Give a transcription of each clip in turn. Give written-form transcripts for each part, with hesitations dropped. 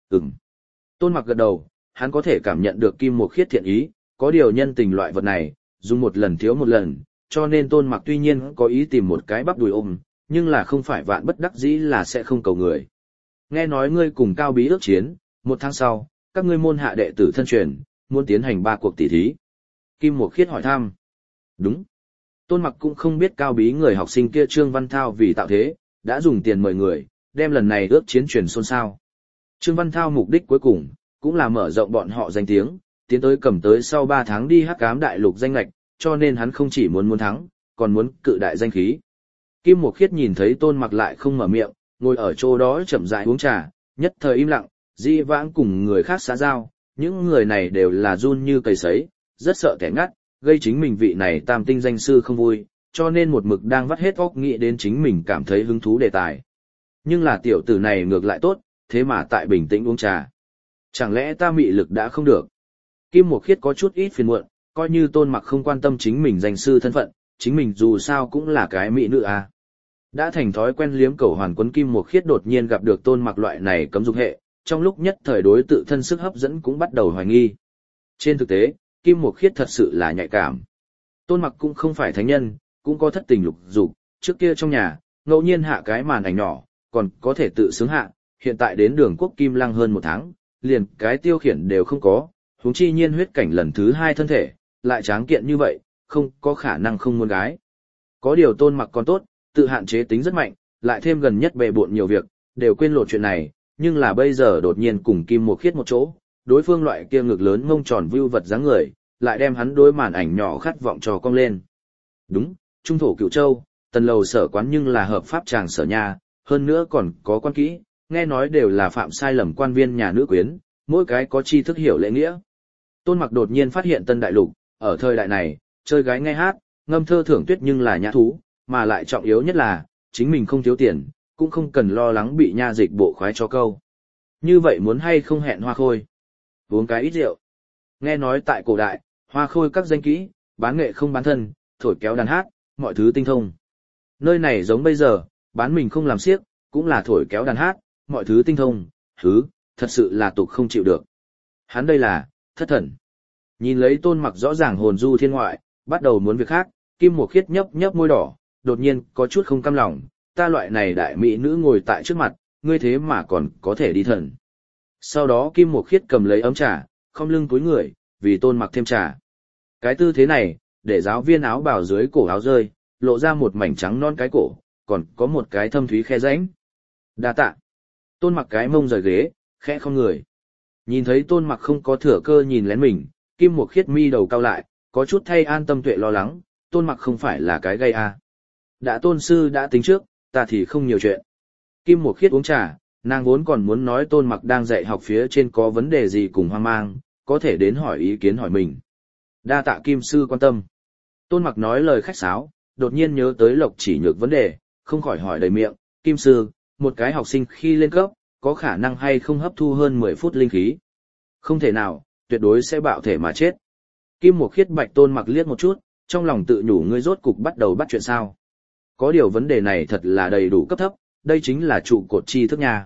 Ừm. Tôn Mặc gật đầu, hắn có thể cảm nhận được Kim Mộc Khiết thiện ý, có điều nhân tình loại vật này, dùng một lần thiếu một lần, cho nên Tôn Mặc tuy nhiên có ý tìm một cái bắp đùi ôm, nhưng là không phải vạn bất đắc dĩ là sẽ không cầu người. Nghe nói ngươi cùng Cao Bí ước chiến, 1 tháng sau, các ngươi môn hạ đệ tử thân truyền, muốn tiến hành 3 cuộc tỷ thí. Kim Mộc Khiết hỏi thăm. Đúng. Tôn Mặc cũng không biết Cao Bí người học sinh kia Trương Văn Thao vì tạo thế, đã dùng tiền mời người, đem lần này ước chiến truyền xôn xao. Trương Văn Thao mục đích cuối cùng, cũng là mở rộng bọn họ danh tiếng, tiến tới cầm tới sau 3 tháng đi Hắc Ám Đại Lục danh lệch, cho nên hắn không chỉ muốn thắng, còn muốn cự đại danh khí. Kim Mộc Khiết nhìn thấy Tôn Mặc lại không mở miệng, ngồi ở chỗ đó chậm rãi uống trà, nhất thời im lặng, di vãng cùng người khác xã giao, những người này đều là run như cầy sấy, rất sợ kẻ ngắt, gây chính mình vị này tam tinh danh sư không vui, cho nên một mực đang vắt hết óc nghĩ đến chính mình cảm thấy hứng thú đề tài. Nhưng là tiểu tử này ngược lại tốt, thế mà tại bình tĩnh uống trà. Chẳng lẽ ta mị lực đã không được? Kim Mộc Khiết có chút ít phiền muộn, coi như Tôn Mặc không quan tâm chính mình danh sư thân phận, chính mình dù sao cũng là cái mỹ nữ à. Đã thành thói quen liếm cầu hoàn quấn Kim Mộc Khiết đột nhiên gặp được Tôn Mặc loại này cấm dục hệ, trong lúc nhất thời đối tự thân sức hấp dẫn cũng bắt đầu hoài nghi. Trên thực tế, Kim Mộc Khiết thật sự là nhạy cảm. Tôn Mặc cũng không phải thánh nhân, cũng có thất tình lục dục, trước kia trong nhà, ngẫu nhiên hạ cái màn ảnh nhỏ, còn có thể tự sướng hạ, hiện tại đến Đường Quốc Kim Lăng hơn 1 tháng, liền cái tiêu khiển đều không có, huống chi nhiên huyết cảnh lần thứ 2 thân thể, lại tráng kiện như vậy, không có khả năng không muốn gái. Có điều Tôn Mặc còn tốt, tự hạn chế tính rất mạnh, lại thêm gần nhất bề bộn nhiều việc, đều quên lộ chuyện này, nhưng là bây giờ đột nhiên cùng Kim Mộc Khiết một chỗ, đối phương loại kia ngực lớn mông tròn vưu vật dáng người, lại đem hắn đối màn ảnh nhỏ khát vọng trò cong lên. Đúng, trung thổ Cửu Châu, Tần Lầu sở quán nhưng là hợp pháp tràng sở nhà, hơn nữa còn có quan kỹ, nghe nói đều là phạm sai lầm quan viên nhà nữ quyến, mỗi cái có tri thức hiểu lễ nghĩa. Tôn Mặc đột nhiên phát hiện Tân Đại Lục, ở thời đại này, chơi gái nghe hát, ngâm thơ thưởng tuyết nhưng là nhã thú, mà lại trọng yếu nhất là, chính mình không thiếu tiền, cũng không cần lo lắng bị nha dịch bộ khoái cho câu. Như vậy muốn hay không hẹn Hoa Khôi? Uống cái ít rượu. Nghe nói tại cổ đại, Hoa Khôi các danh kỹ, bán nghệ không bán thân, thổi kéo đàn hát, mọi thứ tinh thông. Nơi này giống bây giờ, bán mình không làm xiếc, cũng là thổi kéo đàn hát, mọi thứ tinh thông, thật sự là tục không chịu được. Hắn đây là, thất thần. Nhìn lấy Tôn Mặc rõ ràng hồn du thiên ngoại, bắt đầu muốn việc khác, Kim Mộc Khiết nhấp nhấp môi đỏ, đột nhiên có chút không cam lòng, ta loại này đại mỹ nữ ngồi tại trước mặt, ngươi thế mà còn có thể đi thần. Sau đó Kim Mộc Khiết cầm lấy ấm trà, không lưng cúi người, vì Tôn Mặc thêm trà. Cái tư thế này, để giáo viên áo bào dưới cổ áo rơi, lộ ra một mảnh trắng non cái cổ, còn có một cái thâm thúy khe rãnh. Đa tạ. Tôn Mặc cái mông rời ghế, khẽ không người. Nhìn thấy Tôn Mặc không có thừa cơ nhìn lén mình, Kim Mộc Khiết mi đầu cau lại, có chút thay An Tâm Tuệ lo lắng, Tôn Mặc không phải là cái gây à. Đã tôn sư đã tính trước, ta thì không nhiều chuyện. Kim Mộc Khiết uống trà, nàng vốn còn muốn nói Tôn Mặc đang dạy học phía trên có vấn đề gì cùng hoang mang, có thể đến hỏi ý kiến hỏi mình. Đa tạ Kim sư quan tâm. Tôn Mặc nói lời khách sáo, đột nhiên nhớ tới Lộc Chỉ Nhược vấn đề, không khỏi hỏi đầy miệng, Kim sư, một cái học sinh khi lên cấp, có khả năng hay không hấp thu hơn 10 phút linh khí? Không thể nào, tuyệt đối sẽ bạo thể mà chết. Kim Mộc Khiết bạch Tôn Mặc liếc một chút, trong lòng tự nhủ ngươi rốt cục bắt đầu bắt chuyện sao. Có điều vấn đề này thật là đầy đủ cấp thấp, đây chính là trụ cột tri thức nha.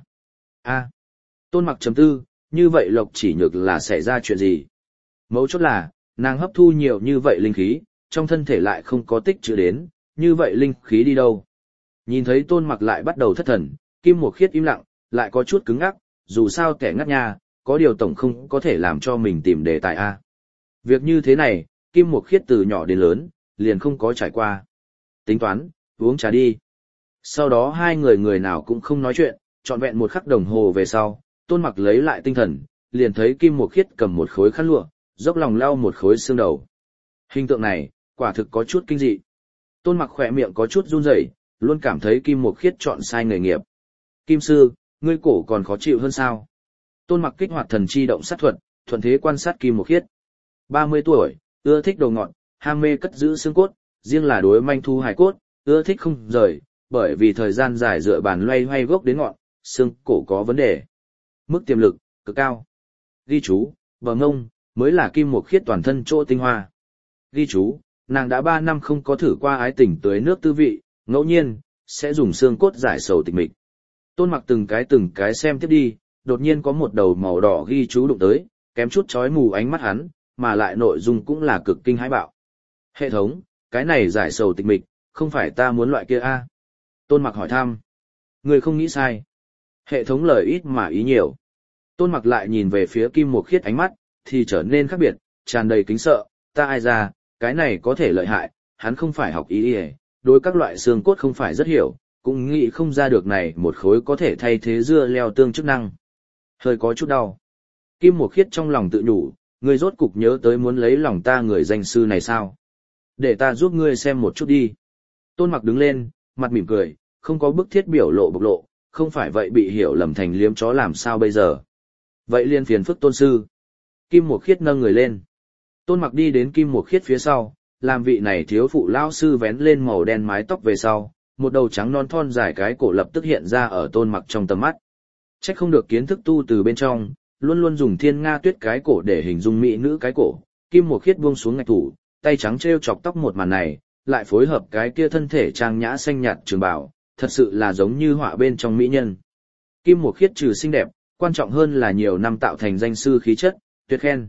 Tôn Mặc chấm tư, như vậy Lộc Chỉ Nhược là xảy ra chuyện gì? Mấu chốt là, nàng hấp thu nhiều như vậy linh khí, trong thân thể lại không có tích trữ đến, như vậy linh khí đi đâu? Nhìn thấy Tôn Mặc lại bắt đầu thất thần, Kim Mộc Khiết im lặng, lại có chút cứng ngắc, dù sao kẻ ngắt nha, có điều tổng không có thể làm cho mình tìm đề tài a. Việc như thế này, Kim Mộc Khiết từ nhỏ đến lớn, liền không có trải qua. Tính toán, uống trà đi. Sau đó hai người người nào cũng không nói chuyện, trọn vẹn 1 khắc đồng hồ về sau, Tôn Mặc lấy lại tinh thần, liền thấy Kim Mộc Khiết cầm một khối khăn lụa, dốc lòng lau một khối xương đầu. Hình tượng này, quả thực có chút kinh dị. Tôn Mặc khỏe miệng có chút run rẩy, luôn cảm thấy Kim Mộc Khiết chọn sai nghề nghiệp. Kim sư, ngươi cổ còn khó chịu hơn sao? Tôn Mặc kích hoạt thần chi động sát thuật, thuận thế quan sát Kim Mộc Khiết. 30 tuổi, ưa thích đồ ngọt, ham mê cất giữ xương cốt, riêng là đối manh thu hài cốt, ưa thích không rời, bởi vì thời gian dài dựa bàn loay hoay gốc đến ngọn, xương cổ có vấn đề. Mức tiềm lực, cực cao. Ghi chú, bờ ngông, mới là Kim Mộc Khiết toàn thân chỗ tinh hoa. Ghi chú, nàng đã 3 năm không có thử qua ái tình tưới nước tư vị, ngẫu nhiên, sẽ dùng xương cốt giải sầu tịch mịch. Tôn Mặc từng cái xem tiếp đi, đột nhiên có một đầu màu đỏ ghi chú đụng tới, kém chút chói mù ánh mắt hắn, mà lại nội dung cũng là cực kinh hãi bạo. Hệ thống, cái này giải sầu tịch mịch, không phải ta muốn loại kia a? Tôn Mặc hỏi thăm. Người không nghĩ sai. Hệ thống lời ít mà ý nhiều. Tôn Mặc lại nhìn về phía Kim Mục Khiết, ánh mắt thì trở nên khác biệt, tràn đầy kính sợ. Ta ai ra, cái này có thể lợi hại, hắn không phải học ý y, đối các loại xương cốt không phải rất hiểu, cũng nghĩ không ra được này một khối có thể thay thế dưa leo tương chức năng. Hơi có chút đau. Kim Mục Khiết trong lòng tự nhủ, ngươi rốt cục nhớ tới muốn lấy lòng ta người danh sư này sao? Để ta giúp ngươi xem một chút đi. Tôn Mặc đứng lên, mặt mỉm cười, không có bức thiết biểu lộ bộc lộ, không phải vậy bị hiểu lầm thành liếm chó làm sao bây giờ. Vậy liên phiền phức tôn sư. Kim Mục Khiết nâng người lên. Tôn Mặc đi đến Kim Mục Khiết phía sau, làm vị này thiếu phụ lão sư vén lên màu đen mái tóc về sau, một đầu trắng non thon dài cái cổ lập tức hiện ra ở Tôn Mặc trong tầm mắt. Trách không được kiến thức tu từ bên trong, luôn luôn dùng thiên nga tuyết cái cổ để hình dung mỹ nữ cái cổ. Kim Mục Khiết buông xuống ngạch thủ, tay trắng treo chọc tóc một màn này, lại phối hợp cái kia thân thể trang nhã xanh nhạt trường bào, thật sự là giống như họa bên trong mỹ nhân. Kim Mục Khiết trừ xinh đẹp, quan trọng hơn là nhiều năm tạo thành danh sư khí chất, tuyệt khen.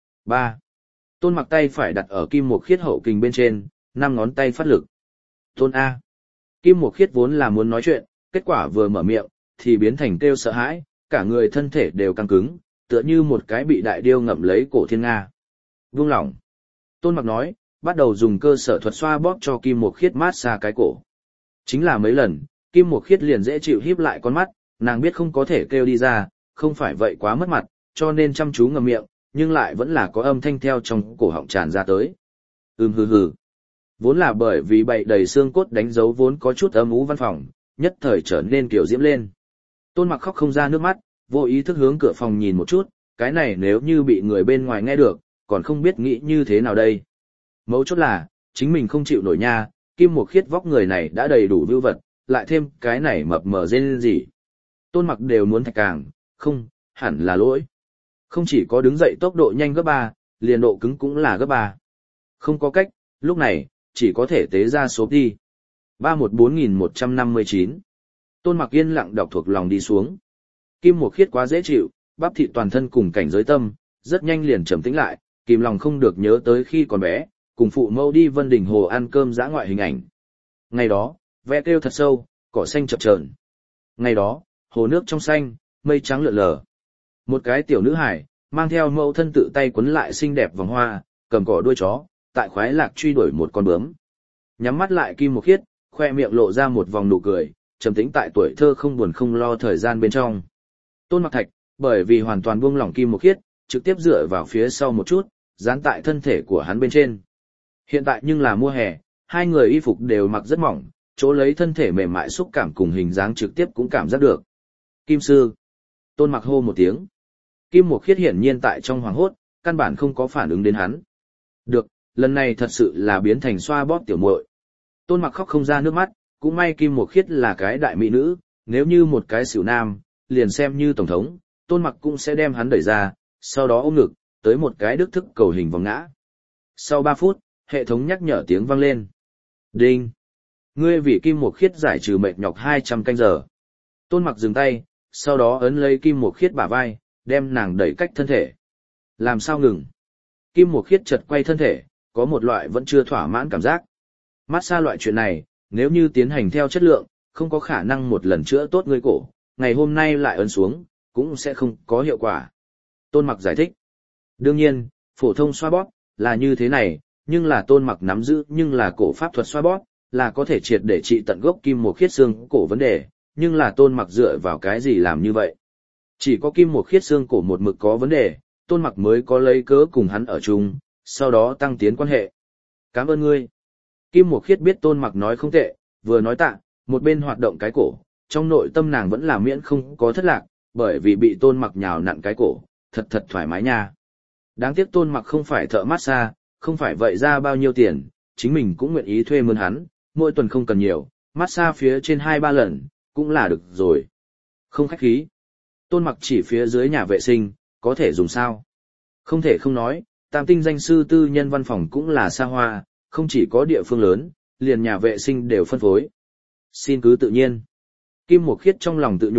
3. Tôn Mặc tay phải đặt ở Kim Mục Khiết hậu kình bên trên, 5 ngón tay phát lực. Tôn A. Kim Mục Khiết vốn là muốn nói chuyện, kết quả vừa mở miệng, thì biến thành kêu sợ hãi, cả người thân thể đều căng cứng, tựa như một cái bị đại điêu ngậm lấy cổ thiên nga. Buông lỏng. Tôn Mặc nói, bắt đầu dùng cơ sở thuật xoa bóp cho Kim Mục Khiết mát xa cái cổ. Chính là mấy lần, Kim Mục Khiết liền dễ chịu híp lại con mắt, nàng biết không có thể kêu đi ra, không phải vậy quá mất mặt, cho nên chăm chú ngậm miệng, nhưng lại vẫn là có âm thanh theo trong cổ họng tràn ra tới. Hừ hừ. Vốn là bởi vì bậy đầy xương cốt đánh dấu vốn có chút âm ú văn phòng, nhất thời trở nên kiểu diễm lên. Tôn Mặc khóc không ra nước mắt, vô ý thức hướng cửa phòng nhìn một chút, cái này nếu như bị người bên ngoài nghe được, còn không biết nghĩ như thế nào đây. Mấu chốt là, chính mình không chịu nổi nha, Kim Mục Khiết vóc người này đã đầy đủ vưu vật, lại thêm cái này mập mờ rên gì. Tôn Mặc đều muốn thạch càng, không, hẳn là lỗi. Không chỉ có đứng dậy tốc độ nhanh gấp 3, liền độ cứng cũng là gấp 3. Không có cách, lúc này, chỉ có thể tế ra số đi. 314.159. Tôn Mặc yên lặng đọc thuộc lòng đi xuống. Kim Mục Khiết quá dễ chịu, bắp thịt toàn thân cùng cảnh giới tâm, rất nhanh liền trầm tĩnh lại, kìm lòng không được nhớ tới khi còn bé, cùng phụ mẫu đi Vân Đình Hồ ăn cơm dã ngoại hình ảnh. Ngày đó, ve kêu thật sâu, cỏ xanh chập chờn. Ngày đó, hồ nước trong xanh, mây trắng lượn lờ. Một cái tiểu nữ hải, mang theo mẫu thân tự tay quấn lại xinh đẹp vòng hoa, cầm cỏ đuôi chó, tại khoái lạc truy đuổi một con bướm. Nhắm mắt lại Kim Mục Khiết, khoe miệng lộ ra một vòng nụ cười, trầm tĩnh tại tuổi thơ không buồn không lo thời gian bên trong. Tôn Mặc Thạch, bởi vì hoàn toàn buông lỏng Kim Mục Khiết, trực tiếp dựa vào phía sau một chút, dán tại thân thể của hắn bên trên. Hiện tại nhưng là mùa hè, hai người y phục đều mặc rất mỏng, chỗ lấy thân thể mềm mại xúc cảm cùng hình dáng trực tiếp cũng cảm giác được. Kim sư. Tôn Mặc hô một tiếng. Kim Mục Khiết hiển nhiên tại trong hoàng hốt, căn bản không có phản ứng đến hắn. Được, lần này thật sự là biến thành xoa bóp tiểu muội. Tôn Mặc khóc không ra nước mắt, cũng may Kim Mục Khiết là cái đại mỹ nữ, nếu như một cái xỉu nam, liền xem như tổng thống, Tôn Mặc cũng sẽ đem hắn đẩy ra, sau đó ôm ngực, tới một cái đức thức cầu hình vòng ngã. Sau 3 phút, hệ thống nhắc nhở tiếng vang lên. Đinh! Ngươi vì Kim Mục Khiết giải trừ mệt nhọc 200 canh giờ. Tôn Mặc dừng tay, sau đó ấn lấy Kim Mục Khiết bả vai, đem nàng đẩy cách thân thể. Làm sao ngừng? Kim Mục Khiết chợt quay thân thể, có một loại vẫn chưa thỏa mãn cảm giác. Massage loại chuyện này, nếu như tiến hành theo chất lượng, không có khả năng một lần chữa tốt ngươi cổ, ngày hôm nay lại ấn xuống, cũng sẽ không có hiệu quả. Tôn Mặc giải thích. Đương nhiên, phổ thông xoa bóp, là như thế này, nhưng là Tôn Mặc nắm giữ nhưng là cổ pháp thuật xoa bóp, là có thể triệt để trị tận gốc Kim Mục Khiết xương cổ vấn đề, nhưng là Tôn Mặc dựa vào cái gì làm như vậy? Chỉ có Kim Mục Khiết xương cổ một mực có vấn đề, Tôn Mặc mới có lấy cớ cùng hắn ở chung, sau đó tăng tiến quan hệ. Cảm ơn ngươi. Kim Mục Khiết biết Tôn Mặc nói không tệ, vừa nói tạ, một bên hoạt động cái cổ, trong nội tâm nàng vẫn là miễn không có thất lạc, bởi vì bị Tôn Mặc nhào nặn cái cổ, thật thoải mái nha. Đáng tiếc Tôn Mặc không phải thợ massage, không phải vậy ra bao nhiêu tiền, chính mình cũng nguyện ý thuê mướn hắn, mỗi tuần không cần nhiều, massage phía trên 2-3 lần, cũng là được rồi. Không khách khí. Tôn Mặc chỉ phía dưới nhà vệ sinh, có thể dùng sao? Không thể không nói, Tam Tinh danh sư tư nhân văn phòng cũng là xa hoa, không chỉ có địa phương lớn, liền nhà vệ sinh đều phân phối. Xin cứ tự nhiên. Kim Mục Khiết trong lòng tự nhủ,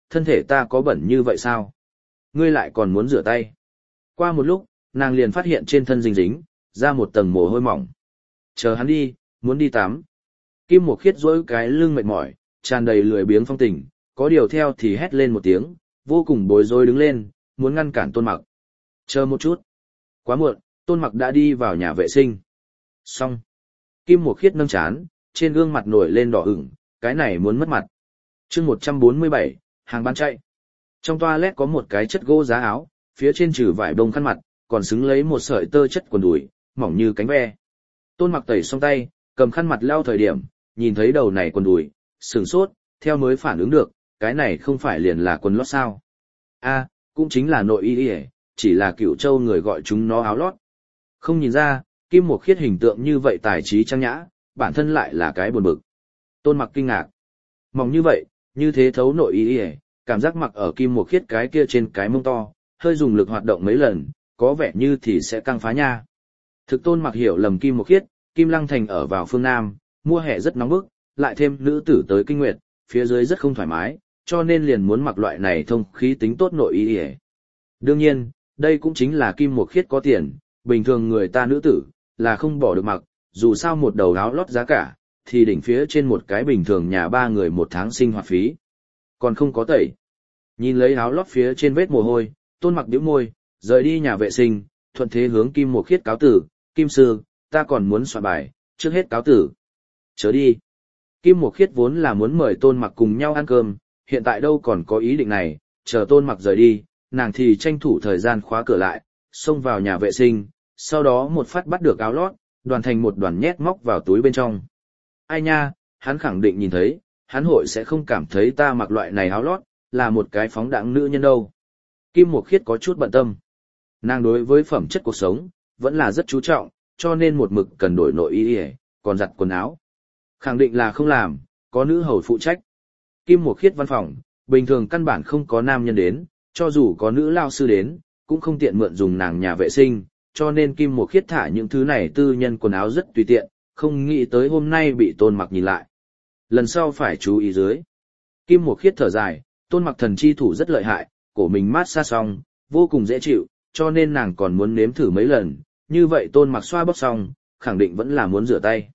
thân thể ta có bẩn như vậy sao? Ngươi lại còn muốn rửa tay. Qua một lúc, nàng liền phát hiện trên thân dính dính, ra một tầng mồ hôi mỏng. Chờ hắn đi, muốn đi tắm. Kim Mộc Khiết duỗi cái lưng mệt mỏi, tràn đầy lười biếng phong tình, có điều theo thì hét lên một tiếng, vô cùng bối rối đứng lên, muốn ngăn cản Tôn Mặc. Chờ một chút. Quá muộn, Tôn Mặc đã đi vào nhà vệ sinh. Xong. Kim Mộc Khiết nâng chán, trên gương mặt nổi lên đỏ ửng, cái này muốn mất mặt. Chương 147, hàng bán chạy. Trong toilet có một cái chất gỗ giá áo, phía trên trừ vải bông khăn mặt, còn xứng lấy một sợi tơ chất quần đùi, mỏng như cánh ve. Tôn Mặc tẩy xong tay, cầm khăn mặt lau thời điểm, nhìn thấy đầu này quần đùi, sửng sốt, theo mới phản ứng được, cái này không phải liền là quần lót sao? A, cũng chính là nội y, chỉ là Cửu Châu người gọi chúng nó áo lót. Không nhìn ra, Kim Mộc Khiết hình tượng như vậy tài trí trang nhã, bản thân lại là cái buồn bực. Tôn Mặc kinh ngạc. Mỏng như vậy, như thế thấu nội y, cảm giác mặc ở Kim Mộc Khiết cái kia trên cái mông to, hơi dùng lực hoạt động mấy lần, có vẻ như thì sẽ căng phá nha. Thực Tôn Mặc hiểu lầm Kim Mộc Khiết, Kim Lăng Thành ở vào phương Nam, mùa hè rất nóng bức, lại thêm nữ tử tới kinh nguyệt, phía dưới rất không thoải mái, cho nên liền muốn mặc loại này thông khí tính tốt nội y. Đương nhiên, đây cũng chính là Kim Mộc Khiết có tiền, bình thường người ta nữ tử, là không bỏ được mặc, dù sao một đầu áo lót giá cả, thì đỉnh phía trên một cái bình thường nhà 3 người một tháng sinh hoạt phí. Còn không có tẩy. Nhìn lấy áo lót phía trên vết mồ hôi, Tôn Mặc nhíu môi, rời đi nhà vệ sinh, thuận thế hướng Kim Mộc Khiết cáo tử, Kim sư, ta còn muốn soạn bài, trước hết cáo tử. Chớ đi. Kim Mộc Khiết vốn là muốn mời Tôn Mặc cùng nhau ăn cơm, hiện tại đâu còn có ý định này, chờ Tôn Mặc rời đi, nàng thì tranh thủ thời gian khóa cửa lại, xông vào nhà vệ sinh, sau đó một phát bắt được áo lót, đoàn thành một đoàn nhét móc vào túi bên trong. Ai nha, hắn khẳng định nhìn thấy, hắn hội sẽ không cảm thấy ta mặc loại này áo lót, là một cái phóng đãng nữ nhân đâu. Kim Mộc Khiết có chút bận tâm. Nàng đối với phẩm chất cuộc sống, vẫn là rất chú trọng, cho nên một mực cần đổi nội y, còn giặt quần áo. Khẳng định là không làm, có nữ hầu phụ trách. Kim Mộc Khiết văn phòng, bình thường căn bản không có nam nhân đến, cho dù có nữ lao sư đến, cũng không tiện mượn dùng nàng nhà vệ sinh, cho nên Kim Mộc Khiết thả những thứ này tư nhân quần áo rất tùy tiện, không nghĩ tới hôm nay bị Tôn Mặc nhìn lại. Lần sau phải chú ý dưới. Kim Mộc Khiết thở dài, Tôn Mặc thần chi thủ rất lợi hại, cổ mình mát xa xong, vô cùng dễ chịu, cho nên nàng còn muốn nếm thử mấy lần, như vậy Tôn Mặc xoa bóp xong, khẳng định vẫn là muốn rửa tay.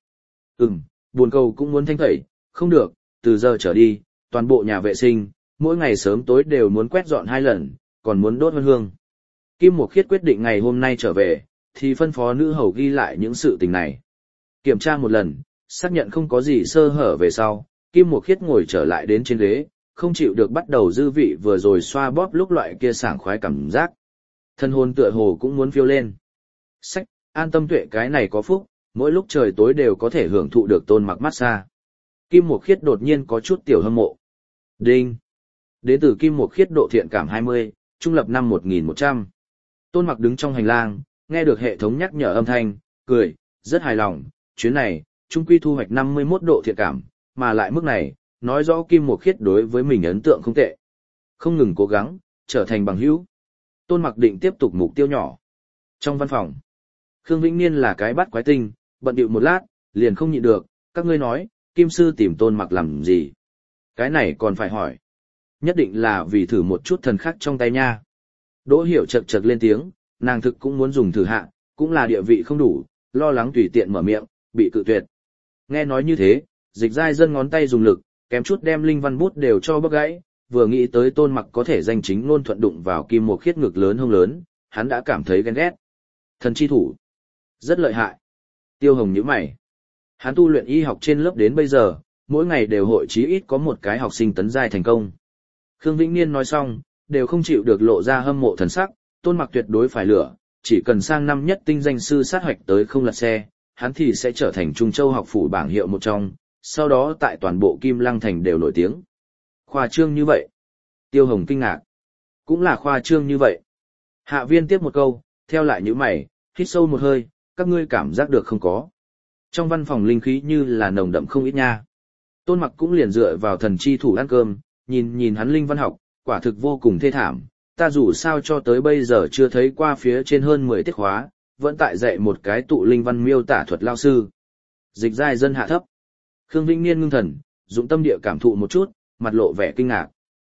Buồn cầu cũng muốn thanh tẩy, không được, từ giờ trở đi, toàn bộ nhà vệ sinh, mỗi ngày sớm tối đều muốn quét dọn 2 lần, còn muốn đốt hương. Kim Mộc Khiết quyết định ngày hôm nay trở về, thì phân phó nữ hầu ghi lại những sự tình này. Kiểm tra một lần, xác nhận không có gì sơ hở về sau, Kim Mộc Khiết ngồi trở lại đến trên ghế, không chịu được bắt đầu dư vị vừa rồi xoa bóp lúc loại kia sảng khoái cảm giác. Thân hồn tựa hồ cũng muốn phiêu lên. Sách, an tâm tuệ cái này có phúc, mỗi lúc trời tối đều có thể hưởng thụ được Tôn Mặc massage. Kim Mộc Khiết đột nhiên có chút tiểu hâm mộ. Đinh. Đến từ Kim Mộc Khiết độ thiện cảm 20, trung lập năm 1100. Tôn Mặc đứng trong hành lang, nghe được hệ thống nhắc nhở âm thanh, cười, rất hài lòng, chuyến này, trung quy thu hoạch 51 độ thiện cảm, mà lại mức này, nói rõ Kim Mộc Khiết đối với mình ấn tượng không tệ. Không ngừng cố gắng, trở thành bằng hữu. Tôn Mặc định tiếp tục mục tiêu nhỏ. Trong văn phòng, Khương Vĩnh Niên là cái bắt quái tinh, bận điệu một lát, liền không nhịn được, các ngươi nói, Kim sư tìm Tôn Mặc làm gì? Cái này còn phải hỏi. Nhất định là vì thử một chút thần khắc trong tay nha. Đỗ Hiểu chật chật lên tiếng, nàng thực cũng muốn dùng thử hạ, cũng là địa vị không đủ, lo lắng tùy tiện mở miệng, bị cự tuyệt. Nghe nói như thế, Dịch Giai Dân ngón tay dùng lực, kém chút đem linh văn bút đều cho bóc gãy, vừa nghĩ tới Tôn Mặc có thể danh chính ngôn thuận đụng vào Kim Mộc Khiết ngực lớn hông lớn, hắn đã cảm thấy ghen ghét. Thần chi thủ, rất lợi hại. Tiêu Hồng nhíu mày. Hắn tu luyện y học trên lớp đến bây giờ, mỗi ngày đều hội chí ít có một cái học sinh tấn giai thành công. Khương Vĩnh Niên nói xong, đều không chịu được lộ ra hâm mộ thần sắc, Tôn Mặc tuyệt đối phải lửa, chỉ cần sang năm nhất tinh danh sư sát hoạch tới không lật xe, hắn thì sẽ trở thành Trung Châu học phủ bảng hiệu một trong, sau đó tại toàn bộ Kim Lăng Thành đều nổi tiếng. Khoa trương như vậy. Tiêu Hồng kinh ngạc. Cũng là khoa trương như vậy. Hạ Viên tiếp một câu, theo lại nhíu mày, hít sâu một hơi, các ngươi cảm giác được không có. Trong văn phòng linh khí như là nồng đậm không ít nha. Tôn Mặc cũng liền dựa vào thần chi thủ ăn cơm, nhìn hắn linh văn học, quả thực vô cùng thê thảm. Ta dù sao cho tới bây giờ chưa thấy qua phía trên hơn 10 tiết khóa, vẫn tại dạy một cái tụ linh văn miêu tả thuật lao sư. Dịch Giai Dân hạ thấp. Khương Vĩnh Niên ngưng thần, dụng tâm địa cảm thụ một chút, mặt lộ vẻ kinh ngạc.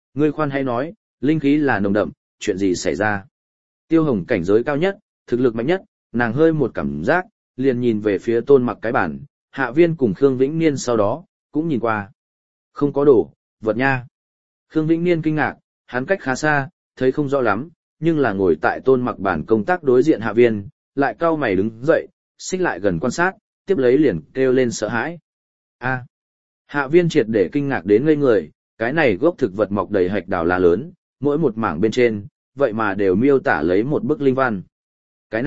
Ngươi khoan hay nói, linh khí là nồng đậm, chuyện gì xảy ra? Tiêu Hồng cảnh giới cao nhất, thực lực mạnh nhất, nàng hơi một cảm giác, liền nhìn về phía Tôn Mặc cái bản, Hạ Viên cùng Khương Vĩnh Niên sau đó, cũng nhìn qua. Không có đồ, vật nha. Khương Vĩnh Niên kinh ngạc, hắn cách khá xa, thấy không rõ lắm, nhưng là ngồi tại Tôn Mặc bản công tác đối diện Hạ Viên, lại cau mày đứng dậy, xích lại gần quan sát, tiếp lấy liền kêu lên sợ hãi. A. Hạ Viên triệt để kinh ngạc đến ngây người, cái này gốc thực vật mọc đầy hạch đào lá lớn, mỗi một mảng bên trên, vậy mà đều miêu tả lấy một bức linh văn. Cái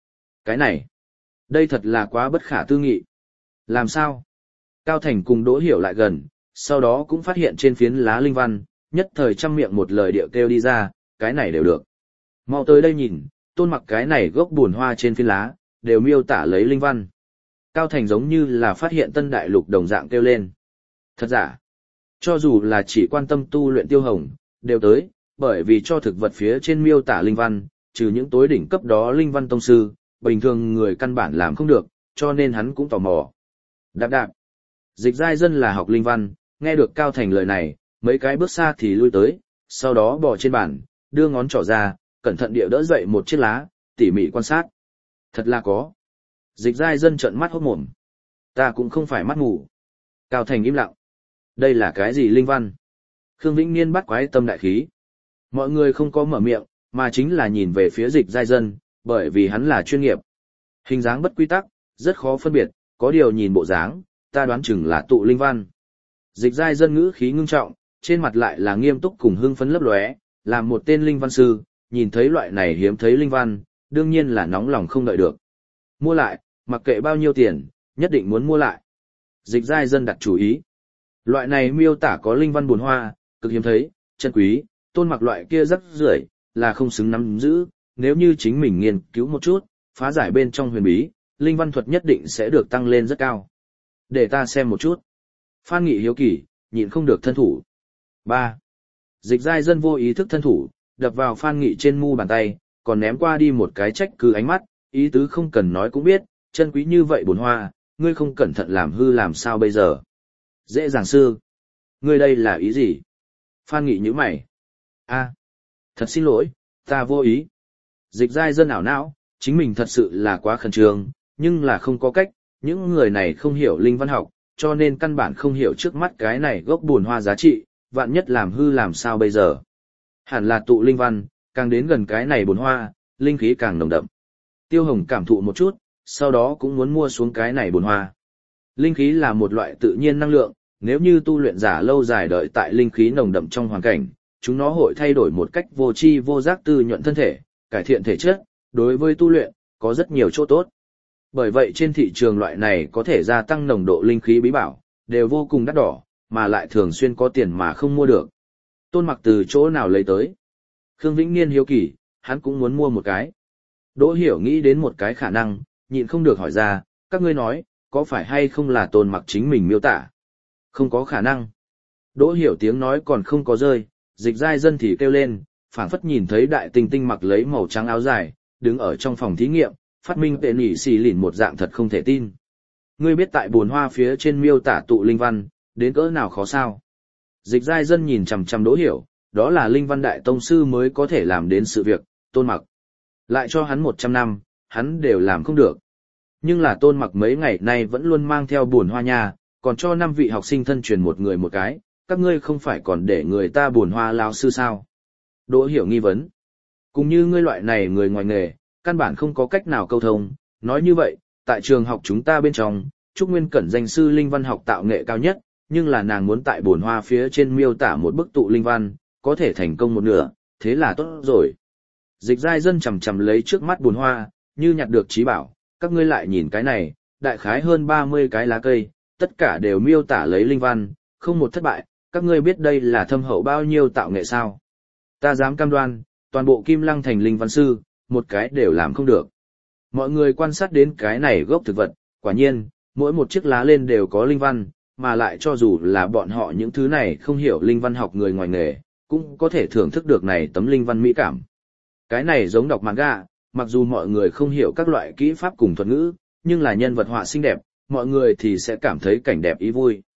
này, đây thật là quá bất khả tư nghị. Làm sao? Cao Thành cùng Đỗ Hiểu lại gần, sau đó cũng phát hiện trên phiến lá linh văn, nhất thời trăm miệng một lời điệu kêu đi ra, cái này đều được. Mau tới đây nhìn, Tôn Mặc cái này gốc buồn hoa trên phiến lá, đều miêu tả lấy linh văn. Cao Thành giống như là phát hiện tân đại lục đồng dạng kêu lên. Thật giả, cho dù là chỉ quan tâm tu luyện Tiêu Hồng, đều tới, bởi vì cho thực vật phía trên miêu tả linh văn, trừ những tối đỉnh cấp đó linh văn tông sư, bình thường người căn bản làm không được, cho nên hắn cũng tò mò. Đạp đạp. Dịch giai dân là học linh văn, nghe được Cao Thành lời này, mấy cái bước xa thì lui tới, sau đó bò trên bàn, đưa ngón trỏ ra, cẩn thận địa đỡ dậy một chiếc lá, tỉ mỉ quan sát. Thật là có. Dịch giai dân trợn mắt hốt mồm. Ta cũng không phải mắt ngủ. Cao Thành im lặng. Đây là cái gì linh văn? Khương Vĩnh Niên bắt quái tâm đại khí. Mọi người không có mở miệng, mà chính là nhìn về phía dịch giai dân, bởi vì hắn là chuyên nghiệp. Hình dáng bất quy tắc, rất khó phân biệt, có điều nhìn bộ dáng, ta đoán chừng là tụ linh văn. Dịch giai dân ngữ khí ngưng trọng, trên mặt lại là nghiêm túc cùng hưng phấn lấp lóe, làm một tên linh văn sư, nhìn thấy loại này hiếm thấy linh văn, đương nhiên là nóng lòng không đợi được. Mua lại, mặc kệ bao nhiêu tiền, nhất định muốn mua lại. Dịch giai dân đặt chủ ý. Loại này miêu tả có linh văn buồn hoa, cực hiếm thấy, chân quý, Tôn Mặc loại kia rất rưởi, là không xứng nắm giữ, nếu như chính mình nghiên cứu một chút, phá giải bên trong huyền bí, linh văn thuật nhất định sẽ được tăng lên rất cao. Để ta xem một chút. Phan Nghị hiếu kỳ, nhịn không được thân thủ. 3. Dịch giai dân vô ý thức thân thủ, đập vào Phan Nghị trên mu bàn tay, còn ném qua đi một cái trách cứ ánh mắt, ý tứ không cần nói cũng biết, chân quý như vậy bồn hoa, ngươi không cẩn thận làm hư làm sao bây giờ. Dễ dàng sư. Ngươi đây là ý gì? Phan Nghị nhíu mày. A, thật xin lỗi, ta vô ý. Dịch giai dân ảo não, chính mình thật sự là quá khẩn trương, nhưng là không có cách, những người này không hiểu linh văn học, cho nên căn bản không hiểu trước mắt cái này gốc buồn hoa giá trị, vạn nhất làm hư làm sao bây giờ. Hẳn là tụ linh văn, càng đến gần cái này buồn hoa, linh khí càng nồng đậm. Tiêu Hồng cảm thụ một chút, sau đó cũng muốn mua xuống cái này buồn hoa. Linh khí là một loại tự nhiên năng lượng, nếu như tu luyện giả lâu dài đợi tại linh khí nồng đậm trong hoàn cảnh, chúng nó hội thay đổi một cách vô tri vô giác tư nhuận thân thể, cải thiện thể chất, đối với tu luyện, có rất nhiều chỗ tốt. Bởi vậy trên thị trường loại này có thể gia tăng nồng độ linh khí bí bảo, đều vô cùng đắt đỏ, mà lại thường xuyên có tiền mà không mua được. Tôn Mặc từ chỗ nào lấy tới? Khương Vĩnh Niên hiếu kỳ, hắn cũng muốn mua một cái. Đỗ Hiểu nghĩ đến một cái khả năng, nhịn không được hỏi ra, các ngươi nói, có phải hay không là Tôn Mặc chính mình miêu tả? Không có khả năng. Đỗ Hiểu tiếng nói còn không có rơi, dịch giai dân thì kêu lên, phảng phất nhìn thấy đại tinh tinh mặc lấy màu trắng áo dài, đứng ở trong phòng thí nghiệm, phát minh tệ nỉ xì lỉn một dạng thật không thể tin. Ngươi biết tại buồn hoa phía trên miêu tả tụ linh văn, đến cỡ nào khó sao? Dịch giai dân nhìn chằm chằm Đỗ Hiểu, đó là linh văn đại tông sư mới có thể làm đến sự việc, Tôn Mặc. Lại cho hắn 100 năm, hắn đều làm không được. Nhưng là Tôn Mặc mấy ngày nay vẫn luôn mang theo buồn hoa nha, còn cho 5 vị học sinh thân truyền một người một cái, các ngươi không phải còn để người ta buồn hoa lao sư sao? Đỗ Hiểu nghi vấn. Cũng như ngươi loại này người ngoài nghề, căn bản không có cách nào câu thông, nói như vậy, tại trường học chúng ta bên trong, Trúc Nguyên Cẩn danh sư linh văn học tạo nghệ cao nhất, nhưng là nàng muốn tại buồn hoa phía trên miêu tả một bức tụ linh văn, có thể thành công một nửa, thế là tốt rồi. Dịch giai dân chầm chầm lấy trước mắt buồn hoa, như nhặt được trí bảo, các ngươi lại nhìn cái này, đại khái hơn 30 cái lá cây, tất cả đều miêu tả lấy linh văn, không một thất bại, các ngươi biết đây là thâm hậu bao nhiêu tạo nghệ sao? Ta dám cam đoan, toàn bộ Kim Lăng thành linh văn sư, một cái đều làm không được. Mọi người quan sát đến cái này gốc thực vật, quả nhiên, mỗi một chiếc lá lên đều có linh văn, mà lại cho dù là bọn họ những thứ này không hiểu linh văn học người ngoài nghề, cũng có thể thưởng thức được này tấm linh văn mỹ cảm. Cái này giống đọc manga, mặc dù mọi người không hiểu các loại kỹ pháp cùng thuật ngữ, nhưng là nhân vật họa xinh đẹp, mọi người thì sẽ cảm thấy cảnh đẹp ý vui.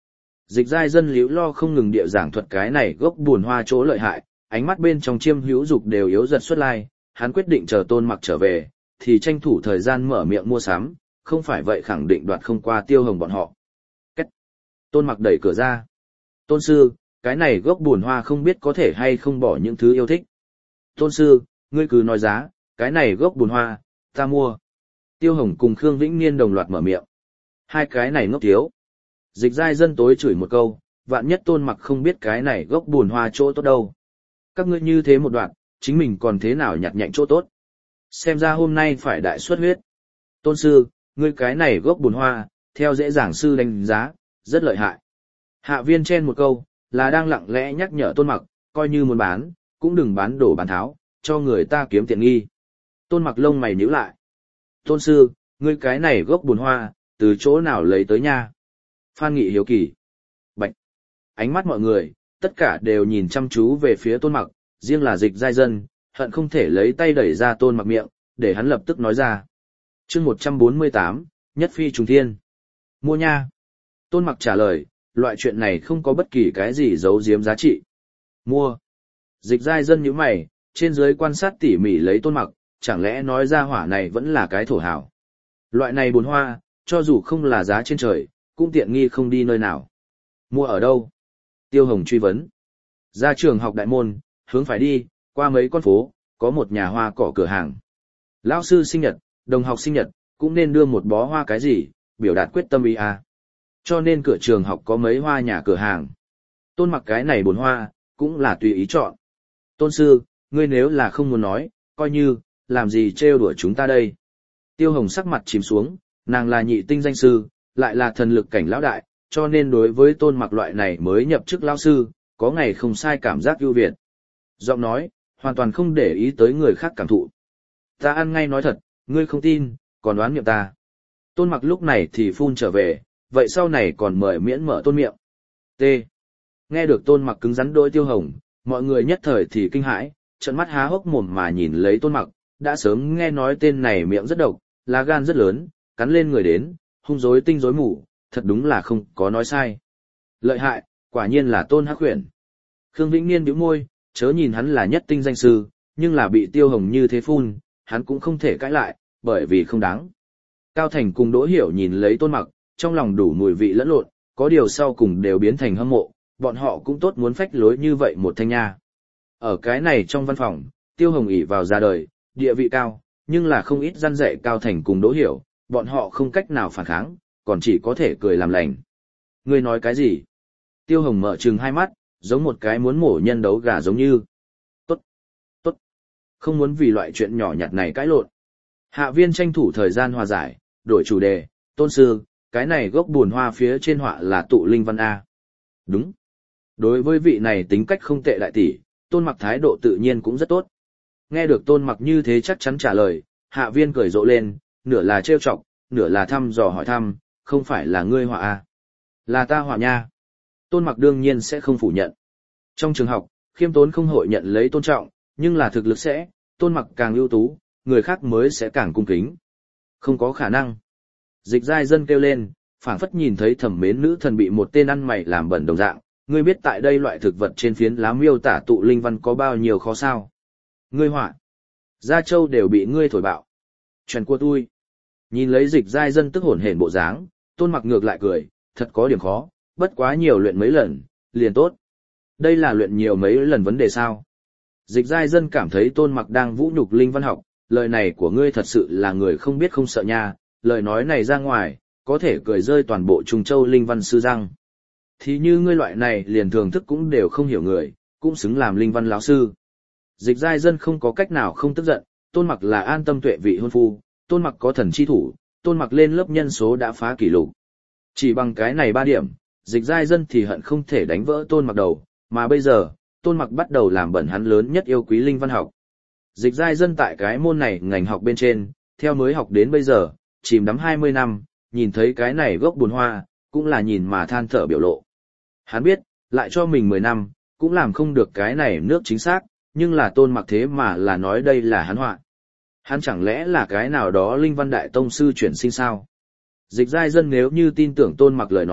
Dịch giai dân liễu lo không ngừng địa giảng thuật cái này gốc buồn hoa chỗ lợi hại, ánh mắt bên trong chiêm hữu dục đều yếu giật xuất lai, hắn quyết định chờ Tôn Mặc trở về, thì tranh thủ thời gian mở miệng mua sắm, không phải vậy khẳng định đoạt không qua Tiêu Hồng bọn họ. Cách. Tôn Mặc đẩy cửa ra. Tôn sư, cái này gốc buồn hoa không biết có thể hay không bỏ những thứ yêu thích. Tôn sư, ngươi cứ nói giá, cái này gốc buồn hoa, ta mua. Tiêu Hồng cùng Khương Vĩnh Niên đồng loạt mở miệng. Hai cái này ngốc thiếu. Dịch giai dân tối chửi một câu, vạn nhất Tôn Mặc không biết cái này gốc buồn hoa chỗ tốt đâu. Các ngươi như thế một đoạn, chính mình còn thế nào nhặt nhạnh chỗ tốt. Xem ra hôm nay phải đại xuất huyết. Tôn sư, ngươi cái này gốc buồn hoa, theo dễ giảng sư đánh giá, rất lợi hại. Hạ viên chen một câu, là đang lặng lẽ nhắc nhở Tôn Mặc, coi như muốn bán, cũng đừng bán đổ bán tháo, cho người ta kiếm tiện nghi. Tôn Mặc lông mày nhíu lại. Tôn sư, ngươi cái này gốc buồn hoa, từ chỗ nào lấy tới nha? Phan Nghị hiếu kỳ. Bạch. Ánh mắt mọi người, tất cả đều nhìn chăm chú về phía Tôn Mặc, riêng là Dịch giai dân, hận không thể lấy tay đẩy ra Tôn Mặc miệng, để hắn lập tức nói ra. Chương 148, Nhất Phi Trùng Thiên. Mua nha. Tôn Mặc trả lời, loại chuyện này không có bất kỳ cái gì giấu giếm giá trị. Mua. Dịch giai dân nhíu mày, trên dưới quan sát tỉ mỉ lấy Tôn Mặc, chẳng lẽ nói ra hỏa này vẫn là cái thổ hào. Loại này buồn hoa, cho dù không là giá trên trời, cũng tiện nghi không đi nơi nào. Mua ở đâu? Tiêu Hồng truy vấn. Ra trường học đại môn, hướng phải đi, qua mấy con phố, có một nhà hoa cỏ cửa hàng. Lão sư sinh nhật, đồng học sinh nhật, cũng nên đưa một bó hoa cái gì, biểu đạt quyết tâm ý à. Cho nên cửa trường học có mấy hoa nhà cửa hàng. Tôn Mặc cái này buồn hoa, cũng là tùy ý chọn. Tôn sư, ngươi nếu là không muốn nói, coi như, làm gì trêu đùa chúng ta đây. Tiêu Hồng sắc mặt chìm xuống, nàng là nhị tinh danh sư, lại là thần lực cảnh lão đại, cho nên đối với Tôn Mặc loại này mới nhập chức lão sư, có ngày không sai cảm giác ưu việt. Giọng nói, hoàn toàn không để ý tới người khác cảm thụ. Ta ăn ngay nói thật, ngươi không tin, còn đoán miệng ta. Tôn Mặc lúc này thì phun trở về, vậy sau này còn mời miễn mở tôn miệng. T. Nghe được Tôn Mặc cứng rắn đôi Tiêu Hồng, mọi người nhất thời thì kinh hãi, trợn mắt há hốc mồm mà nhìn lấy Tôn Mặc, đã sớm nghe nói tên này miệng rất độc, lá gan rất lớn, cắn lên người đến, hung dối tinh dối mù, thật đúng là không có nói sai. Lợi hại, quả nhiên là Tôn Hắc Huyền. Khương Vĩnh Niên bĩu môi, chớ nhìn hắn là nhất tinh danh sư, nhưng là bị Tiêu Hồng như thế phun, hắn cũng không thể cãi lại, bởi vì không đáng. Cao Thành cùng Đỗ Hiểu nhìn lấy Tôn Mặc, trong lòng đủ mùi vị lẫn lộn, có điều sau cùng đều biến thành hâm mộ, bọn họ cũng tốt muốn phách lối như vậy một thanh nha. Ở cái này trong văn phòng, Tiêu Hồng ỷ vào ra đời, địa vị cao, nhưng là không ít răn dạy Cao Thành cùng Đỗ Hiểu, bọn họ không cách nào phản kháng, còn chỉ có thể cười làm lành. Ngươi nói cái gì? Tiêu Hồng mở trừng hai mắt, giống một cái muốn mổ nhân đấu gà giống như. Tốt, tốt, không muốn vì loại chuyện nhỏ nhặt này cãi lộn. Hạ viên tranh thủ thời gian hòa giải, đổi chủ đề, Tôn sư, cái này gốc buồn hoa phía trên họa là tụ linh văn A. Đúng. Đối với vị này tính cách không tệ đại tỷ, Tôn Mặc thái độ tự nhiên cũng rất tốt. Nghe được Tôn Mặc như thế chắc chắn trả lời, hạ viên cười rộ lên, nửa là trêu chọc, nửa là thăm dò hỏi thăm, không phải là ngươi họa A. Là ta họa nha. Tôn Mặc đương nhiên sẽ không phủ nhận. Trong trường học, khiêm tốn không hội nhận lấy tôn trọng, nhưng là thực lực sẽ, Tôn Mặc càng ưu tú, người khác mới sẽ càng cung kính. Không có khả năng. Dịch giai dân kêu lên, phảng phất nhìn thấy thẩm mến nữ thần bị một tên ăn mày làm bẩn đồng dạng, ngươi biết tại đây loại thực vật trên phiến lá miêu tả tụ linh văn có bao nhiêu khó sao? Ngươi họa, Gia Châu đều bị ngươi thổi bạo. Chuyện của tôi. Nhìn lấy dịch giai dân tức hổn hển bộ dáng, Tôn Mặc ngược lại cười, thật có điểm khó, bất quá nhiều luyện mấy lần, liền tốt. Đây là luyện nhiều mấy lần vấn đề sao? Dịch giai dân cảm thấy Tôn Mặc đang vũ nhục linh văn học, lời này của ngươi thật sự là người không biết không sợ nha, lời nói này ra ngoài, có thể cười rơi toàn bộ Trung Châu linh văn sư răng. Thì như ngươi loại này liền thường thức cũng đều không hiểu người, cũng xứng làm linh văn lão sư. Dịch giai dân không có cách nào không tức giận, Tôn Mặc là an tâm tuệ vị hôn phu, Tôn Mặc có thần chi thủ, Tôn Mặc lên lớp nhân số đã phá kỷ lục. Chỉ bằng cái này 3 điểm, dịch giai dân thì hận không thể đánh vỡ Tôn Mặc đầu, mà bây giờ, Tôn Mặc bắt đầu làm bẩn hắn lớn nhất yêu quý linh văn học. Dịch giai dân tại cái môn này ngành học bên trên, theo mới học đến bây giờ, chìm đắm 20 năm, nhìn thấy cái này gốc buồn hoa, cũng là nhìn mà than thở biểu lộ. Hắn biết, lại cho mình 10 năm, cũng làm không được cái này nước chính xác, nhưng là Tôn Mặc thế mà là nói đây là hắn họa. Hắn chẳng lẽ là cái nào đó linh văn đại tông sư chuyển sinh sao? Dịch giai dân nếu như tin tưởng Tôn Mặc lời nói,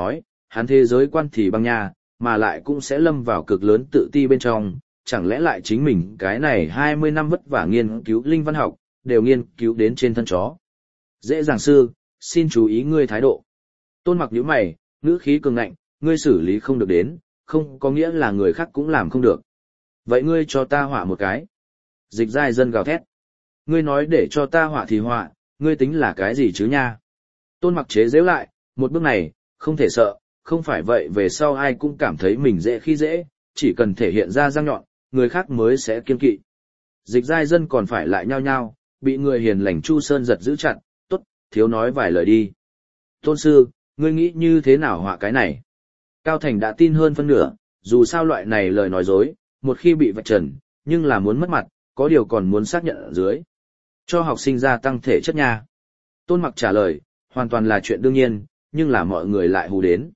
hắn thế giới quan thì băng nha, mà lại cũng sẽ lâm vào cực lớn tự ti bên trong, chẳng lẽ lại chính mình cái này 20 năm vất vả nghiên cứu linh văn học, đều nghiên cứu đến trên thân chó. Dễ dàng sư, xin chú ý ngươi thái độ. Tôn Mặc nhíu mày, ngữ khí cường ngạnh, ngươi xử lý không được đến, không có nghĩa là người khác cũng làm không được. Vậy ngươi cho ta họa một cái. Dịch giai dân gào thét. Ngươi nói để cho ta họa thì họa, ngươi tính là cái gì chứ nha? Tôn Mặc chế giễu lại, một bước này, không thể sợ, không phải vậy về sau ai cũng cảm thấy mình dễ khi dễ, chỉ cần thể hiện ra răng nhọn, người khác mới sẽ kiên kỵ. Dịch giai dân còn phải lại nhao nhao, bị người hiền lành Chu Sơn giật giữ chặt, tốt, thiếu nói vài lời đi. Tôn sư, ngươi nghĩ như thế nào họa cái này? Cao Thành đã tin hơn phân nửa, dù sao loại này lời nói dối, một khi bị vạch trần, nhưng là muốn mất mặt, có điều còn muốn xác nhận ở dưới. Cho học sinh gia tăng thể chất nha. Tôn Mặc trả lời, hoàn toàn là chuyện đương nhiên, nhưng là mọi người lại hù đến.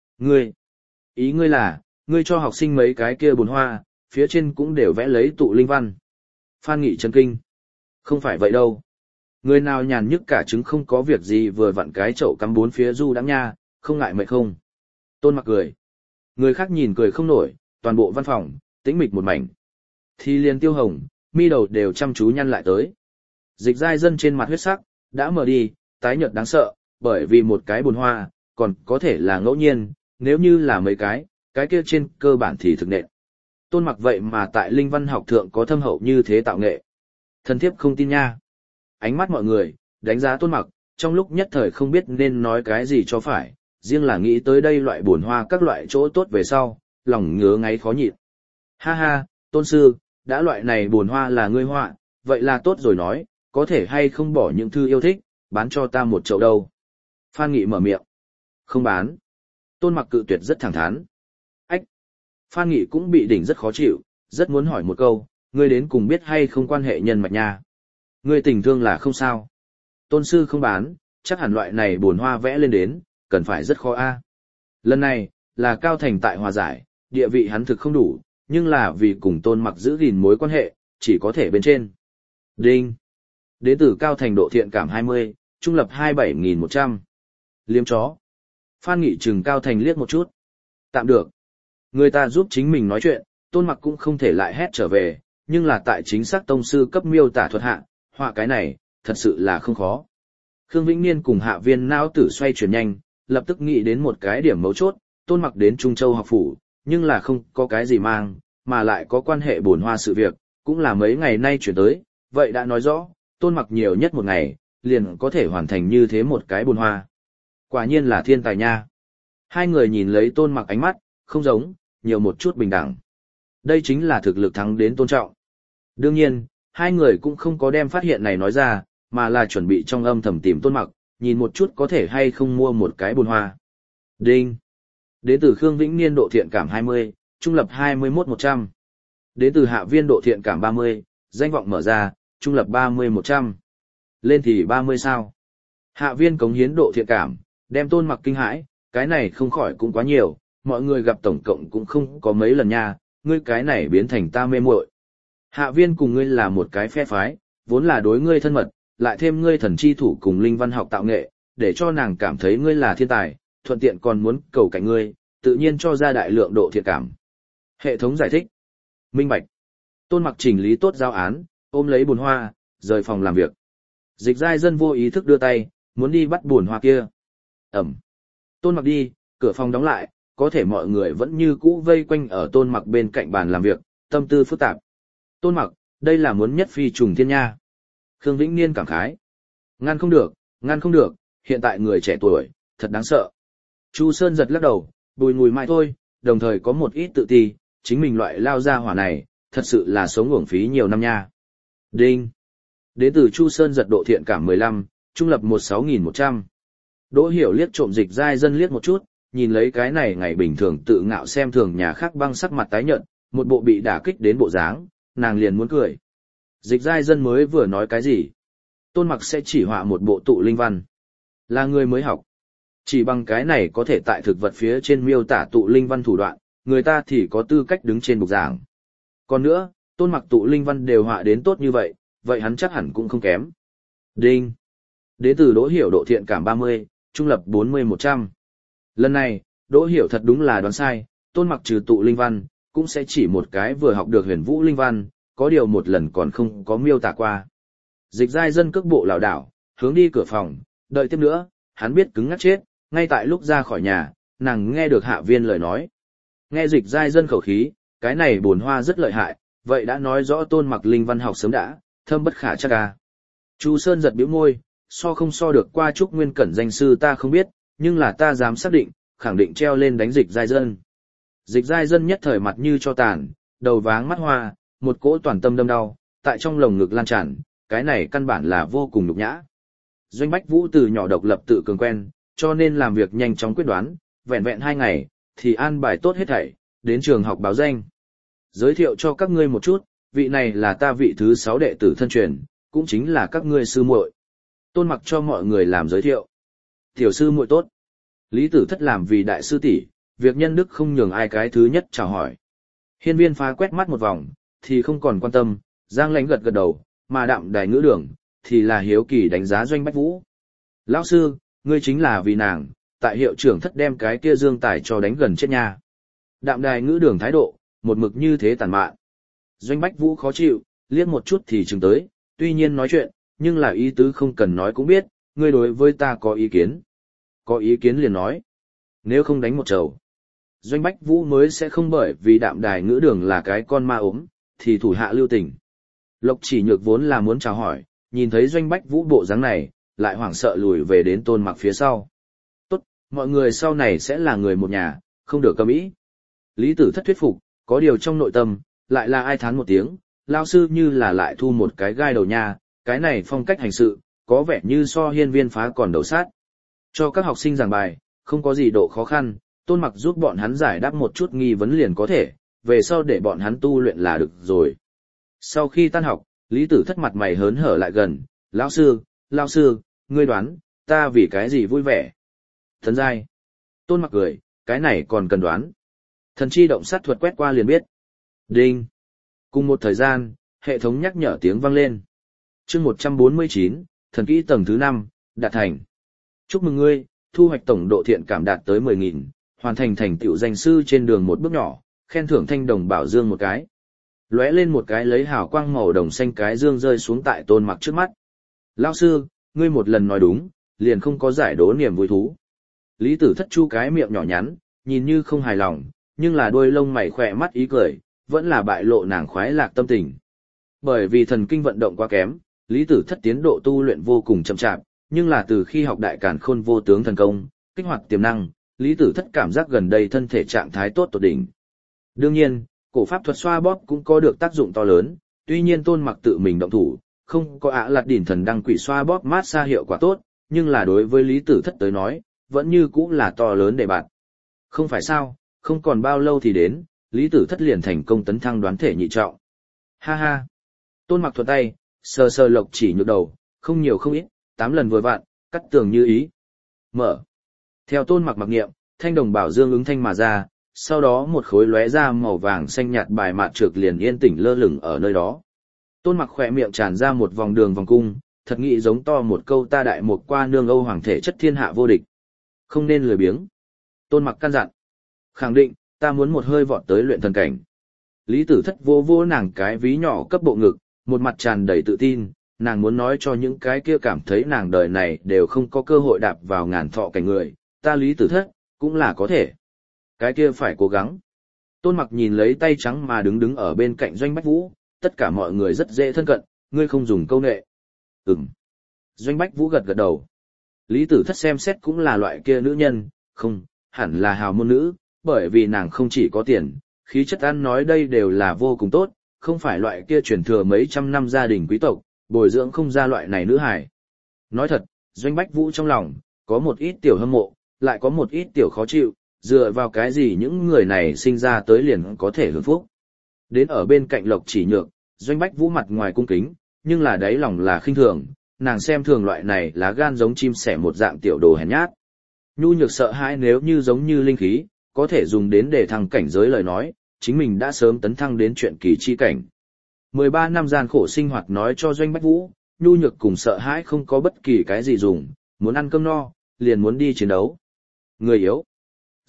Ý ngươi là, ngươi cho học sinh mấy cái kia bùn hoa, phía trên cũng đều vẽ lấy tụ linh văn. Phan Nghị chấn kinh. Không phải vậy đâu. Người nào nhàn nhức cả trứng không có việc gì vừa vặn cái chậu cắm bốn phía du đãng nha, không ngại mệt không. Tôn Mặc cười. Người khác nhìn cười không nổi, toàn bộ văn phòng, tĩnh mịch một mảnh. Thì liền Tiêu Hồng, mi đầu đều chăm chú nhăn lại tới. Dịch giai dân trên mặt huyết sắc, đã mờ đi, tái nhợt đáng sợ, bởi vì một cái bùn hoa, còn có thể là ngẫu nhiên, nếu như là mấy cái kia trên cơ bản thì thực nện. Tôn Mặc vậy mà tại linh văn học thượng có thâm hậu như thế tạo nghệ. Thân thiếp không tin nha. Ánh mắt mọi người, đánh giá Tôn Mặc, trong lúc nhất thời không biết nên nói cái gì cho phải, riêng là nghĩ tới đây loại bùn hoa các loại chỗ tốt về sau, lòng ngứa ngáy khó nhịn. Ha ha, Tôn sư, đã loại này bùn hoa là ngươi họa, vậy là tốt rồi nói, có thể hay không bỏ những thư yêu thích, bán cho ta một chậu đâu. Phan Nghị mở miệng. Không bán. Tôn Mặc cự tuyệt rất thẳng thắn. Ách. Phan Nghị cũng bị đỉnh rất khó chịu, rất muốn hỏi một câu, ngươi đến cùng biết hay không quan hệ nhân mạch nha. Ngươi tình thương là không sao. Tôn sư không bán, chắc hẳn loại này bùn hoa vẽ lên đến, cần phải rất khó a. Lần này, là Cao Thành tại hòa giải, địa vị hắn thực không đủ, nhưng là vì cùng Tôn Mặc giữ gìn mối quan hệ, chỉ có thể bên trên. Đinh. Đến từ Cao Thành độ thiện cảm 20, trung lập 27.100. Liếm chó. Phan Nghị trừng Cao Thành liếc một chút. Tạm được. Người ta giúp chính mình nói chuyện, Tôn Mặc cũng không thể lại hét trở về, nhưng là tại chính xác tông sư cấp miêu tả thuật hạ, họa cái này, thật sự là không khó. Khương Vĩnh Niên cùng Hạ Viên não tử xoay chuyển nhanh, lập tức nghĩ đến một cái điểm mấu chốt, Tôn Mặc đến Trung Châu học phủ, nhưng là không có cái gì mang, mà lại có quan hệ bổn hoa sự việc, cũng là mấy ngày nay chuyển tới, vậy đã nói rõ, Tôn Mặc nhiều nhất một ngày, liền có thể hoàn thành như thế một cái bổn hoa. Quả nhiên là thiên tài nha. Hai người nhìn lấy Tôn Mặc ánh mắt, không giống, nhiều một chút bình đẳng. Đây chính là thực lực thắng đến tôn trọng. Đương nhiên, hai người cũng không có đem phát hiện này nói ra, mà là chuẩn bị trong âm thầm tìm Tôn Mặc, nhìn một chút có thể hay không mua một cái bồn hoa. Đinh. Đến từ Khương Vĩnh Niên độ thiện cảm 20, trung lập 21.100. Đến từ Hạ Viên độ thiện cảm 30, danh vọng mở ra, trung lập 30.100. Lên thì 30 sao. Hạ Viên cống hiến độ thiện cảm, đem Tôn Mặc kinh hãi, cái này không khỏi cũng quá nhiều, mọi người gặp tổng cộng cũng không có mấy lần nha, ngươi cái này biến thành ta mê muội. Hạ Viên cùng ngươi là một cái phe phái, vốn là đối ngươi thân mật, lại thêm ngươi thần chi thủ cùng linh văn học tạo nghệ, để cho nàng cảm thấy ngươi là thiên tài, thuận tiện còn muốn cầu cạnh ngươi, tự nhiên cho ra đại lượng độ thiện cảm. Hệ thống giải thích. Minh bạch. Tôn Mặc chỉnh lý tốt giao án, ôm lấy bùn hoa, rời phòng làm việc. Dịch giai dân vô ý thức đưa tay, muốn đi bắt bùn hoa kia. Ẩm. Tôn Mặc đi, cửa phòng đóng lại, có thể mọi người vẫn như cũ vây quanh ở Tôn Mặc bên cạnh bàn làm việc, tâm tư phức tạp. Tôn Mặc, đây là muốn nhất phi trùng thiên nha. Khương Vĩnh Niên cảm khái. Ngăn không được, hiện tại người trẻ tuổi, thật đáng sợ. Chu Sơn giật lắc đầu, bùi ngùi mãi thôi, đồng thời có một ít tự ti, chính mình loại lao ra hỏa này, thật sự là sống uổng phí nhiều năm nha. Đinh. Đến từ Chu Sơn giật độ thiện cảm 15, trung lập 16.100. Đỗ Hiểu liếc trộm dịch giai dân liếc một chút, nhìn lấy cái này ngày bình thường tự ngạo xem thường nhà khác băng sắc mặt tái nhợt, một bộ bị đả kích đến bộ dáng, nàng liền muốn cười. Dịch giai dân mới vừa nói cái gì? Tôn Mặc sẽ chỉ họa một bộ tụ linh văn. Là người mới học. Chỉ bằng cái này có thể tại thực vật phía trên miêu tả tụ linh văn thủ đoạn, người ta thì có tư cách đứng trên bục giảng. Còn nữa, Tôn Mặc tụ linh văn đều họa đến tốt như vậy, vậy hắn chắc hẳn cũng không kém. Đinh. Đến từ Đỗ Hiểu độ thiện cảm 30, trung lập 40-100. Lần này, Đỗ Hiểu thật đúng là đoán sai, Tôn Mặc trừ tụ linh văn, cũng sẽ chỉ một cái vừa học được huyền vũ linh văn, có điều một lần còn không có miêu tả qua. Dịch giai dân cước bộ lảo đảo, hướng đi cửa phòng, đợi tiếp nữa, hắn biết cứng ngắc chết, ngay tại lúc ra khỏi nhà, nàng nghe được Hạ Viên lời nói. Nghe dịch giai dân khẩu khí, cái này bồn hoa rất lợi hại, vậy đã nói rõ Tôn Mặc linh văn học sớm đã, thâm bất khả trắc à. Chu Sơn giật bĩu môi, so không so được qua Trúc Nguyên Cẩn danh sư ta không biết, nhưng là ta dám xác định, khẳng định treo lên đánh dịch giai dân. Dịch giai dân nhất thời mặt như cho tàn, đầu váng mắt hoa, một cỗ toàn tâm đâm đau, tại trong lồng ngực lan tràn, cái này căn bản là vô cùng nhục nhã. Doanh Bách Vũ từ nhỏ độc lập tự cường quen, cho nên làm việc nhanh chóng quyết đoán, vẹn vẹn 2 ngày, thì an bài tốt hết thảy, đến trường học báo danh. Giới thiệu cho các ngươi một chút, vị này là ta vị thứ 6 đệ tử thân truyền, cũng chính là các ngươi sư muội. Tôn Mặc cho mọi người làm giới thiệu. Tiểu sư muội tốt. Lý Tử Thất làm vì đại sư tỷ, việc nhân đức không nhường ai cái thứ nhất chào hỏi. Hiên Viên Phá quét mắt một vòng, thì không còn quan tâm, Giang Lãnh gật gật đầu, mà Đạm Đài Ngữ Đường thì là hiếu kỳ đánh giá Doanh Bách Vũ. Lão sư, ngươi chính là vì nàng, tại hiệu trưởng thất đem cái kia Dương Tài cho đánh gần chết nha. Đạm Đài Ngữ Đường thái độ, một mực như thế tàn mạn. Doanh Bách Vũ khó chịu, liếc một chút thì chừng tới, tuy nhiên nói chuyện, nhưng là ý tứ không cần nói cũng biết, ngươi đối với ta có ý kiến. Có ý kiến liền nói. Nếu không đánh một trầu, Doanh Bách Vũ mới sẽ không bởi vì Đạm Đài Ngữ Đường là cái con ma ốm, thì thủ hạ lưu tình. Lộc Chỉ Nhược vốn là muốn chào hỏi, nhìn thấy Doanh Bách Vũ bộ dáng này, lại hoảng sợ lùi về đến Tôn Mặc phía sau. Tốt, mọi người sau này sẽ là người một nhà, không được cầm ý. Lý Tử Thất thuyết phục, có điều trong nội tâm, lại là ai thán một tiếng, lao sư như là lại thu một cái gai đầu nha, cái này phong cách hành sự, có vẻ như so Hiên Viên Phá còn đầu sát. Cho các học sinh giảng bài, không có gì độ khó khăn, Tôn Mặc giúp bọn hắn giải đáp một chút nghi vấn liền có thể, về sau để bọn hắn tu luyện là được rồi. Sau khi tan học, Lý Tử Thất mặt mày hớn hở lại gần, lão sư, ngươi đoán, ta vì cái gì vui vẻ? Thần giai. Tôn Mặc cười, cái này còn cần đoán. Thần chi động sát thuật quét qua liền biết. Đinh. Cùng một thời gian, hệ thống nhắc nhở tiếng vang lên. Chương 149, thần kỹ tầng thứ 5, đạt thành. Chúc mừng ngươi, thu hoạch tổng độ thiện cảm đạt tới 10.000, hoàn thành thành tựu danh sư trên đường một bước nhỏ, khen thưởng thanh đồng bảo dương một cái. Lóe lên một cái lấy hào quang màu đồng xanh cái dương rơi xuống tại Tôn Mặc trước mắt. Lão sư, ngươi một lần nói đúng, liền không có giải đố niềm vui thú. Lý Tử Thất chu cái miệng nhỏ nhắn, nhìn như không hài lòng, nhưng là đôi lông mày khỏe mắt ý cười, vẫn là bại lộ nàng khoái lạc tâm tình. Bởi vì thần kinh vận động quá kém, Lý Tử Thất tiến độ tu luyện vô cùng chậm chạp, nhưng là từ khi học đại càn khôn vô tướng thần công, kích hoạt tiềm năng, Lý Tử Thất cảm giác gần đây thân thể trạng thái tốt tột đỉnh. Đương nhiên, cổ pháp thuật xoa bóp cũng có được tác dụng to lớn, tuy nhiên Tôn Mặc tự mình động thủ, không có ạ lạt đỉnh thần đăng quỷ xoa bóp mát xa hiệu quả tốt, nhưng là đối với Lý Tử Thất tới nói, vẫn như cũng là to lớn để bạn. Không phải sao, không còn bao lâu thì đến, Lý Tử Thất liền thành công tấn thăng đoán thể nhị trọng. Ha ha. Tôn Mặc thuận tay, sờ sờ Lộc Chỉ Nhược đầu, không nhiều không ít, 8 lần vừa vặn, cắt tường như ý. Mở. Theo Tôn Mặc mặc niệm, thanh đồng bảo dương ứng thanh mà ra, sau đó một khối lóe ra màu vàng xanh nhạt bài mạt trược liền yên tĩnh lơ lửng ở nơi đó. Tôn Mặc khỏe miệng tràn ra một vòng đường vòng cung, thật nghĩ giống to một câu ta đại một qua nương Âu hoàng thể chất thiên hạ vô địch. Không nên lười biếng. Tôn Mặc căn dặn. Khẳng định, ta muốn một hơi vọt tới luyện thần cảnh. Lý Tử Thất vô vô nàng cái ví nhỏ cấp bộ ngực, một mặt tràn đầy tự tin, nàng muốn nói cho những cái kia cảm thấy nàng đời này đều không có cơ hội đạp vào ngàn thọ cảnh người, ta Lý Tử Thất, cũng là có thể. Cái kia phải cố gắng. Tôn Mặc nhìn lấy tay trắng mà đứng ở bên cạnh Doanh Bách Vũ, tất cả mọi người rất dễ thân cận, ngươi không dùng câu nệ. Doanh Bách Vũ gật gật đầu. Lý Tử Thất xem xét cũng là loại kia nữ nhân, không, hẳn là hào môn nữ, bởi vì nàng không chỉ có tiền, khí chất ăn nói đây đều là vô cùng tốt, không phải loại kia truyền thừa mấy trăm năm gia đình quý tộc, bồi dưỡng không ra loại này nữ hài. Nói thật, Doanh Bách Vũ trong lòng, có một ít tiểu hâm mộ, lại có một ít tiểu khó chịu, dựa vào cái gì những người này sinh ra tới liền có thể hưởng phúc. Đến ở bên cạnh Lộc Chỉ Nhược, Doanh Bách Vũ mặt ngoài cung kính, nhưng là đáy lòng là khinh thường, nàng xem thường loại này là gan giống chim sẻ một dạng tiểu đồ hèn nhát. Nhu Nhược sợ hãi nếu như giống như linh khí, có thể dùng đến để thăng cảnh giới lời nói, chính mình đã sớm tấn thăng đến chuyện kỳ chi cảnh. 13 năm gian khổ sinh hoạt nói cho Doanh Bách Vũ, Nhu Nhược cùng sợ hãi không có bất kỳ cái gì dùng, muốn ăn cơm no, liền muốn đi chiến đấu. Người yếu.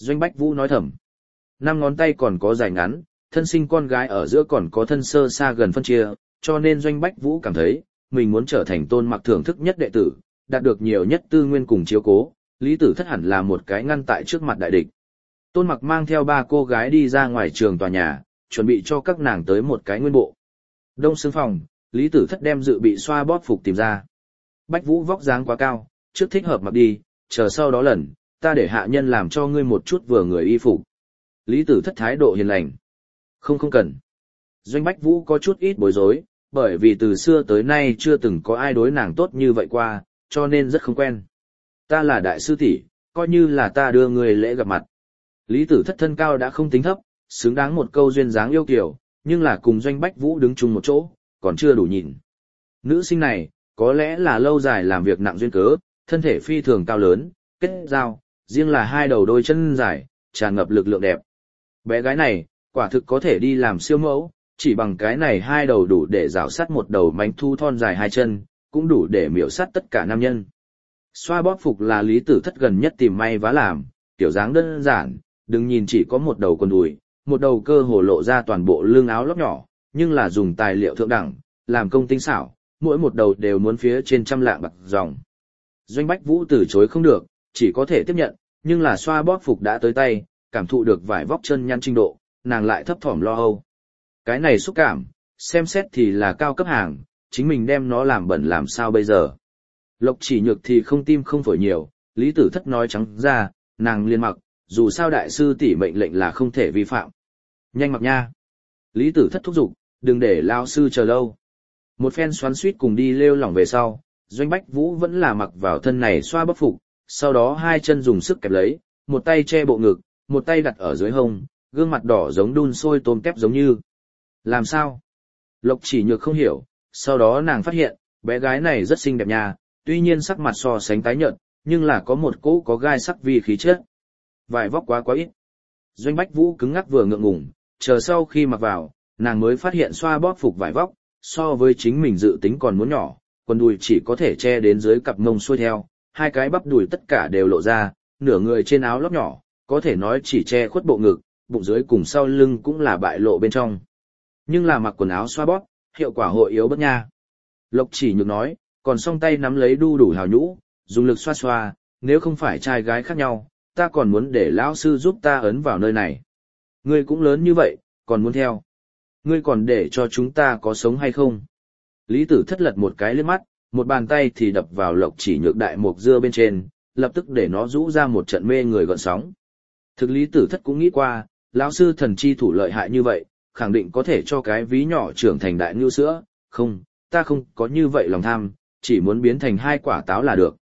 Doanh Bách Vũ nói thầm. 5 ngón tay còn có dài ngắn, thân sinh con gái ở giữa còn có thân sơ xa gần phân chia, cho nên Doanh Bách Vũ cảm thấy, mình muốn trở thành Tôn Mặc thưởng thức nhất đệ tử, đạt được nhiều nhất tư nguyên cùng chiếu cố, Lý Tử Thất hẳn là một cái ngăn tại trước mặt đại địch. Tôn Mặc mang theo 3 cô gái đi ra ngoài trường tòa nhà, chuẩn bị cho các nàng tới một cái nguyên bộ. Đông xương phòng, Lý Tử Thất đem dự bị xoa bóp phục tìm ra. Bách Vũ vóc dáng quá cao, trước thích hợp mặc đi, chờ sau đó lần, ta để hạ nhân làm cho ngươi một chút vừa người y phục. Lý Tử Thất thái độ hiền lành. Không cần. Doanh Bách Vũ có chút ít bối rối, bởi vì từ xưa tới nay chưa từng có ai đối nàng tốt như vậy qua, cho nên rất không quen. Ta là đại sư tỷ, coi như là ta đưa người lễ gặp mặt. Lý Tử Thất thân cao đã không tính thấp, xứng đáng một câu duyên dáng yêu kiều, nhưng là cùng Doanh Bách Vũ đứng chung một chỗ, còn chưa đủ nhìn. Nữ sinh này, có lẽ là lâu dài làm việc nặng duyên cớ, thân thể phi thường cao lớn, kết giao, riêng là 2 đầu đôi chân dài, tràn ngập lực lượng đẹp. Bé gái này, quả thực có thể đi làm siêu mẫu, chỉ bằng cái này 2 đầu đủ để rào sát một đầu mánh thu thon dài 2 chân, cũng đủ để miểu sát tất cả nam nhân. Xoa bóp phục là Lý Tử Thất gần nhất tìm may vá làm, tiểu dáng đơn giản, đừng nhìn chỉ có một đầu quần đùi, một đầu cơ hồ lộ ra toàn bộ lưng áo lót nhỏ, nhưng là dùng tài liệu thượng đẳng, làm công tinh xảo, mỗi một đầu đều muốn phía trên trăm lạng bạc dòng. Doanh Bách Vũ từ chối không được, chỉ có thể tiếp nhận, nhưng là xoa bóp phục đã tới tay, cảm thụ được vải vóc chân nhăn trình độ, nàng lại thấp thỏm lo âu. Cái này xúc cảm, xem xét thì là cao cấp hàng, chính mình đem nó làm bẩn làm sao bây giờ. Lộc Chỉ Nhược thì không tim không phổi nhiều, Lý Tử Thất nói trắng ra, nàng liền mặc, dù sao đại sư tỷ mệnh lệnh là không thể vi phạm. Nhanh mặc nha. Lý Tử Thất thúc giục, đừng để lao sư chờ lâu. Một phen xoắn suýt cùng đi lêu lỏng về sau, Doanh Bách Vũ vẫn là mặc vào thân này xoa bóp phục, sau đó 2 chân dùng sức kẹp lấy, một tay che bộ ngực, một tay đặt ở dưới hông, gương mặt đỏ giống đun sôi tôm tép giống như. Làm sao? Lộc Chỉ Nhược không hiểu, sau đó nàng phát hiện, bé gái này rất xinh đẹp nha, tuy nhiên sắc mặt so sánh tái nhợt, nhưng là có một cỗ có gai sắc vi khí chất. Vải vóc quá ít. Doanh Bách Vũ cứng ngắc vừa ngượng ngùng, chờ sau khi mặc vào, nàng mới phát hiện xoa bóp phục vải vóc, so với chính mình dự tính còn muốn nhỏ, quần đùi chỉ có thể che đến dưới cặp mông xuôi theo, 2 cái bắp đùi tất cả đều lộ ra, nửa người trên áo lót nhỏ, có thể nói chỉ che khuất bộ ngực, bụng dưới cùng sau lưng cũng là bại lộ bên trong. Nhưng là mặc quần áo xoa bóp, hiệu quả hội yếu bất nha. Lộc Chỉ Nhược nói, còn song tay nắm lấy đu đủ hào nhũ, dùng lực xoa xoa, nếu không phải trai gái khác nhau, ta còn muốn để lão sư giúp ta ấn vào nơi này. Ngươi cũng lớn như vậy, còn muốn theo. Ngươi còn để cho chúng ta có sống hay không? Lý Tử Thất lật một cái liếc mắt, một bàn tay thì đập vào Lộc Chỉ Nhược đại mục dưa bên trên, lập tức để nó rũ ra một trận mê người gợn sóng. Thực Lý Tử Thất cũng nghĩ qua, lão sư thần chi thủ lợi hại như vậy, khẳng định có thể cho cái ví nhỏ trưởng thành đại ngưu sữa, không, ta không có như vậy lòng tham, chỉ muốn biến thành 2 quả táo là được.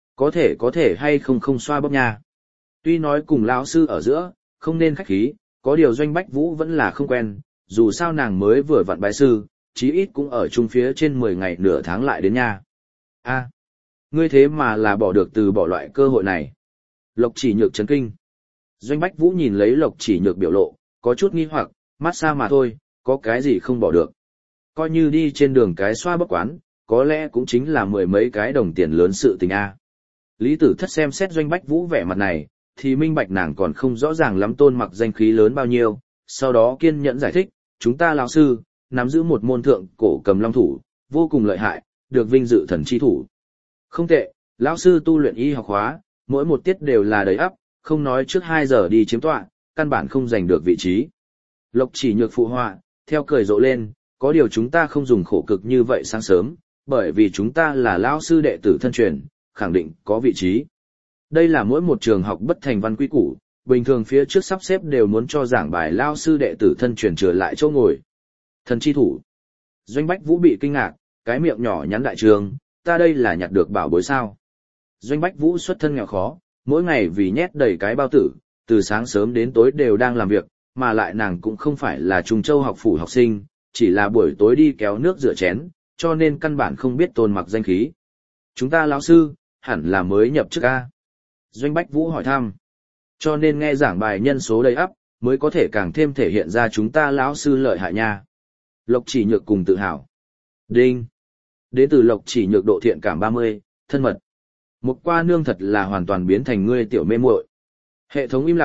Có thể hay không xoa bóp nha. Tuy nói cùng lão sư ở giữa, không nên khách khí, có điều Doanh Bách Vũ vẫn là không quen, dù sao nàng mới vừa vặn bái sư, chí ít cũng ở chung phía trên 10 ngày nửa tháng lại đến nha. Ngươi thế mà là bỏ được từ bỏ loại cơ hội này. Lộc Chỉ Nhược chấn kinh. Doanh Bách Vũ nhìn lấy Lộc Chỉ Nhược biểu lộ, có chút nghi hoặc, mát xa mà thôi, có cái gì không bỏ được. Coi như đi trên đường cái xoa bóp quán, có lẽ cũng chính là 10 mấy cái đồng tiền lớn sự tình a. Lý Tử Thất xem xét Doanh Bách Vũ vẻ mặt này, thì minh bạch nàng còn không rõ ràng lắm Tôn Mặc danh khí lớn bao nhiêu, sau đó kiên nhẫn giải thích, chúng ta lão sư, nắm giữ một môn thượng cổ cầm long thủ, vô cùng lợi hại, được vinh dự thần chi thủ. Không tệ, lão sư tu luyện y học hóa, mỗi một tiết đều là đầy ắp, không nói trước 2 giờ đi chiếm tọa, căn bản không giành được vị trí. Lộc Chỉ Nhược phụ họa, theo cười rộ lên, có điều chúng ta không dùng khổ cực như vậy sáng sớm, bởi vì chúng ta là lão sư đệ tử thân truyền, khẳng định có vị trí. Đây là mỗi một trường học bất thành văn quy củ, bình thường phía trước sắp xếp đều muốn cho giảng bài lão sư đệ tử thân truyền trở lại chỗ ngồi. Thần chi thủ. Doanh Bách Vũ bị kinh ngạc, cái miệng nhỏ nhắn đại trường, ta đây là nhặt được bảo bối sao. Doanh Bách Vũ xuất thân nghèo khó, mỗi ngày vì nhét đầy cái bao tử, từ sáng sớm đến tối đều đang làm việc, mà lại nàng cũng không phải là Trung Châu học phủ học sinh, chỉ là buổi tối đi kéo nước rửa chén, cho nên căn bản không biết Tôn Mặc danh khí. Chúng ta lão sư, hẳn là mới nhập chức A. Doanh Bách Vũ hỏi thăm. Cho nên nghe giảng bài nhân số đầy ắp, mới có thể càng thêm thể hiện ra chúng ta lão sư lợi hại nha. Lộc Chỉ Nhược cùng tự hào. Đinh. Đến từ Lộc Chỉ Nhược độ thiện cảm 30, thân mật. Một qua nương thật là hoàn toàn biến thành ngươi tiểu mê muội. Hệ thống im lặng,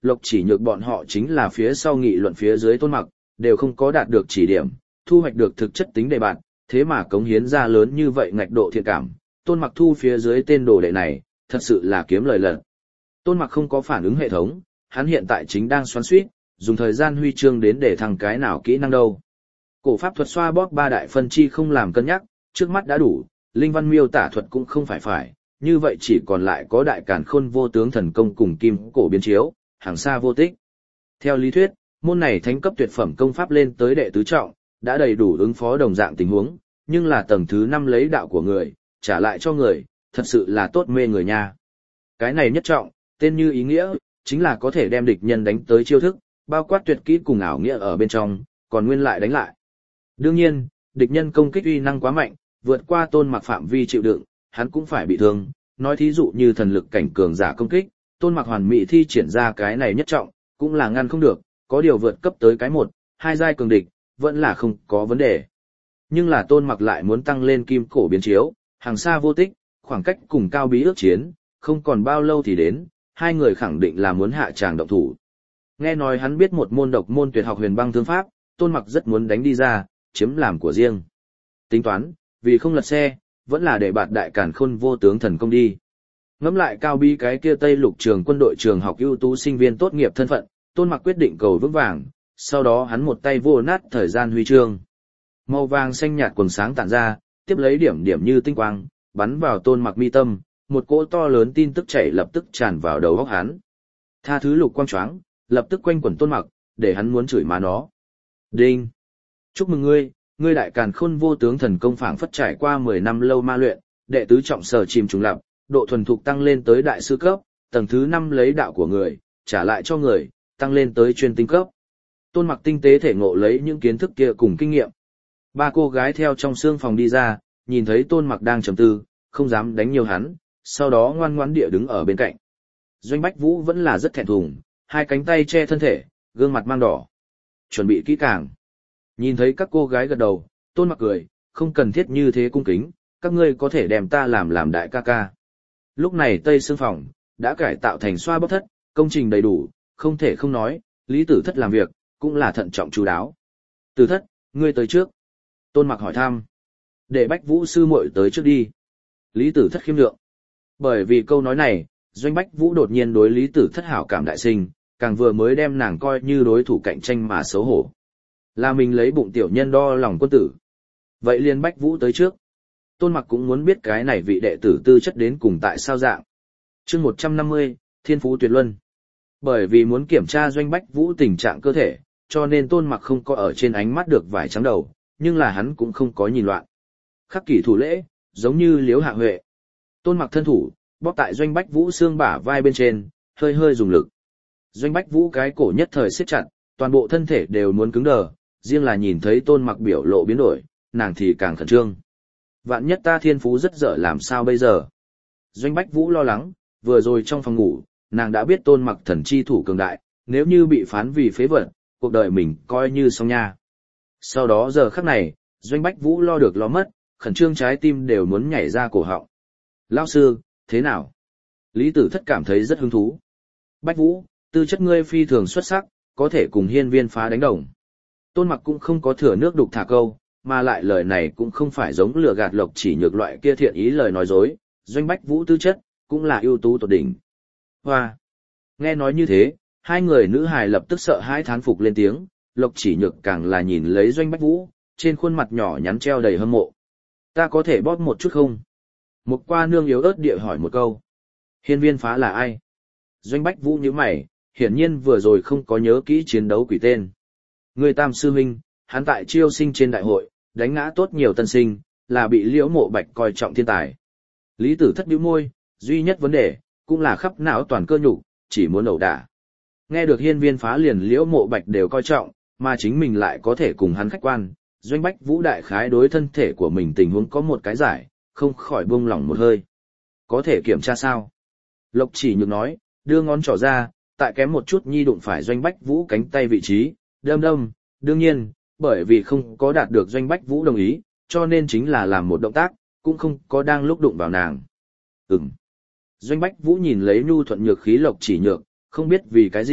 Lộc Chỉ Nhược bọn họ chính là phía sau nghị luận phía dưới Tôn Mặc, đều không có đạt được chỉ điểm, thu hoạch được thực chất tính đề bạt, thế mà cống hiến ra lớn như vậy ngạch độ thiện cảm, Tôn Mặc thu phía dưới tên đồ đệ này, thật sự là kiếm lời lận. Tôn Mặc không có phản ứng hệ thống, hắn hiện tại chính đang xoắn xuýt, dùng thời gian huy chương đến để thăng cái nào kỹ năng đâu. Cổ pháp thuật xoa bóp ba đại phân chi không làm cân nhắc, trước mắt đã đủ, linh văn miêu tả thuật cũng không phải, như vậy chỉ còn lại có đại càn khôn vô tướng thần công cùng kim cổ biến chiếu, hàng xa vô tích. Theo lý thuyết, môn này thánh cấp tuyệt phẩm công pháp lên tới đệ tứ trọng, đã đầy đủ ứng phó đồng dạng tình huống, nhưng là tầng thứ 5 lấy đạo của người, trả lại cho người, thật sự là tốt mê người nha. Cái này nhất trọng, tên như ý nghĩa, chính là có thể đem địch nhân đánh tới chiêu thức, bao quát tuyệt kỹ cùng ảo nghĩa ở bên trong, còn nguyên lại đánh lại. Đương nhiên, địch nhân công kích uy năng quá mạnh, vượt qua Tôn Mặc phạm vi chịu đựng, hắn cũng phải bị thương. Nói thí dụ như thần lực cảnh cường giả công kích, Tôn Mặc hoàn mỹ thi triển ra cái này nhất trọng, cũng là ngăn không được, có điều vượt cấp tới cái 1, 2 giai cường địch, vẫn là không có vấn đề. Nhưng là Tôn Mặc lại muốn tăng lên kim cổ biến chiếu, hàng xa vô tích, khoảng cách cùng Cao Bí ước chiến, không còn bao lâu thì đến, hai người khẳng định là muốn hạ tràng động thủ. Nghe nói hắn biết một môn độc môn tuyệt học huyền băng thương pháp, Tôn Mặc rất muốn đánh đi ra, chiếm làm của riêng. Tính toán, vì không lật xe, vẫn là để bạt đại càn khôn vô tướng thần công đi. Ngẫm lại Cao Bí cái kia Tây Lục trường quân đội trường học ưu tú sinh viên tốt nghiệp thân phận, Tôn Mặc quyết định cầu vững vàng, sau đó hắn một tay vô nát thời gian huy chương. Màu vàng xanh nhạt quần sáng tản ra, tiếp lấy điểm điểm như tinh quang, bắn vào Tôn Mặc mi tâm, một cỗ to lớn tin tức chảy lập tức tràn vào đầu óc hắn. Tha thứ lục quang choáng, lập tức quanh quẩn Tôn Mặc, để hắn muốn chửi má nó. Đinh! Chúc mừng ngươi, ngươi đại càn khôn vô tướng thần công phảng phất trải qua 10 năm lâu ma luyện, đệ tứ trọng sở chìm trùng lập, độ thuần thục tăng lên tới đại sư cấp, tầng thứ 5 lấy đạo của người, trả lại cho người, tăng lên tới chuyên tinh cấp. Tôn Mặc tinh tế thể ngộ lấy những kiến thức kia cùng kinh nghiệm. Ba cô gái theo trong xương phòng đi ra, nhìn thấy Tôn Mặc đang trầm tư, không dám đánh nhiều hắn, sau đó ngoan ngoãn địa đứng ở bên cạnh. Doanh Bách Vũ vẫn là rất thẹn thùng, hai cánh tay che thân thể, gương mặt mang đỏ. Chuẩn bị kỹ càng. Nhìn thấy các cô gái gật đầu, Tôn Mặc cười, không cần thiết như thế cung kính, các ngươi có thể đem ta làm đại ca ca. Lúc này Tây Sương Phòng đã cải tạo thành xoa bóp thất, công trình đầy đủ, không thể không nói, Lý Tử Thất làm việc cũng là thận trọng chú đáo. Tử Thất, ngươi tới trước. Tôn Mặc hỏi thăm. Để Bách Vũ sư muội tới trước đi. Lý Tử Thất khiêm lượng. Bởi vì câu nói này, Doanh Bách Vũ đột nhiên đối Lý Tử Thất hảo cảm đại sinh, càng vừa mới đem nàng coi như đối thủ cạnh tranh mà xấu hổ. Là mình lấy bụng tiểu nhân đo lòng quân tử. Vậy liền Bách Vũ tới trước. Tôn Mặc cũng muốn biết cái này vị đệ tử tư chất đến cùng tại sao dạng. Chương 150, Thiên Phú Tuyệt Luân. Bởi vì muốn kiểm tra Doanh Bách Vũ tình trạng cơ thể, cho nên Tôn Mặc không có ở trên ánh mắt được vải trắng đầu, nhưng là hắn cũng không có nhìn loạn. Khắc kỷ thủ lễ, giống như Liếu Hạ Huệ. Tôn Mặc thân thủ, bóp tại Doanh Bách Vũ xương bả vai bên trên, hơi hơi dùng lực. Doanh Bách Vũ cái cổ nhất thời siết chặt, toàn bộ thân thể đều muốn cứng đờ, riêng là nhìn thấy Tôn Mặc biểu lộ biến đổi, nàng thì càng khẩn trương. Vạn nhất ta thiên phú rất dở làm sao bây giờ? Doanh Bách Vũ lo lắng, vừa rồi trong phòng ngủ, nàng đã biết Tôn Mặc thần chi thủ cường đại, nếu như bị phán vì phế vật, cuộc đời mình coi như xong nha. Sau đó giờ khắc này, Doanh Bách Vũ lo được lo mất, khẩn trương trái tim đều muốn nhảy ra cổ họng. Lão sư, thế nào? Lý Tử Thất cảm thấy rất hứng thú. Bách Vũ, tư chất ngươi phi thường xuất sắc, có thể cùng Hiên Viên Phá đánh đồng. Tôn Mặc cũng không có thừa nước đục thả câu, mà lại lời này cũng không phải giống lừa gạt Lộc Chỉ Nhược loại kia thiện ý lời nói dối, Doanh Bách Vũ tư chất cũng là ưu tú tột đỉnh. Hoa! Nghe nói như thế, hai người nữ hài lập tức sợ hãi thán phục lên tiếng, Lộc Chỉ Nhược càng là nhìn lấy Doanh Bách Vũ, trên khuôn mặt nhỏ nhắn treo đầy hâm mộ. Ta có thể bóp một chút không? Một qua nương yếu ớt địa hỏi một câu. Hiên Viên Phá là ai? Doanh Bách Vũ nhíu mày, hiển nhiên vừa rồi không có nhớ kỹ chiến đấu quỷ tên. Người Tam sư huynh, hắn tại chiêu sinh trên đại hội, đánh ngã tốt nhiều tân sinh, là bị Liễu Mộ Bạch coi trọng thiên tài. Lý Tử Thất bĩu môi, duy nhất vấn đề, cũng là khắp não toàn cơ nhục, chỉ muốn ẩu đả. Nghe được Hiên Viên Phá liền Liễu Mộ Bạch đều coi trọng, mà chính mình lại có thể cùng hắn khách quan, Doanh Bách Vũ đại khái đối thân thể của mình tình huống có một cái giải, không khỏi buông lỏng một hơi. Có thể kiểm tra sao? Lộc Chỉ Nhược nói, đưa ngón trỏ ra, tại kém một chút nhi đụng phải Doanh Bách Vũ cánh tay vị trí, đâm đâm, đương nhiên, bởi vì không có đạt được Doanh Bách Vũ đồng ý, cho nên chính là làm một động tác, cũng không có đang lúc đụng vào nàng. Doanh Bách Vũ nhìn lấy nhu thuận nhược khí Lộc Chỉ Nhược, không biết vì cái gì,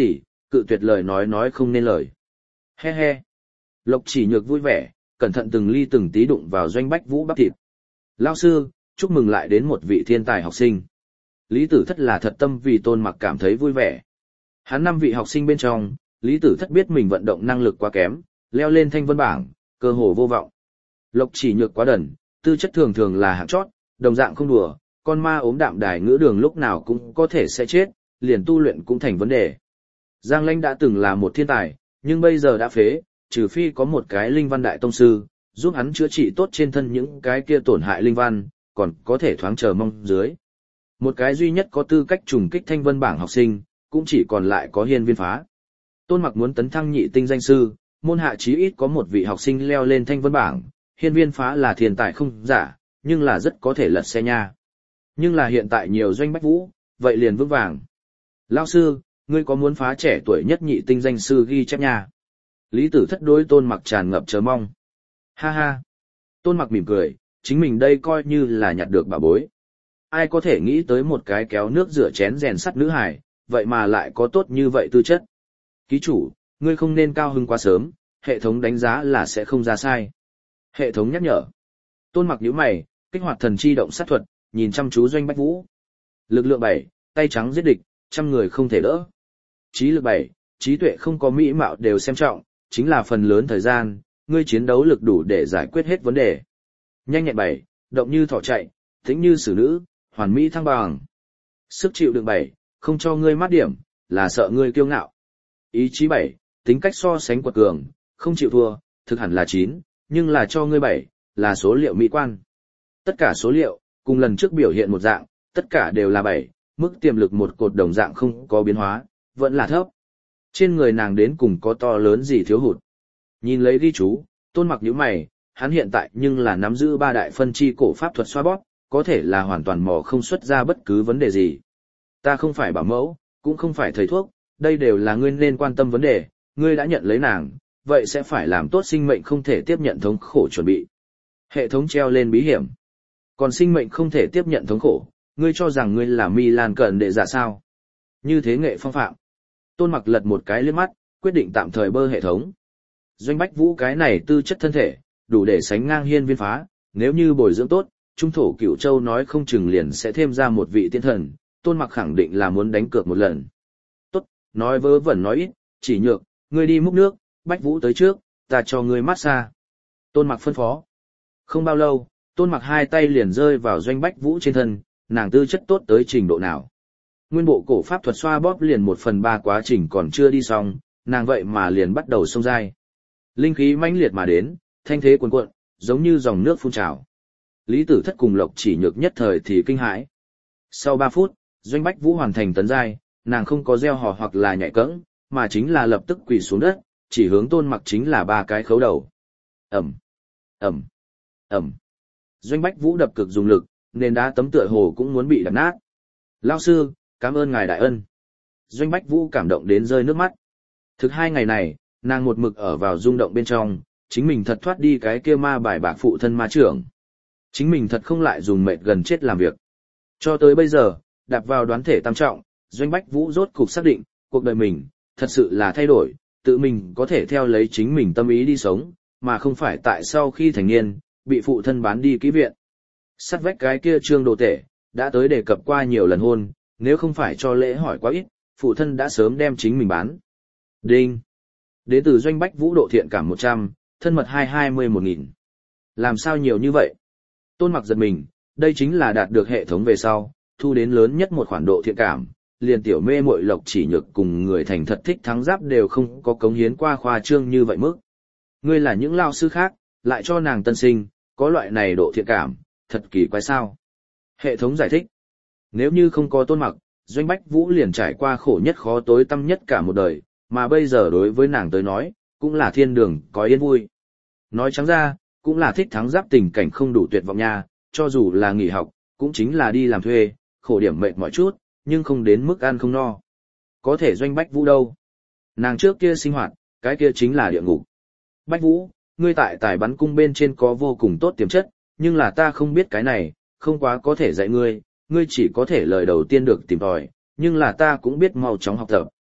cự tuyệt lời nói không nên lời. He he. Lộc Chỉ Nhược vui vẻ, cẩn thận từng ly từng tí đụng vào Doanh Bách Vũ bắp thịt. Lao sư, chúc mừng lại đến một vị thiên tài học sinh. Lý Tử Thất là thật tâm vì Tôn Mặc cảm thấy vui vẻ. Hắn 5 vị học sinh bên trong, Lý Tử Thất biết mình vận động năng lực quá kém, leo lên thanh vân bảng, cơ hồ vô vọng. Lộc Chỉ Nhược quá đần, tư chất thường thường là hạng chót, đồng dạng không đùa, con ma ốm đạm đài ngữ đường lúc nào cũng có thể sẽ chết, liền tu luyện cũng thành vấn đề. Giang Lanh đã từng là một thiên tài, nhưng bây giờ đã phế, trừ phi có một cái linh văn đại tông sư, giúp hắn chữa trị tốt trên thân những cái kia tổn hại linh văn, còn có thể thoáng chờ mong dưới. Một cái duy nhất có tư cách trùng kích thanh vân bảng học sinh, cũng chỉ còn lại có Hiên Viên Phá. Tôn Mặc muốn tấn thăng nhị tinh danh sư, môn hạ chí ít có một vị học sinh leo lên thanh vân bảng, Hiên Viên Phá là thiên tài không giả, nhưng là rất có thể lật xe nha. Nhưng là hiện tại nhiều Doanh Bách Vũ, vậy liền vững vàng. Lao sư, ngươi có muốn phá trẻ tuổi nhất nhị tinh danh sư ghi chép nha? Lý Tử Thất đối Tôn Mặc tràn ngập chờ mong. Ha ha. Tôn Mặc mỉm cười, chính mình đây coi như là nhặt được bảo bối. Ai có thể nghĩ tới một cái kéo nước rửa chén rèn sắt nữ hải, vậy mà lại có tốt như vậy tư chất. Ký chủ, ngươi không nên cao hứng quá sớm, hệ thống đánh giá là sẽ không ra sai. Hệ thống nhắc nhở. Tôn Mặc nhíu mày, kích hoạt thần chi động sát thuật, nhìn chăm chú Doanh Bách Vũ. Lực lượng 7, tay trắng giết địch, 100 người không thể đỡ. Trí lực 7, trí tuệ không có mỹ mạo đều xem trọng, chính là phần lớn thời gian, ngươi chiến đấu lực đủ để giải quyết hết vấn đề. Nhanh nhẹn 7, động như thỏ chạy, tĩnh như xử nữ, hoàn mỹ thăng bằng. Sức chịu đựng 7, không cho ngươi mát điểm, là sợ ngươi kiêu ngạo. Ý chí 7, tính cách so sánh quật cường, không chịu thua, thực hẳn là 9, nhưng là cho ngươi 7, là số liệu mỹ quan. Tất cả số liệu, cùng lần trước biểu hiện một dạng, tất cả đều là 7, mức tiềm lực một cột đồng dạng không có biến hóa, vẫn là thấp. Trên người nàng đến cùng có to lớn gì thiếu hụt. Nhìn lấy ghi chú, Tôn Mặc nhíu mày, hắn hiện tại nhưng là nắm giữ 3 đại phân chi cổ pháp thuật xoa bóp, có thể là hoàn toàn mò không xuất ra bất cứ vấn đề gì. Ta không phải bảo mẫu, cũng không phải thầy thuốc, đây đều là ngươi nên quan tâm vấn đề, ngươi đã nhận lấy nàng, vậy sẽ phải làm tốt sinh mệnh không thể tiếp nhận thống khổ chuẩn bị. Hệ thống treo lên bí hiểm. Còn sinh mệnh không thể tiếp nhận thống khổ, ngươi cho rằng ngươi là Milan cận đệ giả sao? Như thế nghệ phong phạm. Tôn Mặc lật một cái liếc mắt, quyết định tạm thời bơ hệ thống. Doanh Bách Vũ cái này tư chất thân thể, đủ để sánh ngang Hiên Viên Phá, nếu như bồi dưỡng tốt, Trung thổ Cửu Châu nói không chừng liền sẽ thêm ra một vị tiên thần, Tôn Mặc khẳng định là muốn đánh cược một lần. Tốt, nói vớ vẩn nói ít, Chỉ Nhược, ngươi đi múc nước, Bách Vũ tới trước, ta cho ngươi massage. Tôn Mặc phân phó. Không bao lâu, Tôn Mặc 2 tay liền rơi vào Doanh Bách Vũ trên thân, nàng tư chất tốt tới trình độ nào. Nguyên bộ cổ pháp thuật xoa bóp liền 1/3 quá trình còn chưa đi xong, nàng vậy mà liền bắt đầu xông dai. Linh khí mãnh liệt mà đến, thanh thế cuồn cuộn, giống như dòng nước phun trào. Lý Tử Thất cùng Lộc Chỉ Nhược nhất thời thì kinh hãi. Sau 3 phút, Doanh Bách Vũ hoàn thành tấn giai, nàng không có reo hò hoặc là nhảy cẫng, mà chính là lập tức quỳ xuống đất, chỉ hướng Tôn Mặc chính là 3 cái khấu đầu. Ầm, ầm, ầm. Doanh Bách Vũ đập cực dùng lực, nền đá tấm tựa hồ cũng muốn bị đập nát. Lão sư, cảm ơn ngài đại ân. Doanh Bách Vũ cảm động đến rơi nước mắt. Thực 2 ngày này, nàng một mực ở vào rung động bên trong, chính mình thật thoát đi cái kia ma bài bạc phụ thân ma trưởng. Chính mình thật không lại dùng mệt gần chết làm việc. Cho tới bây giờ, đạp vào đoán thể tam trọng, Doanh Bách Vũ rốt cục xác định, cuộc đời mình, thật sự là thay đổi, tự mình có thể theo lấy chính mình tâm ý đi sống, mà không phải tại sau khi thành niên, bị phụ thân bán đi kỹ viện. Sắt vách cái kia Trương Đồ Tể, đã tới đề cập qua nhiều lần hôn, nếu không phải cho lễ hỏi quá ít, phụ thân đã sớm đem chính mình bán. Đinh. Đến từ Doanh Bách Vũ độ thiện cảm 100, thân mật 220-1000. Làm sao nhiều như vậy? Tôn Mặc giật mình, đây chính là đạt được hệ thống về sau, thu đến lớn nhất một khoản độ thiện cảm, liền tiểu mê muội Lộc Chỉ Nhược cùng người thành thật thích thắng giáp đều không có cống hiến qua khoa trương như vậy mức. Ngươi là những lao sư khác, lại cho nàng tân sinh, có loại này độ thiện cảm, thật kỳ quái sao? Hệ thống giải thích. Nếu như không có Tôn Mặc, Doanh Bách Vũ liền trải qua khổ nhất khó tối tăm nhất cả một đời, mà bây giờ đối với nàng tới nói, cũng là thiên đường có yên vui. Nói trắng ra, cũng là thích thắng giáp tình cảnh không đủ tuyệt vọng nha, cho dù là nghỉ học, cũng chính là đi làm thuê, khổ điểm mệt mỏi chút, nhưng không đến mức ăn không no. Có thể Doanh Bách Vũ đâu? Nàng trước kia sinh hoạt, cái kia chính là địa ngục. Bách Vũ, ngươi tại tài bắn cung bên trên có vô cùng tốt tiềm chất, nhưng là ta không biết cái này, không quá có thể dạy ngươi, ngươi chỉ có thể lời đầu tiên được tìm tòi, nhưng là ta cũng biết mau chóng học tập.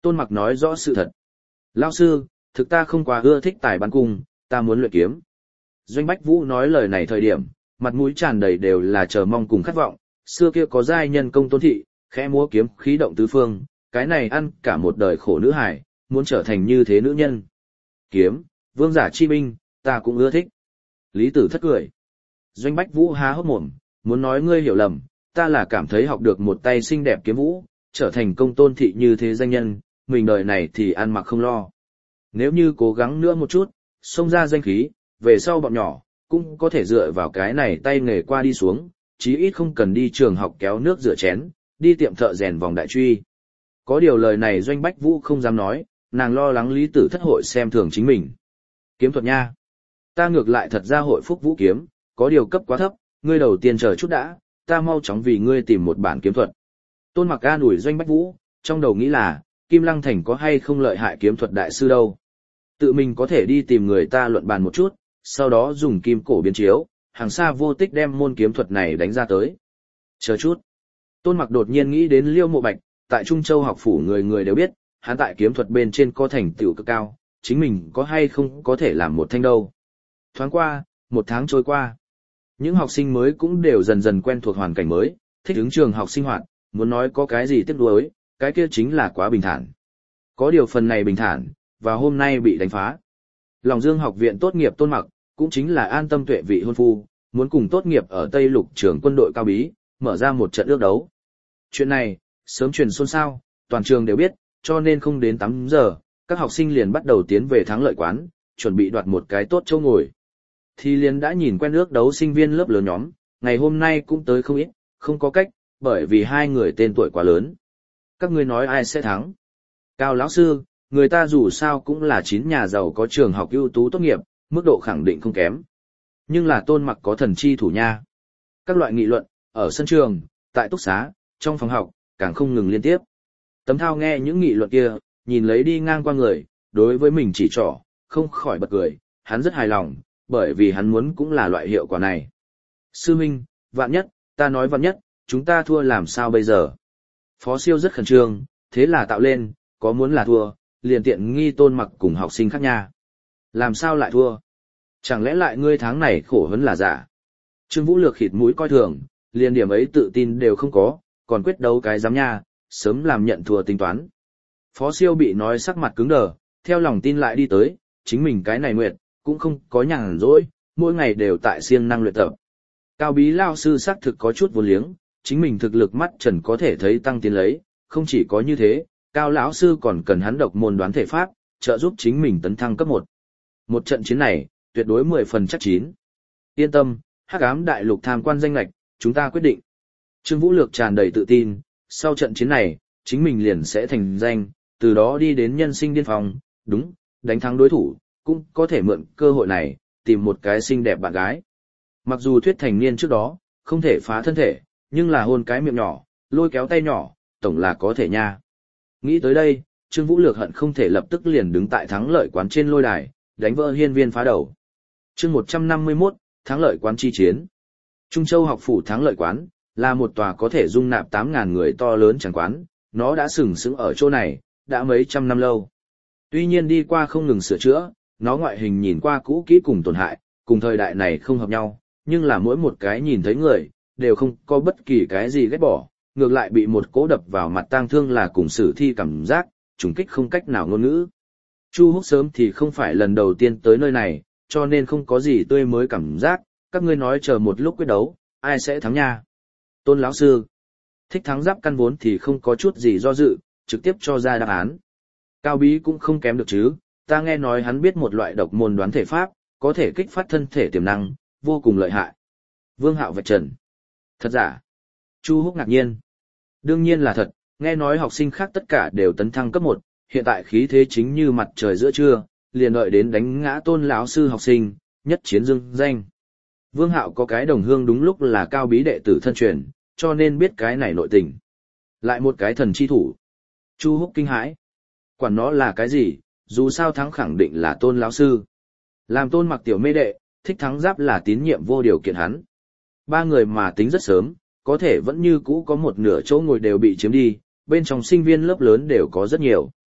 Tôn Mặc nói rõ sự thật. Lão sư, thực ta không quá ưa thích tài bắn cung, ta muốn luyện kiếm. Doanh Bách Vũ nói lời này thời điểm, mặt mũi tràn đầy đều là chờ mong cùng khát vọng, xưa kia có giai nhân công Tôn thị, khẽ múa kiếm khí động tứ phương, cái này ăn cả một đời khổ nữ hài, muốn trở thành như thế nữ nhân. Kiếm, vương giả chi binh, ta cũng ưa thích. Lý Tử Thất cười. Doanh Bách Vũ há hốc mồm, muốn nói ngươi hiểu lầm, ta là cảm thấy học được một tay xinh đẹp kiếm vũ, trở thành công Tôn thị như thế danh nhân, mình đời này thì ăn mặc không lo. Nếu như cố gắng nữa một chút, xông ra danh khí, về sau bọn nhỏ, cũng có thể dựa vào cái này tay nghề qua đi xuống, chí ít không cần đi trường học kéo nước rửa chén, đi tiệm thợ rèn vòng đại truy. Có điều lời này Doanh Bách Vũ không dám nói, nàng lo lắng Lý Tử Thất hội xem thường chính mình. Kiếm thuật nha. Ta ngược lại thật ra hội phúc vũ kiếm, có điều cấp quá thấp, ngươi đầu tiên chờ chút đã, ta mau chóng vì ngươi tìm một bản kiếm thuật. Tôn Mặc an ủi Doanh Bách Vũ, trong đầu nghĩ là, Kim Lăng Thành có hay không lợi hại kiếm thuật đại sư đâu. Tự mình có thể đi tìm người ta luận bàn một chút, sau đó dùng kim cổ biến chiếu, hàng xa vô tích đem môn kiếm thuật này đánh ra tới. Chờ chút. Tôn Mặc đột nhiên nghĩ đến Liêu Mộ Bạch, tại Trung Châu học phủ người người đều biết, hắn tại kiếm thuật bên trên có thành tựu cực cao, chính mình có hay không có thể làm một thanh đâu. Thoáng qua, một tháng trôi qua. Những học sinh mới cũng đều dần dần quen thuộc hoàn cảnh mới, thích ứng trường học sinh hoạt, muốn nói có cái gì tiếc nuối, cái kia chính là quá bình thản. Có điều phần này bình thản, và hôm nay bị đánh phá. Lòng Dương học viện tốt nghiệp Tôn Mặc, cũng chính là an tâm tuệ vị hôn phu, muốn cùng tốt nghiệp ở Tây Lục trường quân đội cao bí, mở ra một trận ước đấu. Chuyện này, sớm truyền xôn xao, toàn trường đều biết, cho nên không đến 8 giờ, các học sinh liền bắt đầu tiến về thắng lợi quán, chuẩn bị đoạt một cái tốt chỗ ngồi. Thì liền đã nhìn quen ước đấu sinh viên lớp lớn nhóm, ngày hôm nay cũng tới không ít, không có cách, bởi vì hai người tên tuổi quá lớn. Các ngươi nói ai sẽ thắng? Cao lão sư, người ta dù sao cũng là 9 nhà giàu có trường học ưu tú tốt nghiệp, mức độ khẳng định không kém. Nhưng là Tôn Mặc có thần chi thủ nha. Các loại nghị luận, ở sân trường, tại túc xá, trong phòng học, càng không ngừng liên tiếp. Tấm Thao nghe những nghị luận kia, nhìn lấy đi ngang qua người, đối với mình chỉ trỏ, không khỏi bật cười, hắn rất hài lòng, bởi vì hắn muốn cũng là loại hiệu quả này. Sư huynh, vạn nhất, ta nói vạn nhất, chúng ta thua làm sao bây giờ? Phó Siêu rất khẩn trương, thế là tạo lên, có muốn là thua, liền tiện nghi Tôn Mặc cùng học sinh khác nha. Làm sao lại thua? Chẳng lẽ lại ngươi tháng này khổ hơn là giả? Trương Vũ Lược khịt mũi coi thường, liền điểm ấy tự tin đều không có, còn quyết đấu cái dám nha, sớm làm nhận thua tính toán. Phó Siêu bị nói sắc mặt cứng đờ, theo lòng tin lại đi tới, chính mình cái này nguyệt, cũng không có nhàn rỗi, mỗi ngày đều tại siêng năng luyện tập. Cao Bí lao sư xác thực có chút vô liếng, chính mình thực lực mắt trần có thể thấy tăng tiến lấy, không chỉ có như thế, Cao lão sư còn cần hắn độc môn đoán thể pháp, trợ giúp chính mình tấn thăng cấp 1. Một trận chiến này, tuyệt đối 10 phần chắc chín. Yên tâm, Hắc Ám Đại Lục tham quan danh lệch, chúng ta quyết định. Trương Vũ Lược tràn đầy tự tin, sau trận chiến này, chính mình liền sẽ thành danh, từ đó đi đến nhân sinh điên phong, đúng, đánh thắng đối thủ, cũng có thể mượn cơ hội này, tìm một cái xinh đẹp bạn gái. Mặc dù thuyết thành niên trước đó, không thể phá thân thể, nhưng là hôn cái miệng nhỏ, lôi kéo tay nhỏ, tổng là có thể nha. Nghĩ tới đây, Trương Vũ Lược hận không thể lập tức liền đứng tại thắng lợi quán trên lôi đài, đánh vỡ hiên viên phá đầu. Chương 151, thắng lợi quán chi chiến. Trung Châu học phủ thắng lợi quán, là một tòa có thể dung nạp 8.000 người to lớn chẳng quán, nó đã sừng sững ở chỗ này, đã mấy trăm năm lâu. Tuy nhiên đi qua không ngừng sửa chữa, nó ngoại hình nhìn qua cũ kỹ cùng tổn hại, cùng thời đại này không hợp nhau, nhưng là mỗi một cái nhìn thấy người, đều không có bất kỳ cái gì ghét bỏ, ngược lại bị một cỗ đập vào mặt tang thương là cùng sử thi cảm giác, trùng kích không cách nào ngôn ngữ. Chu Húc sớm thì không phải lần đầu tiên tới nơi này, cho nên không có gì tươi mới cảm giác, các ngươi nói chờ một lúc quyết đấu, ai sẽ thắng nha. Tôn lão sư, Thích Thắng Giáp căn vốn thì không có chút gì do dự, trực tiếp cho ra đáp án. Cao Bí cũng không kém được chứ, ta nghe nói hắn biết một loại độc môn đoán thể pháp, có thể kích phát thân thể tiềm năng, vô cùng lợi hại. Vương Hạo vạch trần. Thật giả? Chu Húc ngạc nhiên. Đương nhiên là thật, nghe nói học sinh khác tất cả đều tấn thăng cấp 1, hiện tại khí thế chính như mặt trời giữa trưa, liền đợi đến đánh ngã Tôn lão sư học sinh, nhất chiến dương danh. Vương Hạo có cái đồng hương đúng lúc là Cao Bí đệ tử thân truyền, cho nên biết cái này nội tình. Lại một cái thần chi thủ. Chu Húc kinh hãi. Quản nó là cái gì, dù sao thắng khẳng định là Tôn lão sư. Làm Tôn Mặc tiểu mê đệ, Thích Thắng Giáp là tín nhiệm vô điều kiện hắn. Ba người mà tính rất sớm, có thể vẫn như cũ có một nửa chỗ ngồi đều bị chiếm đi, bên trong sinh viên lớp lớn đều có rất nhiều.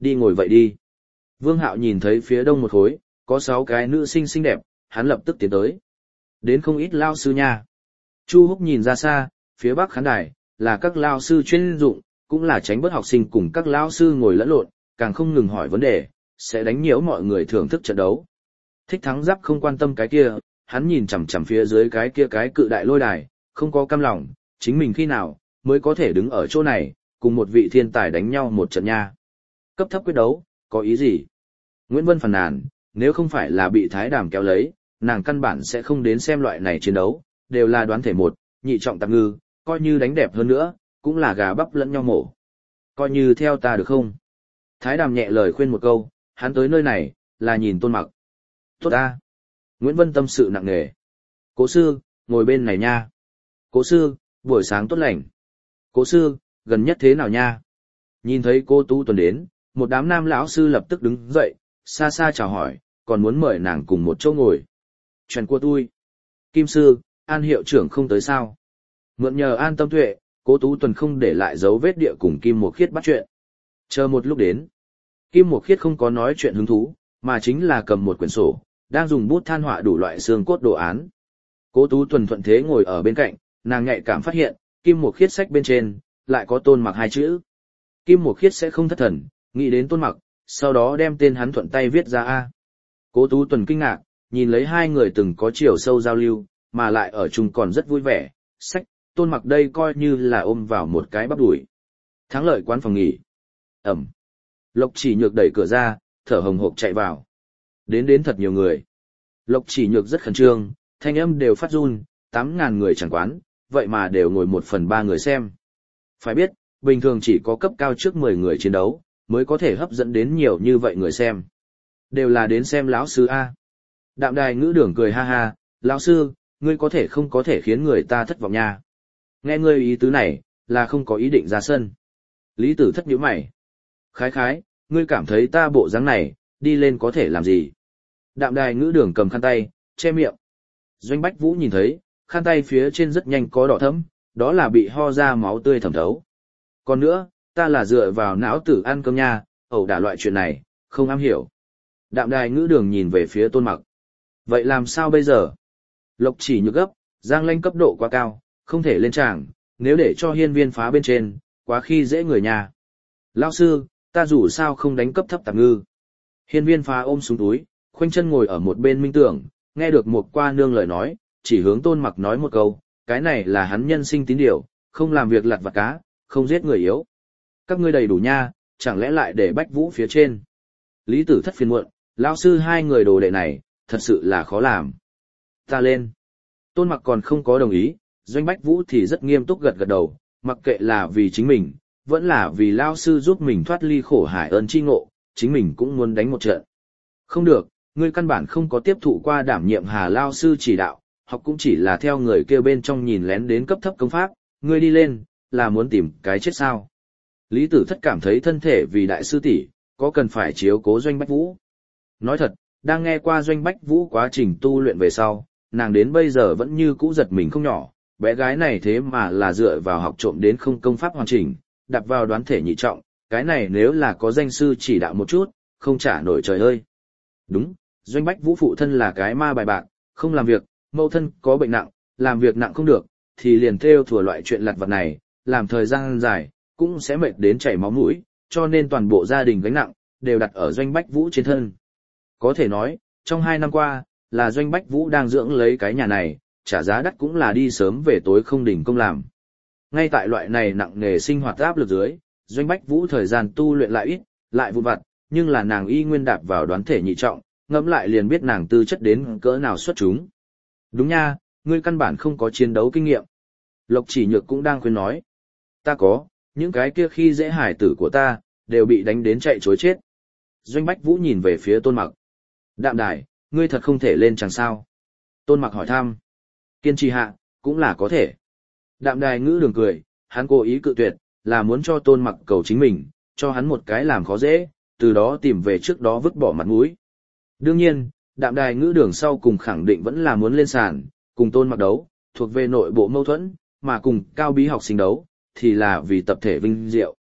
Đi ngồi vậy đi. Vương Hạo nhìn thấy phía đông một khối, có 6 cái nữ sinh xinh đẹp, hắn lập tức tiến tới. Đến không ít lao sư nha. Chu Húc nhìn ra xa, phía bắc khán đài, là các lao sư chuyên dụng, cũng là tránh bớt học sinh cùng các lao sư ngồi lẫn lộn, càng không ngừng hỏi vấn đề, sẽ đánh nhiễu mọi người thưởng thức trận đấu. Thích Thắng Giáp không quan tâm cái kia, hắn nhìn chằm chằm phía dưới cái kia cái cự đại lôi đài, không có cam lòng, chính mình khi nào mới có thể đứng ở chỗ này, cùng một vị thiên tài đánh nhau một trận nha. Cấp thấp quyết đấu, có ý gì? Nguyễn Vân phàn nàn, nếu không phải là bị Thái Đàm kéo lấy, nàng căn bản sẽ không đến xem loại này chiến đấu, đều là đoán thể một, nhị trọng tạp ngư, coi như đánh đẹp hơn nữa, cũng là gà bắp lẫn nhau mổ. Coi như theo ta được không? Thái Đàm nhẹ lời khuyên một câu, hắn tới nơi này, là nhìn Tôn Mặc. Tốt ta. Nguyễn Vân tâm sự nặng nề. Cố sư, ngồi bên này nha. Cố sư, buổi sáng tốt lành. Cố sư, gần nhất thế nào nha? Nhìn thấy cô Tú Tuần đến, một đám nam lão sư lập tức đứng dậy, xa xa chào hỏi, còn muốn mời nàng cùng một chỗ ngồi. Chuyện của tôi. Kim sư, An hiệu trưởng không tới sao? Mượn nhờ An Tâm Tuệ, Cố Tú Tuần không để lại dấu vết địa cùng Kim Mộc Khiết bắt chuyện. Chờ một lúc đến. Kim Mộc Khiết không có nói chuyện hứng thú, mà chính là cầm một quyển sổ, đang dùng bút than họa đủ loại xương cốt đồ án. Cố Tú Tuần thuận thế ngồi ở bên cạnh, nàng nhạy cảm phát hiện, Kim Mộc Khiết sách bên trên, lại có Tôn Mặc 2 chữ. Kim Mộc Khiết sẽ không thất thần, nghĩ đến Tôn Mặc, sau đó đem tên hắn thuận tay viết ra A. Cố Tú Tuần kinh ngạc, nhìn lấy hai người từng có chiều sâu giao lưu, mà lại ở chung còn rất vui vẻ, sách, Tôn Mặc đây coi như là ôm vào một cái bắp đùi. Thắng lợi quán phòng nghỉ. Ẩm. Lộc Chỉ Nhược đẩy cửa ra, thở hồng hộc chạy vào. Đến thật nhiều người. Lộc Chỉ Nhược rất khẩn trương, thanh âm đều phát run, 8.000 người chẳng quán, vậy mà đều ngồi 1/3 người xem. Phải biết, bình thường chỉ có cấp cao trước 10 người chiến đấu, mới có thể hấp dẫn đến nhiều như vậy người xem. Đều là đến xem lão sư A. Đạm Đài Ngữ Đường cười ha ha, lão sư, ngươi có thể không có thể khiến người ta thất vọng nha. Nghe ngươi ý tứ này, là không có ý định ra sân. Lý Tử Thất nhíu mày. Khái, ngươi cảm thấy ta bộ dáng này, đi lên có thể làm gì? Đạm Đài Ngữ Đường cầm khăn tay, che miệng. Doanh Bách Vũ nhìn thấy, khăn tay phía trên rất nhanh có đỏ thẫm, đó là bị ho ra máu tươi thẩm thấu. Còn nữa, ta là dựa vào não tử ăn cơm nha, ẩu đả loại chuyện này, không am hiểu. Đạm Đài Ngữ Đường nhìn về phía Tôn Mặc. Vậy làm sao bây giờ? Lộc Chỉ Nhược gấp, Giang Lanh cấp độ quá cao, không thể lên tràng, nếu để cho hiên viên phá bên trên, quá khi dễ người nhà. Lão sư, ta dù sao không đánh cấp thấp tạp ngư. Hiên viên phá ôm xuống túi, khoanh chân ngồi ở một bên minh tưởng, nghe được một qua nương lời nói, chỉ hướng Tôn Mặc nói một câu, cái này là hắn nhân sinh tín điều, không làm việc lặt vặt cá, không giết người yếu. Các ngươi đầy đủ nha, chẳng lẽ lại để Bách Vũ phía trên. Lý Tử Thất phiền muộn, lão sư hai người đồ đệ này, thật sự là khó làm. Ta lên. Tôn Mặc còn không có đồng ý, Doanh Bách Vũ thì rất nghiêm túc gật gật đầu, mặc kệ là vì chính mình, vẫn là vì lão sư giúp mình thoát ly khổ hải ơn chi ngộ, chính mình cũng muốn đánh một trận. Không được, ngươi căn bản không có tiếp thụ qua đảm nhiệm Hà lão sư chỉ đạo, học cũng chỉ là theo người kêu bên trong nhìn lén đến cấp thấp công pháp, ngươi đi lên, là muốn tìm cái chết sao. Lý Tử Thất cảm thấy thân thể vì đại sư tỷ, có cần phải chiếu cố Doanh Bách Vũ. Nói thật, đang nghe qua Doanh Bách Vũ quá trình tu luyện về sau, nàng đến bây giờ vẫn như cũ giật mình không nhỏ, bé gái này thế mà là dựa vào học trộm đến không công pháp hoàn chỉnh, đặt vào đoán thể nhị trọng, cái này nếu là có danh sư chỉ đạo một chút, không trả nổi trời ơi. Đúng, Doanh Bách Vũ phụ thân là cái ma bài bạc, không làm việc, mẫu thân có bệnh nặng, làm việc nặng không được, thì liền theo thùa loại chuyện lặt vặt này, làm thời gian dài, cũng sẽ mệt đến chảy máu mũi, cho nên toàn bộ gia đình gánh nặng, đều đặt ở Doanh Bách Vũ trên thân. Có thể nói, trong 2 năm qua, là Doanh Bách Vũ đang dưỡng lấy cái nhà này, trả giá đắt cũng là đi sớm về tối không đỉnh công làm. Ngay tại loại này nặng nề sinh hoạt áp lực dưới, Doanh Bách Vũ thời gian tu luyện lại ít, lại vụn vặt, nhưng là nàng y nguyên đạp vào đoán thể nhị trọng, ngẫm lại liền biết nàng tư chất đến cỡ nào xuất chúng. Đúng nha, ngươi căn bản không có chiến đấu kinh nghiệm. Lộc Chỉ Nhược cũng đang khuyên nói. Ta có, những cái kia khi dễ hải tử của ta, đều bị đánh đến chạy chối chết. Doanh Bách Vũ nhìn về phía Tôn Mặc. Đạm Đài, ngươi thật không thể lên chẳng sao. Tôn Mặc hỏi thăm. Kiên trì hạ, cũng là có thể. Đạm Đài Ngữ Đường cười, hắn cố ý cự tuyệt, là muốn cho Tôn Mặc cầu chính mình, cho hắn một cái làm khó dễ, từ đó tìm về trước đó vứt bỏ mặt mũi. Đương nhiên, Đạm Đài Ngữ Đường sau cùng khẳng định vẫn là muốn lên sàn, cùng Tôn Mặc đấu, thuộc về nội bộ mâu thuẫn, mà cùng Cao Bí học sinh đấu, thì là vì tập thể vinh diệu.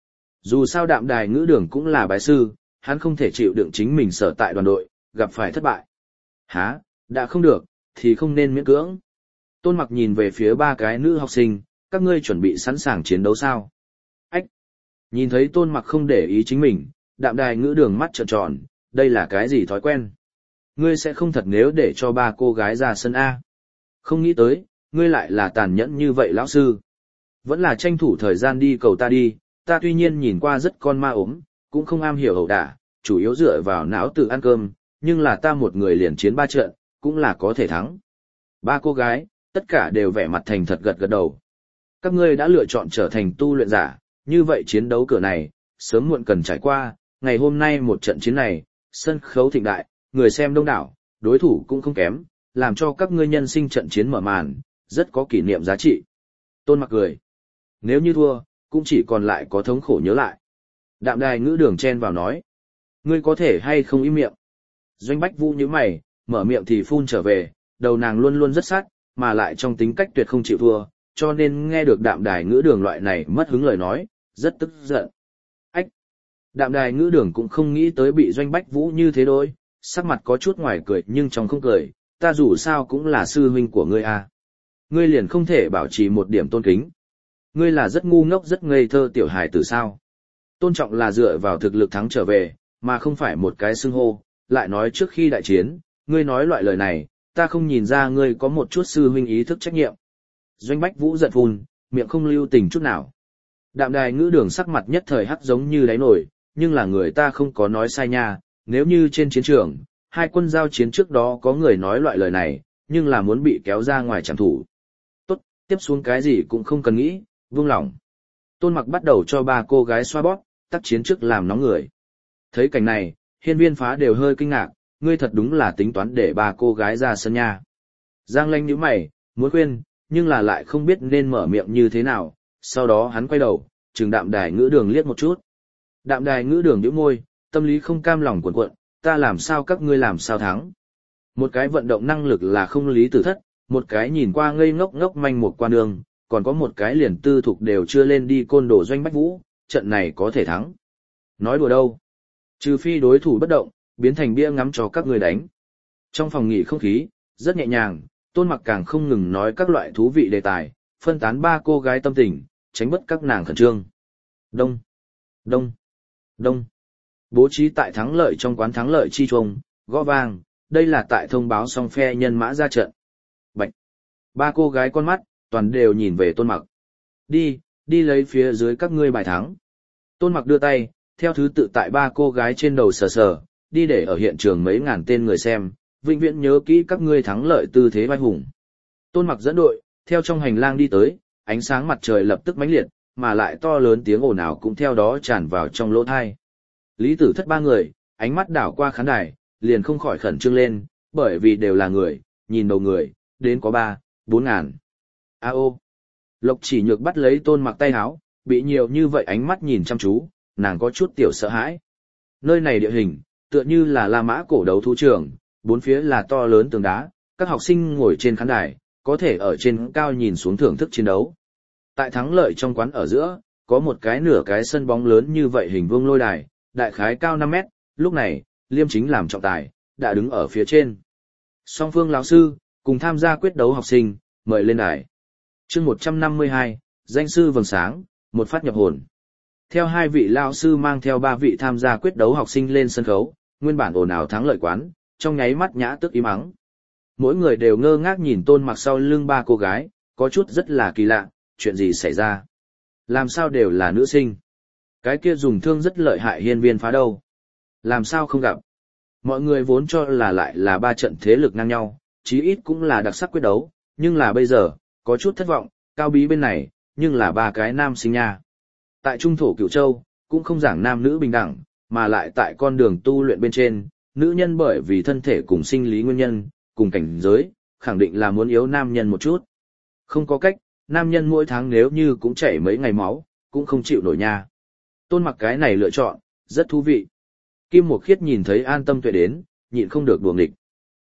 Dù sao Đạm Đài Ngữ Đường cũng là bái sư, hắn không thể chịu đựng chính mình sở tại đoàn đội, gặp phải thất bại. Hả, đã không được, thì không nên miễn cưỡng. Tôn Mặc nhìn về phía ba cái nữ học sinh, các ngươi chuẩn bị sẵn sàng chiến đấu sao? Ách! Nhìn thấy Tôn Mặc không để ý chính mình, Đạm Đài Ngữ Đường mắt trợn tròn, đây là cái gì thói quen? Ngươi sẽ không thật nếu để cho ba cô gái ra sân A. Không nghĩ tới, ngươi lại là tàn nhẫn như vậy lão sư. Vẫn là tranh thủ thời gian đi cầu ta đi, ta tuy nhiên nhìn qua rất con ma ốm, cũng không am hiểu ẩu đả, chủ yếu dựa vào não tự ăn cơm, nhưng là ta một người liền chiến 3 trận, cũng là có thể thắng. Ba cô gái, tất cả đều vẻ mặt thành thật gật gật đầu. Các ngươi đã lựa chọn trở thành tu luyện giả, như vậy chiến đấu cửa này, sớm muộn cần trải qua, ngày hôm nay một trận chiến này, sân khấu thịnh đại, người xem đông đảo, đối thủ cũng không kém, làm cho các ngươi nhân sinh trận chiến mở màn, rất có kỷ niệm giá trị. Tôn Mặc cười. Nếu như thua, cũng chỉ còn lại có thống khổ nhớ lại. Đạm Đài Ngữ Đường chen vào nói. Ngươi có thể hay không im miệng. Doanh Bách Vũ nhíu mày, mở miệng thì phun trở về, đầu nàng luôn luôn rất sát, mà lại trong tính cách tuyệt không chịu thua, cho nên nghe được Đạm Đài Ngữ Đường loại này mất hứng lời nói, rất tức giận. Ách! Đạm Đài Ngữ Đường cũng không nghĩ tới bị Doanh Bách Vũ như thế đôi, sắc mặt có chút ngoài cười nhưng trong không cười, ta dù sao cũng là sư huynh của ngươi à. Ngươi liền không thể bảo trì một điểm tôn kính. Ngươi là rất ngu ngốc rất ngây thơ tiểu hài tử sao. Tôn trọng là dựa vào thực lực thắng trở về, mà không phải một cái xưng hô, lại nói trước khi đại chiến, ngươi nói loại lời này, ta không nhìn ra ngươi có một chút sư huynh ý thức trách nhiệm. Doanh Bách Vũ giận phun, miệng không lưu tình chút nào. Đạm Đài Ngữ Đường sắc mặt nhất thời hắc giống như đáy nổi, nhưng là người ta không có nói sai nha, nếu như trên chiến trường, hai quân giao chiến trước đó có người nói loại lời này, nhưng là muốn bị kéo ra ngoài chẳng thủ. Tốt, tiếp xuống cái gì cũng không cần nghĩ, buông lỏng. Tôn Mặc bắt đầu cho ba cô gái xoa bóp, tác chiến trước làm nóng người. Thấy cảnh này, Hiên Viên Phá đều hơi kinh ngạc, ngươi thật đúng là tính toán để ba cô gái ra sân nha. Giang Lanh nhíu mày, muốn khuyên, nhưng là lại không biết nên mở miệng như thế nào, sau đó hắn quay đầu, trừng Đạm Đài Ngữ Đường liếc một chút. Đạm Đài Ngữ Đường nhíu môi, tâm lý không cam lòng cuộn cuộn, ta làm sao các ngươi làm sao thắng. Một cái vận động năng lực là không Lý Tử Thất, một cái nhìn qua ngây ngốc ngốc manh một quan đường, còn có một cái liền tư thục đều chưa lên đi côn đồ Doanh Bách Vũ, trận này có thể thắng. Nói đùa đâu? Trừ phi đối thủ bất động, biến thành bia ngắm cho các người đánh. Trong phòng nghỉ không khí, rất nhẹ nhàng, Tôn Mặc càng không ngừng nói các loại thú vị đề tài, phân tán ba cô gái tâm tình, tránh bất các nàng khẩn trương. Đông, đông, đông. Bố trí tại thắng lợi trong quán thắng lợi chi chuông, gõ vang, đây là tại thông báo song phe nhân mã ra trận. Bạch. Ba cô gái con mắt, toàn đều nhìn về Tôn Mặc. Đi lấy phía dưới các ngươi bài thắng. Tôn Mặc đưa tay, theo thứ tự tại ba cô gái trên đầu sờ sờ, đi để ở hiện trường mấy ngàn tên người xem, vĩnh viễn nhớ kỹ các ngươi thắng lợi tư thế vai hùng. Tôn Mặc dẫn đội, theo trong hành lang đi tới, ánh sáng mặt trời lập tức mãnh liệt, mà lại to lớn tiếng ồn ào cũng theo đó tràn vào trong lỗ tai. Lý Tử Thất ba người, ánh mắt đảo qua khán đài, liền không khỏi khẩn trương lên, bởi vì đều là người, nhìn đầu người, đến có 3-4 ngàn. Ô. Lộc Chỉ Nhược bắt lấy Tôn Mặc tay áo, bị nhiều như vậy ánh mắt nhìn chăm chú, nàng có chút tiểu sợ hãi. Nơi này địa hình, tựa như là La Mã cổ đấu thú trường, bốn phía là to lớn tường đá, các học sinh ngồi trên khán đài, có thể ở trên cao nhìn xuống thưởng thức chiến đấu. Tại thắng lợi trong quán ở giữa, có một cái nửa cái sân bóng lớn như vậy hình vuông lôi đài, đại khái cao 5 mét, lúc này, Liêm Chính làm trọng tài, đã đứng ở phía trên. Song phương lão sư, cùng tham gia quyết đấu học sinh, mời lên đài. Chương 152, danh sư vầng sáng, một phát nhập hồn. Theo hai vị lão sư mang theo ba vị tham gia quyết đấu học sinh lên sân khấu, nguyên bản ồn ào thắng lợi quán, trong nháy mắt nhã tức im ắng. Mỗi người đều ngơ ngác nhìn Tôn Mặc sau lưng ba cô gái, có chút rất là kỳ lạ, chuyện gì xảy ra? Làm sao đều là nữ sinh? Cái kia dùng thương rất lợi hại Hiên Viên Phá đâu? Làm sao không gặp? Mọi người vốn cho là lại là ba trận thế lực ngang nhau, chí ít cũng là đặc sắc quyết đấu, nhưng là bây giờ, có chút thất vọng, Cao Bí bên này, nhưng là ba cái nam sinh nha. Tại Trung thổ Cửu Châu, cũng không giảng nam nữ bình đẳng, mà lại tại con đường tu luyện bên trên, nữ nhân bởi vì thân thể cùng sinh lý nguyên nhân, cùng cảnh giới, khẳng định là muốn yếu nam nhân một chút. Không có cách, nam nhân mỗi tháng nếu như cũng chảy mấy ngày máu, cũng không chịu nổi nha. Tôn Mặc cái này lựa chọn, rất thú vị. Kim Mộc Khiết nhìn thấy An Tâm Tuệ đến, nhịn không được đùa nghịch.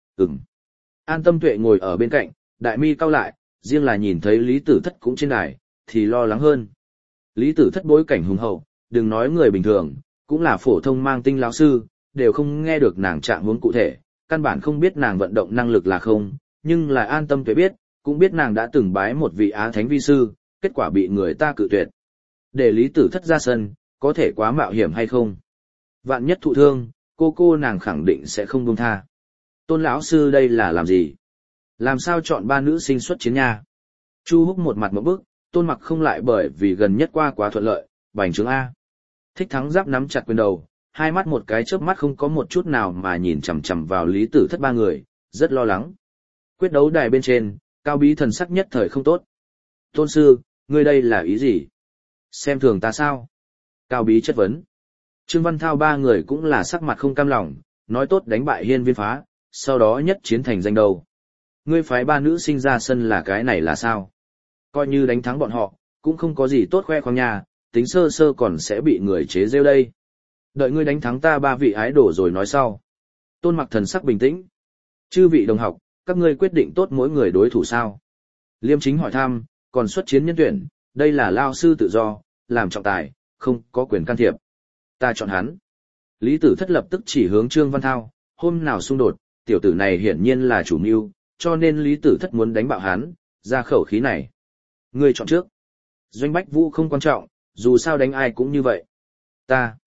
An Tâm Tuệ ngồi ở bên cạnh, đại mi cau lại, riêng là nhìn thấy Lý Tử Thất cũng trên đài, thì lo lắng hơn. Lý Tử Thất bối cảnh hùng hậu, đừng nói người bình thường, cũng là phổ thông mang tinh lão sư, đều không nghe được nàng trạng huống cụ thể, căn bản không biết nàng vận động năng lực là không, nhưng là An Tâm Tuệ biết, cũng biết nàng đã từng bái một vị Á Thánh vi sư, kết quả bị người ta cự tuyệt. Để Lý Tử Thất ra sân, có thể quá mạo hiểm hay không? Vạn nhất thụ thương, cô nàng khẳng định sẽ không buông tha. Tôn lão sư đây là làm gì? Làm sao chọn ba nữ sinh xuất chiến nha? Chu Húc một mặt một bức, Tôn Mặc không lại bởi vì gần nhất qua quá thuận lợi, bành trướng A. Thích Thắng Giáp nắm chặt quyền đầu, hai mắt một cái chớp mắt không có một chút nào mà nhìn chằm chằm vào Lý Tử Thất ba người, rất lo lắng. Quyết đấu đài bên trên, Cao Bí thần sắc nhất thời không tốt. Tôn sư, ngươi đây là ý gì? Xem thường ta sao? Cao Bí chất vấn. Trương Văn Thao ba người cũng là sắc mặt không cam lòng, nói tốt đánh bại Hiên Viên Phá, sau đó nhất chiến thành danh đầu. Ngươi phái ba nữ sinh ra sân là cái này là sao? Coi như đánh thắng bọn họ, cũng không có gì tốt khoe khoang nhà, tính sơ sơ còn sẽ bị người chế rêu đây. Đợi ngươi đánh thắng ta ba vị ái đổ rồi nói sau. Tôn Mặc thần sắc bình tĩnh. Chư vị đồng học, các ngươi quyết định tốt mỗi người đối thủ sao? Liêm Chính hỏi thăm, còn xuất chiến nhân tuyển, đây là lao sư tự do, làm trọng tài, không có quyền can thiệp. Ta chọn hắn. Lý Tử Thất lập tức chỉ hướng Trương Văn Thao, hôm nào xung đột, tiểu tử này hiển nhiên là chủ mưu, cho nên Lý Tử Thất muốn đánh bạo hắn, ra khẩu khí này. Ngươi chọn trước. Doanh Bách Vũ không quan trọng, dù sao đánh ai cũng như vậy. Ta.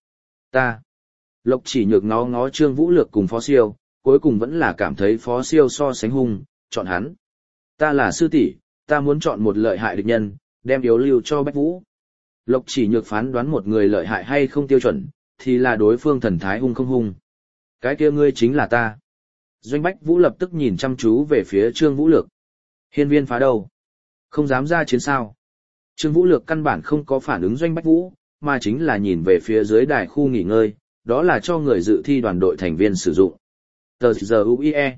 Lộc Chỉ Nhược ngó Trương Vũ Lược cùng Phó Siêu, cuối cùng vẫn là cảm thấy Phó Siêu so sánh hung, chọn hắn. Ta là sư tỷ, ta muốn chọn một lợi hại địch nhân, đem yếu lưu cho Bách Vũ. Lộc Chỉ Nhược phán đoán một người lợi hại hay không tiêu chuẩn, thì là đối phương thần thái hung không hung. Cái kia ngươi chính là ta. Doanh Bách Vũ lập tức nhìn chăm chú về phía Trương Vũ Lược. Hiên Viên Phá đâu? Không dám ra chiến sao? Trương Vũ Lược căn bản không có phản ứng Doanh Bách Vũ, mà chính là nhìn về phía dưới đài khu nghỉ ngơi, đó là cho người dự thi đoàn đội thành viên sử dụng. Tờ giờ UIE.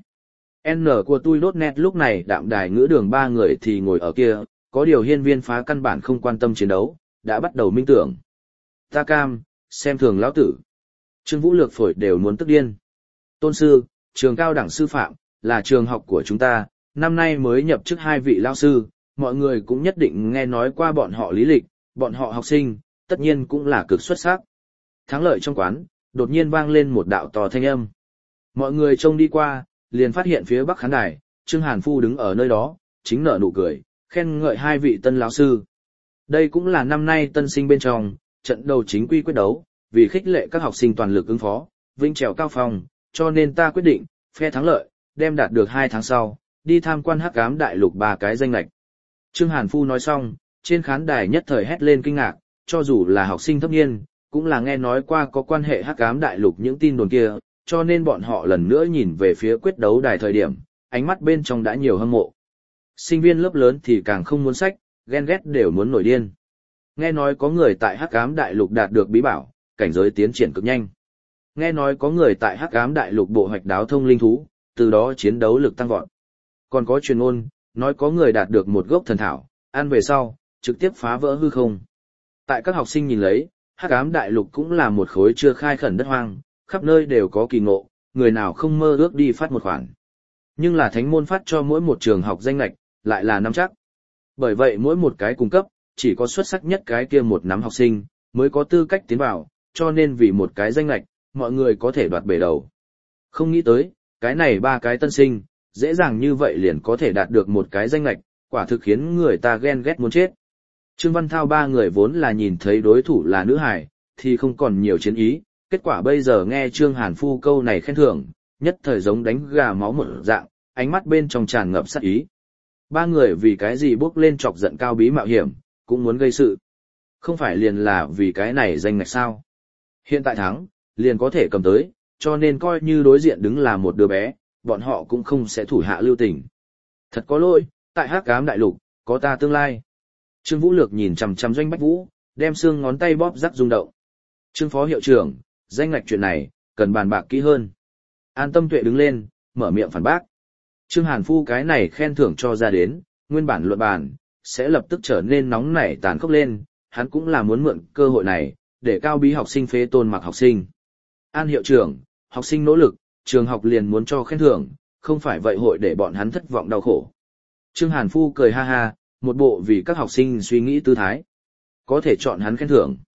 N của tôi .net lúc này đạm đài ngữ đường ba người thì ngồi ở kia, có điều Hiên Viên Phá căn bản không quan tâm chiến đấu, đã bắt đầu minh tưởng. Ta cam, xem thường lão tử. Trương Vũ Lược phổi đều muốn tức điên. Tôn sư, trường cao đẳng sư phạm, là trường học của chúng ta, năm nay mới nhập chức hai vị lão sư, mọi người cũng nhất định nghe nói qua bọn họ lý lịch, bọn họ học sinh, tất nhiên cũng là cực xuất sắc. Thắng lợi trong quán, đột nhiên vang lên một đạo to thanh âm. Mọi người trông đi qua, liền phát hiện phía bắc khán đài, Trương Hàn Phu đứng ở nơi đó, chính nở nụ cười, khen ngợi hai vị tân lão sư. Đây cũng là năm nay tân sinh bên trong, trận đầu chính quy quyết đấu, vì khích lệ các học sinh toàn lực ứng phó, vinh trèo cao phong, cho nên ta quyết định, phe thắng lợi, đem đạt được 2 tháng sau, đi tham quan Hắc Ám Đại Lục 3 cái danh lệch. Trương Hàn Phu nói xong, trên khán đài nhất thời hét lên kinh ngạc, cho dù là học sinh thấp niên, cũng là nghe nói qua có quan hệ Hắc Ám Đại Lục những tin đồn kia, cho nên bọn họ lần nữa nhìn về phía quyết đấu đài thời điểm, ánh mắt bên trong đã nhiều hâm mộ. Sinh viên lớp lớn thì càng không muốn sách, ghen ghét đều muốn nổi điên. Nghe nói có người tại Hắc Ám Đại Lục đạt được bí bảo, cảnh giới tiến triển cực nhanh. Nghe nói có người tại Hắc Ám Đại Lục bộ hoạch đáo thông linh thú, từ đó chiến đấu lực tăng vọt. Còn có truyền ngôn, nói có người đạt được một gốc thần thảo, ăn về sau, trực tiếp phá vỡ hư không. Tại các học sinh nhìn lấy, Hắc Ám Đại Lục cũng là một khối chưa khai khẩn đất hoang, khắp nơi đều có kỳ ngộ, người nào không mơ ước đi phát một khoản. Nhưng là thánh môn phát cho mỗi một trường học danh lệch, lại là nắm chắc. Bởi vậy mỗi một cái cung cấp, chỉ có xuất sắc nhất cái kia một nắm học sinh, mới có tư cách tiến vào, cho nên vì một cái danh lệch, mọi người có thể đoạt bể đầu. Không nghĩ tới, cái này 3 cái tân sinh, dễ dàng như vậy liền có thể đạt được một cái danh lệch, quả thực khiến người ta ghen ghét muốn chết. Trương Văn Thao 3 người vốn là nhìn thấy đối thủ là nữ hải, thì không còn nhiều chiến ý, kết quả bây giờ nghe Trương Hàn Phu câu này khen thưởng, nhất thời giống đánh gà máu một dạng, ánh mắt bên trong tràn ngập sát ý. 3 người vì cái gì bốc lên chọc giận Cao Bí mạo hiểm, cũng muốn gây sự. Không phải liền là vì cái này danh ngạch sao. Hiện tại thắng, liền có thể cầm tới, cho nên coi như đối diện đứng là một đứa bé, bọn họ cũng không sẽ thủ hạ lưu tình. Thật có lỗi, tại Hắc Ám Đại Lục, có ta tương lai. Trương Vũ Lược nhìn chằm chằm Doanh Bách Vũ, đem xương ngón tay bóp rắc rung động. Trương Phó Hiệu trưởng, danh ngạch chuyện này, cần bàn bạc kỹ hơn. An Tâm Tuệ đứng lên, mở miệng phản bác. Trương Hàn Phu cái này khen thưởng cho ra đến, nguyên bản luận bàn, sẽ lập tức trở nên nóng nảy tàn khốc lên, hắn cũng là muốn mượn cơ hội này, để Cao Bí học sinh phế Tôn Mặc học sinh. An hiệu trưởng, học sinh nỗ lực, trường học liền muốn cho khen thưởng, không phải vậy hội để bọn hắn thất vọng đau khổ. Trương Hàn Phu cười ha ha, một bộ vì các học sinh suy nghĩ tư thái. Có thể chọn hắn khen thưởng.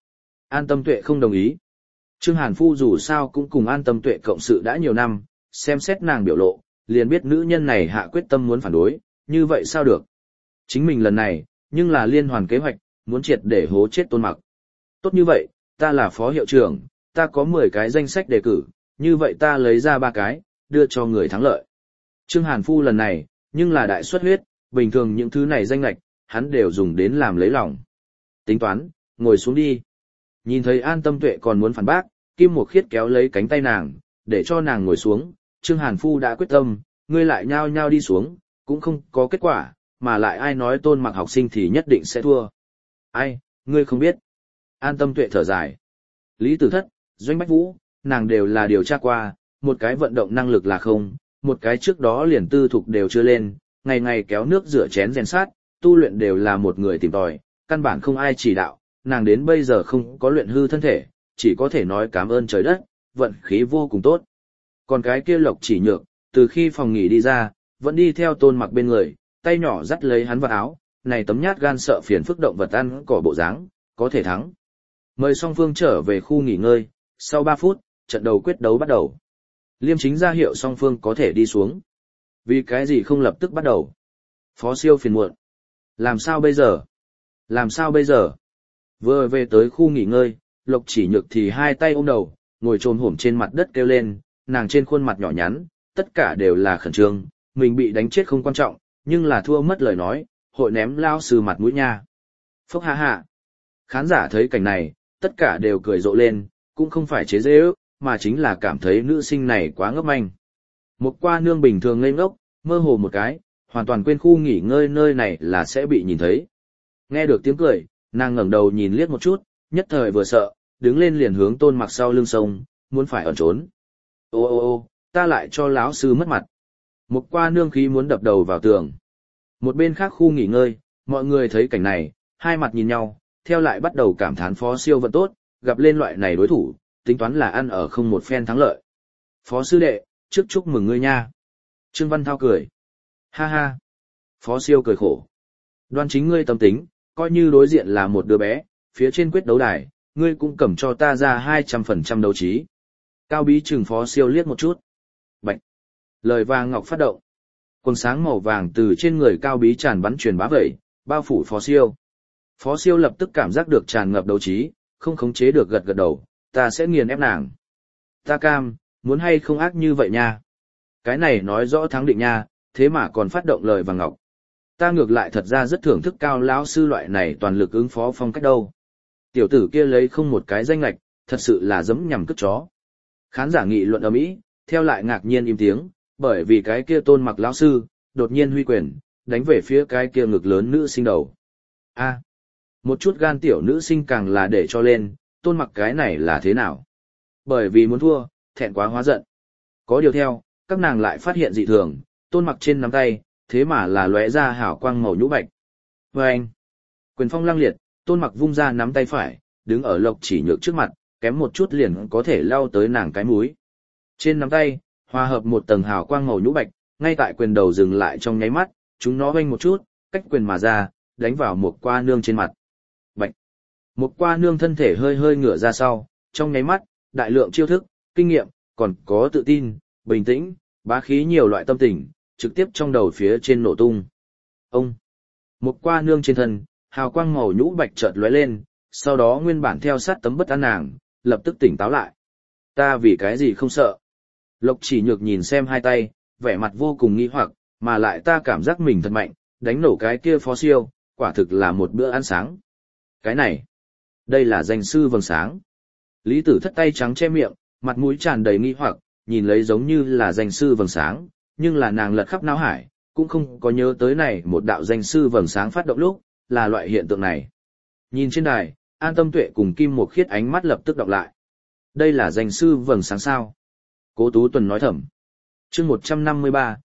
An Tâm Tuệ không đồng ý. Trương Hàn Phu dù sao cũng cùng An Tâm Tuệ cộng sự đã nhiều năm, xem xét nàng biểu lộ, liền biết nữ nhân này hạ quyết tâm muốn phản đối, như vậy sao được. Chính mình lần này, nhưng là liên hoàn kế hoạch, muốn triệt để hố chết Tôn Mặc. Tốt như vậy, ta là phó hiệu trưởng, ta có 10 cái danh sách đề cử, như vậy ta lấy ra 3 cái, đưa cho người thắng lợi. Trương Hàn Phu lần này, nhưng là đại xuất huyết, bình thường những thứ này danh lạch, hắn đều dùng đến làm lấy lòng. Tính toán, ngồi xuống đi. Nhìn thấy An Tâm Tuệ còn muốn phản bác, Kim Mộc Khiết kéo lấy cánh tay nàng, để cho nàng ngồi xuống. Trương Hàn Phu đã quyết tâm, ngươi lại nhao nhao đi xuống, cũng không có kết quả, mà lại ai nói Tôn Mặc học sinh thì nhất định sẽ thua. Ai, ngươi không biết. An Tâm Tuệ thở dài. Lý Tử Thất, Doanh Bách Vũ, nàng đều là điều tra qua, một cái vận động năng lực là không, một cái trước đó liền tư thục đều chưa lên, ngày ngày kéo nước rửa chén rèn sát, tu luyện đều là một người tìm tòi, căn bản không ai chỉ đạo, nàng đến bây giờ không có luyện hư thân thể, chỉ có thể nói cảm ơn trời đất, vận khí vô cùng tốt. Còn cái kia Lộc Chỉ Nhược, từ khi phòng nghỉ đi ra, vẫn đi theo Tôn Mặc bên người, tay nhỏ dắt lấy hắn vào áo, này tấm nhát gan sợ phiền phức động vật ăn cỏ bộ dáng, có thể thắng. Mời song phương trở về khu nghỉ ngơi, sau 3 phút, trận đầu quyết đấu bắt đầu. Liêm Chính ra hiệu song phương có thể đi xuống. Vì cái gì không lập tức bắt đầu? Phó Siêu phiền muộn. Làm sao bây giờ? Làm sao bây giờ? Vừa về tới khu nghỉ ngơi, Lộc Chỉ Nhược thì hai tay ôm đầu, ngồi chồm hổm trên mặt đất kêu lên, nàng trên khuôn mặt nhỏ nhắn, tất cả đều là khẩn trương, mình bị đánh chết không quan trọng, nhưng là thua mất lời nói, hội ném lao sư mặt mũi nha. Phốc ha ha. Khán giả thấy cảnh này, tất cả đều cười rộ lên, cũng không phải chế giễu, mà chính là cảm thấy nữ sinh này quá ngốc manh. Một qua nương bình thường ngây ngốc, mơ hồ một cái, hoàn toàn quên khu nghỉ ngơi nơi này là sẽ bị nhìn thấy. Nghe được tiếng cười, nàng ngẩng đầu nhìn liếc một chút, nhất thời vừa sợ, đứng lên liền hướng Tôn Mặc sau lưng sông, muốn phải ẩn trốn. Ô ô ô, ta lại cho lão sư mất mặt. Một qua nương khí muốn đập đầu vào tường. Một bên khác khu nghỉ ngơi, mọi người thấy cảnh này, hai mặt nhìn nhau, theo lại bắt đầu cảm thán Phó Siêu vận tốt, gặp lên loại này đối thủ, tính toán là ăn ở không một phen thắng lợi. Phó sư đệ, trước chúc mừng ngươi nha. Trương Văn Thao cười. Ha ha. Phó Siêu cười khổ. Đoan chính ngươi tâm tính, coi như đối diện là một đứa bé, phía trên quyết đấu đài, ngươi cũng cầm cho ta ra 200% đấu trí. Cao Bí chừng Phó Siêu liếc một chút. Bạch. Lời vàng ngọc phát động. Quần sáng màu vàng từ trên người Cao Bí tràn bắn truyền bá vẩy, bao phủ Phó Siêu. Phó Siêu lập tức cảm giác được tràn ngập đấu trí, không khống chế được gật gật đầu, ta sẽ nghiền ép nàng. Ta cam, muốn hay không ác như vậy nha. Cái này nói rõ thắng định nha, thế mà còn phát động lời vàng ngọc. Ta ngược lại thật ra rất thưởng thức Cao lão sư loại này toàn lực ứng phó phong cách đâu. Tiểu tử kia lấy không một cái danh lệch, thật sự là giấm nhằm cướp chó. Khán giả nghị luận ầm ĩ, theo lại ngạc nhiên im tiếng, bởi vì cái kia Tôn Mặc lão sư đột nhiên huy quyền, đánh về phía cái kia ngực lớn nữ sinh đầu. A, một chút gan tiểu nữ sinh càng là để cho lên, Tôn Mặc cái này là thế nào? Bởi vì muốn thua, thẹn quá hóa giận. Có điều theo, các nàng lại phát hiện dị thường, Tôn Mặc trên nắm tay, thế mà là lóe ra hào quang màu nhũ bạch. Và anh, quyền phong lăng liệt, Tôn Mặc vung ra nắm tay phải, đứng ở Lộc Chỉ Nhược trước mặt, kém một chút liền có thể lao tới nàng cái múi. Trên nắm tay, hòa hợp một tầng hào quang màu nhũ bạch, ngay tại quyền đầu dừng lại trong nháy mắt, chúng nó vênh một chút, cách quyền mà ra, đánh vào một qua nương trên mặt. Bạch. Một qua nương thân thể hơi hơi ngửa ra sau, trong nháy mắt, đại lượng chiêu thức, kinh nghiệm, còn có tự tin, bình tĩnh, bá khí nhiều loại tâm tình, trực tiếp trong đầu phía trên nổ tung. Ông. Một qua nương trên thân, hào quang màu nhũ bạch chợt lóe lên, sau đó nguyên bản theo sát tấm bất an nàng, lập tức tỉnh táo lại. Ta vì cái gì không sợ? Lộc Chỉ Nhược nhìn xem hai tay, vẻ mặt vô cùng nghi hoặc, mà lại ta cảm giác mình thật mạnh, đánh nổ cái kia Phó Siêu, quả thực là một bữa ăn sáng. Cái này, đây là danh sư vầng sáng. Lý Tử Thất tay trắng che miệng, mặt mũi tràn đầy nghi hoặc, nhìn lấy giống như là danh sư vầng sáng, nhưng là nàng lật khắp não hải, cũng không có nhớ tới này một đạo danh sư vầng sáng phát động lúc, là loại hiện tượng này. Nhìn trên đài, An Tâm Tuệ cùng Kim Mộc Khiết ánh mắt lập tức đọc lại. Đây là danh sư vầng sáng sao? Cố Tú Tuần nói thầm. Chương 153,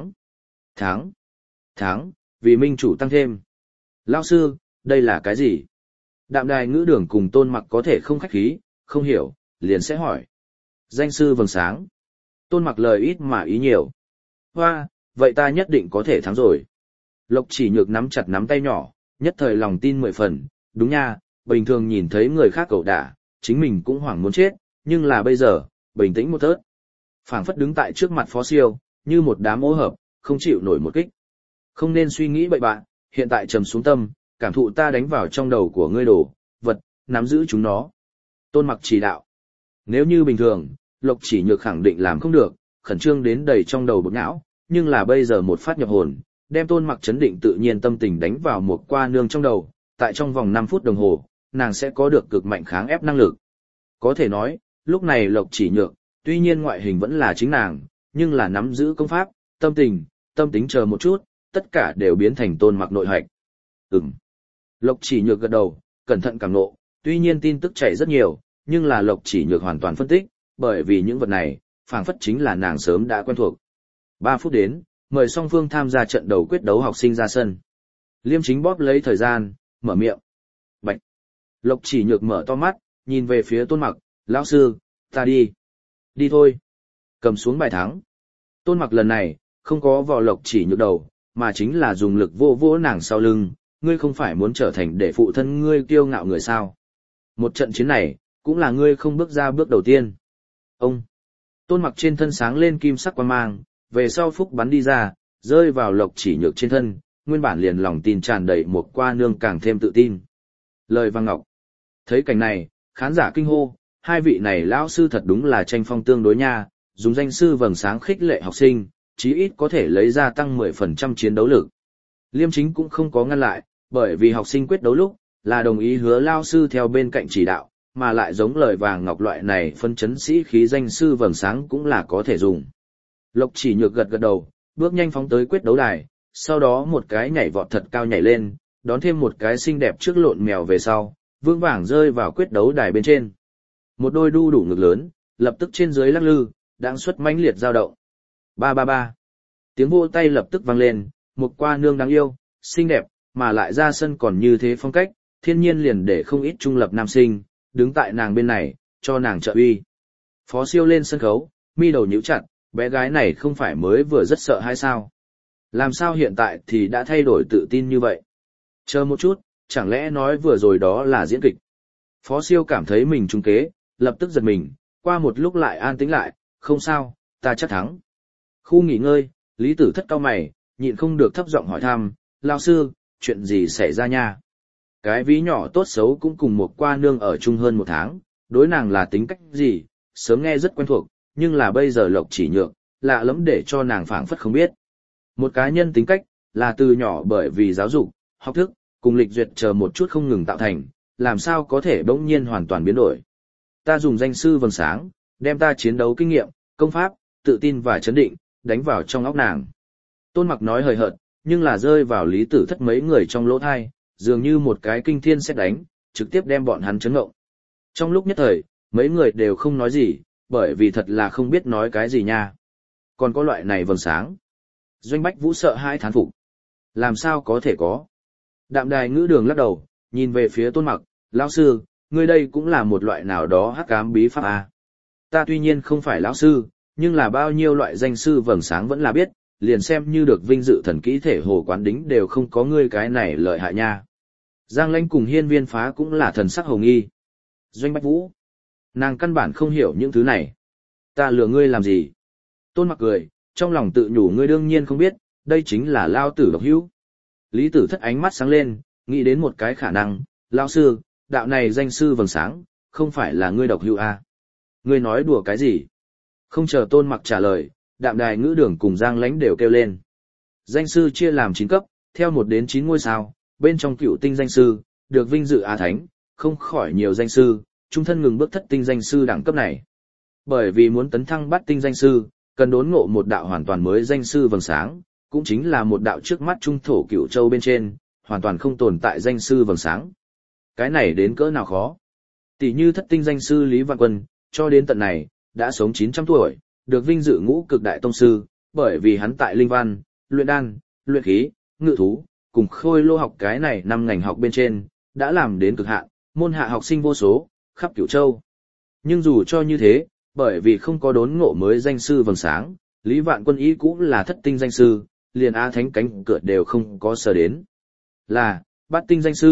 tháng, vì minh chủ tăng thêm. Lão sư, đây là cái gì? Đạm Đài Ngữ Đường cùng Tôn Mặc có thể không khách khí, không hiểu, liền sẽ hỏi. Danh sư vầng sáng. Tôn Mặc lời ít mà ý nhiều. Hoa, vậy ta nhất định có thể thắng rồi. Lộc Chỉ Nhược nắm chặt nắm tay nhỏ, nhất thời lòng tin 10 phần, đúng nha, bình thường nhìn thấy người khác cẩu đả, chính mình cũng hoảng muốn chết, nhưng là bây giờ, bình tĩnh một thớt. Phảng phất đứng tại trước mặt Phó Siêu, như một đám ô hợp, không chịu nổi một kích. Không nên suy nghĩ bậy bạ, hiện tại trầm xuống tâm, cảm thụ ta đánh vào trong đầu của ngươi đồ, vật, nắm giữ chúng nó. Tôn Mặc chỉ đạo. Nếu như bình thường, Lộc Chỉ Nhược khẳng định làm không được, khẩn trương đến đầy trong đầu bực não, nhưng là bây giờ một phát nhập hồn, đem Tôn Mặc chấn định tự nhiên tâm tình đánh vào một qua nương trong đầu, tại trong vòng 5 phút đồng hồ, nàng sẽ có được cực mạnh kháng ép năng lực. Có thể nói, lúc này Lộc Chỉ Nhược, tuy nhiên ngoại hình vẫn là chính nàng, nhưng là nắm giữ công pháp, tâm tính chờ một chút, tất cả đều biến thành Tôn Mặc nội hạch. Lộc Chỉ Nhược gật đầu, cẩn thận cảm nộ, tuy nhiên tin tức chảy rất nhiều, nhưng là Lộc Chỉ Nhược hoàn toàn phân tích, bởi vì những vật này, phảng phất chính là nàng sớm đã quen thuộc. 3 phút đến, mời song phương tham gia trận đầu quyết đấu học sinh ra sân. Liêm Chính bóp lấy thời gian, mở miệng. Bạch. Lộc Chỉ Nhược mở to mắt, nhìn về phía Tôn Mặc, lão sư, ta đi. Đi thôi. Cầm xuống bài thắng. Tôn Mặc lần này, không có vò Lộc Chỉ Nhược đầu, mà chính là dùng lực vô vỗ nàng sau lưng, ngươi không phải muốn trở thành để phụ thân ngươi kiêu ngạo người sao. Một trận chiến này, cũng là ngươi không bước ra bước đầu tiên. Ông. Tôn Mặc trên thân sáng lên kim sắc quang mang, về sau phúc bắn đi ra, rơi vào Lộc Chỉ Nhược trên thân, nguyên bản liền lòng tin tràn đầy một qua nương càng thêm tự tin. Lời vang ngọc. Thấy cảnh này, khán giả kinh hô, hai vị này lão sư thật đúng là tranh phong tương đối nha, dùng danh sư vầng sáng khích lệ học sinh, chí ít có thể lấy ra tăng 10% chiến đấu lực. Liêm Chính cũng không có ngăn lại, bởi vì học sinh quyết đấu lúc, là đồng ý hứa lao sư theo bên cạnh chỉ đạo, mà lại giống lời vàng ngọc loại này phân chấn sĩ khí danh sư vầng sáng cũng là có thể dùng. Lộc Chỉ Nhược gật gật đầu, bước nhanh phóng tới quyết đấu đài, sau đó một cái nhảy vọt thật cao nhảy lên, đón thêm một cái xinh đẹp trước lộn mèo về sau, vững vàng rơi vào quyết đấu đài bên trên. Một đôi đu đủ ngực lớn, lập tức trên dưới lắc lư, đang xuất mãnh liệt dao động. Ba ba ba. Tiếng vỗ tay lập tức vang lên, một qua nương đáng yêu, xinh đẹp, mà lại ra sân còn như thế phong cách, thiên nhiên liền để không ít trung lập nam sinh, đứng tại nàng bên này, cho nàng trợ uy. Phó Siêu lên sân khấu, mi đầu nhíu chặt, bé gái này không phải mới vừa rất sợ hay sao? Làm sao hiện tại thì đã thay đổi tự tin như vậy? Chờ một chút, chẳng lẽ nói vừa rồi đó là diễn kịch? Phó Siêu cảm thấy mình trúng kế, lập tức giật mình, qua một lúc lại an tĩnh lại, không sao, ta chắc thắng. Khu nghỉ ngơi, Lý Tử Thất cau mày, nhịn không được thấp giọng hỏi thăm, lao sư, chuyện gì xảy ra nha? Cái ví nhỏ tốt xấu cũng cùng một qua nương ở chung hơn 1 tháng, đối nàng là tính cách gì, sớm nghe rất quen thuộc, nhưng là bây giờ Lộc Chỉ Nhược, lạ lắm để cho nàng phảng phất không biết. Một cá nhân tính cách, là từ nhỏ bởi vì giáo dục, học thức, cùng lịch duyệt chờ một chút không ngừng tạo thành, làm sao có thể bỗng nhiên hoàn toàn biến đổi. Ta dùng danh sư vầng sáng, đem ta chiến đấu kinh nghiệm, công pháp, tự tin và chấn định, đánh vào trong óc nàng. Tôn Mặc nói hời hợt, nhưng là rơi vào Lý Tử Thất mấy người trong lỗ thai, dường như một cái kinh thiên sét đánh, trực tiếp đem bọn hắn chấn ngộng. Trong lúc nhất thời, mấy người đều không nói gì, bởi vì thật là không biết nói cái gì nha. Còn có loại này vầng sáng. Doanh Bách Vũ sợ hãi thán phục. Làm sao có thể có? Đạm Đài Ngữ Đường lắc đầu, nhìn về phía Tôn Mặc, lão sư, ngươi đây cũng là một loại nào đó hắc ám bí pháp à. Ta tuy nhiên không phải lão sư, nhưng là bao nhiêu loại danh sư vầng sáng vẫn là biết, liền xem như được vinh dự thần kỹ thể hồ quán đính đều không có ngươi cái này lợi hại nha. Giang Lãnh cùng Hiên Viên Phá cũng là thần sắc hồng nghi. Doanh Bách Vũ, nàng căn bản không hiểu những thứ này. Ta lừa ngươi làm gì? Tôn Mặc cười, trong lòng tự nhủ ngươi đương nhiên không biết, đây chính là lao tử độc hữu. Lý Tử Thất ánh mắt sáng lên, nghĩ đến một cái khả năng, lão sư, đạo này danh sư vầng sáng, không phải là ngươi độc hữu à? Ngươi nói đùa cái gì? Không chờ Tôn Mặc trả lời, Đạm Đài Ngữ Đường cùng Giang Lãnh đều kêu lên. Danh sư chia làm 9 cấp, theo 1 đến 9 ngôi sao, bên trong Cựu tinh danh sư, được vinh dự Á Thánh, không khỏi nhiều danh sư, trung thân ngừng bước thất tinh danh sư đẳng cấp này. Bởi vì muốn tấn thăng bát tinh danh sư, cần đốn ngộ một đạo hoàn toàn mới danh sư vầng sáng, cũng chính là một đạo trước mắt trung thổ Cửu Châu bên trên, hoàn toàn không tồn tại danh sư vầng sáng. Cái này đến cỡ nào khó? Tỷ như thất tinh danh sư Lý Vạn Quân, cho đến tận này, đã sống 900 tuổi, được vinh dự ngũ cực đại tông sư, bởi vì hắn tại linh văn, luyện đan, luyện khí, ngự thú, cùng khôi lô học cái này 5 ngành học bên trên, đã làm đến cực hạn, môn hạ học sinh vô số, khắp Cửu Châu. Nhưng dù cho như thế, bởi vì không có đốn ngộ mới danh sư vầng sáng, Lý Vạn Quân ý cũng là thất tinh danh sư, liền Á Thánh cánh cửa đều không có sở đến. Là, bát tinh danh sư,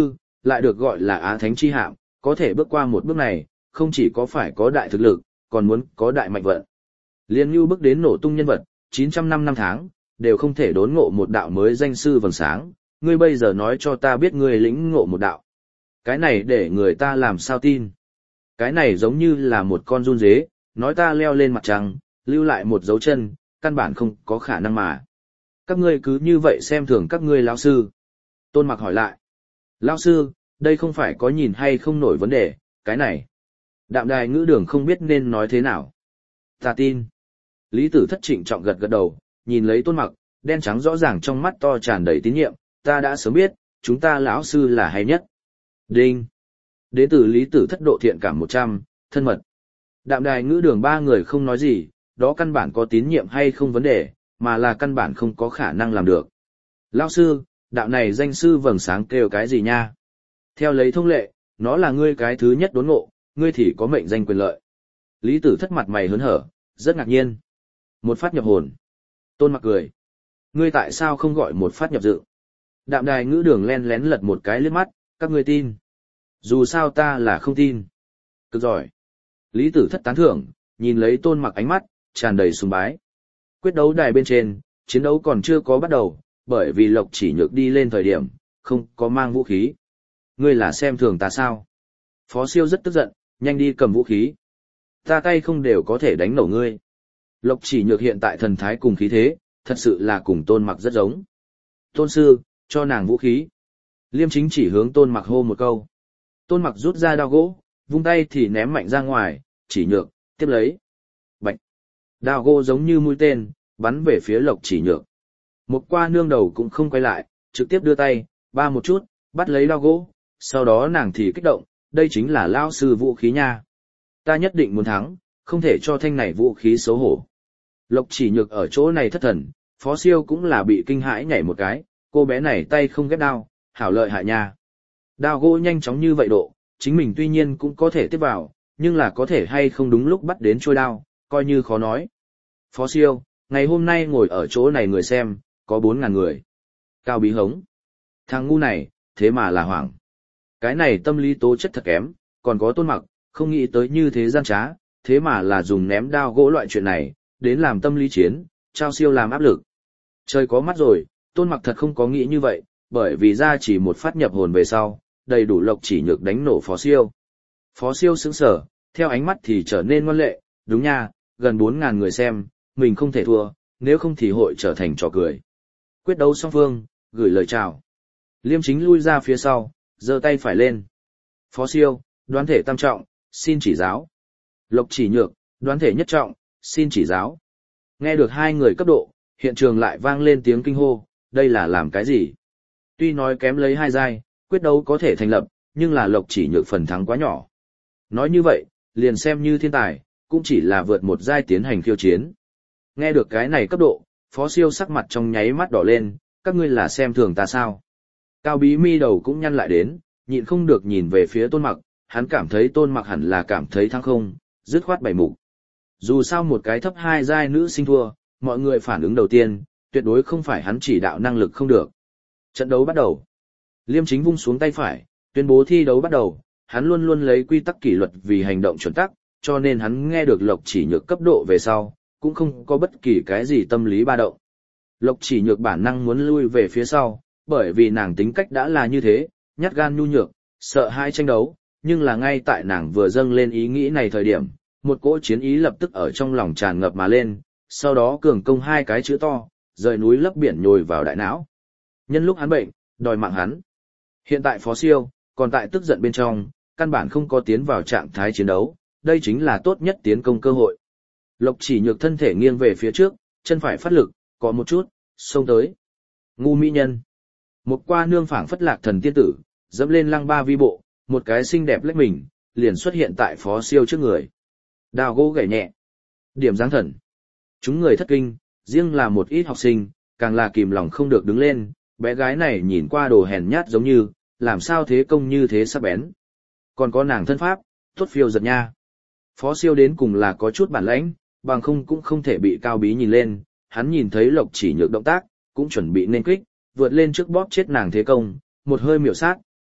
lại được gọi là Á Thánh chi hạm, có thể bước qua một bước này, không chỉ có phải có đại thực lực, còn muốn có đại mạnh vận. Liên Nhu bước đến nổ tung nhân vật, 900 năm tháng, đều không thể đốn ngộ một đạo mới danh sư vầng sáng, ngươi bây giờ nói cho ta biết ngươi lĩnh ngộ một đạo. Cái này để người ta làm sao tin. Cái này giống như là một con run dế, nói ta leo lên mặt trăng, lưu lại một dấu chân, căn bản không có khả năng mà. Các ngươi cứ như vậy xem thường các ngươi lão sư. Tôn Mặc hỏi lại. Lão sư, đây không phải có nhìn hay không nổi vấn đề, cái này. Đạm Đài Ngữ Đường không biết nên nói thế nào. Ta tin. Lý Tử Thất trịnh trọng gật gật đầu, nhìn lấy Tôn Mặc, đen trắng rõ ràng trong mắt to tràn đầy tín nhiệm, ta đã sớm biết, chúng ta lão sư là hay nhất. Đinh. Đến từ Lý Tử Thất độ thiện cảm 100, thân mật. Đạm Đài Ngữ Đường ba người không nói gì, đó căn bản có tín nhiệm hay không vấn đề, mà là căn bản không có khả năng làm được. Lão sư, đạo này danh sư vầng sáng kêu cái gì nha? Theo lấy thông lệ, nó là ngươi cái thứ nhất đốn ngộ, ngươi thì có mệnh danh quyền lợi. Lý Tử Thất mặt mày hớn hở, rất ngạc nhiên. Một phát nhập hồn. Tôn Mặc cười. Ngươi tại sao không gọi một phát nhập dự? Đạm Đài Ngữ Đường len lén lật một cái liếc mắt, các ngươi tin. Dù sao ta là không tin. Cực giỏi. Lý Tử Thất tán thưởng, nhìn lấy Tôn Mặc ánh mắt, tràn đầy sùng bái. Quyết đấu đài bên trên, chiến đấu còn chưa có bắt đầu, bởi vì Lộc Chỉ Nhược đi lên thời điểm, không có mang vũ khí. Ngươi là xem thường ta sao? Phó Siêu rất tức giận, nhanh đi cầm vũ khí. Ta tay không đều có thể đánh nổ ngươi. Lộc Chỉ Nhược hiện tại thần thái cùng khí thế, thật sự là cùng Tôn Mặc rất giống. Tôn sư, cho nàng vũ khí. Liêm Chính chỉ hướng Tôn Mặc hô một câu. Tôn Mặc rút ra đao gỗ, vung tay thì ném mạnh ra ngoài, Chỉ Nhược, tiếp lấy. Bạch. Đao gỗ giống như mũi tên, bắn về phía Lộc Chỉ Nhược. Một qua nương đầu cũng không quay lại, trực tiếp đưa tay, ba một chút, bắt lấy đao gỗ, sau đó nàng thì kích động, đây chính là lao sư vũ khí nha. Ta nhất định muốn thắng, không thể cho thanh này vũ khí xấu hổ. Lộc Chỉ Nhược ở chỗ này thất thần, Phó Siêu cũng là bị kinh hãi nhảy một cái, cô bé này tay không ghép đao, hảo lợi hại nha. Đao gỗ nhanh chóng như vậy độ, chính mình tuy nhiên cũng có thể tiếp vào, nhưng là có thể hay không đúng lúc bắt đến trôi đao, coi như khó nói. Phó Siêu, ngày hôm nay ngồi ở chỗ này người xem, có 4.000 người. Cao Bí hống. Thằng ngu này, thế mà là hoảng. Cái này tâm lý tố chất thật kém, còn có Tôn Mặc, không nghĩ tới như thế gian trá, thế mà là dùng ném đao gỗ loại chuyện này, đến làm tâm lý chiến, trao siêu làm áp lực. Trời có mắt rồi, Tôn Mặc thật không có nghĩ như vậy, bởi vì ra chỉ một phát nhập hồn về sau, đầy đủ Lộc Chỉ Nhược đánh nổ Phó Siêu. Phó Siêu sững sờ, theo ánh mắt thì trở nên ngoan lệ, đúng nha, gần 4.000 người xem, mình không thể thua, nếu không thì hội trở thành trò cười. Quyết đấu song phương, gửi lời chào. Liêm Chính lui ra phía sau, giơ tay phải lên. Phó Siêu, đoán thể tam trọng, xin chỉ giáo. Lộc Chỉ Nhược, đoán thể nhất trọng, xin chỉ giáo. Nghe được hai người cấp độ, hiện trường lại vang lên tiếng kinh hô, đây là làm cái gì? Tuy nói kém lấy hai giai, quyết đấu có thể thành lập, nhưng là Lộc Chỉ Nhược phần thắng quá nhỏ. Nói như vậy, liền xem như thiên tài, cũng chỉ là vượt một giai tiến hành khiêu chiến. Nghe được cái này cấp độ, Phó Siêu sắc mặt trong nháy mắt đỏ lên, các ngươi là xem thường ta sao? Cao Bí mi đầu cũng nhăn lại đến, nhịn không được nhìn về phía Tôn Mặc, hắn cảm thấy Tôn Mặc hẳn là cảm thấy thắng không, dứt khoát bày mục. Dù sao một cái thấp hai giai nữ sinh thua, mọi người phản ứng đầu tiên, tuyệt đối không phải hắn chỉ đạo năng lực không được. Trận đấu bắt đầu. Liêm Chính vung xuống tay phải, tuyên bố thi đấu bắt đầu, hắn luôn luôn lấy quy tắc kỷ luật vì hành động chuẩn tắc, cho nên hắn nghe được Lộc Chỉ Nhược cấp độ về sau, cũng không có bất kỳ cái gì tâm lý ba động. Lộc Chỉ Nhược bản năng muốn lui về phía sau, bởi vì nàng tính cách đã là như thế, nhát gan nhu nhược, sợ hai tranh đấu, nhưng là ngay tại nàng vừa dâng lên ý nghĩ này thời điểm, một cỗ chiến ý lập tức ở trong lòng tràn ngập mà lên, sau đó cường công hai cái chữ to, rời núi lấp biển nhồi vào đại não. Nhân lúc hắn bệnh, đòi mạng hắn. Hiện tại Phó Siêu, còn tại tức giận bên trong, căn bản không có tiến vào trạng thái chiến đấu, đây chính là tốt nhất tiến công cơ hội. Lộc Chỉ Nhược thân thể nghiêng về phía trước, chân phải phát lực, có một chút, xông tới. Ngu mỹ nhân. Một qua nương phảng phất lạc thần tiên tử, dẫm lên lăng ba vi bộ, một cái xinh đẹp lách mình, liền xuất hiện tại Phó Siêu trước người. Đào gỗ gảy nhẹ. Điểm giáng thần. Chúng người thất kinh, riêng là một ít học sinh, càng là kìm lòng không được đứng lên, bé gái này nhìn qua đồ hèn nhát giống như, làm sao thế công như thế sắc bén. Còn có nàng thân pháp, tốt phiêu giật nha. Phó Siêu đến cùng là có chút bản lãnh, bằng không cũng không thể bị Cao Bí nhìn lên, hắn nhìn thấy Lộc Chỉ Nhược động tác, cũng chuẩn bị nên kích, vượt lên trước bóp chết nàng thế công, một hơi miểu sát,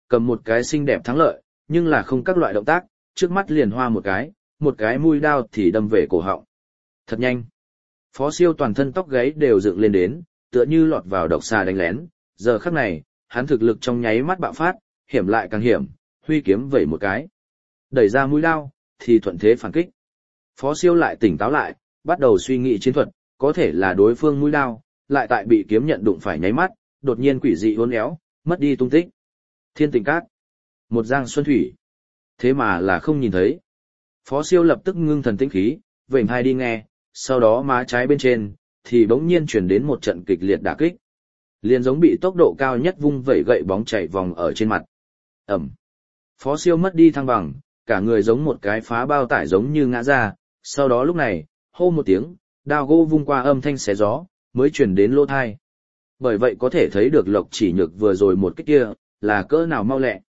cầm một cái xinh đẹp thắng lợi, nhưng là không các loại động tác, trước mắt liền hoa một cái mũi đao thì đâm về cổ họng. Thật nhanh. Phó Siêu toàn thân tóc gáy đều dựng lên đến, tựa như lọt vào độc xà đánh lén, giờ khắc này, hắn thực lực trong nháy mắt bạo phát, hiểm lại càng hiểm, huy kiếm vẩy một cái. Đẩy ra mũi đao, thì thuận thế phản kích. Phó Siêu lại tỉnh táo lại, bắt đầu suy nghĩ chiến thuật, có thể là đối phương mũi đao, lại tại bị kiếm nhận đụng phải nháy mắt, đột nhiên quỷ dị uốn éo, mất đi tung tích. Thiên Tình Cát, một giang xuân thủy. Thế mà là không nhìn thấy. Phó Siêu lập tức ngưng thần tĩnh khí, vểnh hai đi nghe, sau đó má trái bên trên, thì bỗng nhiên chuyển đến một trận kịch liệt đả kích. Liền giống bị tốc độ cao nhất vung vẩy gậy bóng chạy vòng ở trên mặt. Ẩm. Phó Siêu mất đi thăng bằng, cả người giống một cái phá bao tải giống như ngã ra, sau đó lúc này, hô một tiếng, đao gỗ vung qua âm thanh xé gió, mới chuyển đến lỗ thai. Bởi vậy có thể thấy được Lộc Chỉ Nhược vừa rồi một kích kia, là cỡ nào mau lẹ.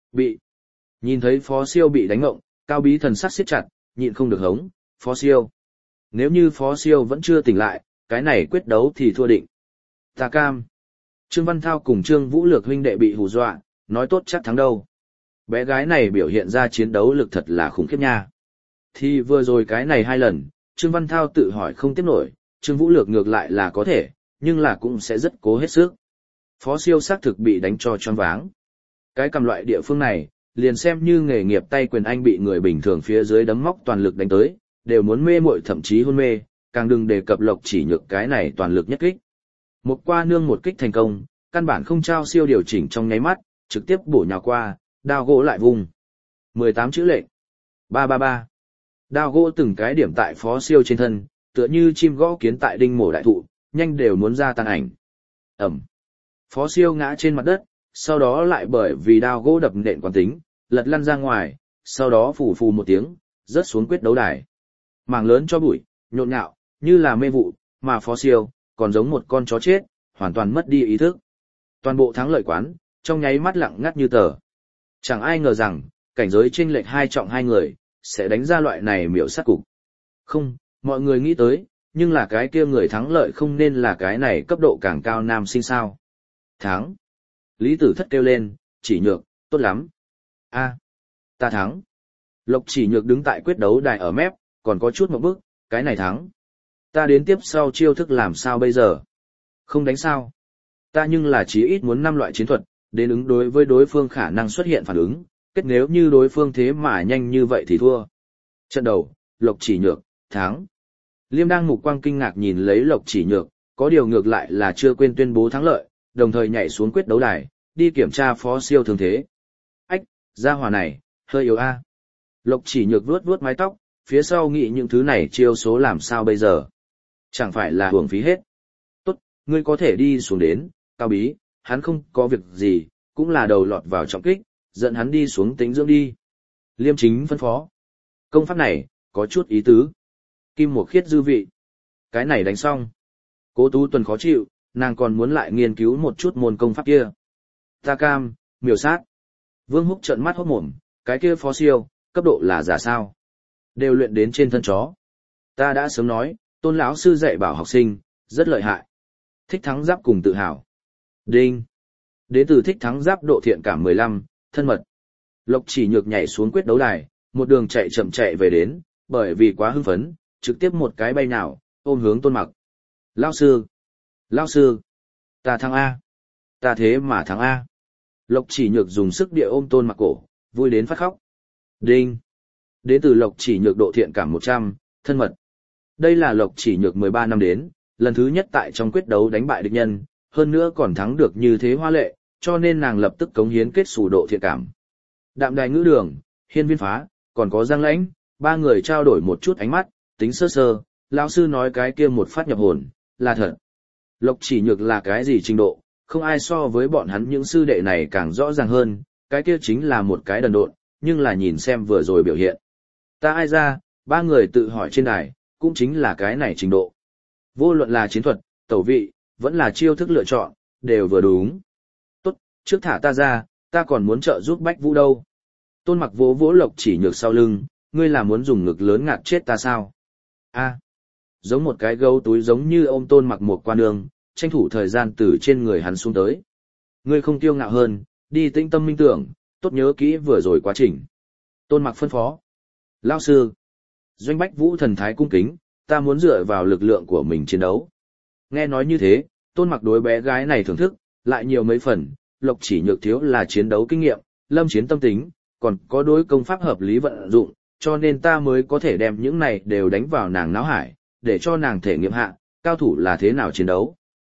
Nhìn thấy Phó Siêu bị đánh ngộng, Cao Bí thần sắc siết chặt, nhịn không được hống, Phó Siêu. Nếu như Phó Siêu vẫn chưa tỉnh lại, cái này quyết đấu thì thua định. Ta cam. Trương Văn Thao cùng Trương Vũ Lược huynh đệ bị hù dọa, nói tốt chắc thắng đâu. Bé gái này biểu hiện ra chiến đấu lực thật là khủng khiếp nha. Thì vừa rồi cái này 2 lần, Trương Văn Thao tự hỏi không tiếp nổi, Trương Vũ Lược ngược lại là có thể, nhưng là cũng sẽ rất cố hết sức. Phó Siêu xác thực bị đánh cho choáng váng. Cái cầm loại địa phương này, liền xem như nghề nghiệp tay quyền anh bị người bình thường phía dưới đấm móc toàn lực đánh tới, đều muốn mê muội thậm chí hôn mê, càng đừng đề cập Lộc Chỉ Nhược cái này toàn lực nhất kích. Một qua nương một kích thành công, căn bản không trao siêu điều chỉnh trong nháy mắt, trực tiếp bổ nhào qua, đao gỗ lại vùng. 18 chữ lệnh. 333. Đao gỗ từng cái điểm tại Phó Siêu trên thân, tựa như chim gõ kiến tại đinh mổ đại thụ, nhanh đều muốn ra tàn ảnh. Ẩm. Phó Siêu ngã trên mặt đất, sau đó lại bởi vì đao gỗ đập nện quán tính, lật lăn ra ngoài, sau đó phù phù một tiếng, rớt xuống quyết đấu đài. Mảng lớn cho bụi, nhộn nhạo, như là mê vụ, mà Phó Siêu, còn giống một con chó chết, hoàn toàn mất đi ý thức. Toàn bộ thắng lợi quán, trong nháy mắt lặng ngắt như tờ. Chẳng ai ngờ rằng, cảnh giới chênh lệch 2 trọng 2 người, sẽ đánh ra loại này miểu sát cục. Không, mọi người nghĩ tới, nhưng là cái kia người thắng lợi không nên là cái này cấp độ càng cao nam sinh sao. Thắng. Lý Tử Thất kêu lên, Chỉ Nhược, tốt lắm. A, ta thắng. Lộc Chỉ Nhược đứng tại quyết đấu đài ở mép, còn có chút một bước, cái này thắng. Ta đến tiếp sau chiêu thức làm sao bây giờ? Không đánh sao? Ta nhưng là chí ít muốn 5 loại chiến thuật, đến ứng đối với đối phương khả năng xuất hiện phản ứng, kết nếu như đối phương thế mà nhanh như vậy thì thua. Trận đầu, Lộc Chỉ Nhược, thắng. Liêm đang mục quang kinh ngạc nhìn lấy Lộc Chỉ Nhược, có điều ngược lại là chưa quên tuyên bố thắng lợi, đồng thời nhảy xuống quyết đấu đài, đi kiểm tra Phó Siêu thương thế. Ách, gia hỏa này, hơi yếu a. Lộc Chỉ Nhược vuốt vuốt mái tóc, phía sau nghĩ những thứ này chiêu số làm sao bây giờ. Chẳng phải là uổng phí hết. Tốt, ngươi có thể đi xuống đến, Cao Bí, hắn không có việc gì, cũng là đầu lọt vào trọng kích, dẫn hắn đi xuống tính dưỡng đi. Liêm Chính phân phó. Công pháp này, có chút ý tứ. Kim Mộc Khiết dư vị. Cái này đánh xong. Cố Tú Tuần khó chịu, nàng còn muốn lại nghiên cứu một chút môn công pháp kia. Ta cam, miểu sát. Vương Húc trợn mắt hốt mồm, cái kia Phó Siêu, cấp độ là giả sao? Đều luyện đến trên thân chó. Ta đã sớm nói, Tôn lão sư dạy bảo học sinh, rất lợi hại. Thích Thắng Giáp cùng tự hào. Đinh. Đến từ Thích Thắng Giáp độ thiện cảm 15, thân mật. Lộc Chỉ Nhược nhảy xuống quyết đấu đài, một đường chạy chậm chạy về đến, bởi vì quá hưng phấn, trực tiếp một cái bay nào, ôm hướng Tôn Mặc. Lão sư. Lão sư. Ta thắng A. Ta thế mà thắng A. Lộc Chỉ Nhược dùng sức địa ôm Tôn Mặc cổ, vui đến phát khóc. Đinh. Đến từ Lộc Chỉ Nhược độ thiện cảm 100, thân mật. Đây là Lộc Chỉ Nhược 13 năm đến, lần thứ nhất tại trong quyết đấu đánh bại địch nhân, hơn nữa còn thắng được như thế hoa lệ, cho nên nàng lập tức cống hiến kết xù độ thiện cảm. Đạm Đài Ngữ Đường, Hiên Viên Phá, còn có Giang Lãnh, 3 người trao đổi một chút ánh mắt, tính sơ sơ, lão sư nói cái kia một phát nhập hồn, là thật. Lộc Chỉ Nhược là cái gì trình độ, không ai so với bọn hắn những sư đệ này càng rõ ràng hơn, cái kia chính là một cái đần độn, nhưng là nhìn xem vừa rồi biểu hiện. Ta ai ra, 3 người tự hỏi trên đài, cũng chính là cái này trình độ. Vô luận là chiến thuật, tẩu vị, vẫn là chiêu thức lựa chọn, đều vừa đúng. Tốt, trước thả ta ra, ta còn muốn trợ giúp Bách Vũ đâu. Tôn Mặc vỗ vỗ Lộc Chỉ Nhược sau lưng, ngươi là muốn dùng ngực lớn ngạt chết ta sao? A, giống một cái gấu túi giống như ôm Tôn Mặc một qua đường, tranh thủ thời gian từ trên người hắn xuống tới. Ngươi không tiêu ngạo hơn, Đi tĩnh tâm minh tưởng, tốt nhớ kỹ vừa rồi quá trình. Tôn Mặc phân phó. Lao sư. Doanh Bách Vũ thần thái cung kính, ta muốn dựa vào lực lượng của mình chiến đấu. Nghe nói như thế, Tôn Mặc đối bé gái này thưởng thức, lại nhiều mấy phần, Lộc Chỉ Nhược thiếu là chiến đấu kinh nghiệm, lâm chiến tâm tính, còn có đối công pháp hợp lý vận dụng, cho nên ta mới có thể đem những này đều đánh vào nàng náo hải, để cho nàng thể nghiệm hạ, cao thủ là thế nào chiến đấu.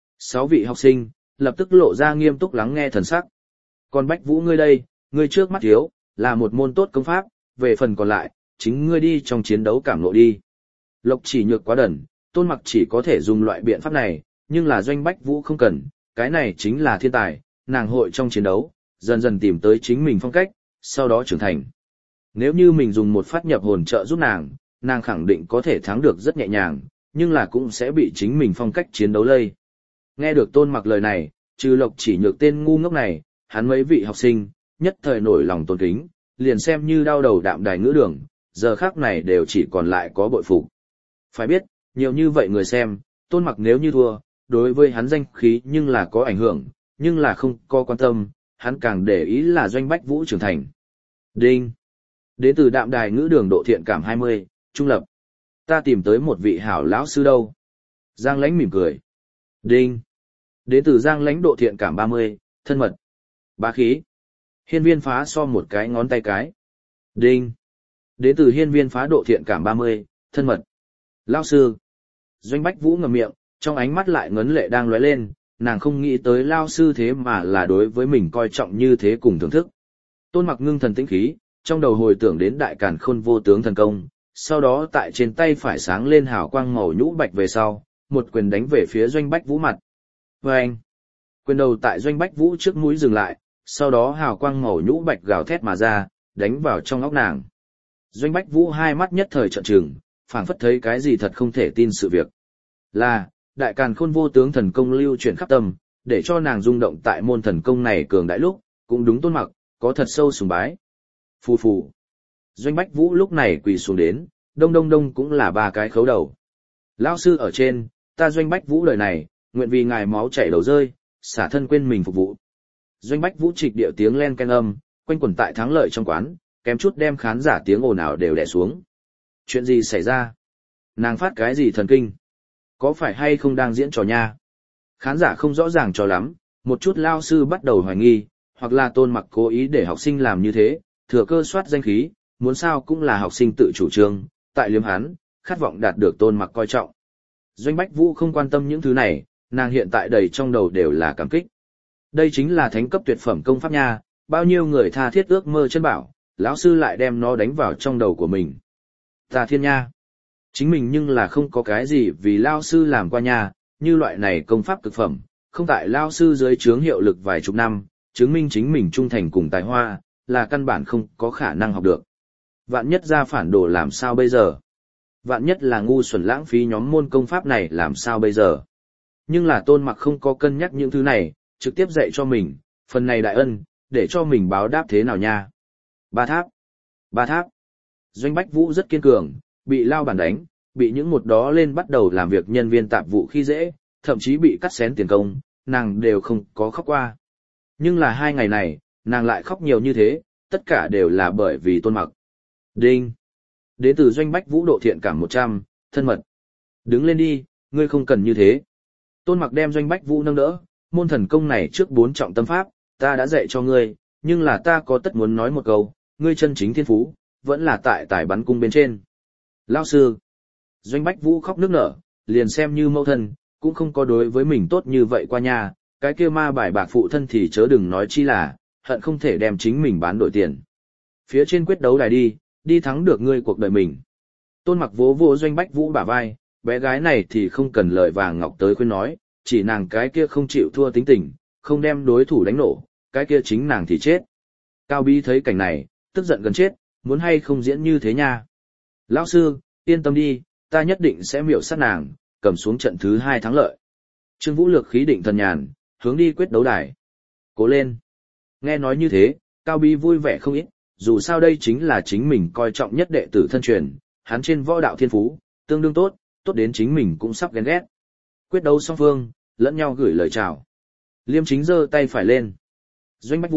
6 vị học sinh, lập tức lộ ra nghiêm túc lắng nghe thần sắc. Còn Bách Vũ ngươi đây, ngươi trước mắt thiếu, là một môn tốt công pháp, về phần còn lại, chính ngươi đi trong chiến đấu cảm ngộ đi. Lộc Chỉ Nhược quá đần, Tôn Mặc chỉ có thể dùng loại biện pháp này, nhưng là Doanh Bách Vũ không cần, cái này chính là thiên tài, nàng hội trong chiến đấu, dần dần tìm tới chính mình phong cách, sau đó trưởng thành. Nếu như mình dùng một phát nhập hồn trợ giúp nàng khẳng định có thể thắng được rất nhẹ nhàng, nhưng là cũng sẽ bị chính mình phong cách chiến đấu lây. Nghe được Tôn Mặc lời này, trừ Lộc Chỉ Nhược tên ngu ngốc này, hắn mấy vị học sinh, nhất thời nổi lòng tôn kính, liền xem như đau đầu đạm đài ngữ đường, giờ khác này đều chỉ còn lại có bội phục. Phải biết, nhiều như vậy người xem, Tôn Mặc nếu như thua, đối với hắn danh khí nhưng là có ảnh hưởng, nhưng là không có quan tâm, hắn càng để ý là Doanh Bách Vũ trưởng thành. Đinh! Đến từ đạm đài ngữ đường độ thiện cảm 20, trung lập. Ta tìm tới một vị hảo lão sư đâu. Giang Lãnh mỉm cười. Đinh! Đến từ Giang Lãnh độ thiện cảm 30, thân mật. Bá khí. Hiên viên phá so một cái ngón tay cái. Đinh! Đến từ hiên viên phá độ thiện cảm 30, thân mật. Lão sư. Doanh Bách Vũ ngậm miệng, trong ánh mắt lại ngấn lệ đang lóe lên, nàng không nghĩ tới lao sư thế mà là đối với mình coi trọng như thế cùng thưởng thức. Tôn Mặc ngưng thần tĩnh khí, trong đầu hồi tưởng đến đại càn khôn vô tướng thần công, sau đó tại trên tay phải sáng lên hào quang màu nhũ bạch về sau, một quyền đánh về phía Doanh Bách Vũ mặt. Vâng! Quyền đầu tại Doanh Bách Vũ trước mũi dừng lại, sau đó hào quang màu nhũ bạch gào thét mà ra, đánh vào trong óc nàng. Doanh Bách Vũ hai mắt nhất thời trợn trừng, phảng phất thấy cái gì thật không thể tin sự việc. Là, đại càn khôn vô tướng thần công lưu chuyển khắp tâm, để cho nàng rung động tại môn thần công này cường đại lúc, cũng đúng Tôn Mặc, có thật sâu sùng bái. Phù phù. Doanh Bách Vũ lúc này quỳ xuống đến, đông đông đông cũng là 3 cái khấu đầu. Lão sư ở trên, ta Doanh Bách Vũ đời này, nguyện vì ngài máu chảy đầu rơi, xả thân quên mình phục vụ. Doanh Bách Vũ trịch điệu tiếng len ken âm, quanh quẩn tại thắng lợi trong quán, kém chút đem khán giả tiếng ồn ào đều đè xuống. Chuyện gì xảy ra? Nàng phát cái gì thần kinh? Có phải hay không đang diễn trò nha? Khán giả không rõ ràng cho lắm, một chút lao sư bắt đầu hoài nghi, hoặc là Tôn Mặc cố ý để học sinh làm như thế, thừa cơ soát danh khí, muốn sao cũng là học sinh tự chủ trương, tại liếm hắn, khát vọng đạt được Tôn Mặc coi trọng. Doanh Bách Vũ không quan tâm những thứ này, nàng hiện tại đầy trong đầu đều là cảm kích. Đây chính là thánh cấp tuyệt phẩm công pháp nha, bao nhiêu người tha thiết ước mơ chân bảo, lão sư lại đem nó đánh vào trong đầu của mình. Ta thiên nha! Chính mình nhưng là không có cái gì vì lao sư làm qua nha, như loại này công pháp cực phẩm, không tại lao sư dưới trướng hiệu lực vài chục năm, chứng minh chính mình trung thành cùng tài hoa, là căn bản không có khả năng học được. Vạn nhất ra phản đồ làm sao bây giờ? Vạn nhất là ngu xuẩn lãng phí nhóm môn công pháp này làm sao bây giờ? Nhưng là Tôn Mặc không có cân nhắc những thứ này, trực tiếp dạy cho mình, phần này đại ân, để cho mình báo đáp thế nào nha? 3 tháp! 3 tháp! Doanh Bách Vũ rất kiên cường, bị lao bản đánh, bị những một đó lên bắt đầu làm việc nhân viên tạp vụ khi dễ, thậm chí bị cắt xén tiền công, nàng đều không có khóc qua. Nhưng là 2 ngày này, nàng lại khóc nhiều như thế, tất cả đều là bởi vì Tôn Mặc. Đinh! Đến từ Doanh Bách Vũ độ thiện cảm 100, thân mật. Đứng lên đi, ngươi không cần như thế. Tôn Mặc đem Doanh Bách Vũ nâng đỡ, môn thần công này trước 4 trọng tâm pháp, ta đã dạy cho ngươi, nhưng là ta có tất muốn nói một câu, ngươi chân chính thiên phú, vẫn là tại tài bắn cung bên trên. Lão sư! Doanh Bách Vũ khóc nức nở, liền xem như mẫu thân, cũng không có đối với mình tốt như vậy qua nhà, cái kia ma bài bạc phụ thân thì chớ đừng nói chi là, hận không thể đem chính mình bán đổi tiền. Phía trên quyết đấu đài đi thắng được ngươi cuộc đời mình. Tôn Mặc vỗ vỗ Doanh Bách Vũ bả vai, bé gái này thì không cần lời vàng ngọc tới khuyên nói, chỉ nàng cái kia không chịu thua tính tình, không đem đối thủ đánh nổ, cái kia chính nàng thì chết. Cao Bí thấy cảnh này, tức giận gần chết, muốn hay không diễn như thế nha. Lão sư, yên tâm đi, ta nhất định sẽ miểu sát nàng, cầm xuống trận thứ 2 thắng lợi. Trương Vũ Lược khí định thần nhàn, hướng đi quyết đấu đài. Cố lên. Nghe nói như thế, Cao Bí vui vẻ không ít, dù sao đây chính là chính mình coi trọng nhất đệ tử thân truyền, hắn trên võ đạo thiên phú, tương đương tốt, tốt đến chính mình cũng sắp ghen ghét. Quyết đấu song phương, lẫn nhau gửi lời chào. Liêm Chính giơ tay phải lên. Doanh Bách Vũ,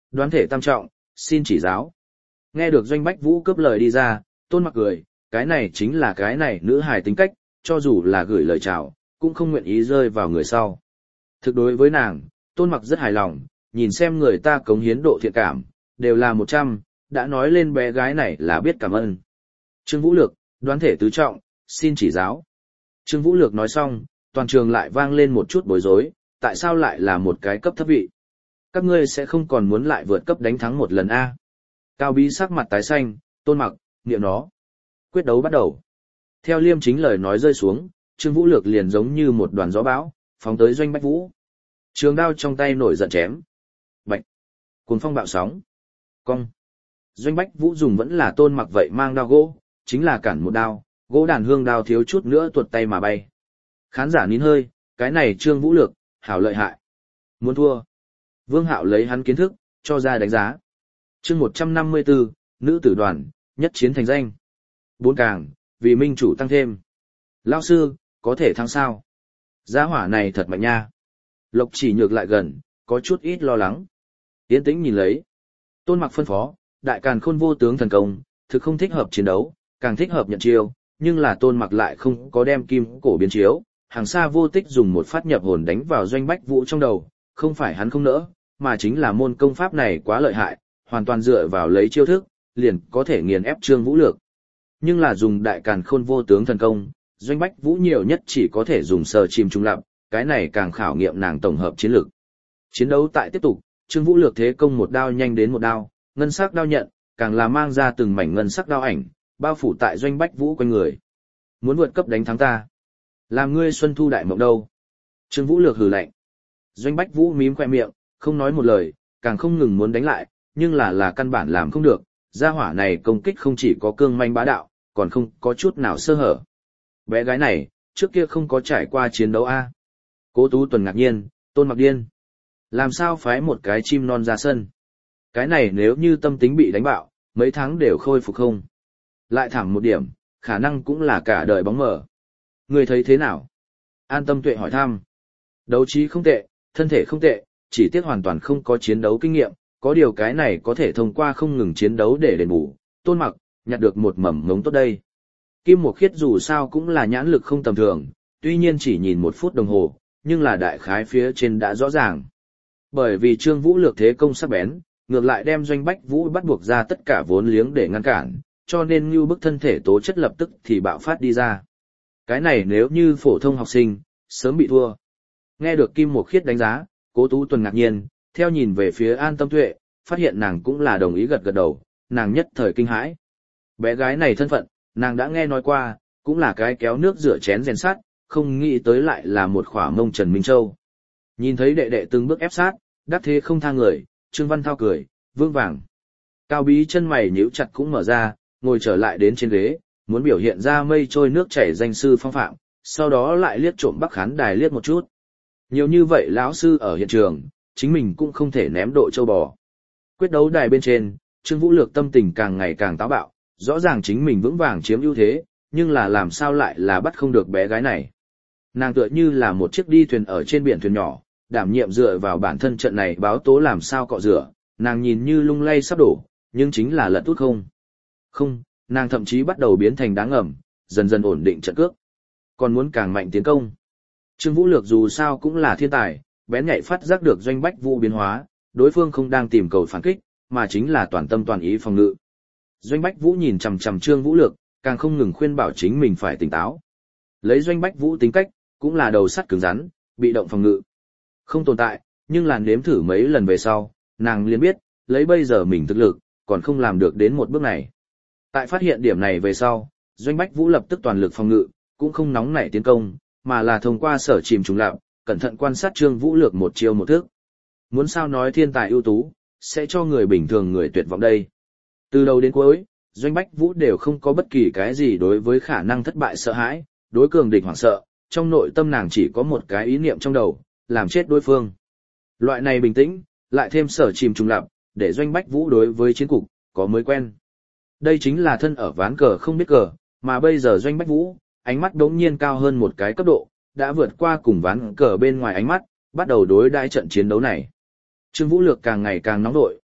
đoán thể tam trọng, xin chỉ giáo. Nghe được Doanh Bách Vũ cướp lời đi ra, Tôn Mặc cười, cái này chính là cái này nữ hài tính cách, cho dù là gửi lời chào, cũng không nguyện ý rơi vào người sau. Thực đối với nàng, Tôn Mặc rất hài lòng, nhìn xem người ta cống hiến độ thiện cảm, đều là 100, đã nói lên bé gái này là biết cảm ơn. Trương Vũ Lược, đoán thể tứ trọng, xin chỉ giáo. Trương Vũ Lược nói xong, toàn trường lại vang lên một chút bối rối, tại sao lại là một cái cấp thấp vị? Các ngươi sẽ không còn muốn lại vượt cấp đánh thắng một lần a? Cao Bí sắc mặt tái xanh, Tôn Mặc, niệm nó. Quyết đấu bắt đầu. Theo Liêm Chính lời nói rơi xuống, Trương Vũ Lược liền giống như một đoàn gió bão, phóng tới Doanh Bách Vũ. Trường đao trong tay nổi giận chém. Bạch. Cuồng phong bạo sóng. Cong. Doanh Bách Vũ dùng vẫn là Tôn Mặc vậy mang đao gỗ, chính là cản một đao, gỗ đàn hương đao thiếu chút nữa tuột tay mà bay. Khán giả nín hơi, cái này Trương Vũ Lược, hảo lợi hại. Muốn thua. Vương Hạo lấy hắn kiến thức, cho ra đánh giá. Chương 154, nữ tử đoàn, nhất chiến thành danh. 4 càng, vì minh chủ tăng thêm. Lão sư, có thể thắng sao? Giá hỏa này thật mạnh nha. Lộc Chỉ Nhược lại gần, có chút ít lo lắng. Yên tĩnh nhìn lấy. Tôn Mặc phân phó, đại càn khôn vô tướng thần công, thực không thích hợp chiến đấu, càng thích hợp nhận chiêu, nhưng là Tôn Mặc lại không có đem kim cổ biến chiếu, hàng xa vô tích dùng một phát nhập hồn đánh vào Doanh Bách Vũ trong đầu, không phải hắn không nỡ, mà chính là môn công pháp này quá lợi hại, hoàn toàn dựa vào lấy chiêu thức, liền có thể nghiền ép Trương Vũ Lược. Nhưng là dùng đại càn khôn vô tướng thần công, Doanh Bách Vũ nhiều nhất chỉ có thể dùng sờ chìm trung lặp, cái này càng khảo nghiệm nàng tổng hợp chiến lược. Chiến đấu tại tiếp tục, Trương Vũ Lược thế công một đao nhanh đến một đao, ngân sắc đao nhận, càng là mang ra từng mảnh ngân sắc đao ảnh, bao phủ tại Doanh Bách Vũ quanh người. Muốn vượt cấp đánh thắng ta, làm ngươi xuân thu đại mộng đâu? Trương Vũ Lược hừ lạnh. Doanh Bách Vũ mím khoe miệng, không nói một lời, càng không ngừng muốn đánh lại, nhưng là căn bản làm không được. Gia hỏa này công kích không chỉ có cương manh bá đạo, còn không có chút nào sơ hở. Bé gái này, trước kia không có trải qua chiến đấu a. Cố Tú Tuần ngạc nhiên, Tôn Mặc điên. Làm sao phái một cái chim non ra sân? Cái này nếu như tâm tính bị đánh bạo, mấy tháng đều khôi phục không? Lại thẳng một điểm, khả năng cũng là cả đời bóng mờ. Người thấy thế nào? An Tâm Tuệ hỏi thăm. Đấu trí không tệ, thân thể không tệ, chỉ tiếc hoàn toàn không có chiến đấu kinh nghiệm, có điều cái này có thể thông qua không ngừng chiến đấu để đền bù. Tôn Mặc, nhặt được một mầm ngống tốt đây. Kim Mộc Khiết dù sao cũng là nhãn lực không tầm thường, tuy nhiên chỉ nhìn 1 phút đồng hồ, nhưng là đại khái phía trên đã rõ ràng. Bởi vì Trương Vũ Lược thế công sắc bén, ngược lại đem Doanh Bách Vũ bắt buộc ra tất cả vốn liếng để ngăn cản, cho nên như bức thân thể tố chất lập tức thì bạo phát đi ra. Cái này nếu như phổ thông học sinh, sớm bị thua. Nghe được Kim Mộc Khiết đánh giá, Cố Tú Tuần ngạc nhiên, theo nhìn về phía An Tâm Tuệ, phát hiện nàng cũng là đồng ý gật gật đầu, nàng nhất thời kinh hãi. Bé gái này thân phận, nàng đã nghe nói qua, cũng là cái kéo nước rửa chén rèn sắt, không nghĩ tới lại là một khỏa mông Trần Minh Châu. Nhìn thấy đệ đệ từng bước ép sát, đắc thế không tha người, Trương Văn Thao cười, vương vàng. Cao Bí chân mày nhíu chặt cũng mở ra, ngồi trở lại đến trên ghế, muốn biểu hiện ra mây trôi nước chảy danh sư phong phạm, sau đó lại liếc trộm Bắc Khán Đài liếc một chút. Nhiều như vậy lão sư ở hiện trường, chính mình cũng không thể ném độ châu bò. Quyết đấu đài bên trên, Trương Vũ Lược tâm tình càng ngày càng táo bạo, rõ ràng chính mình vững vàng chiếm ưu thế, nhưng là làm sao lại là bắt không được bé gái này. Nàng tựa như là một chiếc đi thuyền ở trên biển thuyền nhỏ, đảm nhiệm dựa vào bản thân trận này báo tố làm sao cọ rửa, nàng nhìn như lung lay sắp đổ, nhưng chính là lật út không. Không, nàng thậm chí bắt đầu biến thành đáng ngầm, dần dần ổn định trận cước. Còn muốn càng mạnh tiến công. Trương Vũ Lược dù sao cũng là thiên tài, bén nhạy phát giác được Doanh Bách Vũ biến hóa, đối phương không đang tìm cầu phản kích, mà chính là toàn tâm toàn ý phòng ngự. Doanh Bách Vũ nhìn chằm chằm Trương Vũ Lược, càng không ngừng khuyên bảo chính mình phải tỉnh táo. Lấy Doanh Bách Vũ tính cách, cũng là đầu sắt cứng rắn, bị động phòng ngự. Không tồn tại, nhưng là nếm thử mấy lần về sau, nàng liền biết, lấy bây giờ mình thực lực, còn không làm được đến một bước này. Tại phát hiện điểm này về sau, Doanh Bách Vũ lập tức toàn lực phòng ngự, cũng không nóng nảy tiến công, mà là thông qua sở chìm trùng lạp, cẩn thận quan sát Trương Vũ Lược một chiêu một thức. Muốn sao nói thiên tài ưu tú, sẽ cho người bình thường người tuyệt vọng đây. Từ đầu đến cuối, Doanh Bách Vũ đều không có bất kỳ cái gì đối với khả năng thất bại sợ hãi, đối cường địch hoảng sợ, trong nội tâm nàng chỉ có một cái ý niệm trong đầu, làm chết đối phương. Loại này bình tĩnh, lại thêm sở chìm trùng lặp, để Doanh Bách Vũ đối với chiến cục, có mới quen. Đây chính là thân ở ván cờ không biết cờ, mà bây giờ Doanh Bách Vũ, ánh mắt đống nhiên cao hơn một cái cấp độ, đã vượt qua cùng ván cờ bên ngoài ánh mắt, bắt đầu đối đãi trận chiến đấu này. Trương Vũ Lược càng ngày càng nóng đội,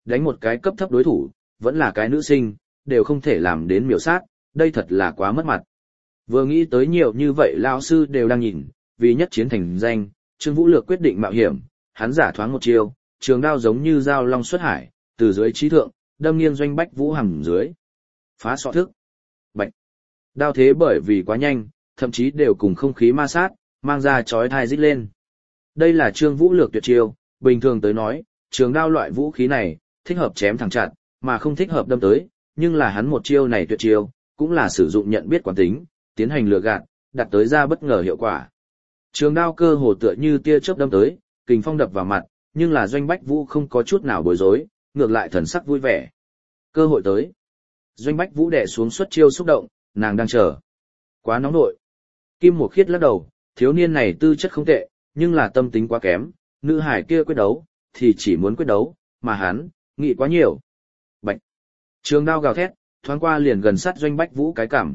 đánh một cái cấp thấp đối thủ, vẫn là cái nữ sinh, đều không thể làm đến miểu sát, đây thật là quá mất mặt. Vừa nghĩ tới nhiều như vậy lao sư đều đang nhìn, vì nhất chiến thành danh, Trương Vũ Lược quyết định mạo hiểm, hắn giả thoáng một chiêu, trường đao giống như dao long xuất hải, từ dưới chí thượng, đâm nghiêng Doanh Bách Vũ hầm dưới. Phá sọ thức. Bạch. Đao thế bởi vì quá nhanh, thậm chí đều cùng không khí ma sát, mang ra chói tai rít lên. Đây là Trương Vũ Lược tuyệt chiêu, bình thường tới nói, trường đao loại vũ khí này, thích hợp chém thẳng chặt, mà không thích hợp đâm tới, nhưng là hắn một chiêu này tuyệt chiêu, cũng là sử dụng nhận biết quán tính, tiến hành lừa gạt, đặt tới ra bất ngờ hiệu quả. Trường đao cơ hồ tựa như tia chớp đâm tới, kình phong đập vào mặt, nhưng là Doanh Bách Vũ không có chút nào bối rối, ngược lại thần sắc vui vẻ. Cơ hội tới. Doanh Bách Vũ đè xuống xuất chiêu xúc động, nàng đang chờ. Quá nóng nội. Kim Mục Khiết lắc đầu, thiếu niên này tư chất không tệ, nhưng là tâm tính quá kém, nữ hải kia quyết đấu, thì chỉ muốn quyết đấu, mà hắn, nghĩ quá nhiều. Bạch. Trường đao gào thét, thoáng qua liền gần sát Doanh Bách Vũ cái cằm.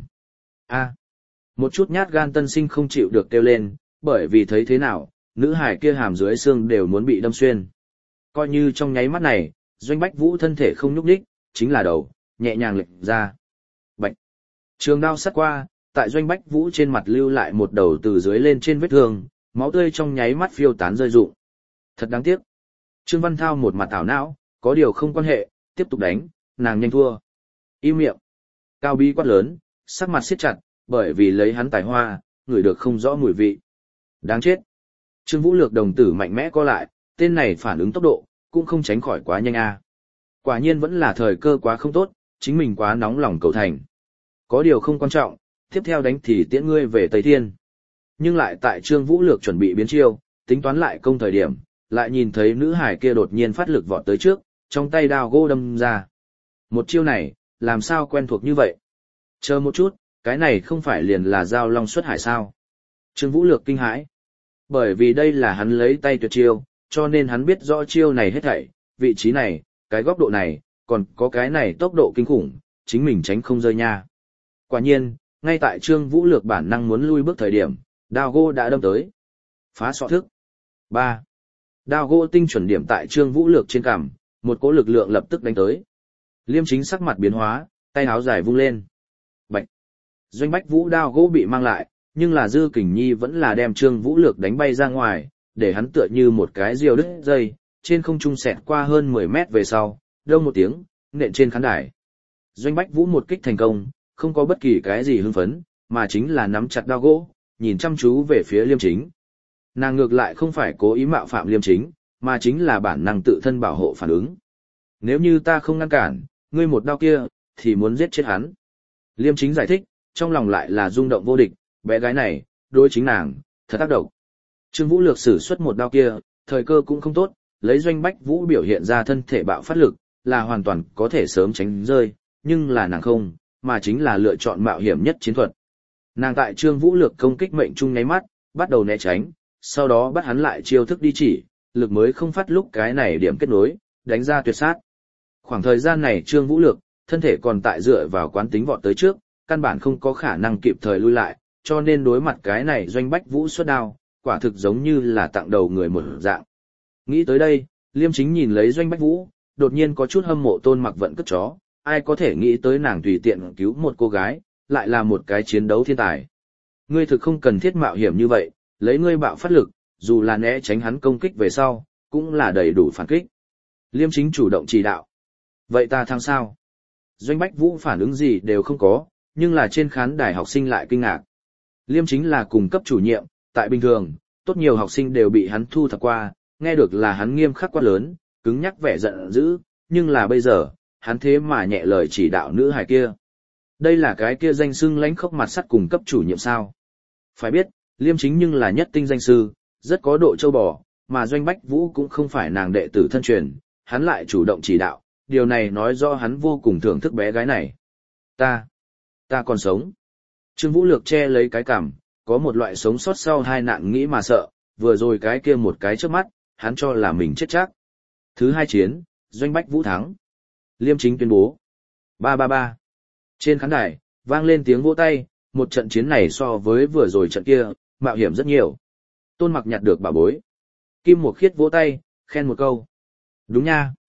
A. Một chút nhát gan tân sinh không chịu được kêu lên, bởi vì thấy thế nào, nữ hải kia hàm dưới xương đều muốn bị đâm xuyên. Coi như trong nháy mắt này, Doanh Bách Vũ thân thể không nhúc nhích, chính là đầu, nhẹ nhàng lệch ra. Bạch. Trường đao sắt qua, tại Doanh Bách Vũ trên mặt lưu lại một đầu từ dưới lên trên vết thương, máu tươi trong nháy mắt phiêu tán rơi rụng. Thật đáng tiếc. Trương Văn Thao một mặt ảo não, có điều không quan hệ, tiếp tục đánh, nàng nhanh thua. Im miệng. Cao Bí quát lớn, sắc mặt siết chặt, bởi vì lấy hắn tài hoa, ngửi được không rõ mùi vị. Đáng chết. Trương Vũ Lược đồng tử mạnh mẽ co lại, tên này phản ứng tốc độ, cũng không tránh khỏi quá nhanh a. Quả nhiên vẫn là thời cơ quá không tốt, chính mình quá nóng lòng cầu thành. Có điều không quan trọng, tiếp theo đánh thì tiễn ngươi về Tây Thiên. Nhưng lại tại Trương Vũ Lược chuẩn bị biến chiêu, tính toán lại công thời điểm, lại nhìn thấy nữ hải kia đột nhiên phát lực vọt tới trước, trong tay đao gỗ đâm ra. Một chiêu này, làm sao quen thuộc như vậy? Chờ một chút, cái này không phải liền là dao long xuất hải sao? Trương Vũ Lược kinh hãi. Bởi vì đây là hắn lấy tay tuyệt chiêu, cho nên hắn biết rõ chiêu này hết thảy, vị trí này, cái góc độ này, còn có cái này tốc độ kinh khủng, chính mình tránh không rơi nha. Quả nhiên, ngay tại Trương Vũ Lược bản năng muốn lui bước thời điểm, đao gỗ đã đâm tới. Phá sọ thức. 3. Đao gỗ tinh chuẩn điểm tại Trương Vũ Lược trên cằm, một cỗ lực lượng lập tức đánh tới. Liêm Chính sắc mặt biến hóa, tay áo dài vung lên. Bạch. Doanh Bách Vũ đao gỗ bị mang lại, nhưng là Dư Kình Nhi vẫn là đem Trương Vũ Lược đánh bay ra ngoài, để hắn tựa như một cái diều đứt dây, trên không trung xẹt qua hơn 10 mét về sau, đông một tiếng, nện trên khán đài. Doanh Bách Vũ một kích thành công, không có bất kỳ cái gì hưng phấn, mà chính là nắm chặt đao gỗ, nhìn chăm chú về phía Liêm Chính. Nàng ngược lại không phải cố ý mạo phạm Liêm Chính, mà chính là bản năng tự thân bảo hộ phản ứng. Nếu như ta không ngăn cản, ngươi một đao kia, thì muốn giết chết hắn. Liêm Chính giải thích, trong lòng lại là rung động vô địch, bé gái này, đối chính nàng, thật tác động. Trương Vũ Lược sử xuất một đao kia, thời cơ cũng không tốt, lấy Doanh Bách Vũ biểu hiện ra thân thể bạo phát lực, là hoàn toàn có thể sớm tránh rơi, nhưng là nàng không, mà chính là lựa chọn mạo hiểm nhất chiến thuật. Nàng tại Trương Vũ Lược công kích mệnh trung nháy mắt, bắt đầu né tránh, sau đó bắt hắn lại chiêu thức đi chỉ, lực mới không phát lúc cái này điểm kết nối, đánh ra tuyệt sát. Khoảng thời gian này Trương Vũ Lược, thân thể còn tại dựa vào quán tính vọt tới trước, căn bản không có khả năng kịp thời lui lại, cho nên đối mặt cái này Doanh Bách Vũ xuất đao, quả thực giống như là tặng đầu người một dạng. Nghĩ tới đây, Liêm Chính nhìn lấy Doanh Bách Vũ, đột nhiên có chút hâm mộ Tôn Mặc Vận cất chó, ai có thể nghĩ tới nàng tùy tiện cứu một cô gái, lại là một cái chiến đấu thiên tài. Ngươi thực không cần thiết mạo hiểm như vậy, lấy ngươi bạo phát lực, dù là né tránh hắn công kích về sau, cũng là đầy đủ phản kích. Liêm Chính chủ động chỉ đạo. Vậy ta thắng sao? Doanh Bách Vũ phản ứng gì đều không có, nhưng là trên khán đài học sinh lại kinh ngạc. Liêm Chính là cùng cấp chủ nhiệm, tại bình thường, tốt nhiều học sinh đều bị hắn thu thập qua, nghe được là hắn nghiêm khắc quá lớn, cứng nhắc vẻ giận dữ, nhưng là bây giờ, hắn thế mà nhẹ lời chỉ đạo nữ hài kia. Đây là cái kia danh xưng lãnh khốc mặt sắt cùng cấp chủ nhiệm sao? Phải biết, Liêm Chính nhưng là nhất tinh danh sư, rất có độ châu bò, mà Doanh Bách Vũ cũng không phải nàng đệ tử thân truyền, hắn lại chủ động chỉ đạo, điều này nói rõ hắn vô cùng thưởng thức bé gái này. Ta còn sống. Trương Vũ Lược che lấy cái cằm, có một loại sống sót sau hai nạn nghĩ mà sợ, vừa rồi cái kia một cái trước mắt, hắn cho là mình chết chắc. Thứ hai chiến, Doanh Bách Vũ thắng. Liêm Chính tuyên bố. 3-3-3. Trên khán đài, vang lên tiếng vỗ tay, một trận chiến này so với vừa rồi trận kia, mạo hiểm rất nhiều. Tôn Mặc nhặt được bảo bối. Kim Mục Khiết vỗ tay, khen một câu. Đúng nha.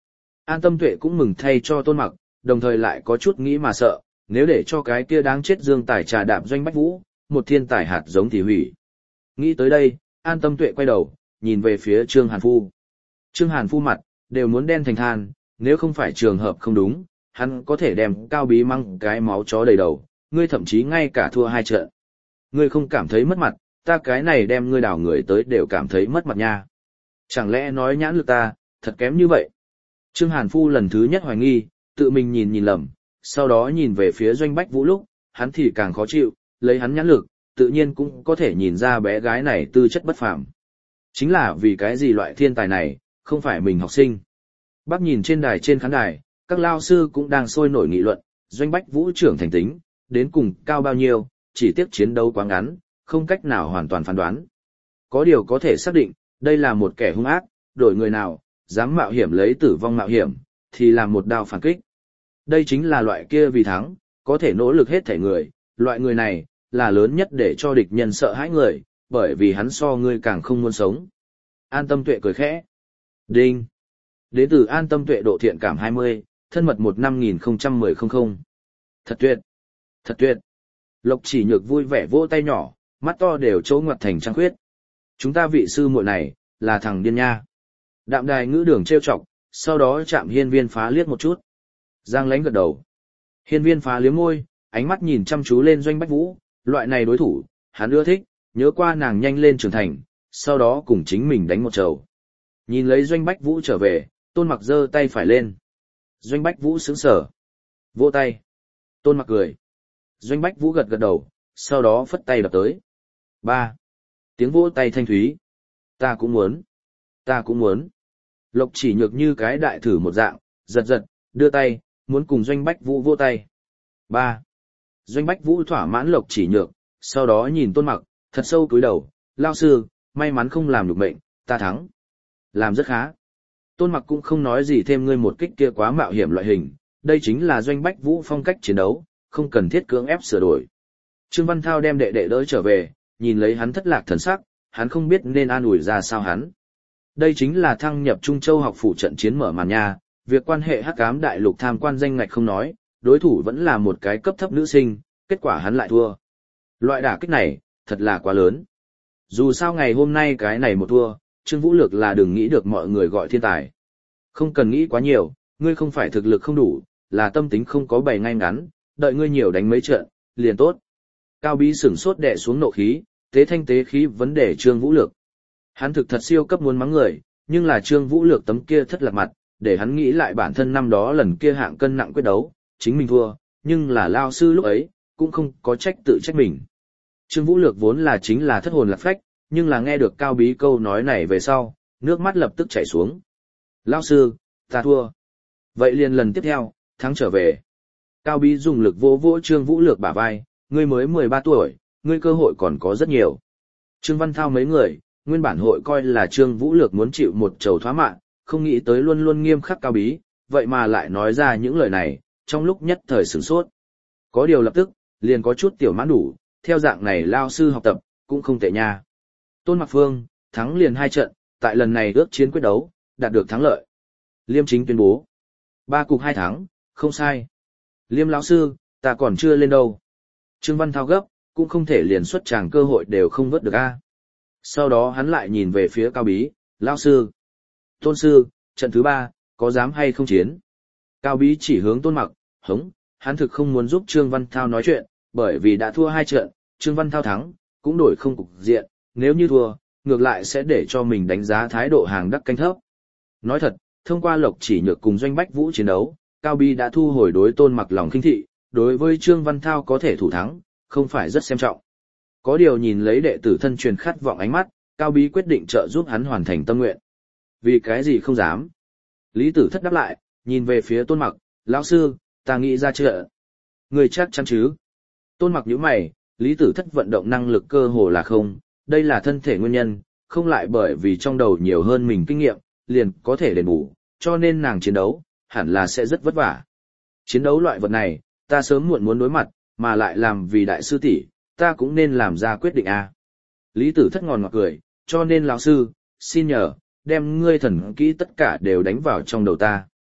An Tâm Tuệ cũng mừng thay cho Tôn Mặc, đồng thời lại có chút nghĩ mà sợ, nếu để cho cái kia đáng chết Dương Tài trà đạp Doanh Bách Vũ, một thiên tài hạt giống thì hủy. Nghĩ tới đây, An Tâm Tuệ quay đầu, nhìn về phía Trương Hàn Phu. Trương Hàn Phu mặt, đều muốn đen thành than, nếu không phải trường hợp không đúng, hắn có thể đem Cao Bí mang cái máu chó đầy đầu, ngươi thậm chí ngay cả thua 2 trận. Ngươi không cảm thấy mất mặt, ta cái này đem ngươi đảo người tới đều cảm thấy mất mặt nha. Chẳng lẽ nói nhãn lực ta, thật kém như vậy? Trương Hàn Phu lần thứ nhất hoài nghi, tự mình nhìn lầm, sau đó nhìn về phía Doanh Bách Vũ lúc, hắn thì càng khó chịu, lấy hắn nhãn lực, tự nhiên cũng có thể nhìn ra bé gái này tư chất bất phàm. Chính là vì cái gì loại thiên tài này, không phải mình học sinh. Bác nhìn trên khán đài, các lao sư cũng đang sôi nổi nghị luận, Doanh Bách Vũ trưởng thành tính, đến cùng cao bao nhiêu, chỉ tiếc chiến đấu quá ngắn, không cách nào hoàn toàn phán đoán. Có điều có thể xác định, đây là một kẻ hung ác, đổi người nào, dám mạo hiểm lấy tử vong mạo hiểm, thì làm một đao phản kích. Đây chính là loại kia vì thắng, có thể nỗ lực hết thể người, loại người này, là lớn nhất để cho địch nhân sợ hãi người, bởi vì hắn so ngươi càng không muốn sống. An Tâm Tuệ cười khẽ. Đinh. Đến từ An Tâm Tuệ độ thiện cảm 20, thân mật 1501000. Thật tuyệt. Thật tuyệt. Lộc Chỉ Nhược vui vẻ vỗ tay nhỏ, mắt to đều trố ngoặt thành trăng khuyết. Chúng ta vị sư muội này, là thằng điên nha. Đạm Đài ngữ đường trêu chọc, sau đó chạm Hiên Viên Phá liếc một chút. Giang Lánh gật đầu. Hiên Viên Phá liếm môi, ánh mắt nhìn chăm chú lên Doanh Bách Vũ, loại này đối thủ, hắn ưa thích, nhớ qua nàng nhanh lên trưởng thành, sau đó cùng chính mình đánh một trầu. Nhìn lấy Doanh Bách Vũ trở về, Tôn Mặc giơ tay phải lên. Doanh Bách Vũ sững sờ. Vỗ tay. Tôn Mặc cười. Doanh Bách Vũ gật gật đầu, sau đó phất tay đập tới. 3. Tiếng vỗ tay thanh thúy. Ta cũng muốn. Ta cũng muốn. Lộc Chỉ Nhược như cái đại thử một dạng, giật, đưa tay, muốn cùng Doanh Bách Vũ vỗ tay. 3. Doanh Bách Vũ thỏa mãn Lộc Chỉ Nhược, sau đó nhìn Tôn Mặc, thật sâu cúi đầu, lao sư, may mắn không làm được mệnh, ta thắng. Làm rất khá. Tôn Mặc cũng không nói gì thêm, ngươi một kích kia quá mạo hiểm loại hình, đây chính là Doanh Bách Vũ phong cách chiến đấu, không cần thiết cưỡng ép sửa đổi. Trương Văn Thao đem đệ đệ đỡ trở về, nhìn lấy hắn thất lạc thần sắc, hắn không biết nên an ủi ra sao hắn. Đây chính là thăng nhập Trung Châu học phủ trận chiến mở màn nha, việc quan hệ Hắc Ám Đại Lục tham quan danh ngạch không nói, đối thủ vẫn là một cái cấp thấp nữ sinh, kết quả hắn lại thua. Loại đả kích này, thật là quá lớn. Dù sao ngày hôm nay cái này một thua, Trương Vũ Lược là đừng nghĩ được mọi người gọi thiên tài. Không cần nghĩ quá nhiều, ngươi không phải thực lực không đủ, là tâm tính không có bày ngay ngắn, đợi ngươi nhiều đánh mấy trận, liền tốt. Cao Bí sửng sốt đè xuống nộ khí, tế thanh tế khí vấn đề Trương Vũ Lược. Hắn thực thật siêu cấp muốn mắng người, nhưng là Trương Vũ Lược tấm kia thất lạc mặt, để hắn nghĩ lại bản thân năm đó lần kia hạng cân nặng quyết đấu, chính mình thua, nhưng là lao sư lúc ấy, cũng không có trách tự trách mình. Trương Vũ Lược vốn là chính là thất hồn lạc phách, nhưng là nghe được Cao Bí câu nói này về sau, nước mắt lập tức chảy xuống. Lao sư, ta thua. Vậy liền lần tiếp theo, thắng trở về. Cao Bí dùng lực vỗ vỗ Trương Vũ Lược bả vai, ngươi mới 13 tuổi, ngươi cơ hội còn có rất nhiều. Trương Văn Thao mấy người, nguyên bản hội coi là Trương Vũ Lược muốn chịu một trầu thoá mạ, không nghĩ tới luôn luôn nghiêm khắc Cao Bí, vậy mà lại nói ra những lời này, trong lúc nhất thời sửng sốt. Có điều lập tức, liền có chút tiểu mãn đủ, theo dạng này lao sư học tập, cũng không tệ nha. Tôn Mặc Phương, thắng liền 2 trận, tại lần này ước chiến quyết đấu, đạt được thắng lợi. Liêm Chính tuyên bố. 3 cục 2 thắng, không sai. Liêm lão sư, ta còn chưa lên đâu. Trương Văn Thao gấp, cũng không thể liền xuất tràng cơ hội đều không vớt được a. Sau đó hắn lại nhìn về phía Cao Bí, lão sư. Tôn sư, trận thứ 3, có dám hay không chiến? Cao Bí chỉ hướng Tôn Mặc, hống, hắn thực không muốn giúp Trương Văn Thao nói chuyện, bởi vì đã thua 2 trận, Trương Văn Thao thắng, cũng đổi không cục diện, nếu như thua, ngược lại sẽ để cho mình đánh giá thái độ hàng đắc canh thấp. Nói thật, thông qua Lộc Chỉ Nhược cùng Doanh Bách Vũ chiến đấu, Cao Bí đã thu hồi đối Tôn Mặc lòng khinh thị, đối với Trương Văn Thao có thể thủ thắng, không phải rất xem trọng. Có điều nhìn lấy đệ tử thân truyền khát vọng ánh mắt, Cao Bí quyết định trợ giúp hắn hoàn thành tâm nguyện. Vì cái gì không dám? Lý Tử Thất đáp lại, nhìn về phía Tôn Mặc, lão sư, ta nghĩ ra chưa? Người chắc chắn chứ? Tôn Mặc nhíu mày, Lý Tử Thất vận động năng lực cơ hồ là không, đây là thân thể nguyên nhân, không lại bởi vì trong đầu nhiều hơn mình kinh nghiệm, liền có thể đền bù, cho nên nàng chiến đấu, hẳn là sẽ rất vất vả. Chiến đấu loại vật này, ta sớm muộn muốn đối mặt, mà lại làm vì đại sư tỷ, ta cũng nên làm ra quyết định a. Lý Tử Thất ngọt ngọt cười, cho nên lão sư, xin nhờ, đem ngươi thần kỹ tất cả đều đánh vào trong đầu ta.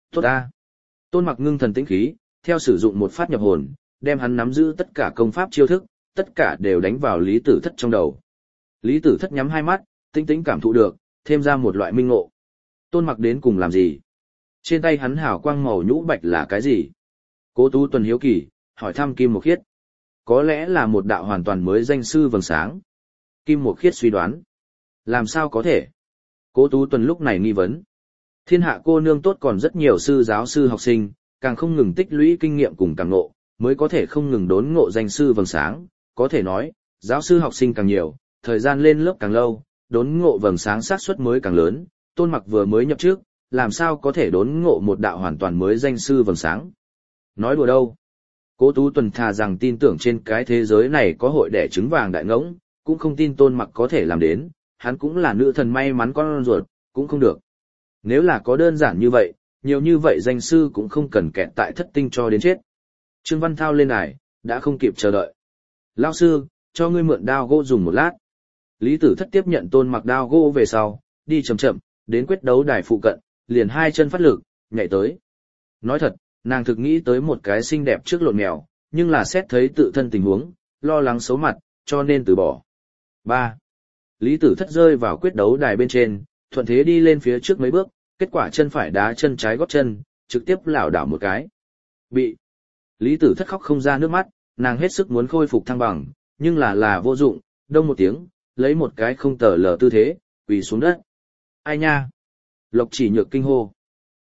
Tốt ta. Tôn Mặc ngưng thần tĩnh khí, theo sử dụng một phát nhập hồn, đem hắn nắm giữ tất cả công pháp chiêu thức, tất cả đều đánh vào Lý Tử Thất trong đầu. Lý Tử Thất nhắm hai mắt, tinh tĩnh cảm thụ được, thêm ra một loại minh ngộ. Tôn Mặc đến cùng làm gì? Trên tay hắn hào quang màu nhũ bạch là cái gì? Cố Tú Tuần hiếu kỳ, hỏi thăm Kim Mộc Khiết. Có lẽ là một đạo hoàn toàn mới danh sư vầng sáng. Kim Mộc Khiết suy đoán. Làm sao có thể? Cố Tú Tuần lúc này nghi vấn. Thiên hạ cô nương tốt còn rất nhiều sư giáo sư học sinh, càng không ngừng tích lũy kinh nghiệm cùng càng ngộ, mới có thể không ngừng đốn ngộ danh sư vầng sáng. Có thể nói, giáo sư học sinh càng nhiều, thời gian lên lớp càng lâu, đốn ngộ vầng sáng xác suất mới càng lớn. Tôn Mặc vừa mới nhập trước, làm sao có thể đốn ngộ một đạo hoàn toàn mới danh sư vầng sáng? Nói đùa đâu? Cố Tú Tuần thà rằng tin tưởng trên cái thế giới này có hội đẻ trứng vàng đại ngỗng, cũng không tin Tôn Mặc có thể làm đến, hắn cũng là nữ thần may mắn con ruột, cũng không được. Nếu là có đơn giản như vậy, nhiều như vậy danh sư cũng không cần kẹt tại thất tinh cho đến chết. Trương Văn Thao lên đài, đã không kịp chờ đợi. Lão sư, cho ngươi mượn đao gỗ dùng một lát. Lý Tử Thất tiếp nhận Tôn Mặc đao gỗ về sau, đi chậm chậm, đến quyết đấu đài phụ cận, liền hai chân phát lực, nhảy tới. Nói thật, nàng thực nghĩ tới một cái xinh đẹp trước lộn mèo, nhưng là xét thấy tự thân tình huống, lo lắng xấu mặt, cho nên từ bỏ. 3. Lý Tử Thất rơi vào quyết đấu đài bên trên, thuận thế đi lên phía trước mấy bước, kết quả chân phải đá chân trái gót chân, trực tiếp lảo đảo một cái. Bị. Lý Tử Thất khóc không ra nước mắt, nàng hết sức muốn khôi phục thăng bằng, nhưng là vô dụng, đông một tiếng, lấy một cái không tờ lờ tư thế, quỳ xuống đất. Ai nha? Lộc Chỉ Nhược kinh hô.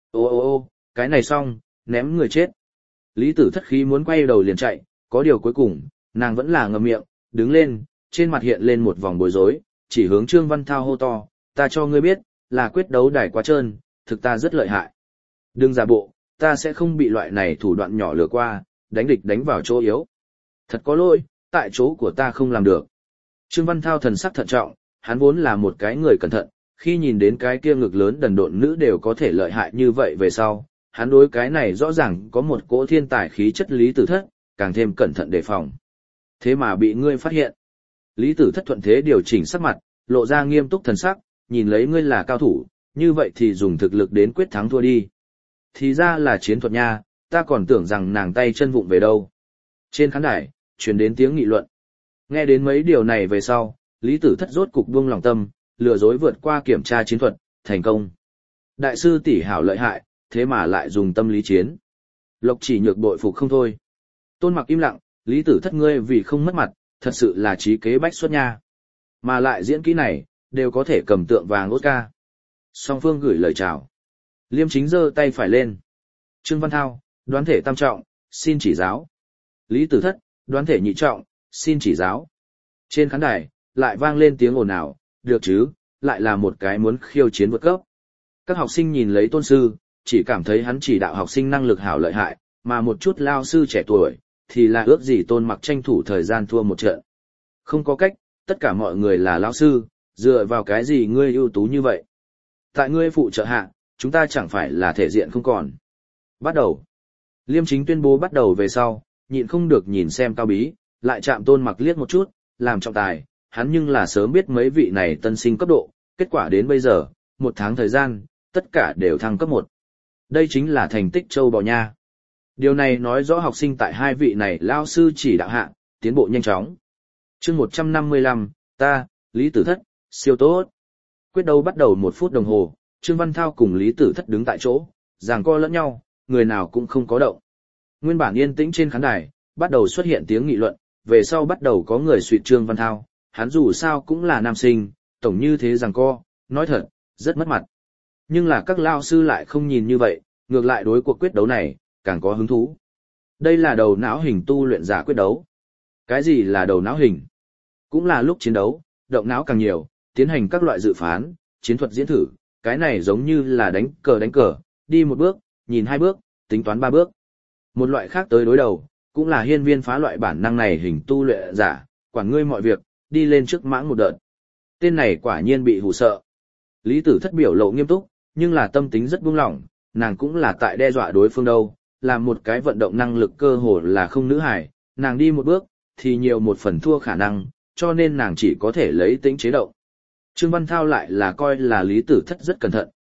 Ô, cái này xong, ném người chết. Lý Tử Thất khí muốn quay đầu liền chạy, có điều cuối cùng, nàng vẫn là ngậm miệng, đứng lên, trên mặt hiện lên một vòng bối rối, chỉ hướng Trương Văn Thao hô to, ta cho ngươi biết, là quyết đấu đài quá trơn, thực ta rất lợi hại. Đừng giả bộ, ta sẽ không bị loại này thủ đoạn nhỏ lừa qua, đánh địch đánh vào chỗ yếu. Thật có lỗi, tại chỗ của ta không làm được. Trương Văn Thao thần sắc thận trọng, hắn vốn là một cái người cẩn thận, khi nhìn đến cái kia ngực lớn đần độn nữ đều có thể lợi hại như vậy về sau, hắn đối cái này rõ ràng có một cỗ thiên tài khí chất Lý Tử Thất, càng thêm cẩn thận đề phòng. Thế mà bị ngươi phát hiện. Lý Tử Thất thuận thế điều chỉnh sắc mặt, lộ ra nghiêm túc thần sắc, nhìn lấy ngươi là cao thủ, như vậy thì dùng thực lực đến quyết thắng thua đi. Thì ra là chiến thuật nha, ta còn tưởng rằng nàng tay chân vụng về đâu. Trên khán đài, truyền đến tiếng nghị luận. Nghe đến mấy điều này về sau, Lý Tử Thất rốt cục buông lòng tâm, lừa dối vượt qua kiểm tra chiến thuật, thành công. Đại sư tỷ hảo lợi hại, thế mà lại dùng tâm lý chiến. Lộc Chỉ Nhược bội phục không thôi. Tôn Mặc im lặng, Lý Tử Thất ngươi vì không mất mặt, thật sự là trí kế bách xuất nha. Mà lại diễn kỹ này, đều có thể cầm tượng vàng Oscar. Song phương gửi lời chào. Liêm Chính giơ tay phải lên. Trương Văn Thao, đoán thể tam trọng, xin chỉ giáo. Lý Tử Thất, đoán thể nhị trọng, xin chỉ giáo. Trên khán đài, lại vang lên tiếng ồn ào, được chứ, lại là một cái muốn khiêu chiến vượt cấp. Các học sinh nhìn lấy tôn sư, chỉ cảm thấy hắn chỉ đạo học sinh năng lực hảo lợi hại, mà một chút lao sư trẻ tuổi, thì là ước gì Tôn Mặc tranh thủ thời gian thua một trận. Không có cách, tất cả mọi người là lao sư, dựa vào cái gì ngươi ưu tú như vậy? Tại ngươi phụ trợ hạ, chúng ta chẳng phải là thể diện không còn. Bắt đầu. Liêm Chính tuyên bố bắt đầu về sau, nhịn không được nhìn xem Cao Bí, lại chạm Tôn Mặc liếc một chút, làm trọng tài, hắn nhưng là sớm biết mấy vị này tân sinh cấp độ, kết quả đến bây giờ, 1 tháng thời gian, tất cả đều thăng cấp 1. Đây chính là thành tích châu bò nha. Điều này nói rõ học sinh tại hai vị này lao sư chỉ đạo hạ, tiến bộ nhanh chóng. Chương 155, ta, Lý Tử Thất, siêu tốt. Quyết đấu bắt đầu 1 phút đồng hồ, Trương Văn Thao cùng Lý Tử Thất đứng tại chỗ, giằng co lẫn nhau, người nào cũng không có động. Nguyên bản yên tĩnh trên khán đài, bắt đầu xuất hiện tiếng nghị luận, về sau bắt đầu có người suýt Trương Văn Thao, hắn dù sao cũng là nam sinh, tổng như thế giằng co, nói thật, rất mất mặt. Nhưng là các lao sư lại không nhìn như vậy, ngược lại đối cuộc quyết đấu này, càng có hứng thú. Đây là đầu não hình tu luyện giả quyết đấu. Cái gì là đầu não hình? Cũng là lúc chiến đấu, động não càng nhiều, tiến hành các loại dự phán, chiến thuật diễn thử, cái này giống như là đánh cờ, đi 1 bước, nhìn 2 bước, tính toán 3 bước. Một loại khác tới đối đầu, cũng là hiên viên phá loại bản năng này hình tu luyện giả, quản ngươi mọi việc, đi lên trước mãng một đợt. Tên này quả nhiên bị hù sợ. Lý Tử Thất biểu lộ nghiêm túc, nhưng là tâm tính rất buông lỏng, nàng cũng là tại đe dọa đối phương đâu, làm một cái vận động năng lực cơ hồ là không nữ hài, nàng đi 1 bước, thì nhiều 1 phần thua khả năng, cho nên nàng chỉ có thể lấy tính chế động. Trương Văn Thao lại là coi là Lý Tử Thất rất cẩn thận,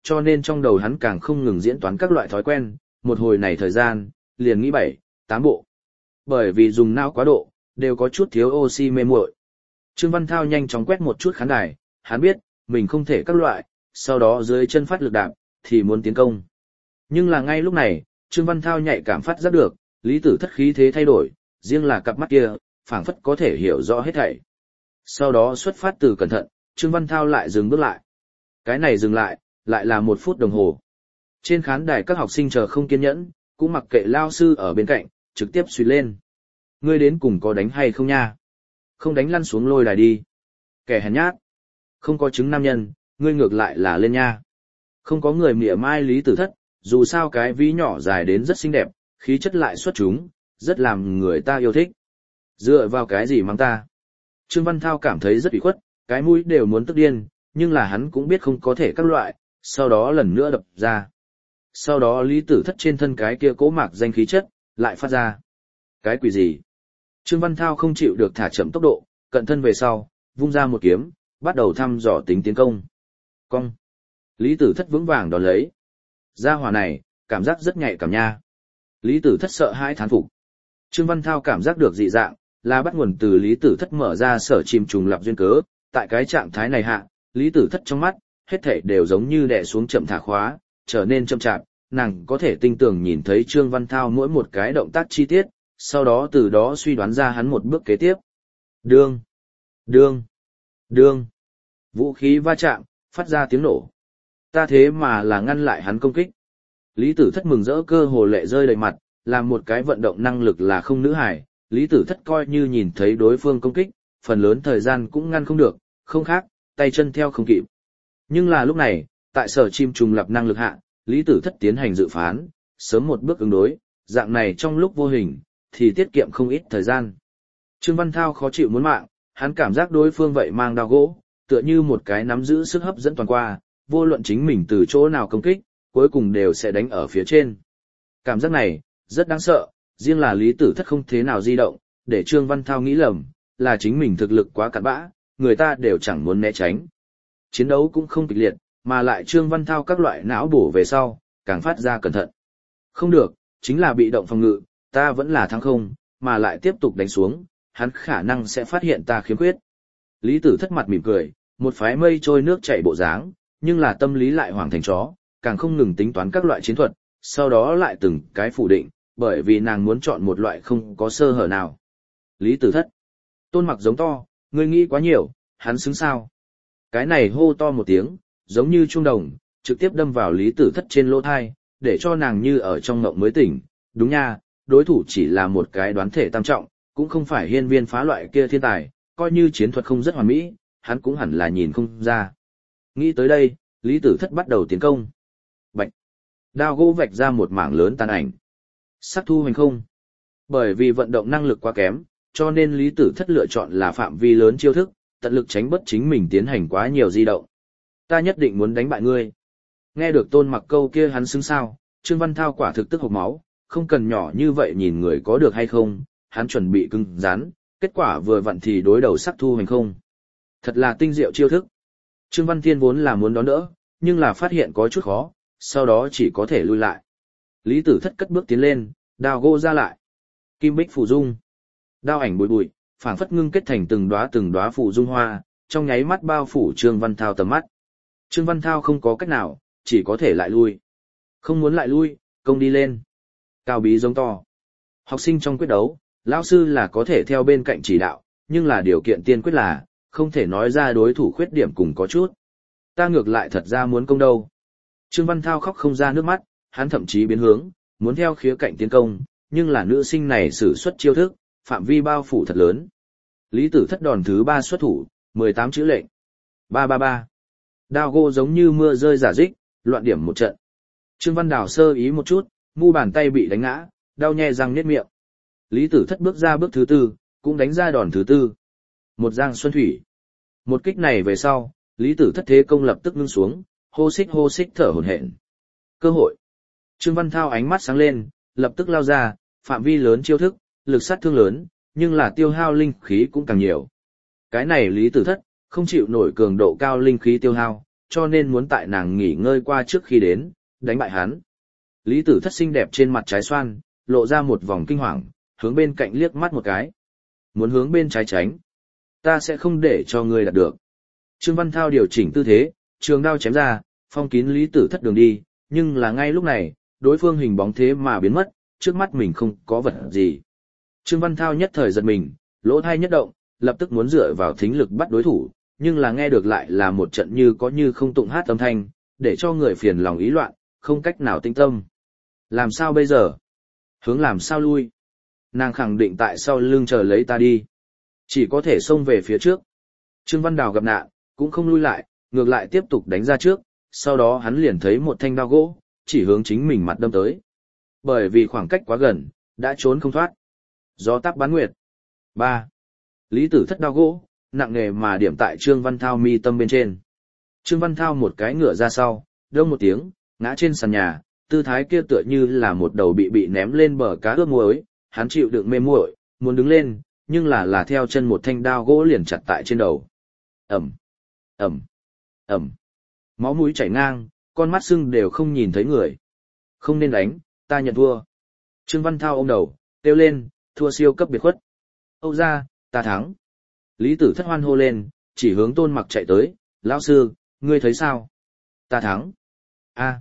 cho nên trong đầu hắn càng không ngừng diễn toán các loại thói quen, một hồi này thời gian, liền nghĩ 7, 8 bộ. Bởi vì dùng não quá độ, đều có chút thiếu oxy mê muội. Trương Văn Thao nhanh chóng quét một chút khán đài, hắn biết, mình không thể các loại, sau đó dưới chân phát lực đạp, thì muốn tiến công. Nhưng là ngay lúc này, Trương Văn Thao nhạy cảm phát giác được, Lý Tử Thất khí thế thay đổi, riêng là cặp mắt kia, phảng phất có thể hiểu rõ hết thảy. Sau đó xuất phát từ cẩn thận, Trương Văn Thao lại dừng bước lại. Cái này dừng lại là 1 phút đồng hồ. Trên khán đài các học sinh chờ không kiên nhẫn, cũng mặc kệ lao sư ở bên cạnh, trực tiếp suýt lên. Ngươi đến cùng có đánh hay không nha? Không đánh lăn xuống lôi đài đi. Kẻ hèn nhát. Không có chứng nam nhân, ngươi ngược lại là lên nha. Không có người mỉa mai Lý Tử Thất, dù sao cái ví nhỏ dài đến rất xinh đẹp, khí chất lại xuất chúng, rất làm người ta yêu thích. Dựa vào cái gì mang ta? Trương Văn Thao cảm thấy rất ủy khuất, cái mũi đều muốn tức điên, nhưng là hắn cũng biết không có thể các loại, sau đó lần nữa đập ra. Sau đó Lý Tử Thất trên thân cái kia cố mạc danh khí chất, lại phát ra. Cái quỷ gì? Trương Văn Thao không chịu được thả chậm tốc độ, cận thân về sau, vung ra một kiếm, bắt đầu thăm dò tính tiến công. Cong. Lý Tử Thất vững vàng đón lấy. Gia hỏa này, cảm giác rất nhạy cảm nha. Lý Tử Thất sợ hãi thán phục. Trương Văn Thao cảm giác được dị dạng, là bắt nguồn từ Lý Tử Thất mở ra sở chìm trùng lập duyên cớ. Tại cái trạng thái này hạ, Lý Tử Thất trong mắt, hết thảy đều giống như đè xuống chậm thả khóa, trở nên chậm chạp, nàng có thể tinh tường nhìn thấy Trương Văn Thao mỗi một cái động tác chi tiết, sau đó từ đó suy đoán ra hắn một bước kế tiếp. Đương, đương, đương. Vũ khí va chạm, phát ra tiếng nổ. Ta thế mà là ngăn lại hắn công kích. Lý Tử Thất mừng rỡ cơ hồ lệ rơi đầy mặt, làm một cái vận động năng lực là không nữ hải, Lý Tử Thất coi như nhìn thấy đối phương công kích, phần lớn thời gian cũng ngăn không được, không khác, tay chân theo không kịp. Nhưng là lúc này, tại sở chim trùng lập năng lực hạ, Lý Tử Thất tiến hành dự phán, sớm một bước ứng đối, dạng này trong lúc vô hình, thì tiết kiệm không ít thời gian. Trương Văn Thao khó chịu muốn mạng, hắn cảm giác đối phương vậy mang đao gỗ, tựa như một cái nắm giữ sức hấp dẫn toàn qua, vô luận chính mình từ chỗ nào công kích, cuối cùng đều sẽ đánh ở phía trên. Cảm giác này, rất đáng sợ, riêng là Lý Tử Thất không thế nào di động, để Trương Văn Thao nghĩ lầm, là chính mình thực lực quá cặn bã, người ta đều chẳng muốn né tránh. Chiến đấu cũng không kịch liệt, mà lại Trương Văn Thao các loại não bổ về sau, càng phát ra cẩn thận. Không được, chính là bị động phòng ngự, ta vẫn là thắng không, mà lại tiếp tục đánh xuống, hắn khả năng sẽ phát hiện ta khiếm khuyết. Lý Tử Thất mặt mỉm cười, một phái mây trôi nước chảy bộ dáng, nhưng là tâm lý lại hoảng thành chó, càng không ngừng tính toán các loại chiến thuật, sau đó lại từng cái phủ định, bởi vì nàng muốn chọn một loại không có sơ hở nào. Lý Tử Thất. Tôn Mặc giống to, ngươi nghĩ quá nhiều, hắn xứng sao? Cái này hô to một tiếng, giống như chuông đồng, trực tiếp đâm vào Lý Tử Thất trên lỗ thai, để cho nàng như ở trong ngộng mới tỉnh. Đúng nha, đối thủ chỉ là một cái đoán thể tam trọng, cũng không phải hiên viên phá loại kia thiên tài, coi như chiến thuật không rất hoàn mỹ, hắn cũng hẳn là nhìn không ra. Nghĩ tới đây, Lý Tử Thất bắt đầu tiến công. Bạch! Đao gỗ vạch ra một mảng lớn tàn ảnh. Sắc thu hành không. Bởi vì vận động năng lực quá kém, cho nên Lý Tử Thất lựa chọn là phạm vi lớn chiêu thức, tận lực tránh bất chính mình tiến hành quá nhiều di động. Ta nhất định muốn đánh bại ngươi. Nghe được Tôn Mặc câu kia hắn xứng sao, Trương Văn Thao quả thực tức hộc máu, không cần nhỏ như vậy nhìn người có được hay không, hắn chuẩn bị cứng rắn, kết quả vừa vặn thì đối đầu sắc thu hành không. Thật là tinh diệu chiêu thức. Trương Văn Thiên vốn là muốn đón đỡ, nhưng là phát hiện có chút khó, sau đó chỉ có thể lui lại. Lý Tử Thất cất bước tiến lên, đao gỗ ra lại. Kim bích phù dung. Đao ảnh bụi bụi, phảng phất ngưng kết thành từng đóa phù dung hoa, trong nháy mắt bao phủ Trương Văn Thao tầm mắt. Trương Văn Thao không có cách nào, chỉ có thể lại lui. Không muốn lại lui, công đi lên. Cao bí giống to. Học sinh trong quyết đấu, lão sư là có thể theo bên cạnh chỉ đạo, nhưng là điều kiện tiên quyết là, không thể nói ra đối thủ khuyết điểm cùng có chút. Ta ngược lại thật ra muốn công đâu. Trương Văn Thao khóc không ra nước mắt, hắn thậm chí biến hướng, muốn theo khía cạnh tiến công, nhưng là nữ sinh này sử xuất chiêu thức, phạm vi bao phủ thật lớn. Lý Tử Thất đòn thứ 3 xuất thủ, 18 chữ lệnh. 333. Đao gỗ giống như mưa rơi giả dích, loạn điểm một trận. Trương Văn Đào sơ ý một chút, mu bàn tay bị đánh ngã, đau nhè răng niết miệng. Lý Tử Thất bước ra bước thứ 4, cũng đánh ra đòn thứ 4. Một giang xuân thủy. Một kích này về sau, Lý Tử Thất thế công lập tức ngưng xuống, hô xích thở hổn hển. Cơ hội. Trương Văn Thao ánh mắt sáng lên, lập tức lao ra, phạm vi lớn chiêu thức, lực sát thương lớn, nhưng là tiêu hao linh khí cũng càng nhiều. Cái này Lý Tử Thất, không chịu nổi cường độ cao linh khí tiêu hao, cho nên muốn tại nàng nghỉ ngơi qua trước khi đến, đánh bại hắn. Lý Tử Thất xinh đẹp trên mặt trái xoan, lộ ra một vòng kinh hoàng, hướng bên cạnh liếc mắt một cái. Muốn hướng bên trái tránh, ta sẽ không để cho ngươi đạt được. Trương Văn Thao điều chỉnh tư thế, trường đao chém ra, phong kín Lý Tử Thất đường đi, nhưng là ngay lúc này, đối phương hình bóng thế mà biến mất, trước mắt mình không có vật gì. Trương Văn Thao nhất thời giật mình, lỗ tai nhất động, lập tức muốn dựa vào thính lực bắt đối thủ, nhưng là nghe được lại là một trận như có như không tụng hát âm thanh, để cho người phiền lòng ý loạn, không cách nào tinh tâm. Làm sao bây giờ? Hướng làm sao lui? Nàng khẳng định tại sau lưng chờ lấy ta đi. Chỉ có thể xông về phía trước. Trương Văn Đào gặp nạn, cũng không lui lại, ngược lại tiếp tục đánh ra trước, sau đó hắn liền thấy một thanh đao gỗ, chỉ hướng chính mình mặt đâm tới. Bởi vì khoảng cách quá gần, đã trốn không thoát. Gió táp bán nguyệt. 3. Lý Tử Thất đao gỗ, nặng nề mà điểm tại Trương Văn Thao mi tâm bên trên. Trương Văn Thao một cái ngựa ra sau, đông một tiếng, ngã trên sàn nhà, tư thái kia tựa như là một đầu bị ném lên bờ cá ướp muối, hắn chịu đựng mê muội, muốn đứng lên, nhưng là theo chân một thanh đao gỗ liền chặt tại trên đầu. Ầm, ầm, ầm. Máu mũi chảy ngang, con mắt sưng đều không nhìn thấy người. Không nên đánh, ta nhận thua. Trương Văn Thao ôm đầu, kêu lên, thua siêu cấp biệt khuất. Âu ra, ta thắng. Lý Tử Thất hoan hô lên, chỉ hướng Tôn Mặc chạy tới, lão sư, ngươi thấy sao? Ta thắng. A.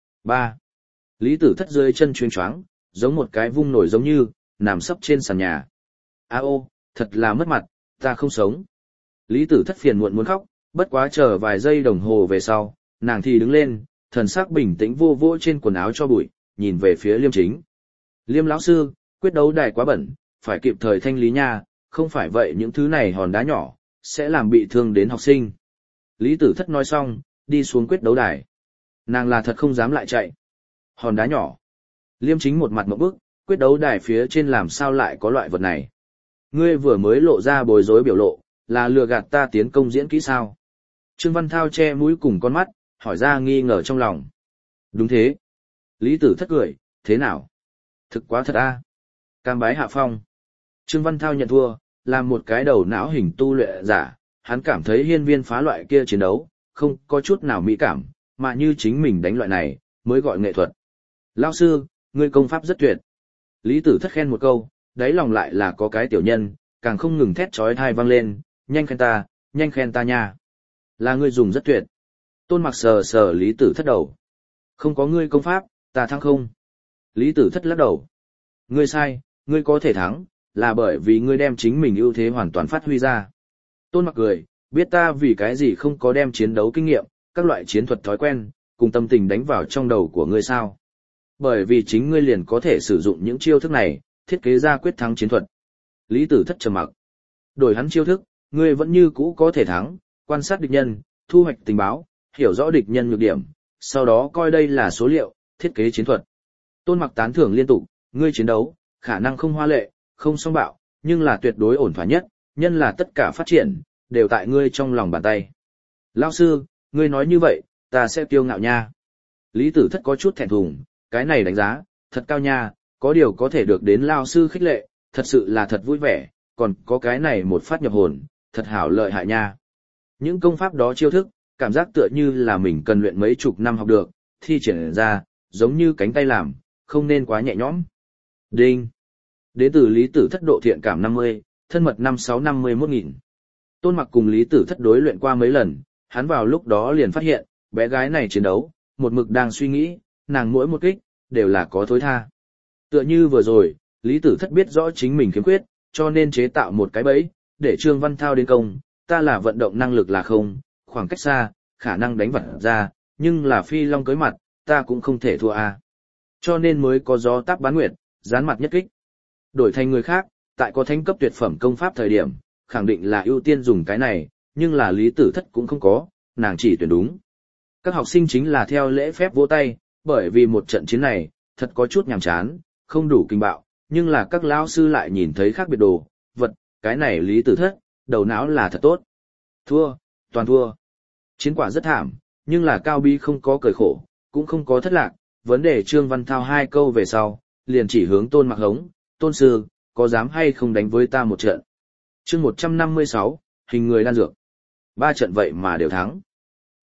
3. Lý Tử Thất rơi chân chuyên choáng, giống một cái vung nổi giống như, nằm sấp trên sàn nhà. A ô, thật là mất mặt, ta không sống. Lý Tử Thất phiền muộn muốn khóc, bất quá chờ vài giây đồng hồ về sau, nàng thì đứng lên, thần sắc bình tĩnh vô vô trên quần áo cho bụi, nhìn về phía Liêm Chính. Liêm lão sư, quyết đấu đài quá bẩn, phải kịp thời thanh lý nha, không phải vậy những thứ này hòn đá nhỏ, sẽ làm bị thương đến học sinh. Lý Tử Thất nói xong, đi xuống quyết đấu đài. Nàng là thật không dám lại chạy. Hòn đá nhỏ. Liêm Chính một mặt ngộp bức, quyết đấu đài phía trên làm sao lại có loại vật này. Ngươi vừa mới lộ ra bối rối biểu lộ, là lừa gạt ta tiến công diễn kỹ sao? Trương Văn Thao che mũi cùng con mắt, hỏi ra nghi ngờ trong lòng. Đúng thế. Lý Tử Thất cười, thế nào? Thực quá thật a. Cam bái hạ phong. Trương Văn Thao nhận thua, làm một cái đầu não hình tu luyện giả, hắn cảm thấy hiên viên phá loại kia chiến đấu, không có chút nào mỹ cảm, mà như chính mình đánh loại này, mới gọi nghệ thuật. Lão sư, ngươi công pháp rất tuyệt. Lý Tử Thất khen một câu, đáy lòng lại là có cái tiểu nhân, càng không ngừng thét chói tai vang lên, nhanh khen ta nha. Là ngươi dùng rất tuyệt. Tôn Mặc sờ sờ Lý Tử Thất đầu. Không có ngươi công pháp, ta thắng không? Lý Tử Thất lắc đầu. Ngươi sai, ngươi có thể thắng, là bởi vì ngươi đem chính mình ưu thế hoàn toàn phát huy ra. Tôn Mặc cười, biết ta vì cái gì không có đem chiến đấu kinh nghiệm, các loại chiến thuật thói quen, cùng tâm tình đánh vào trong đầu của ngươi sao? Bởi vì chính ngươi liền có thể sử dụng những chiêu thức này, thiết kế ra quyết thắng chiến thuật. Lý Tử Thất trầm mặc. Đổi hắn chiêu thức, ngươi vẫn như cũ có thể thắng, quan sát địch nhân, thu hoạch tình báo, hiểu rõ địch nhân nhược điểm, sau đó coi đây là số liệu, thiết kế chiến thuật. Tôn Mặc tán thưởng liên tục, ngươi chiến đấu, khả năng không hoa lệ, không song bạo, nhưng là tuyệt đối ổn thỏa nhất, nhân là tất cả phát triển, đều tại ngươi trong lòng bàn tay. Lão sư, ngươi nói như vậy, ta sẽ kiêu ngạo nha. Lý Tử Thất có chút thẹn thùng, cái này đánh giá, thật cao nha, có điều có thể được đến lão sư khích lệ, thật sự là thật vui vẻ, còn có cái này một phát nhập hồn, thật hảo lợi hại nha. Những công pháp đó chiêu thức, cảm giác tựa như là mình cần luyện mấy chục năm học được, thi triển ra, giống như cánh tay làm, không nên quá nhẹ nhõm. Đinh. Đến từ Lý Tử Thất độ thiện cảm 50, thân mật 5651.000. Tôn Mặc cùng Lý Tử Thất đối luyện qua mấy lần, hắn vào lúc đó liền phát hiện, bé gái này chiến đấu, một mực đang suy nghĩ, nàng mỗi một kích, đều là có thối tha. Tựa như vừa rồi, Lý Tử Thất biết rõ chính mình khiếm khuyết, cho nên chế tạo một cái bẫy, để Trương Văn Thao đến công, ta là vận động năng lực là không, khoảng cách xa, khả năng đánh vật ra, nhưng là phi long cưới mặt, ta cũng không thể thua a. Cho nên mới có gió táp bán nguyệt, gián mặt nhất kích. Đổi thành người khác, tại có thánh cấp tuyệt phẩm công pháp thời điểm, khẳng định là ưu tiên dùng cái này, nhưng là Lý Tử Thất cũng không có, nàng chỉ tuyển đúng. Các học sinh chính là theo lễ phép vỗ tay, bởi vì một trận chiến này, thật có chút nhàm chán, không đủ kinh bạo, nhưng là các lão sư lại nhìn thấy khác biệt đồ, vật, cái này Lý Tử Thất, đầu não là thật tốt. Thua, toàn thua. Chiến quả rất thảm, nhưng là Cao Bi không có cười khổ, cũng không có thất lạc, vấn đề Trương Văn Thao hai câu về sau, liền chỉ hướng Tôn Mặc hống, Tôn sư, có dám hay không đánh với ta một trận. Chương 156, hình người đan dược. 3 trận vậy mà đều thắng.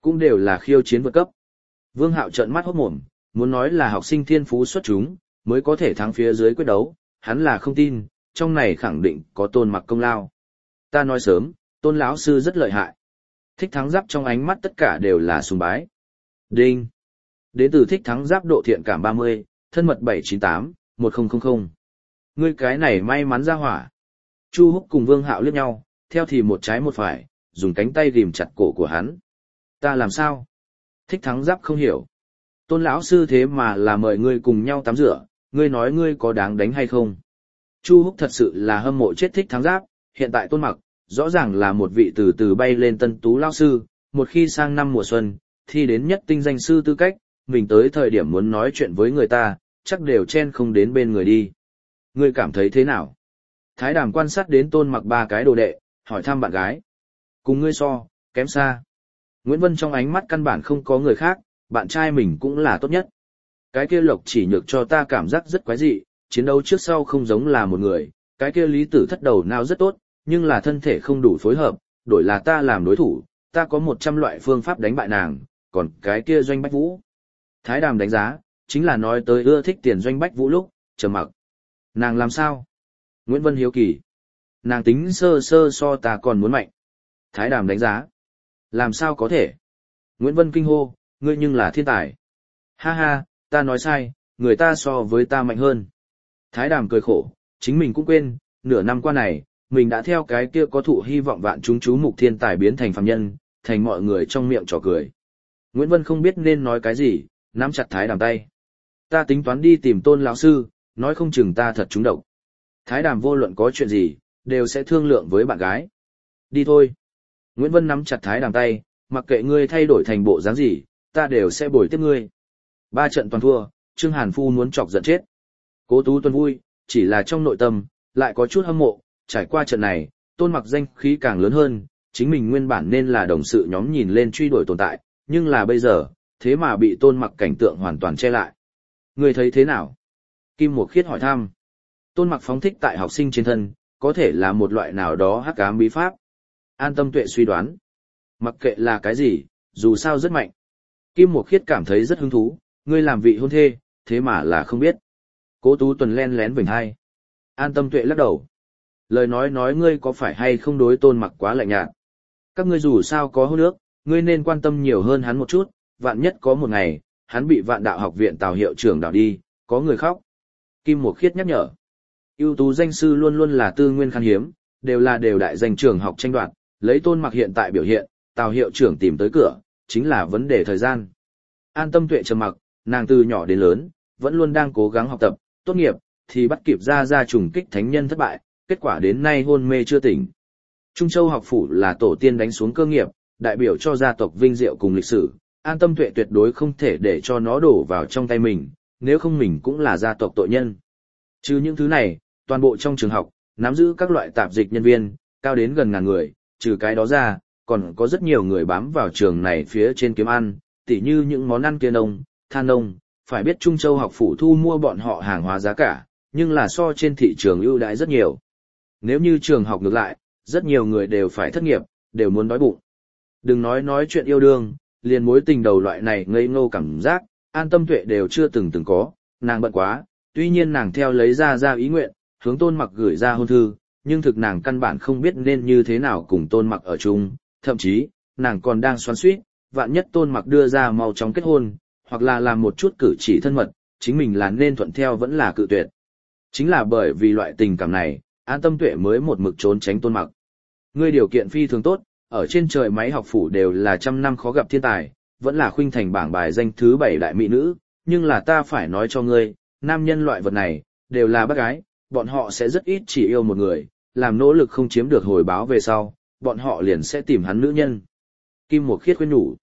cũng đều là khiêu chiến vượt cấp. Vương Hạo trợn mắt hốt mồm, muốn nói là học sinh thiên phú xuất chúng, mới có thể thắng phía dưới quyết đấu, hắn là không tin, trong này khẳng định có Tôn Mặc công lao. Ta nói sớm, Tôn lão sư rất lợi hại. Thích Thắng Giáp trong ánh mắt tất cả đều là sùng bái. Đinh. Đến từ Thích Thắng Giáp độ thiện cảm 30, thân mật 798, 1000. Ngươi cái này may mắn ra hỏa. Chu Húc cùng Vương Hạo liếc nhau, theo thì một trái một phải, dùng cánh tay ghìm chặt cổ của hắn. Ta làm sao? Thích Thắng Giáp không hiểu. Tôn lão sư thế mà là mời ngươi cùng nhau tắm rửa, ngươi nói ngươi có đáng đánh hay không? Chu Húc thật sự là hâm mộ chết Thích Thắng Giáp, hiện tại Tôn Mặc, rõ ràng là một vị từ từ bay lên tân tú lão sư, một khi sang năm mùa xuân, thi đến nhất tinh danh sư tư cách, mình tới thời điểm muốn nói chuyện với người ta, chắc đều chen không đến bên người đi. Ngươi cảm thấy thế nào? Thái Đàm quan sát đến Tôn Mặc ba cái đồ đệ, hỏi thăm bạn gái. Cùng ngươi so, kém xa. Nguyễn Vân trong ánh mắt căn bản không có người khác, bạn trai mình cũng là tốt nhất. Cái kia Lộc Chỉ Nhược cho ta cảm giác rất quái dị, chiến đấu trước sau không giống là một người, cái kia Lý Tử Thất đầu nào rất tốt, nhưng là thân thể không đủ phối hợp, đổi là ta làm đối thủ, ta có 100 loại phương pháp đánh bại nàng, còn cái kia Doanh Bách Vũ. Thái Đàm đánh giá, chính là nói tới ưa thích tiền Doanh Bách Vũ lúc, trầm mặc. Nàng làm sao? Nguyễn Vân hiếu kỳ. Nàng tính sơ sơ so ta còn muốn mạnh. Thái Đàm đánh giá. Làm sao có thể? Nguyễn Vân kinh hô, ngươi nhưng là thiên tài. Ha ha, ta nói sai, người ta so với ta mạnh hơn. Thái Đàm cười khổ, chính mình cũng quên, nửa năm qua này, mình đã theo cái kia có thụ hy vọng vạn chúng chú mục thiên tài biến thành phàm nhân, thành mọi người trong miệng trò cười. Nguyễn Vân không biết nên nói cái gì, nắm chặt Thái Đàm tay. Ta tính toán đi tìm Tôn lão sư, nói không chừng ta thật trúng độc. Thái Đàm vô luận có chuyện gì, đều sẽ thương lượng với bạn gái. Đi thôi. Nguyễn Vân nắm chặt Thái Đàm tay, mặc kệ ngươi thay đổi thành bộ dáng gì, ta đều sẽ bồi tiếp ngươi. 3 trận toàn thua, Trương Hàn Phu muốn chọc giận chết. Cố Tú Tuân vui, chỉ là trong nội tâm, lại có chút hâm mộ, trải qua trận này, Tôn Mặc danh khí càng lớn hơn, chính mình nguyên bản nên là đồng sự nhóm nhìn lên truy đuổi tồn tại, nhưng là bây giờ, thế mà bị Tôn Mặc cảnh tượng hoàn toàn che lại. Ngươi thấy thế nào? Kim Mục Khiết hỏi thăm. Tôn Mặc phóng thích tại học sinh trên thân, có thể là một loại nào đó hắc ám bí pháp. An Tâm Tuệ suy đoán. Mặc kệ là cái gì, dù sao rất mạnh. Kim Mục Khiết cảm thấy rất hứng thú, ngươi làm vị hôn thê, thế mà là không biết. Cố Tú Tuần len lén vểnh hai. An Tâm Tuệ lắc đầu. Lời nói ngươi có phải hay không đối Tôn Mặc quá lạnh nhạt. Các ngươi dù sao có hôn ước, ngươi nên quan tâm nhiều hơn hắn một chút, vạn nhất có một ngày, hắn bị Vạn Đạo học viện Tào hiệu trưởng đào đi, có người khóc. Kim Mục Khiết nhắc nhở. Ưu tú danh sư luôn luôn là tư nguyên khan hiếm, đều đại danh trường học tranh đoạt, lấy Tôn Mặc hiện tại biểu hiện, Tào hiệu trưởng tìm tới cửa, chính là vấn đề thời gian. An Tâm Tuệ trầm mặc, nàng từ nhỏ đến lớn, vẫn luôn đang cố gắng học tập, tốt nghiệp, thì bắt kịp ra trùng kích thánh nhân thất bại, kết quả đến nay hôn mê chưa tỉnh. Trung Châu học phủ là tổ tiên đánh xuống cơ nghiệp, đại biểu cho gia tộc vinh diệu cùng lịch sử, An Tâm Tuệ tuyệt đối không thể để cho nó đổ vào trong tay mình, nếu không mình cũng là gia tộc tội nhân. Trừ những thứ này, toàn bộ trong trường học, nắm giữ các loại tạp dịch nhân viên, cao đến gần 1000 người, trừ cái đó ra, còn có rất nhiều người bám vào trường này phía trên kiếm ăn, tỉ như những món ăn kia nông, than nông, phải biết Trung Châu học phủ thu mua bọn họ hàng hóa giá cả, nhưng là so trên thị trường ưu đãi rất nhiều. Nếu như trường học ngược lại, rất nhiều người đều phải thất nghiệp, đều muốn đói bụng. Đừng nói chuyện yêu đương, liền mối tình đầu loại này ngây ngô cảm giác, An Tâm Tuệ đều chưa từng có, nàng bận quá, tuy nhiên nàng theo lấy ra ý nguyện, hướng Tôn Mặc gửi ra hôn thư, nhưng thực nàng căn bản không biết nên như thế nào cùng Tôn Mặc ở chung, thậm chí, nàng còn đang xoắn xuýt, vạn nhất Tôn Mặc đưa ra mau chóng kết hôn, hoặc là làm một chút cử chỉ thân mật, chính mình là nên thuận theo vẫn là cự tuyệt. Chính là bởi vì loại tình cảm này, An Tâm Tuệ mới một mực trốn tránh Tôn Mặc. Ngươi điều kiện phi thường tốt, ở trên trời máy học phủ đều là trăm năm khó gặp thiên tài, vẫn là khuynh thành bảng bài danh thứ 7 đại mỹ nữ, nhưng là ta phải nói cho ngươi, nam nhân loại vật này, đều là bác gái, bọn họ sẽ rất ít chỉ yêu một người, làm nỗ lực không chiếm được hồi báo về sau, bọn họ liền sẽ tìm hắn nữ nhân. Kim Mục Khiết khuyên nhủ.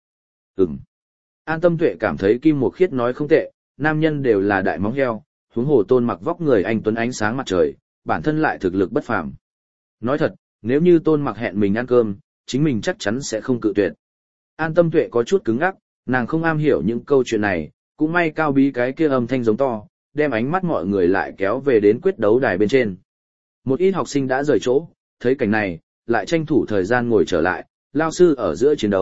An Tâm Tuệ cảm thấy Kim Mục Khiết nói không tệ, nam nhân đều là đại móng heo, huống hồ Tôn Mặc vóc người anh tuấn ánh sáng mặt trời, bản thân lại thực lực bất phàm. Nói thật, nếu như Tôn Mặc hẹn mình ăn cơm, chính mình chắc chắn sẽ không cự tuyệt. An Tâm Tuệ có chút cứng ngắc, nàng không am hiểu những câu chuyện này, cũng may Cao Bí cái kia âm thanh giống to, đem ánh mắt mọi người lại kéo về đến quyết đấu đài bên trên. Một ít học sinh đã rời chỗ, thấy cảnh này, lại tranh thủ thời gian ngồi trở lại, lao sư ở giữa chiến đấu,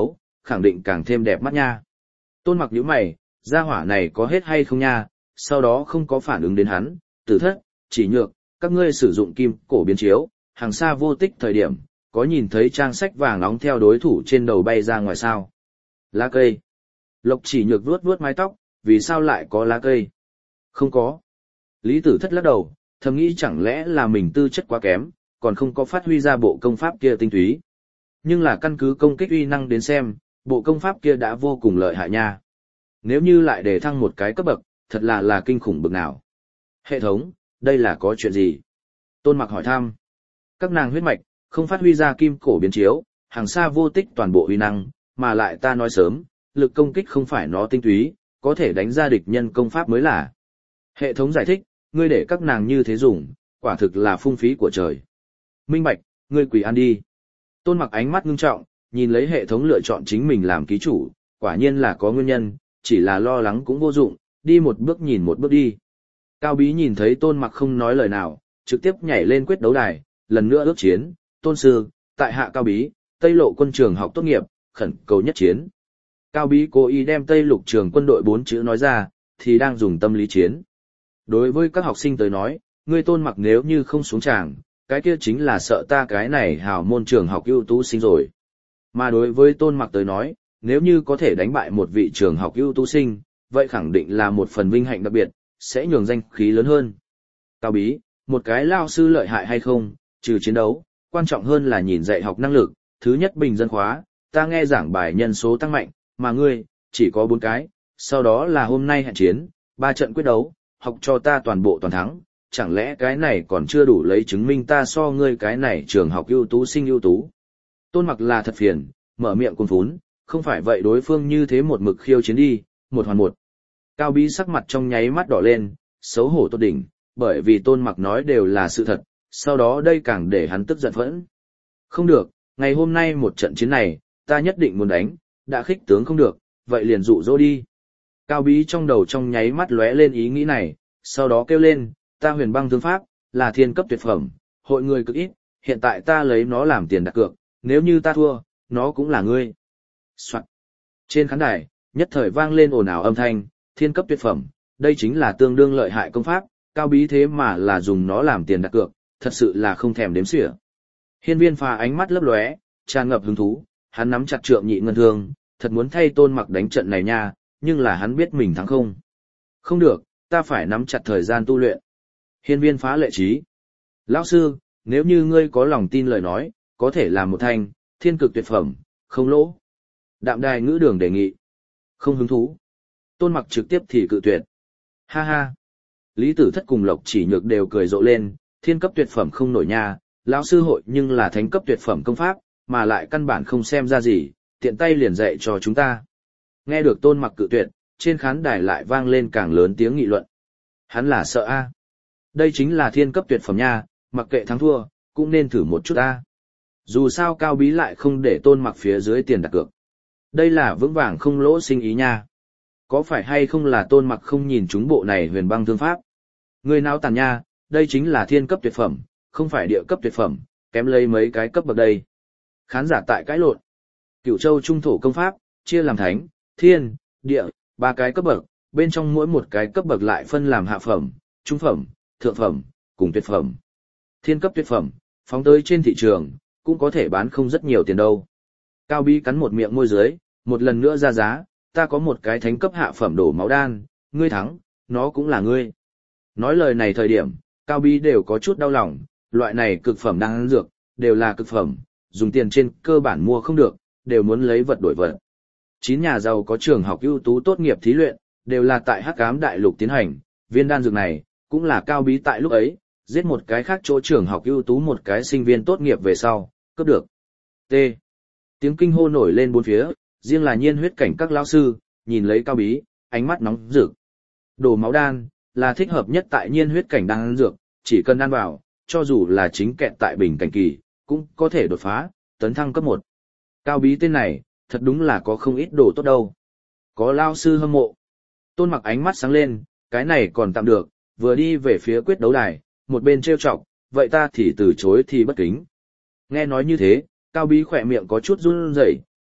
khẳng định càng thêm đẹp mắt nha. Tôn Mặc nhíu mày, gia hỏa này có hết hay không nha, sau đó không có phản ứng đến hắn, Tử Thất, Chỉ Nhược, các ngươi sử dụng kim cổ biến chiếu, hàng xa vô tích thời điểm, có nhìn thấy trang sách vàng nóng theo đối thủ trên đầu bay ra ngoài sao? Lá cây. Lộc Chỉ Nhược vuốt vuốt mái tóc, vì sao lại có lá cây? Không có. Lý Tử Thất lắc đầu, thầm nghĩ chẳng lẽ là mình tư chất quá kém, còn không có phát huy ra bộ công pháp kia tinh túy. Nhưng là căn cứ công kích uy năng đến xem, bộ công pháp kia đã vô cùng lợi hại nha. Nếu như lại để thăng một cái cấp bậc, thật là kinh khủng bậc nào. Hệ thống, đây là có chuyện gì? Tôn Mặc hỏi thăm. Các nàng huyết mạch, không phát huy ra kim cổ biến chiếu, hàng xa vô tích toàn bộ uy năng, mà lại ta nói sớm, lực công kích không phải nó tinh túy, có thể đánh ra địch nhân công pháp mới là. Hệ thống giải thích, ngươi để các nàng như thế dùng, quả thực là phung phí của trời. Minh bạch, ngươi quỳ ăn đi. Tôn Mặc ánh mắt ngưng trọng, nhìn lấy hệ thống lựa chọn chính mình làm ký chủ, quả nhiên là có nguyên nhân, chỉ là lo lắng cũng vô dụng, đi một bước nhìn một bước đi. Cao Bí nhìn thấy Tôn Mặc không nói lời nào, trực tiếp nhảy lên quyết đấu đài, lần nữa ước chiến, Tôn Sư, tại hạ Cao Bí, Tây Lộ quân trường học tốt nghiệp, khẩn cầu nhất chiến. Cao Bí cố ý đem Tây Lục trường quân đội 4 chữ nói ra, thì đang dùng tâm lý chiến. Đối với các học sinh tới nói, ngươi Tôn Mặc nếu như không xuống tràng, cái kia chính là sợ ta cái này hào môn trường học ưu tú sinh rồi. Mà đối với Tôn Mặc tới nói, nếu như có thể đánh bại một vị trường học ưu tú sinh, vậy khẳng định là một phần vinh hạnh đặc biệt, sẽ nhường danh khí lớn hơn. Cao Bí, một cái lao sư lợi hại hay không, trừ chiến đấu, quan trọng hơn là nhìn dạy học năng lực, thứ nhất bình dân khóa, ta nghe giảng bài nhân số tăng mạnh, mà ngươi, chỉ có 4 cái, sau đó là hôm nay hẹn chiến, 3 trận quyết đấu, học cho ta toàn bộ toàn thắng, chẳng lẽ cái này còn chưa đủ lấy chứng minh ta so ngươi cái này trường học ưu tú sinh ưu tú. Tôn Mặc là thật phiền, mở miệng cuốn phún, không phải vậy đối phương như thế một mực khiêu chiến đi, 1-1. Cao Bí sắc mặt trong nháy mắt đỏ lên, xấu hổ tột đỉnh, bởi vì Tôn Mặc nói đều là sự thật, sau đó đây càng để hắn tức giận phẫn. Không được, ngày hôm nay một trận chiến này, ta nhất định muốn đánh, đã khích tướng không được, vậy liền dụ dỗ đi. Cao Bí trong đầu trong nháy mắt lóe lên ý nghĩ này, sau đó kêu lên, ta Huyền Băng Thương Pháp, là thiên cấp tuyệt phẩm, hội người cực ít, hiện tại ta lấy nó làm tiền đặt cược, nếu như ta thua, nó cũng là ngươi. Soạn. Trên khán đài, nhất thời vang lên ồn ào âm thanh, thiên cấp tuyệt phẩm, đây chính là tương đương lợi hại công pháp, Cao Bí thế mà là dùng nó làm tiền đặt cược, thật sự là không thèm đếm xỉa. Hiên Viên Phá ánh mắt lấp lóe, tràn ngập hứng thú, hắn nắm chặt trượng nhị ngân thương, thật muốn thay Tôn Mặc đánh trận này nha, nhưng là hắn biết mình thắng không. Không được, ta phải nắm chặt thời gian tu luyện. Hiên Viên Phá lệ trí. Lão sư, nếu như ngươi có lòng tin lời nói, có thể làm một thanh, thiên cực tuyệt phẩm, không lỗ. Đạm Đài Ngữ Đường đề nghị. Không hứng thú. Tôn Mặc trực tiếp thì cự tuyệt. Ha ha. Lý Tử Thất cùng Lộc Chỉ Nhược đều cười rộ lên, thiên cấp tuyệt phẩm không nổi nha, lão sư hội nhưng là thánh cấp tuyệt phẩm công pháp, mà lại căn bản không xem ra gì, tiện tay liền dạy cho chúng ta. Nghe được Tôn Mặc cự tuyệt, trên khán đài lại vang lên càng lớn tiếng nghị luận. Hắn là sợ a. Đây chính là thiên cấp tuyệt phẩm nha, mặc kệ thắng thua, cũng nên thử một chút a. Dù sao Cao Bí lại không để Tôn Mặc phía dưới tiền đặt cược. Đây là vững vàng không lỗ sinh ý nha. Có phải hay không là Tôn Mặc không nhìn chúng bộ này Huyền Băng Thương Pháp? Người nào tàn nha, đây chính là thiên cấp tuyệt phẩm, không phải địa cấp tuyệt phẩm, kém lấy mấy cái cấp bậc đây. Khán giả tại cãi lộn. Cửu Châu Trung Thổ công pháp, chia làm thánh, thiên, địa, 3 cái cấp bậc, bên trong mỗi một cái cấp bậc lại phân làm hạ phẩm, trung phẩm, thượng phẩm, cùng tuyệt phẩm. Thiên cấp tuyệt phẩm, phóng tới trên thị trường, cũng có thể bán không rất nhiều tiền đâu. Cao Bí cắn một miệng môi dưới, một lần nữa ra giá, ta có một cái thánh cấp hạ phẩm đổ máu đan, ngươi thắng, nó cũng là ngươi. Nói lời này thời điểm, Cao Bí đều có chút đau lòng, loại này cực phẩm đan dược, đều là cực phẩm, dùng tiền trên cơ bản mua không được, đều muốn lấy vật đổi vật. 9 nhà giàu có trường học ưu tú tốt nghiệp thí luyện, đều là tại Hắc Ám Đại Lục tiến hành, viên đan dược này, cũng là Cao Bí tại lúc ấy, giết một cái khác chỗ trường học ưu tú một cái sinh viên tốt nghiệp về sau, cướp được. T. Tiếng kinh hô nổi lên bốn phía, riêng là Nhiên Huyết cảnh các lão sư, nhìn lấy Cao Bí, ánh mắt nóng rực. Đồ máu đan, là thích hợp nhất tại Nhiên Huyết cảnh đan dược, chỉ cần ăn vào, cho dù là chính kẹt tại bình cảnh kỳ, cũng có thể đột phá, tấn thăng cấp 1. Cao Bí tên này, thật đúng là có không ít đồ tốt đâu. Có lão sư hâm mộ. Tôn Mặc ánh mắt sáng lên, cái này còn tạm được, vừa đi về phía quyết đấu đài, một bên trêu chọc, vậy ta thì từ chối thì bất kính. Nghe nói như thế, Cao Bí khỏe miệng có chút run rẩy,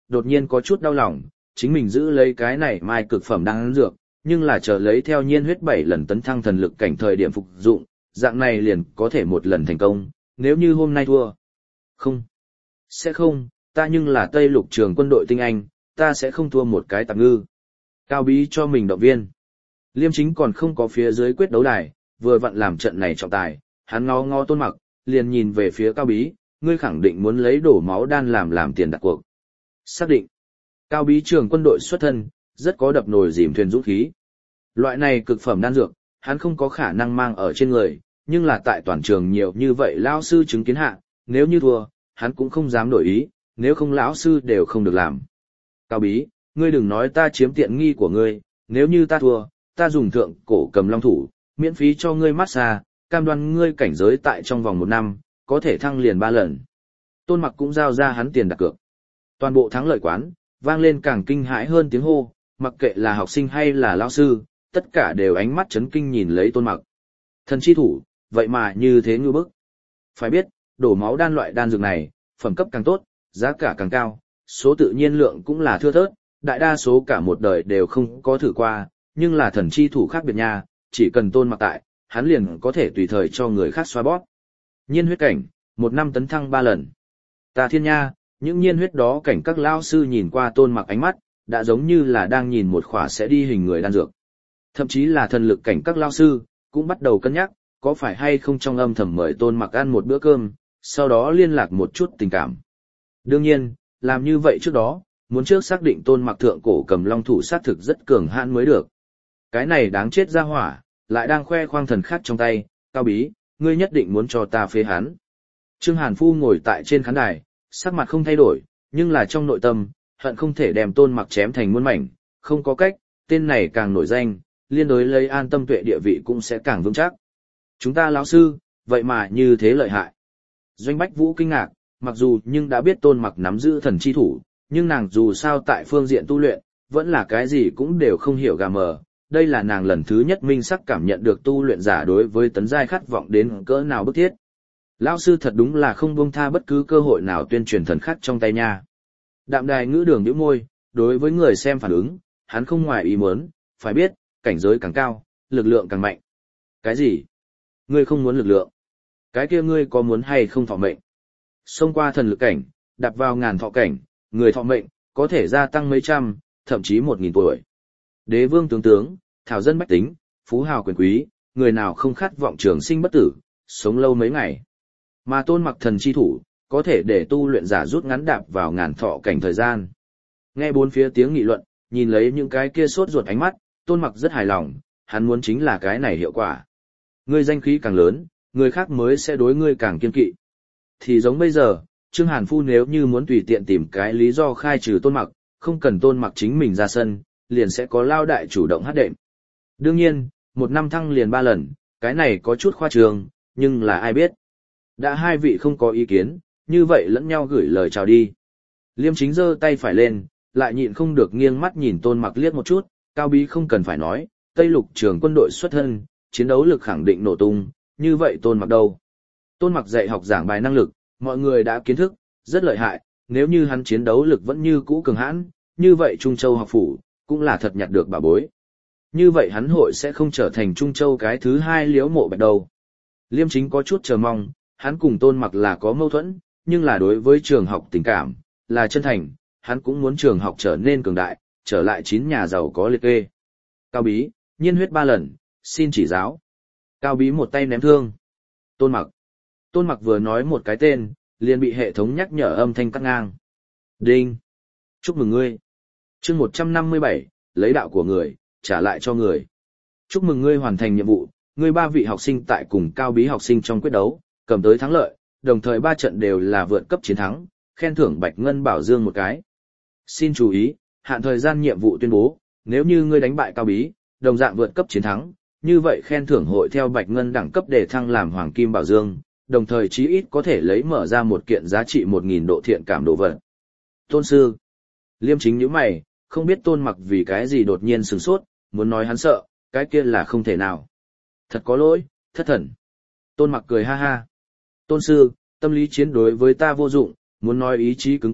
đột nhiên có chút đau lòng, chính mình giữ lấy cái này mai cực phẩm đang dược, nhưng là chờ lấy theo nhiên huyết 7 lần tấn thăng thần lực cảnh thời điểm phục dụng, dạng này liền có thể một lần thành công, nếu như hôm nay thua. Không, sẽ không, ta nhưng là Tây Lục Trường quân đội tinh anh, ta sẽ không thua một cái tạp ngư. Cao Bí cho mình động viên. Liêm Chính còn không có phía dưới quyết đấu đài, vừa vặn làm trận này trọng tài, hắn ngó ngó Tôn Mặc, liền nhìn về phía Cao Bí, ngươi khẳng định muốn lấy đổ máu đan làm tiền đặt cuộc. Xác định. Cao Bí Trường quân đội xuất thân, rất có đập nồi dìm thuyền dũng khí. Loại này cực phẩm đan dược, hắn không có khả năng mang ở trên người, nhưng là tại toàn trường nhiều như vậy lão sư chứng kiến hạ, nếu như thua, hắn cũng không dám đổi ý, nếu không lão sư đều không được làm. Cao Bí, ngươi đừng nói ta chiếm tiện nghi của ngươi, nếu như ta thua, ta dùng thượng cổ cầm long thủ, miễn phí cho ngươi massage, cam đoan ngươi cảnh giới tại trong vòng 1 năm, có thể thăng liền 3 lần. Tôn Mặc cũng giao ra hắn tiền đặt cược. Toàn bộ thắng lợi quán, vang lên càng kinh hãi hơn tiếng hô, mặc kệ là học sinh hay là lão sư, tất cả đều ánh mắt chấn kinh nhìn lấy Tôn Mặc. Thần chi thủ, vậy mà như thế ngư bức. Phải biết, đổ máu đan loại đan dược này, phẩm cấp càng tốt, giá cả càng cao, số tự nhiên lượng cũng là thưa thớt, đại đa số cả một đời đều không có thử qua, nhưng là thần chi thủ khác biệt nha, chỉ cần Tôn Mặc tại, hắn liền có thể tùy thời cho người khác xoa bóp. Nhiên huyết cảnh, 1 năm tấn thăng 3 lần. Ta thiên nha, những nhiên huyết đó cảnh các lao sư nhìn qua Tôn Mặc ánh mắt, đã giống như là đang nhìn một khỏa sẽ đi hình người đan dược. Thậm chí là thần lực cảnh các lao sư, cũng bắt đầu cân nhắc, có phải hay không trong âm thầm mời Tôn Mặc ăn một bữa cơm, sau đó liên lạc một chút tình cảm. Đương nhiên, làm như vậy trước đó, muốn trước xác định Tôn Mặc thượng cổ cầm long thủ sát thực rất cường hãn mới được. Cái này đáng chết ra hỏa, lại đang khoe khoang thần khác trong tay, Cao Bí, ngươi nhất định muốn cho ta phế hắn. Trương Hàn Phu ngồi tại trên khán đài, sắc mặt không thay đổi, nhưng là trong nội tâm, hận không thể đem Tôn Mặc chém thành muôn mảnh, không có cách, tên này càng nổi danh, liên đối lấy An Tâm Tuệ địa vị cũng sẽ càng vững chắc. Chúng ta lão sư, vậy mà như thế lợi hại. Doanh Bách Vũ kinh ngạc, mặc dù nhưng đã biết Tôn Mặc nắm giữ thần chi thủ, nhưng nàng dù sao tại phương diện tu luyện, vẫn là cái gì cũng đều không hiểu gà mờ. Đây là nàng lần thứ nhất minh sắc cảm nhận được tu luyện giả đối với tấn giai khát vọng đến cỡ nào bức thiết. Lão sư thật đúng là không buông tha bất cứ cơ hội nào tuyên truyền thần khắc trong tay nha. Đạm Đài ngữ đường nhíu môi, đối với người xem phản ứng, hắn không ngoài ý muốn, phải biết, cảnh giới càng cao, lực lượng càng mạnh. Cái gì? Ngươi không muốn lực lượng? Cái kia ngươi có muốn hay không thọ mệnh? Xông qua thần lực cảnh, đạp vào ngàn thọ cảnh, người thọ mệnh, có thể gia tăng mấy trăm, thậm chí 1000 tuổi. Đế vương tướng, thảo dân bách tính, phú hào quyền quý, người nào không khát vọng trường sinh bất tử, sống lâu mấy ngày. Mà Tôn Mặc thần chi thủ, có thể để tu luyện giả rút ngắn đạp vào ngàn thọ cảnh thời gian. Nghe bốn phía tiếng nghị luận, nhìn lấy những cái kia sốt ruột ánh mắt, Tôn Mặc rất hài lòng, hắn muốn chính là cái này hiệu quả. Ngươi danh khí càng lớn, người khác mới sẽ đối ngươi càng kiên kỵ. Thì giống bây giờ, Trương Hàn Phu nếu như muốn tùy tiện tìm cái lý do khai trừ Tôn Mặc, không cần Tôn Mặc chính mình ra sân, liền sẽ có lao đại chủ động hát đệm. Đương nhiên, 1 năm thăng liền 3 lần, cái này có chút khoa trương, nhưng là ai biết. Đã hai vị không có ý kiến, như vậy lẫn nhau gửi lời chào đi. Liêm Chính giơ tay phải lên, lại nhịn không được nghiêng mắt nhìn Tôn Mặc liếc một chút, Cao Bí không cần phải nói, Tây Lục Trường quân đội xuất thân, chiến đấu lực khẳng định nổ tung, như vậy Tôn Mặc đâu? Tôn Mặc dạy học giảng bài năng lực, mọi người đã kiến thức, rất lợi hại, nếu như hắn chiến đấu lực vẫn như cũ cường hãn, như vậy Trung Châu học phủ, cũng là thật nhặt được bảo bối. Như vậy hắn hội sẽ không trở thành Trung Châu cái thứ 2 Liễu Mộ Bạch đâu. Liêm Chính có chút chờ mong, hắn cùng Tôn Mặc là có mâu thuẫn, nhưng là đối với trường học tình cảm, là chân thành, hắn cũng muốn trường học trở nên cường đại, trở lại 9 nhà giàu có liệt kê. Cao Bí, nhiên huyết 3 lần, xin chỉ giáo. Cao Bí một tay ném thương. Tôn Mặc. Tôn Mặc vừa nói một cái tên, liền bị hệ thống nhắc nhở âm thanh cắt ngang. Đinh. Chúc mừng ngươi. Chương 157, lấy đạo của người, trả lại cho người. Chúc mừng ngươi hoàn thành nhiệm vụ, ngươi 3 vị học sinh tại cùng Cao Bí học sinh trong quyết đấu, cầm tới thắng lợi, đồng thời 3 trận đều là vượt cấp chiến thắng, khen thưởng Bạch Ngân Bảo Dương một cái. Xin chú ý, hạn thời gian nhiệm vụ tuyên bố, nếu như ngươi đánh bại Cao Bí, đồng dạng vượt cấp chiến thắng, như vậy khen thưởng hội theo Bạch Ngân đẳng cấp để thăng làm Hoàng Kim Bảo Dương, đồng thời chí ít có thể lấy mở ra một kiện giá trị 1000 độ thiện cảm đồ vật. Tôn sư. Liêm Chính nhíu mày, không biết Tôn Mặc vì cái gì đột nhiên sửng sốt, muốn nói hắn sợ, cái kia là không thể nào. Thật có lỗi, thất thần. Tôn Mặc cười ha ha. Tôn sư, tâm lý chiến đối với ta vô dụng, muốn nói ý chí cứng cỏi,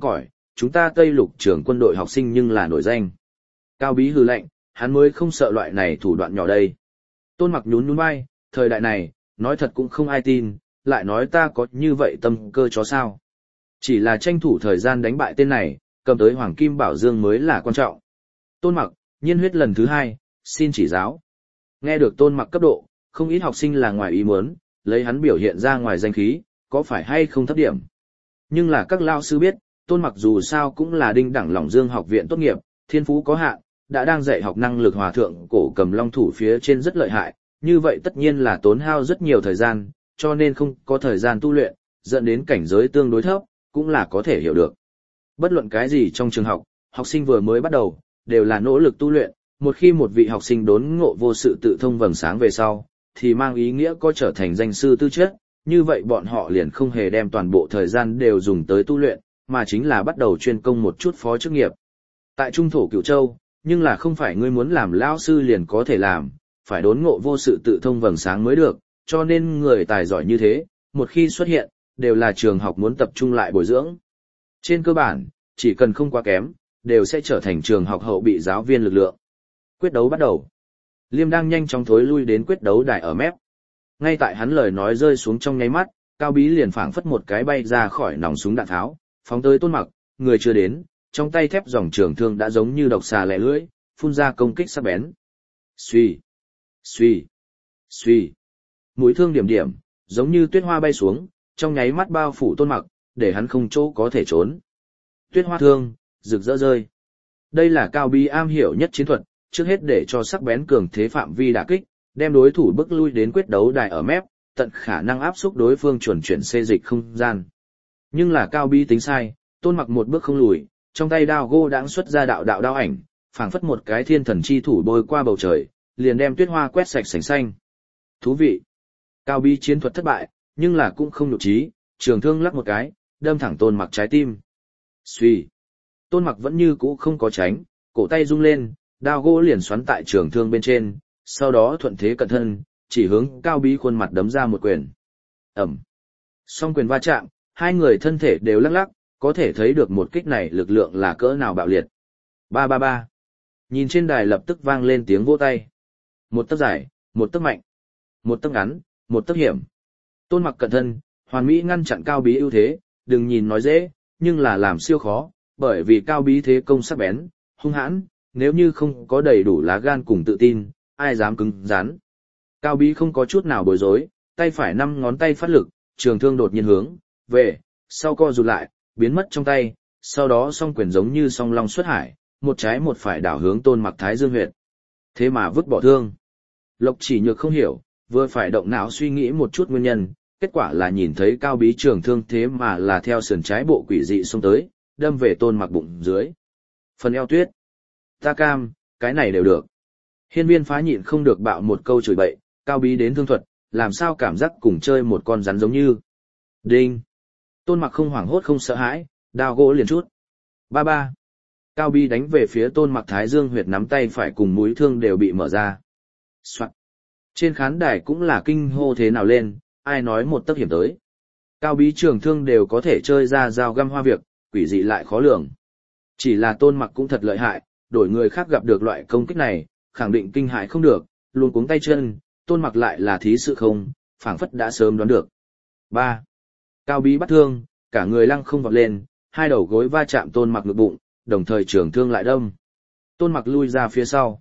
chúng ta Tây Lục trường quân đội học sinh nhưng là nổi danh. Cao Bí hừ lạnh, hắn mới không sợ loại này thủ đoạn nhỏ đây. Tôn Mặc nhún nhún vai, thời đại này, nói thật cũng không ai tin, lại nói ta có như vậy tâm cơ chó sao. Chỉ là tranh thủ thời gian đánh bại tên này, cầm tới Hoàng Kim Bảo Dương mới là quan trọng. Tôn Mặc, nhiên huyết lần thứ 2, xin chỉ giáo. Nghe được Tôn Mặc cấp độ, không ít học sinh là ngoài ý muốn, lấy hắn biểu hiện ra ngoài danh khí, có phải hay không thấp điểm. Nhưng là các lao sư biết, Tôn Mặc dù sao cũng là đinh đẳng Lỏng Dương học viện tốt nghiệp, thiên phú có hạn, đã đang dạy học năng lực hòa thượng cổ cầm long thủ phía trên rất lợi hại, như vậy tất nhiên là tốn hao rất nhiều thời gian, cho nên không có thời gian tu luyện, dẫn đến cảnh giới tương đối thấp, cũng là có thể hiểu được. Bất luận cái gì trong trường học, học sinh vừa mới bắt đầu, đều là nỗ lực tu luyện, một khi một vị học sinh đốn ngộ vô sự tự thông vầng sáng về sau, thì mang ý nghĩa có trở thành danh sư tư chất, như vậy bọn họ liền không hề đem toàn bộ thời gian đều dùng tới tu luyện, mà chính là bắt đầu chuyên công một chút phó chức nghiệp. Tại Trung thổ Cửu Châu, nhưng là không phải ngươi muốn làm lão sư liền có thể làm, phải đốn ngộ vô sự tự thông vầng sáng mới được, cho nên người tài giỏi như thế, một khi xuất hiện, đều là trường học muốn tập trung lại bồi dưỡng. Trên cơ bản, chỉ cần không quá kém, đều sẽ trở thành trường học hậu bị giáo viên lực lượng. Quyết đấu bắt đầu. Liêm đang nhanh chóng thối lui đến quyết đấu đài ở mép. Ngay tại hắn lời nói rơi xuống trong nháy mắt, Cao Bí liền phảng phất một cái bay ra khỏi nòng súng đạn tháo, phóng tới Tôn Mặc, người chưa đến, trong tay thép dòng trường thương đã giống như độc xà lẻ lưỡi, phun ra công kích sắc bén. Xuy, xuy, xuy. Mũi thương điểm điểm, giống như tuyết hoa bay xuống, trong nháy mắt bao phủ Tôn Mặc, để hắn không chỗ có thể trốn. Tuyết hoa thương, rực rỡ rơi. Đây là Cao Bí am hiểu nhất chiến thuật, trước hết để cho sắc bén cường thế phạm vi đả kích, đem đối thủ bức lui đến quyết đấu đài ở mép, tận khả năng áp xúc đối phương chuẩn chuyển xê dịch không gian. Nhưng là Cao Bí tính sai, Tôn Mặc một bước không lùi, trong tay đao gô đãng xuất ra đạo đạo đao ảnh, phảng phất một cái thiên thần chi thủ bôi qua bầu trời, liền đem tuyết hoa quét sạch sành xanh. Thú vị. Cao Bí chiến thuật thất bại, nhưng là cũng không nhục trí, trường thương lắc một cái, đâm thẳng Tôn Mặc trái tim. Xuy. Tôn Mặc vẫn như cũ không có tránh, cổ tay rung lên, đao gỗ liền xoắn tại trường thương bên trên, sau đó thuận thế cận thân, chỉ hướng Cao Bí khuôn mặt đấm ra một quyền. Ẩm. Song quyền va chạm, hai người thân thể đều lắc lắc, có thể thấy được một kích này lực lượng là cỡ nào bạo liệt. Ba ba ba. Nhìn trên đài lập tức vang lên tiếng vỗ tay. Một tấc dài, một tấc mạnh. Một tấc ngắn, một tấc hiểm. Tôn Mặc cận thân, hoàn mỹ ngăn chặn Cao Bí ưu thế, đừng nhìn nói dễ, nhưng là làm siêu khó, bởi vì Cao Bí thế công sắc bén, hung hãn, nếu như không có đầy đủ lá gan cùng tự tin, ai dám cứng rắn. Cao Bí không có chút nào bối rối, tay phải 5 ngón tay phát lực, trường thương đột nhiên hướng về sau co rụt lại, biến mất trong tay, sau đó song quyền giống như song long xuất hải, một trái một phải đảo hướng Tôn Mặc thái dương huyệt. Thế mà vứt bỏ thương. Lộc Chỉ Nhược không hiểu, vừa phải động não suy nghĩ một chút nguyên nhân, kết quả là nhìn thấy Cao Bí trường thương thế mà là theo sườn trái bộ quỷ dị xông tới, đâm về Tôn Mặc bụng dưới. Phần eo tuyết. Ta cam, cái này đều được. Hiên Viên Phá nhịn không được bạo một câu chửi bậy, Cao Bí đến thương thuật, làm sao cảm giác cùng chơi một con rắn giống như. Đinh. Tôn Mặc không hoảng hốt không sợ hãi, đao gỗ liền chút. Ba ba. Cao Bí đánh về phía Tôn Mặc thái dương huyệt, nắm tay phải cùng mũi thương đều bị mở ra. Soạn. Trên khán đài cũng là kinh hô thế nào lên, ai nói một tấc hiểm tới. Cao Bí trường thương đều có thể chơi ra dao găm hoa việc, quỷ dị lại khó lường. Chỉ là Tôn Mặc cũng thật lợi hại, đổi người khác gặp được loại công kích này, khẳng định kinh hại không được, luôn cuống tay chân, Tôn Mặc lại là thí sự không, phảng phất đã sớm đoán được. 3. Cao Bí bắt thương, cả người lăng không vọt lên, hai đầu gối va chạm Tôn Mặc ngực bụng, đồng thời trường thương lại đâm. Tôn Mặc lui ra phía sau.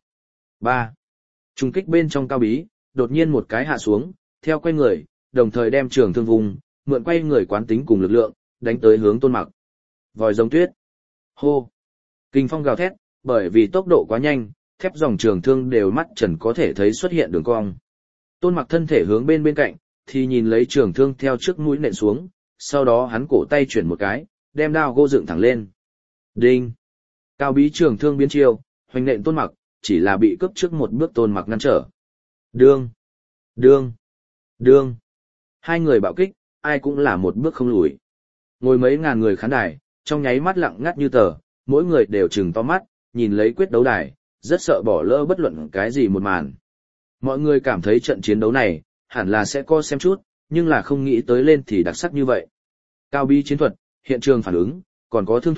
3. Trùng kích bên trong Cao Bí, đột nhiên một cái hạ xuống, theo quay người, đồng thời đem trường thương vùng, mượn quay người quán tính cùng lực lượng, đánh tới hướng Tôn Mặc. Vòi rồng tuyết. Hô. Kình phong gào thét, bởi vì tốc độ quá nhanh, thép dòng trường thương đều mắt trần có thể thấy xuất hiện đường cong. Tôn Mặc thân thể hướng bên cạnh, thì nhìn lấy trường thương theo trước mũi nện xuống, sau đó hắn cổ tay chuyển một cái, đem đao gỗ dựng thẳng lên. Đinh! Cao Bí trường thương biến chiêu, hoành nện Tôn Mặc, chỉ là bị cướp trước một bước Tôn Mặc ngăn trở. Đương! Đương! Đương! Hai người bạo kích, ai cũng là một bước không lùi. Ngồi mấy ngàn người khán đài, trong nháy mắt lặng ngắt như tờ, mỗi người đều trừng to mắt, nhìn lấy quyết đấu đài, rất sợ bỏ lỡ bất luận cái gì một màn. Mọi người cảm thấy trận chiến đấu này, hẳn là sẽ co xem chút, nhưng là không nghĩ tới lên thì đặc sắc như vậy. Cao Bí chiến thuật, hiện trường phản ứng, còn có thương thuật,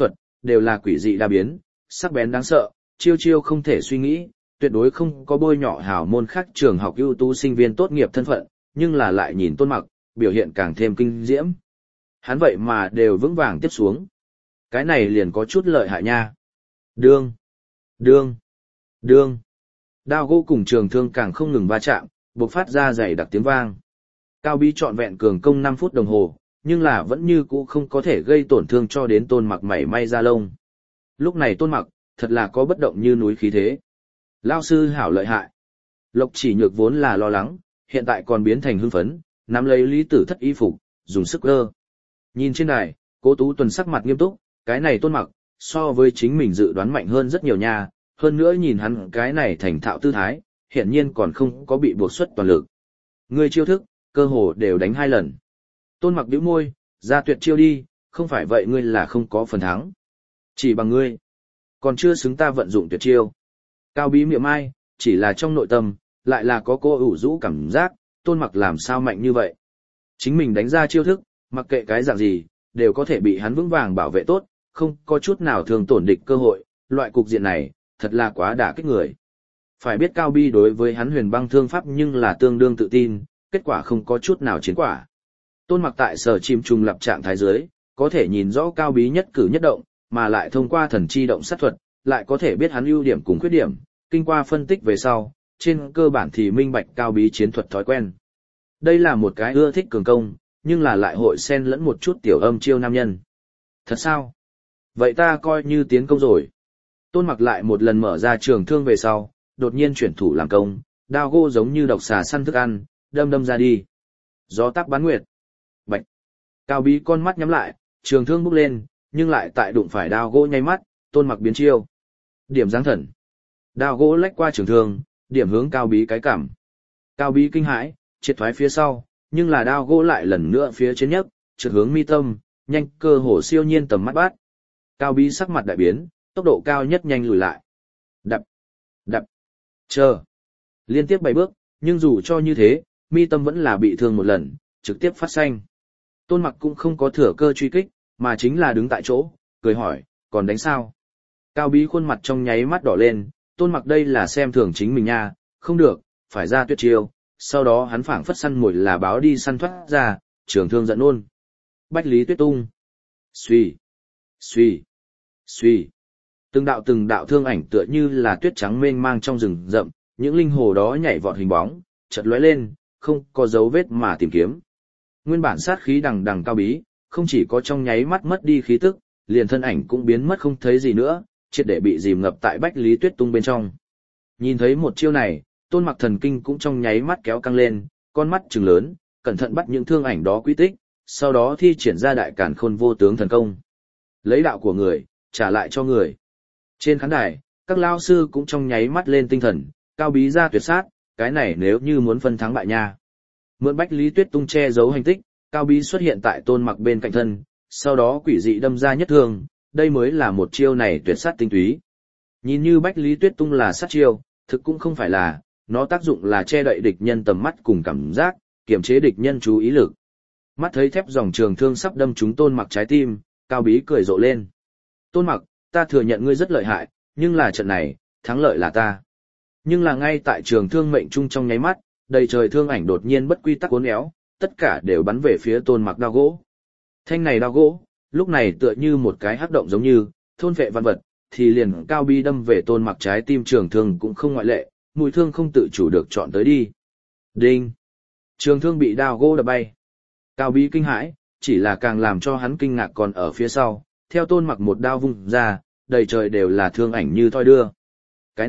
đều là quỷ dị đa biến, sắc bén đáng sợ, chiêu chiêu không thể suy nghĩ, tuyệt đối không có bôi nhọ hào môn khác trường học ưu tú sinh viên tốt nghiệp thân phận, nhưng là lại nhìn Tôn Mặc, biểu hiện càng thêm kinh diễm. Hắn vậy mà đều vững vàng tiếp xuống. Cái này liền có chút lợi hại nha. Đương, đương, đương. Đao gỗ cùng trường thương càng không ngừng va chạm, bộc phát ra dày đặc tiếng vang. Cao Bí trọn vẹn cường công 5 phút đồng hồ, nhưng là vẫn như cũ không có thể gây tổn thương cho đến Tôn Mặc mảy may da lông. Lúc này Tôn Mặc, thật là có bất động như núi khí thế. Lao sư hảo lợi hại. Lộc Chỉ Nhược vốn là lo lắng, hiện tại còn biến thành hưng phấn, nắm lấy Lý Tử Thất y phục, dùng sức gơ. Nhìn trên đài, Cố Tú Tuần sắc mặt nghiêm túc, cái này Tôn Mặc, so với chính mình dự đoán mạnh hơn rất nhiều nha, hơn nữa nhìn hắn cái này thành thạo tư thái, hiển nhiên còn không có bị buộc xuất toàn lực. Người chiêu thức, cơ hồ đều đánh 2 lần. Tôn Mặc bĩu môi, ra tuyệt chiêu đi, không phải vậy ngươi là không có phần thắng. Chỉ bằng ngươi, còn chưa xứng ta vận dụng tuyệt chiêu. Cao Bí miệng mai, chỉ là trong nội tâm, lại là có cô ủ rũ cảm giác, Tôn Mặc làm sao mạnh như vậy. Chính mình đánh ra chiêu thức, mặc kệ cái dạng gì, đều có thể bị hắn vững vàng bảo vệ tốt, không có chút nào thường tổn địch cơ hội, loại cục diện này, thật là quá đả kích người. Phải biết Cao Bí đối với hắn huyền băng thương pháp nhưng là tương đương tự tin, kết quả không có chút nào chiến quả. Tôn Mặc tại sở chim trùng lập trạng thái dưới, có thể nhìn rõ Cao Bí nhất cử nhất động, mà lại thông qua thần chi động sát thuật, lại có thể biết hắn ưu điểm cùng khuyết điểm, kinh qua phân tích về sau, trên cơ bản thì minh bạch Cao Bí chiến thuật thói quen. Đây là một cái ưa thích cường công, nhưng là lại hội xen lẫn một chút tiểu âm chiêu nam nhân. Thật sao? Vậy ta coi như tiến công rồi. Tôn Mặc lại một lần mở ra trường thương về sau, đột nhiên chuyển thủ làm công, đao gỗ giống như độc xà săn thức ăn, đâm đâm ra đi. Gió táp bán nguyệt. Bạch. Cao Bí con mắt nhắm lại, trường thương bốc lên, nhưng lại tại đụng phải đao gỗ nháy mắt, Tôn Mặc biến chiêu. Điểm giáng thần. Đao gỗ lách qua trường thương, điểm hướng Cao Bí cái cằm. Cao Bí kinh hãi, triệt thoái phía sau, nhưng là đao gỗ lại lần nữa phía trên nhất, trượt hướng mi tâm, nhanh cơ hồ siêu nhiên tầm mắt bát. Cao Bí sắc mặt đại biến, tốc độ cao nhất nhanh lùi lại. Đập, đập, chờ. Liên tiếp 7 bước, nhưng dù cho như thế, mi tâm vẫn là bị thương một lần, trực tiếp phát xanh. Tôn Mặc cũng không có thừa cơ truy kích, mà chính là đứng tại chỗ, cười hỏi, còn đánh sao? Cao Bí khuôn mặt trong nháy mắt đỏ lên, Tôn Mặc đây là xem thường chính mình nha, không được, phải ra tuyệt chiêu. Sau đó hắn phảng phất săn mồi là báo đi săn thoát ra, trường thương giận ôn. Bách Lý Tuyết tung. Xuy, xuy, xuy. Từng đạo thương ảnh tựa như là tuyết trắng mênh mang trong rừng rậm, những linh hồ đó nhảy vọt hình bóng, chợt lóe lên, không có dấu vết mà tìm kiếm. Nguyên bản sát khí đằng đằng Cao Bí, không chỉ có trong nháy mắt mất đi khí tức, liền thân ảnh cũng biến mất không thấy gì nữa, triệt để bị dìm ngập tại Bách Lý Tuyết tung bên trong. Nhìn thấy một chiêu này, Tôn Mặc thần kinh cũng trong nháy mắt kéo căng lên, con mắt trừng lớn, cẩn thận bắt những thương ảnh đó quy tích, sau đó thi triển ra đại càn khôn vô tướng thần công. Lấy đạo của người, trả lại cho người. Trên khán đài, các lao sư cũng trong nháy mắt lên tinh thần, Cao Bí ra tuyệt sát, cái này nếu như muốn phân thắng bại nha. Mượn Bách Lý Tuyết tung che giấu hành tích, Cao Bí xuất hiện tại Tôn Mặc bên cạnh thân, sau đó quỷ dị đâm ra nhất thương, đây mới là một chiêu này tuyệt sát tinh túy. Nhìn như Bách Lý Tuyết tung là sát chiêu, thực cũng không phải là, nó tác dụng là che đậy địch nhân tầm mắt cùng cảm giác, kiềm chế địch nhân chú ý lực. Mắt thấy thép dòng trường thương sắp đâm trúng Tôn Mặc trái tim, Cao Bí cười rộ lên. Tôn Mặc, ta thừa nhận ngươi rất lợi hại, nhưng là trận này, thắng lợi là ta. Nhưng là ngay tại trường thương mệnh trung trong nháy mắt, đầy trời thương ảnh đột nhiên bất quy tắc uốn éo, tất cả đều bắn về phía Tôn Mặc đao gỗ. Thanh này đao gỗ, lúc này tựa như một cái hắc động giống như, thôn vệ văn vật, thì liền Cao Bí đâm về Tôn Mặc trái tim trường thương cũng không ngoại lệ, mũi thương không tự chủ được chọn tới đi. Đinh! Trường thương bị đao gỗ đập bay. Cao Bí kinh hãi, chỉ là càng làm cho hắn kinh ngạc còn ở phía sau, theo Tôn Mặc một đao vung ra, đầy trời đều là thương ảnh như thoi đưa. Cái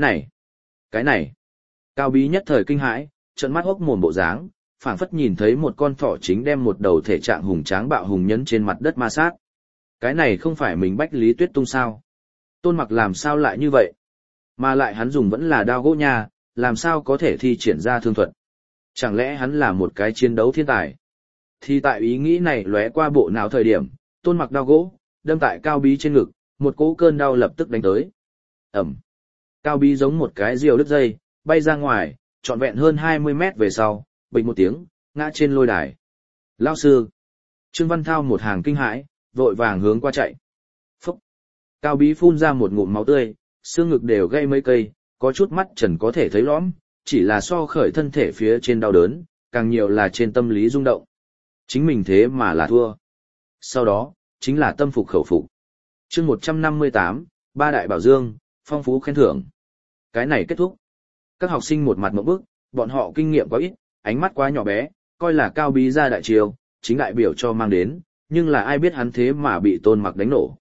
này. Cao Bí nhất thời kinh hãi, trợn mắt hốc mồm bộ dáng, phảng phất nhìn thấy một con thỏ chính đem một đầu thể trạng hùng tráng bạo hùng nhấn trên mặt đất ma sát. Cái này không phải mình Bách Lý Tuyết tung sao? Tôn Mặc làm sao lại như vậy? Mà lại hắn dùng vẫn là đao gỗ nha, làm sao có thể thi triển ra thương thuật? Chẳng lẽ hắn là một cái chiến đấu thiên tài? Thì tại ý nghĩ này lóe qua bộ não thời điểm, Tôn Mặc đao gỗ, đâm tại Cao Bí trên ngực, một cỗ cơn đau lập tức đánh tới. Ẩm. Cao Bí giống một cái diều đứt dây, bay ra ngoài, trọn vẹn hơn 20 mét về sau, bịch một tiếng, ngã trên lôi đài. Lão sư. Trương Văn Thao một hàng kinh hãi, vội vàng hướng qua chạy. Phúc. Cao Bí phun ra một ngụm máu tươi, xương ngực đều gây mấy cây, có chút mắt trần có thể thấy lõm, chỉ là so khởi thân thể phía trên đau đớn, càng nhiều là trên tâm lý rung động. Chính mình thế mà là thua. Sau đó, chính là tâm phục khẩu phục. Chương 158, Ba Đại Bảo Dương, phong phú khen thưởng. Cái này kết thúc. Các học sinh một mặt ngộp bức, bọn họ kinh nghiệm quá ít, ánh mắt quá nhỏ bé, coi là Cao Bí ra đại triều, chính đại biểu cho mang đến, nhưng là ai biết hắn thế mà bị Tôn Mặc đánh nổ.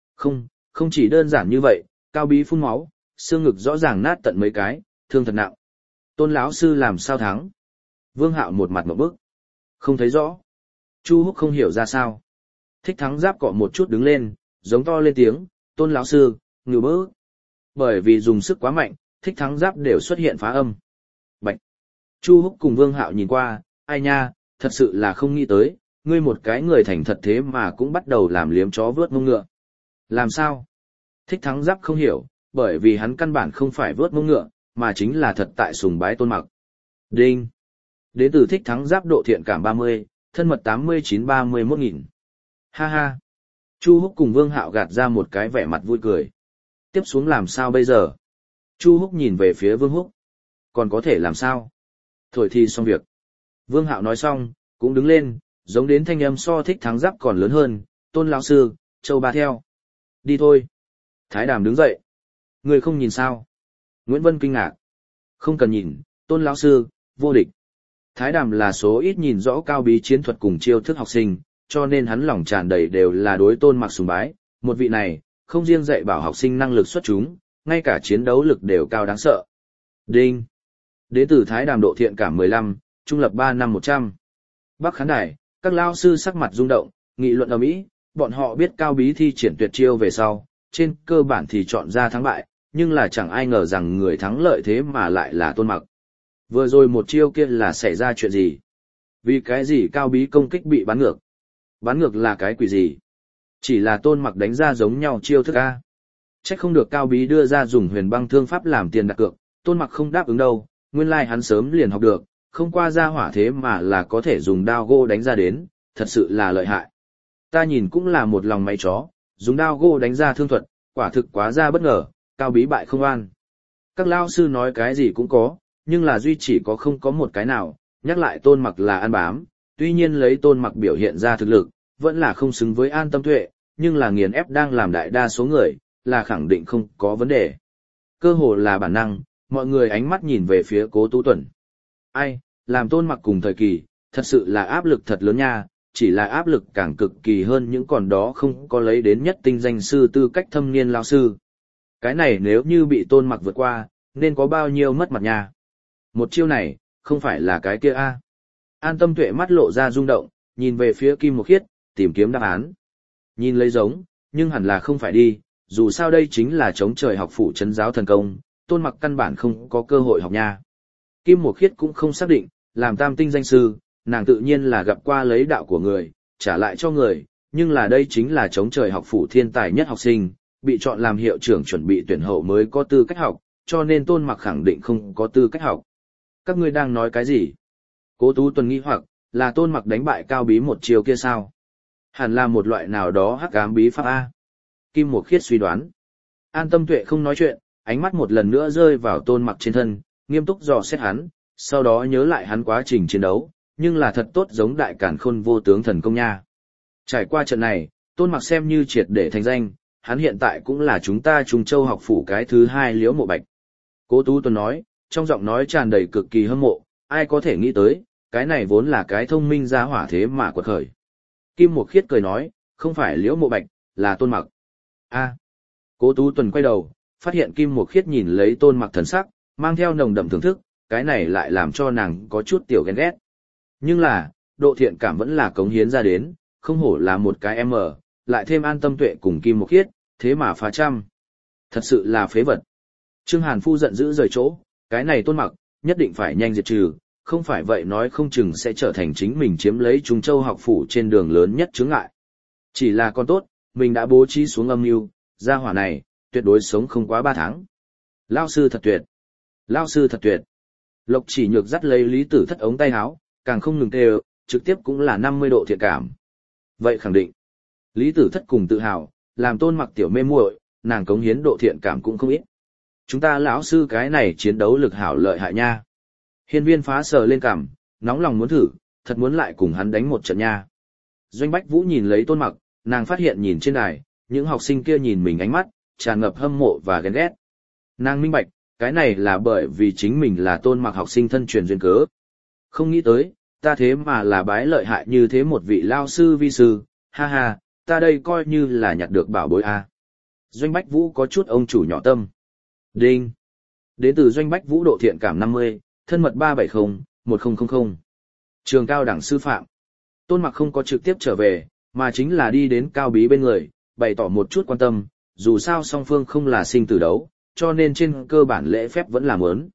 Không chỉ đơn giản như vậy, Cao Bí phun máu, xương ngực rõ ràng nát tận mấy cái, thương thật nặng. Tôn lão sư làm sao thắng? Vương Hạo một mặt ngộp bức. Không thấy rõ. Chu Húc không hiểu ra sao. Thích Thắng Giáp cọ một chút đứng lên, giống to lên tiếng, Tôn lão sư, ngưu bớ. Bởi vì dùng sức quá mạnh, Thích Thắng Giáp đều xuất hiện phá âm. Bạch. Chu Húc cùng Vương Hạo nhìn qua, ai nha, thật sự là không nghĩ tới, ngươi một cái người thành thật thế mà cũng bắt đầu làm liếm chó vớt mông ngựa. Làm sao? Thích Thắng Giáp không hiểu, bởi vì hắn căn bản không phải vớt mông ngựa, mà chính là thật tại sùng bái Tôn Mặc. Đinh. Đến từ Thích Thắng Giáp độ thiện cảm 30, thân mật 89-31.000. Ha ha. Chu Húc cùng Vương Hạo gạt ra một cái vẻ mặt vui cười. Tiếp xuống làm sao bây giờ? Chu Húc nhìn về phía Vương Húc. Còn có thể làm sao? Thổi thì xong việc. Vương Hạo nói xong, cũng đứng lên, giống đến thanh âm so Thích Thắng Giáp còn lớn hơn, Tôn lão sư, Châu Ba theo. Đi thôi. Thái Đàm đứng dậy. Người không nhìn sao? Nguyễn Vân kinh ngạc. Không cần nhìn, Tôn lão sư, vô địch. Thái Đàm là số ít nhìn rõ Cao Bí chiến thuật cùng chiêu thức học sinh, cho nên hắn lòng tràn đầy đều là đối Tôn Mặc sùng bái. Một vị này, không riêng dạy bảo học sinh năng lực xuất chúng, ngay cả chiến đấu lực đều cao đáng sợ. Đinh. Đến từ Thái Đàm độ thiện cảm 15, trung lập 3 năm 100. Bắc khán đài, các lao sư sắc mặt rung động, nghị luận ầm ĩ, bọn họ biết Cao Bí thi triển tuyệt chiêu về sau, trên cơ bản thì chọn ra thắng bại, nhưng là chẳng ai ngờ rằng người thắng lợi thế mà lại là Tôn Mặc. Vừa rồi một chiêu kia là xảy ra chuyện gì? Vì cái gì Cao Bí công kích bị bắn ngược? Bắn ngược là cái quỷ gì? Chỉ là Tôn Mặc đánh ra giống nhau chiêu thức A. Chắc không được Cao Bí đưa ra dùng huyền băng thương pháp làm tiền đặt cược, Tôn Mặc không đáp ứng đâu, nguyên lai hắn sớm liền học được, không qua ra hỏa thế mà là có thể dùng đao gỗ đánh ra đến, thật sự là lợi hại. Ta nhìn cũng là một lòng máy chó, dùng đao gỗ đánh ra thương thuật, quả thực quá ra bất ngờ, Cao Bí bại không an. Các lao sư nói cái gì cũng có, nhưng là duy chỉ có không có một cái nào, nhắc lại Tôn Mặc là ăn bám, tuy nhiên lấy Tôn Mặc biểu hiện ra thực lực, vẫn là không xứng với An Tâm Tuệ, nhưng là nghiền ép đang làm đại đa số người, là khẳng định không có vấn đề. Cơ hồ là bản năng, mọi người ánh mắt nhìn về phía Cố Tú Tuần. Ai, làm Tôn Mặc cùng thời kỳ, thật sự là áp lực thật lớn nha, chỉ là áp lực càng cực kỳ hơn những còn đó không có lấy đến nhất tinh danh sư tư cách thâm niên lao sư. Cái này nếu như bị Tôn Mặc vượt qua, nên có bao nhiêu mất mặt nha. Một chiêu này, không phải là cái kia a. An Tâm Tuệ mắt lộ ra rung động, nhìn về phía Kim Mộc Khiết, tìm kiếm đáp án. Nhìn lấy giống, nhưng hẳn là không phải đi, dù sao đây chính là chống trời học phủ trấn giáo thần công, Tôn Mặc căn bản không có cơ hội học nha. Kim Mộc Khiết cũng không xác định, làm tam tinh danh sư, nàng tự nhiên là gặp qua lấy đạo của người, trả lại cho người, nhưng là đây chính là chống trời học phủ thiên tài nhất học sinh, bị chọn làm hiệu trưởng chuẩn bị tuyển hậu mới có tư cách học, cho nên Tôn Mặc khẳng định không có tư cách học. Các ngươi đang nói cái gì? Cố Tú Tuần nghi hoặc, là Tôn Mặc đánh bại Cao Bí một chiều kia sao? Hẳn là một loại nào đó hắc ám bí pháp A. Kim Mộc Khiết suy đoán. An Tâm Tuệ không nói chuyện, ánh mắt một lần nữa rơi vào Tôn Mặc trên thân, nghiêm túc dò xét hắn, sau đó nhớ lại hắn quá trình chiến đấu, nhưng là thật tốt giống đại càn khôn vô tướng thần công nha. Trải qua trận này, Tôn Mặc xem như triệt để thành danh, hắn hiện tại cũng là chúng ta Trung Châu học phủ cái thứ 2 Liễu Mộ Bạch. Cố Tú Tuần nói, trong giọng nói tràn đầy cực kỳ hâm mộ, ai có thể nghĩ tới, cái này vốn là cái thông minh ra hỏa thế mà quật khởi. Kim Mộc Khiết cười nói, không phải Liễu Mộ Bạch, là Tôn Mặc. A. Cố Tú Tuần quay đầu, phát hiện Kim Mộc Khiết nhìn lấy Tôn Mặc thần sắc, mang theo nồng đậm thưởng thức, cái này lại làm cho nàng có chút tiểu ghen ghét. Nhưng là, độ thiện cảm vẫn là cống hiến ra đến, không hổ là một cái em ở, lại thêm An Tâm Tuệ cùng Kim Mộc Khiết, thế mà phá trăm. Thật sự là phế vật. Trương Hàn Phu giận dữ rời chỗ, cái này Tôn Mặc, nhất định phải nhanh diệt trừ, không phải vậy nói không chừng sẽ trở thành chính mình chiếm lấy Trung Châu học phủ trên đường lớn nhất chướng ngại. Chỉ là con tốt, mình đã bố trí xuống âm mưu, gia hỏa này, tuyệt đối sống không quá 3 tháng. Lao sư thật tuyệt. Lao sư thật tuyệt. Lộc Chỉ Nhược dắt lấy Lý Tử Thất ống tay áo, càng không ngừng kêu, trực tiếp cũng là 50 độ thiện cảm. Vậy khẳng định, Lý Tử Thất cùng tự hào, làm Tôn Mặc tiểu mê muội, nàng cống hiến độ thiện cảm cũng không ít. Chúng ta lão sư cái này chiến đấu lực hảo lợi hại nha. Hiên viên phá sờ lên cằm, nóng lòng muốn thử, thật muốn lại cùng hắn đánh một trận nha. Doanh Bách Vũ nhìn lấy Tôn Mặc, nàng phát hiện nhìn trên đài, những học sinh kia nhìn mình ánh mắt, tràn ngập hâm mộ và ghen ghét. Nàng minh bạch, cái này là bởi vì chính mình là Tôn Mặc học sinh thân truyền duyên cớ. Không nghĩ tới, ta thế mà là bái lợi hại như thế một vị lao sư vi sư, ha ha, ta đây coi như là nhặt được bảo bối a. Doanh Bách Vũ có chút ông chủ nhỏ tâm. Đinh. Đến từ Doanh Bách Vũ độ thiện cảm 50, thân mật 370-1000. Trường cao đẳng sư phạm. Tôn Mặc không có trực tiếp trở về, mà chính là đi đến Cao Bí bên người, bày tỏ một chút quan tâm, dù sao song phương không là sinh tử đấu, cho nên trên cơ bản lễ phép vẫn là mớn.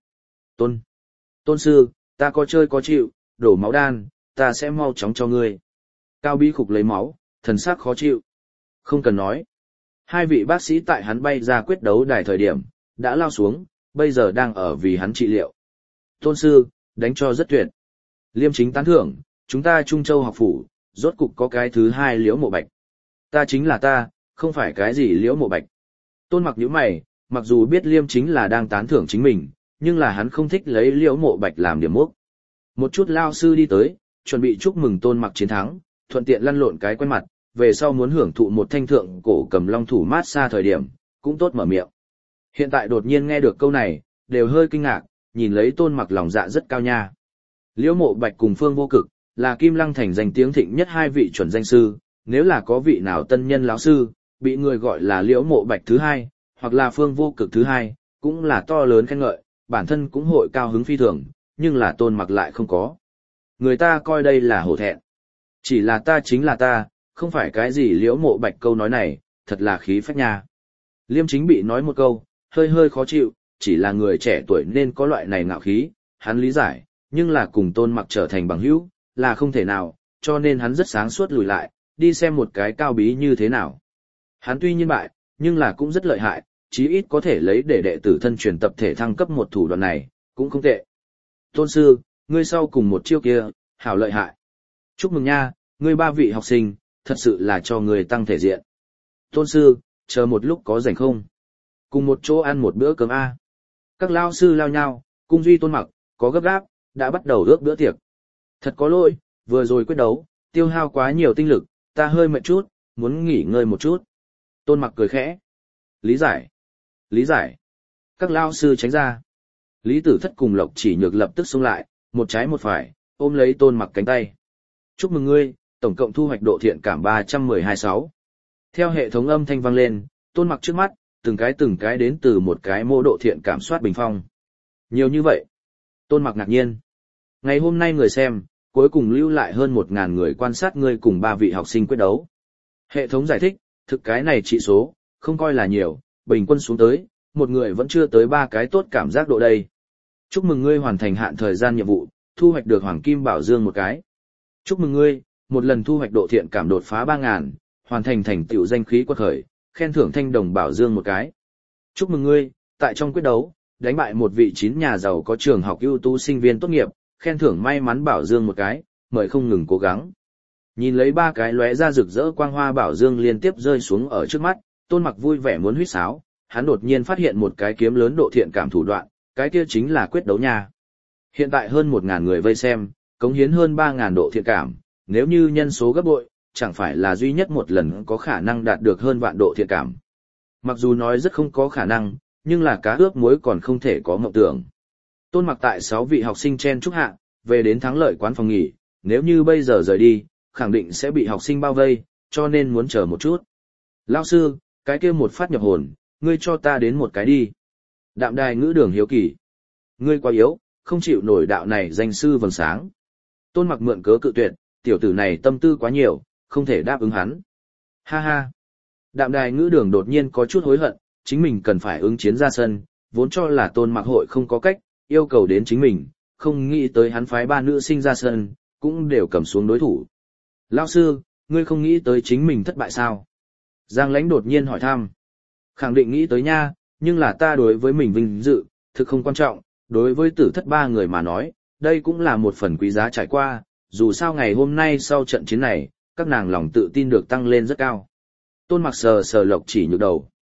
Tôn sư, ta có chơi có chịu, đổ máu đan, ta sẽ mau chóng cho ngươi. Cao Bí khục lấy máu, thần sắc khó chịu. Không cần nói. Hai vị bác sĩ tại hắn bay ra quyết đấu đài thời điểm, đã lao xuống, bây giờ đang ở vì hắn trị liệu. Tôn sư, đánh cho rất tuyệt. Liêm Chính tán thưởng, chúng ta Trung Châu học phủ, rốt cục có cái thứ hai Liễu Mộ Bạch. Ta chính là ta, không phải cái gì Liễu Mộ Bạch. Tôn Mặc nhíu mày, mặc dù biết Liêm Chính là đang tán thưởng chính mình, nhưng là hắn không thích lấy Liễu Mộ Bạch làm điểm mốc. Một chút lao sư đi tới, chuẩn bị chúc mừng Tôn Mặc chiến thắng, thuận tiện lăn lộn cái quen mặt, về sau muốn hưởng thụ một thanh thượng cổ cầm long thủ mát xa thời điểm, cũng tốt mở miệng. Hiện tại đột nhiên nghe được câu này, đều hơi kinh ngạc, nhìn lấy Tôn Mặc lòng dạ rất cao nha. Liễu Mộ Bạch cùng Phương Vô Cực, là Kim Lăng thành danh tiếng thịnh nhất hai vị chuẩn danh sư, nếu là có vị nào tân nhân lão sư, bị người gọi là Liễu Mộ Bạch thứ hai, hoặc là Phương Vô Cực thứ hai, cũng là to lớn khen ngợi, bản thân cũng hội cao hứng phi thường, nhưng là Tôn Mặc lại không có. Người ta coi đây là hổ thẹn. Chỉ là ta chính là ta, không phải cái gì Liễu Mộ Bạch câu nói này, thật là khí phách nha. Liêm Chính bị nói một câu, hơi hơi khó chịu, chỉ là người trẻ tuổi nên có loại này ngạo khí, hắn lý giải, nhưng là cùng Tôn Mặc trở thành bằng hữu, là không thể nào, cho nên hắn rất sáng suốt lùi lại, đi xem một cái Cao Bí như thế nào. Hắn tuy nhiên bại, nhưng là cũng rất lợi hại, chí ít có thể lấy để đệ tử thân truyền tập thể thăng cấp một thủ đoạn này, cũng không tệ. Tôn sư, ngươi sau cùng một chiêu kia, hảo lợi hại. Chúc mừng nha, ngươi ba vị học sinh, thật sự là cho ngươi tăng thể diện. Tôn sư, chờ một lúc có rảnh không? Cùng một chỗ ăn một bữa cơm A. Các lao sư lao nhau, cung duy Tôn Mặc, có gấp gáp, đã bắt đầu ước bữa tiệc. Thật có lỗi, vừa rồi quyết đấu, tiêu hao quá nhiều tinh lực, ta hơi mệt chút, muốn nghỉ ngơi một chút. Tôn Mặc cười khẽ. Lý giải. Lý giải. Các lao sư tránh ra. Lý Tử Thất cùng Lộc Chỉ Nhược lập tức xông lại, một trái một phải, ôm lấy Tôn Mặc cánh tay. Chúc mừng ngươi, tổng cộng thu hoạch độ thiện cảm 312-6. Theo hệ thống âm thanh vang lên, Tôn Mặc trước mắt, từng cái đến từ một cái mô độ thiện cảm soát bình phong. Nhiều như vậy. Tôn Mặc ngạc nhiên. Ngày hôm nay người xem, cuối cùng lưu lại hơn 1000 người quan sát ngươi cùng ba vị học sinh quyết đấu. Hệ thống giải thích, thực cái này trị số, không coi là nhiều, bình quân xuống tới, một người vẫn chưa tới 3 cái tốt cảm giác độ đây. Chúc mừng ngươi hoàn thành hạn thời gian nhiệm vụ, thu hoạch được Hoàng Kim Bảo Dương một cái. Chúc mừng ngươi, một lần thu hoạch độ thiện cảm đột phá 3000, hoàn thành thành tựu danh khí quật khởi, khen thưởng Thanh Đồng Bảo Dương một cái. Chúc mừng ngươi, tại trong quyết đấu, đánh bại một vị 9 nhà giàu có trường học ưu tú sinh viên tốt nghiệp, khen thưởng may mắn Bảo Dương một cái, mời không ngừng cố gắng. Nhìn lấy 3 cái lóe ra rực rỡ quang hoa Bảo Dương liên tiếp rơi xuống ở trước mắt, Tôn Mặc vui vẻ muốn huýt sáo, hắn đột nhiên phát hiện một cái kiếm lớn độ thiện cảm thủ đoạn, cái kia chính là quyết đấu nha. Hiện tại hơn 1000 người vây xem, cống hiến hơn 3000 độ thiện cảm, nếu như nhân số gấp bội, chẳng phải là duy nhất một lần có khả năng đạt được hơn vạn độ thiện cảm. Mặc dù nói rất không có khả năng, nhưng là cá ướp muối còn không thể có mộng tưởng. Tôn Mặc tại 6 vị học sinh chen chúc hạ, về đến thắng lợi quán phòng nghỉ, nếu như bây giờ rời đi, khẳng định sẽ bị học sinh bao vây, cho nên muốn chờ một chút. Lão sư, cái kia một phát nhập hồn, ngươi cho ta đến một cái đi. Đạm Đài Ngữ Đường hiếu kỳ. Ngươi quá yếu, không chịu nổi đạo này danh sư vầng sáng. Tôn Mặc mượn cớ cự tuyệt, tiểu tử này tâm tư quá nhiều, không thể đáp ứng hắn. Ha ha. Đạm Đài Ngữ Đường đột nhiên có chút hối hận, chính mình cần phải ứng chiến ra sân, vốn cho là Tôn Mặc hội không có cách, yêu cầu đến chính mình, không nghĩ tới hắn phái 3 nữ sinh ra sân, cũng đều cầm xuống đối thủ. Lão sư, ngươi không nghĩ tới chính mình thất bại sao? Giang Lãnh đột nhiên hỏi thăm. Khẳng định nghĩ tới nha, nhưng là ta đối với mình vinh dự, thực không quan trọng, đối với Tử Thất 3 người mà nói, đây cũng là một phần quý giá trải qua, dù sao ngày hôm nay sau trận chiến này, các nàng lòng tự tin được tăng lên rất cao. Tôn Mặc sờ sờ Lộc Chỉ Nhược đầu.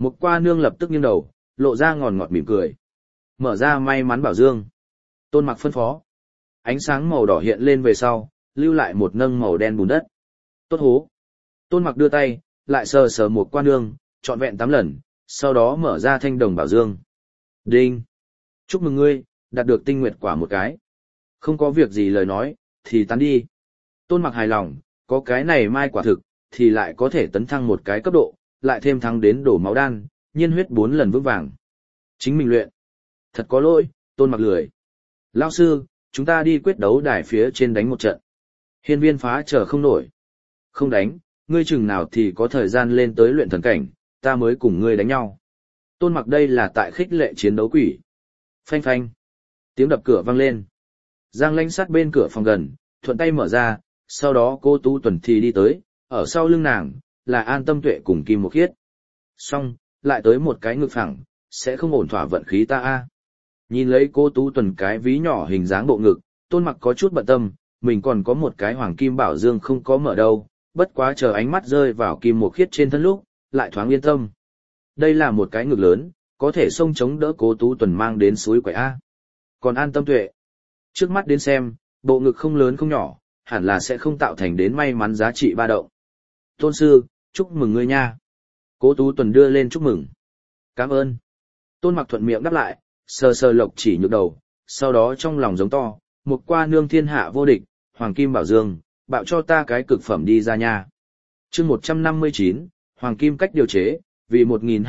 Một qua nương lập tức nghiêng đầu, lộ ra ngòn ngọt mỉm cười. Mở ra may mắn bảo dương. Tôn Mặc phân phó. Ánh sáng màu đỏ hiện lên về sau, lưu lại một nâng màu đen bùn đất. Tốt hố. Tôn Mặc đưa tay, lại sờ sờ một qua nương, trọn vẹn 8 lần, sau đó mở ra thanh đồng bảo dương. Đinh. Chúc mừng ngươi, đạt được tinh nguyệt quả một cái. Không có việc gì lời nói, thì tán đi. Tôn Mặc hài lòng, có cái này mai quả thực, thì lại có thể tấn thăng một cái cấp độ, lại thêm thăng đến đổ máu đan, nhiên huyết 4 lần vững vàng. Chính mình luyện. Thật có lỗi, Tôn Mặc lười. Lão sư, chúng ta đi quyết đấu đài phía trên đánh một trận. Hiên Viên Phá chờ không nổi. Không đánh, ngươi chừng nào thì có thời gian lên tới luyện thần cảnh, ta mới cùng ngươi đánh nhau. Tôn Mặc đây là tại khích lệ chiến đấu quỷ. Phanh phanh. Tiếng đập cửa vang lên. Giang Lãnh sát bên cửa phòng gần, thuận tay mở ra, sau đó cô Tu Tuần thì đi tới, ở sau lưng nàng, là An Tâm Tuệ cùng Kim Mộc Khiết. Xong, lại tới một cái ngực phẳng, sẽ không ổn thỏa vận khí ta a. Nhìn lấy cô Tu Tuần cái ví nhỏ hình dáng bộ ngực, Tôn Mặc có chút bận tâm, mình còn có một cái hoàng kim bảo dương không có mở đâu, bất quá chờ ánh mắt rơi vào Kim Mộc Khiết trên thân lúc, lại thoáng yên tâm. Đây là một cái ngực lớn, có thể xông chống đỡ cô Tu Tuần mang đến suối quậy a. Còn An Tâm Tuệ, trước mắt đến xem, bộ ngực không lớn không nhỏ, hẳn là sẽ không tạo thành đến may mắn giá trị ba động. Tôn sư, chúc mừng ngươi nha. Cố Tú Tuần đưa lên chúc mừng. Cảm ơn. Tôn Mặc thuận miệng đáp lại, sờ sờ Lộc Chỉ Nhược đầu, sau đó trong lòng giống to, một qua nương thiên hạ vô địch, hoàng kim bảo dương, bạo cho ta cái cực phẩm đi ra nha. Chương 159, hoàng kim cách điều chế, vì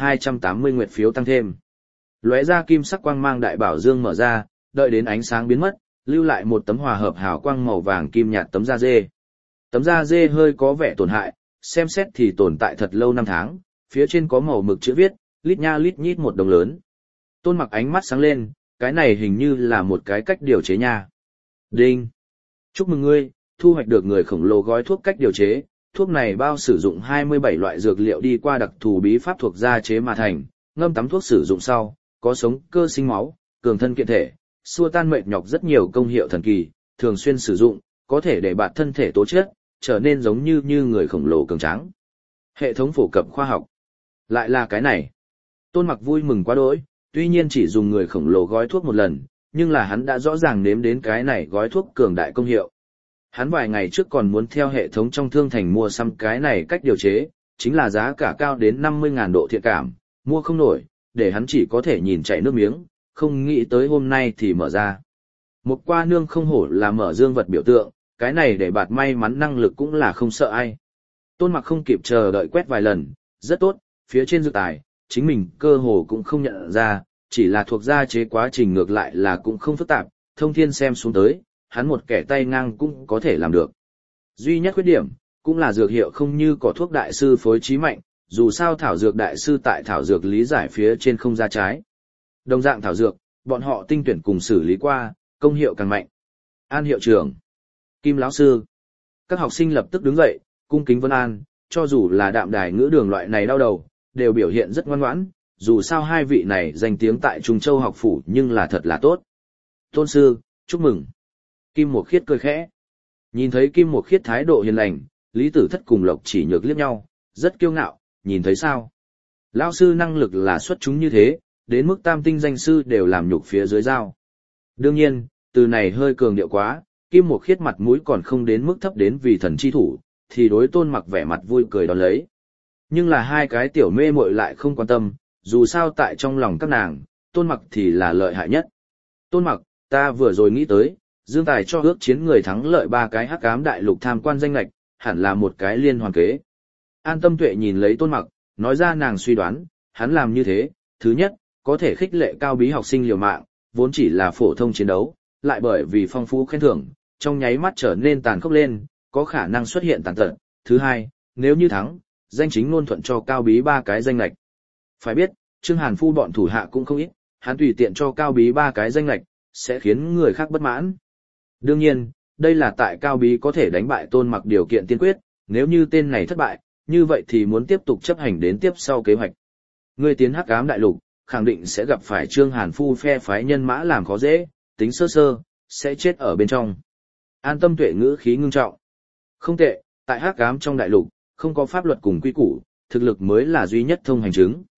1280 nguyệt phiếu tăng thêm. Lóe ra kim sắc quang mang đại bảo dương mở ra, đợi đến ánh sáng biến mất, lưu lại một tấm hòa hợp hào quang màu vàng kim nhạt tấm da dê. Tấm da dê hơi có vẻ tổn hại, xem xét thì tồn tại thật lâu năm tháng, phía trên có màu mực chữ viết, lít nha lít nhít một đồng lớn. Tôn Mặc ánh mắt sáng lên, cái này hình như là một cái cách điều chế nha. Đinh! Chúc mừng ngươi, thu hoạch được người khổng lồ gói thuốc cách điều chế, thuốc này bao sử dụng 27 loại dược liệu đi qua đặc thù bí pháp thuộc gia chế mà thành, ngâm tắm thuốc sử dụng sau, có sống cơ sinh máu, cường thân kiện thể, xua tan mệt nhọc rất nhiều công hiệu thần kỳ, thường xuyên sử dụng, có thể để bạn thân thể tố chất, trở nên giống như người khổng lồ cường tráng. Hệ thống phổ cập khoa học. Lại là cái này. Tôn Mặc vui mừng quá đỗi, tuy nhiên chỉ dùng người khổng lồ gói thuốc một lần, nhưng là hắn đã rõ ràng nếm đến cái này gói thuốc cường đại công hiệu. Hắn vài ngày trước còn muốn theo hệ thống trong thương thành mua xăm cái này cách điều chế, chính là giá cả cao đến 50.000 độ thiện cảm, mua không nổi, để hắn chỉ có thể nhìn chảy nước miếng, không nghĩ tới hôm nay thì mở ra. Một qua nương không hổ là mở dương vật biểu tượng, cái này để bạt may mắn năng lực cũng là không sợ ai. Tôn Mặc không kịp chờ đợi quét vài lần, rất tốt, phía trên dược tài, chính mình cơ hồ cũng không nhận ra, chỉ là thuộc gia chế quá trình ngược lại là cũng không phức tạp, thông thiên xem xuống tới, hắn một kẻ tay ngang cũng có thể làm được. Duy nhất khuyết điểm, cũng là dược hiệu không như có thuốc đại sư phối trí mạnh, dù sao thảo dược đại sư tại thảo dược lý giải phía trên không ra trái. Đồng dạng thảo dược, bọn họ tinh tuyển cùng xử lý qua, công hiệu càng mạnh. An hiệu trưởng, Kim lão sư. Các học sinh lập tức đứng dậy, cung kính vân an, cho dù là đạm đài ngữ đường loại này đau đầu, đều biểu hiện rất ngoan ngoãn, dù sao hai vị này danh tiếng tại Trung Châu học phủ nhưng là thật là tốt. Tôn sư, chúc mừng. Kim Mộc Khiết cười khẽ. Nhìn thấy Kim Mộc Khiết thái độ hiền lành, Lý Tử Thất cùng Lộc Chỉ Nhược liếc nhau, rất kiêu ngạo, nhìn thấy sao? Lão sư năng lực là xuất chúng như thế, đến mức tam tinh danh sư đều làm nhục phía dưới dao. Đương nhiên, từ này hơi cường điệu quá, Kim Mộc Khiết mặt mũi còn không đến mức thấp đến vì thần chi thủ, thì đối Tôn Mặc vẻ mặt vui cười đón lấy. Nhưng là hai cái tiểu mê muội lại không quan tâm, dù sao tại trong lòng các nàng, Tôn Mặc thì là lợi hại nhất. Tôn Mặc, ta vừa rồi nghĩ tới, Dương Tài cho ước chiến người thắng lợi 3 cái hắc ám đại lục tham quan danh lệch, hẳn là một cái liên hoàn kế. An Tâm Tuệ nhìn lấy Tôn Mặc, nói ra nàng suy đoán, hắn làm như thế, thứ nhất, có thể khích lệ cao bí học sinh liều mạng, vốn chỉ là phổ thông chiến đấu, lại bởi vì phong phú khen thưởng, trong nháy mắt trở nên tàn khốc lên, có khả năng xuất hiện tàn tật. Thứ hai, nếu như thắng, danh chính ngôn thuận cho cao bí 3 cái danh lệch. Phải biết, Trương Hàn Phu bọn thủ hạ cũng không ít, hắn tùy tiện cho cao bí 3 cái danh lệch, sẽ khiến người khác bất mãn. Đương nhiên, đây là tại cao bí có thể đánh bại Tôn Mặc điều kiện tiên quyết, nếu như tên này thất bại, như vậy thì muốn tiếp tục chấp hành đến tiếp sau kế hoạch. Ngươi tiến hắc ám đại lục, khẳng định sẽ gặp phải Trương Hàn Phu phe phái nhân mã làm khó dễ, tính sơ sơ, sẽ chết ở bên trong. An Tâm Tuệ ngữ khí ngưng trọng. Không tệ, tại hắc ám trong đại lục, không có pháp luật cùng quy củ, thực lực mới là duy nhất thông hành chứng.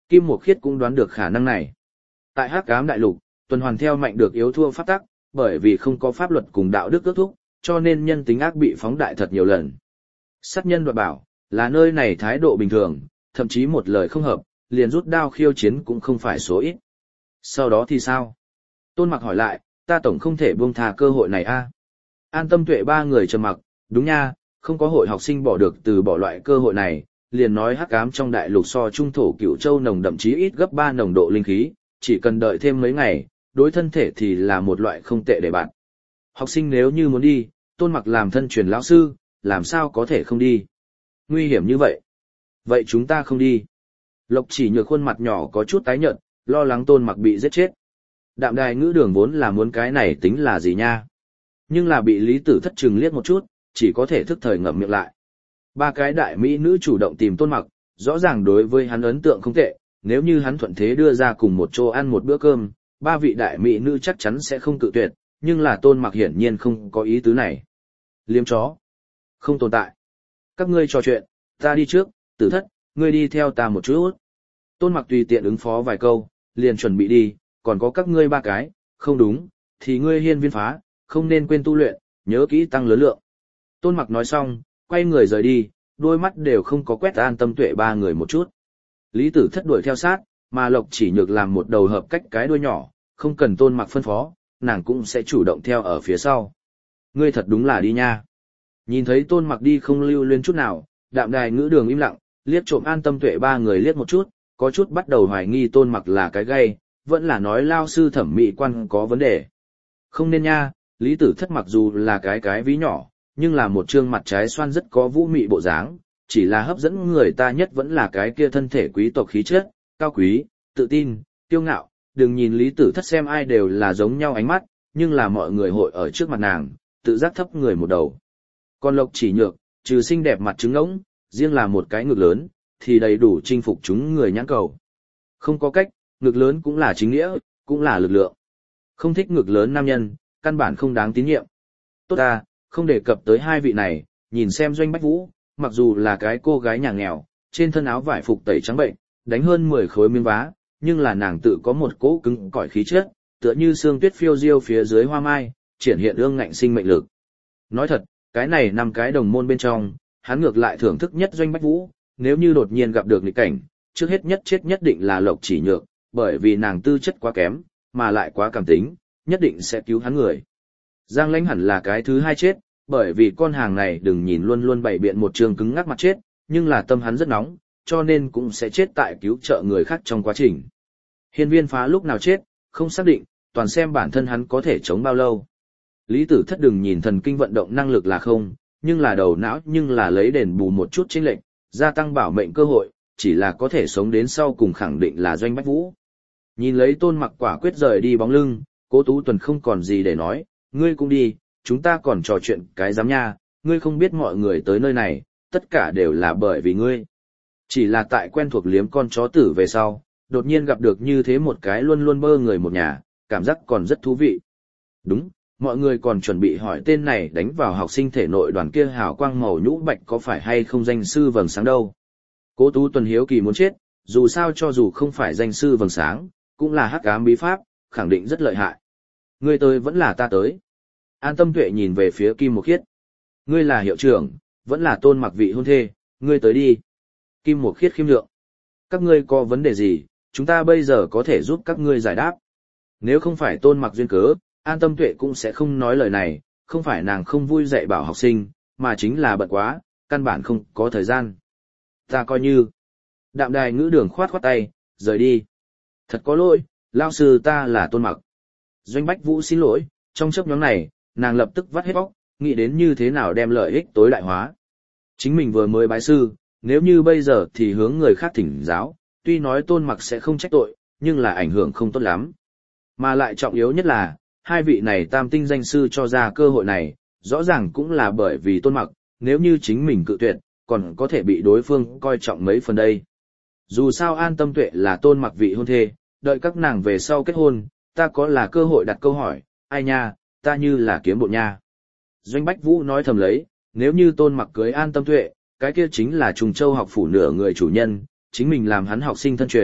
Kim Mộc Khiết cũng đoán được khả năng này. Tại Hắc Ám Đại Lục, tuần hoàn theo mạnh được yếu thua pháp tắc, bởi vì không có pháp luật cùng đạo đức ước thúc, cho nên nhân tính ác bị phóng đại thật nhiều lần. Sát nhân đoạt bảo, là nơi này thái độ bình thường, thậm chí một lời không hợp, liền rút đao khiêu chiến cũng không phải số ít. Sau đó thì sao? Tôn Mặc hỏi lại, ta tổng không thể buông tha cơ hội này a. An Tâm Tuệ ba người trầm mặc, đúng nha, không có hội học sinh bỏ được từ bỏ loại cơ hội này, liền nói hắc ám trong đại lục so trung thổ Cửu Châu nồng đậm chí ít gấp 3 nồng độ linh khí, chỉ cần đợi thêm mấy ngày, đối thân thể thì là một loại không tệ để bạn. Học sinh nếu như muốn đi, Tôn Mặc làm thân truyền lão sư, làm sao có thể không đi? Nguy hiểm như vậy. Vậy chúng ta không đi. Lộc Chỉ Nhược khuôn mặt nhỏ có chút tái nhợt, lo lắng Tôn Mặc bị giết chết. Đạm Đài Ngữ Đường vốn là muốn cái này tính là gì nha? Nhưng là bị Lý Tử Thất chừng liếc một chút, chỉ có thể thức thời ngậm miệng lại. Ba cái đại mỹ nữ chủ động tìm Tôn Mặc, rõ ràng đối với hắn ấn tượng không tệ, nếu như hắn thuận thế đưa ra cùng một chỗ ăn một bữa cơm, ba vị đại mỹ nữ chắc chắn sẽ không cự tuyệt, nhưng là Tôn Mặc hiển nhiên không có ý tứ này. Liếm chó. Không tồn tại. Các ngươi trò chuyện, ta đi trước, Tử Thất, ngươi đi theo ta một chút. Tôn Mặc tùy tiện ứng phó vài câu, liền chuẩn bị đi, còn có các ngươi ba cái, không đúng, thì ngươi Hiên Viên Phá, không nên quên tu luyện, nhớ kỹ tăng lớn lượng. Tôn Mặc nói xong, quay người rời đi, đôi mắt đều không có quét An Tâm Tuệ ba người một chút. Lý Tử Thất đuổi theo sát, mà Lộc Chỉ Nhược làm một đầu hợp cách cái đuôi nhỏ, không cần Tôn Mặc phân phó, nàng cũng sẽ chủ động theo ở phía sau. Ngươi thật đúng là đi nha. Nhìn thấy Tôn Mặc đi không lưu luyến chút nào, Đạm Đài Ngữ Đường im lặng, liếc trộm An Tâm Tuệ ba người liếc một chút, có chút bắt đầu hoài nghi Tôn Mặc là cái gay, vẫn là nói lao sư thẩm mỹ quan có vấn đề. Không nên nha, Lý Tử Thất mặc dù là cái ví nhỏ, nhưng là một trương mặt trái xoan rất có vũ mị bộ dáng, chỉ là hấp dẫn người ta nhất vẫn là cái kia thân thể quý tộc khí chất, cao quý, tự tin, kiêu ngạo, đừng nhìn Lý Tử Thất xem ai đều là giống nhau ánh mắt, nhưng là mọi người hội ở trước mặt nàng, tự giác thấp người một đầu. Còn Lộc Chỉ Nhược, trừ xinh đẹp mặt trứng ngỗng, riêng là một cái ngực lớn, thì đầy đủ chinh phục chúng người nhãn cầu. Không có cách, ngực lớn cũng là chính nghĩa, cũng là lực lượng. Không thích ngực lớn nam nhân, căn bản không đáng tín nhiệm. Tốt ta, không đề cập tới hai vị này, nhìn xem Doanh Bách Vũ, mặc dù là cái cô gái nhà nghèo, trên thân áo vải phục tẩy trắng bệnh, đánh hơn 10 khối miếng vá, nhưng là nàng tự có một cỗ cứng cỏi khí chất, tựa như sương tuyết phiêu diêu phía dưới hoa mai, triển hiện ương ngạnh sinh mệnh lực. Nói thật, cái này năm cái đồng môn bên trong, hắn ngược lại thưởng thức nhất Doanh Bách Vũ, nếu như đột nhiên gặp được nghịch cảnh, trước hết nhất chết nhất định là Lộc Chỉ Nhược, bởi vì nàng tư chất quá kém, mà lại quá cảm tính, nhất định sẽ cứu hắn người. Giang Lãnh hẳn là cái thứ hai chết, bởi vì con hàng này đừng nhìn luôn luôn bày biện một trường cứng ngắc mặt chết, nhưng là tâm hắn rất nóng, cho nên cũng sẽ chết tại cứu trợ người khác trong quá trình. Hiên Viên Phá lúc nào chết, không xác định, toàn xem bản thân hắn có thể chống bao lâu. Lý Tử Thất đừng nhìn thần kinh vận động năng lực là không, nhưng là đầu não nhưng là lấy đền bù một chút chênh lệch, gia tăng bảo mệnh cơ hội, chỉ là có thể sống đến sau cùng khẳng định là Doanh Bách Vũ. Nhìn lấy Tôn Mặc quả quyết rời đi bóng lưng, Cố Tú Tuần không còn gì để nói, ngươi cũng đi, chúng ta còn trò chuyện cái giám nha, ngươi không biết mọi người tới nơi này, tất cả đều là bởi vì ngươi. Chỉ là tại quen thuộc liếm con chó tử về sau, đột nhiên gặp được như thế một cái luôn luôn bơ người một nhà, cảm giác còn rất thú vị. Đúng, mọi người còn chuẩn bị hỏi tên này đánh vào học sinh thể nội đoàn kia hào quang màu nhũ bạch có phải hay không danh sư vầng sáng đâu. Cố Tú Tuần hiếu kỳ muốn chết, dù sao cho dù không phải danh sư vầng sáng, cũng là hắc ám bí pháp, khẳng định rất lợi hại. Ngươi tới vẫn là ta tới. An Tâm Tuệ nhìn về phía Kim Mộc Khiết. Ngươi là hiệu trưởng, vẫn là Tôn Mặc vị hôn thê, ngươi tới đi. Kim Mộc Khiết khiêm lượng. Các ngươi có vấn đề gì, chúng ta bây giờ có thể giúp các ngươi giải đáp. Nếu không phải Tôn Mặc duyên cớ, An Tâm Tuệ cũng sẽ không nói lời này, không phải nàng không vui dạy bảo học sinh, mà chính là bận quá, căn bản không có thời gian. Ta coi như. Đạm Đài Ngữ Đường khoát khoát tay, rời đi. Thật có lỗi, lao sư ta là Tôn Mặc. Doanh Bách Vũ xin lỗi, trong chấp nhóm này, nàng lập tức vắt hết bóc, nghĩ đến như thế nào đem lợi ích tối đại hóa. Chính mình vừa mới bái sư, nếu như bây giờ thì hướng người khác thỉnh giáo, tuy nói Tôn Mặc sẽ không trách tội, nhưng là ảnh hưởng không tốt lắm. Mà lại trọng yếu nhất là, hai vị này tam tinh danh sư cho ra cơ hội này, rõ ràng cũng là bởi vì Tôn Mặc, nếu như chính mình cự tuyệt, còn có thể bị đối phương coi trọng mấy phần đây. Dù sao An Tâm Tuệ là Tôn Mặc vị hôn thê, đợi các nàng về sau kết hôn, ta có là cơ hội đặt câu hỏi, ai nha, ta như là kiếm bộ nha. Doanh Bách Vũ nói thầm lấy, nếu như Tôn Mặc cưới An Tâm Tuệ, cái kia chính là Trùng Châu học phủ nửa người chủ nhân, chính mình làm hắn học sinh thân truyền,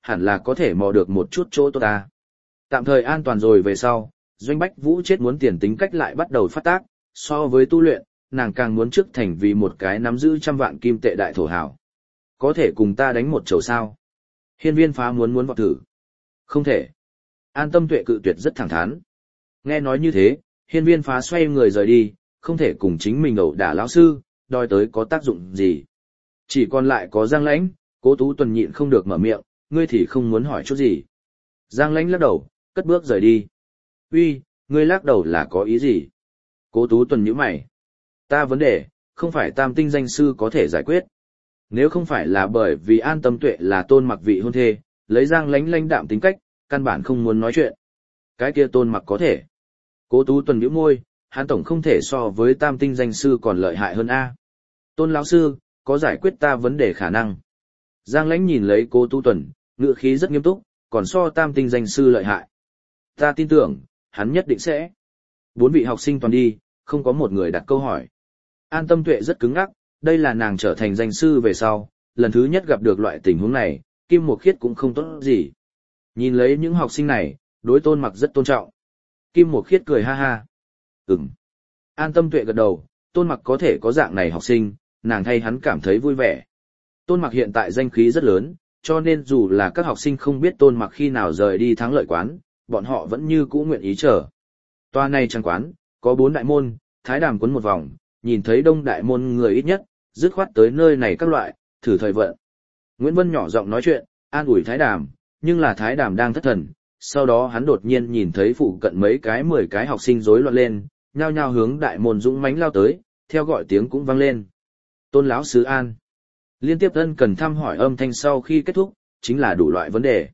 hẳn là có thể mò được một chút chỗ tốt ta. Tạm thời an toàn rồi về sau, Doanh Bách Vũ chết muốn tiền tính cách lại bắt đầu phát tác, so với tu luyện, nàng càng muốn trước thành vì một cái nắm giữ 100 vạn kim tệ đại thổ hảo. Có thể cùng ta đánh một chầu sao? Hiên Viên Phá muốn vọt thử. Không thể. An Tâm Tuệ cự tuyệt rất thẳng thắn. Nghe nói như thế, Hiên Viên Phá xoay người rời đi, không thể cùng chính mình ẩu đả lão sư, đòi tới có tác dụng gì. Chỉ còn lại có Giang Lãnh, Cố Tú Tuần nhịn không được mở miệng, ngươi thì không muốn hỏi chút gì. Giang Lãnh lắc đầu, cất bước rời đi. Uy, ngươi lắc đầu là có ý gì? Cố Tú Tuần nhíu mày. Ta vấn đề, không phải tam tinh danh sư có thể giải quyết. Nếu không phải là bởi vì An Tâm Tuệ là Tôn Mặc vị hôn thê, lấy Giang Lãnh lãnh đạm tính cách, căn bản không muốn nói chuyện. Cái kia Tôn Mặc có thể. Cố Tú Tuần nhíu môi, hắn tổng không thể so với tam tinh danh sư còn lợi hại hơn a. Tôn lão sư, có giải quyết ta vấn đề khả năng. Giang Lãnh nhìn lấy Cố Tú Tuần, ngữ khí rất nghiêm túc, còn so tam tinh danh sư lợi hại. Ta tin tưởng, hắn nhất định sẽ. 4 vị học sinh toàn đi, không có một người đặt câu hỏi. An Tâm Tuệ rất cứng ngắc, đây là nàng trở thành danh sư về sau, lần thứ nhất gặp được loại tình huống này, Kim Mộc Khiết cũng không tốt gì. Nhìn lấy những học sinh này, đối Tôn Mặc rất tôn trọng. Kim Mộc Khiết cười ha ha. An Tâm Tuệ gật đầu, Tôn Mặc có thể có dạng này học sinh, nàng thay hắn cảm thấy vui vẻ. Tôn Mặc hiện tại danh khí rất lớn, cho nên dù là các học sinh không biết Tôn Mặc khi nào rời đi thắng lợi quán, bọn họ vẫn như cũ nguyện ý chờ. Toa này trang quán, có 4 đại môn, Thái Đàm quấn một vòng, nhìn thấy đông đại môn người ít nhất, dứt khoát tới nơi này các loại, thử thời vận. Nguyễn Vân nhỏ giọng nói chuyện, an ủi Thái Đàm, nhưng là Thái Đàm đang thất thần, sau đó hắn đột nhiên nhìn thấy phụ cận mấy cái 10 cái học sinh rối loạn lên, nhao nhao hướng đại môn dũng mãnh lao tới, theo gọi tiếng cũng vang lên. Tôn lão sứ an. Liên tiếp ân cần thăm hỏi âm thanh sau khi kết thúc, chính là đủ loại vấn đề.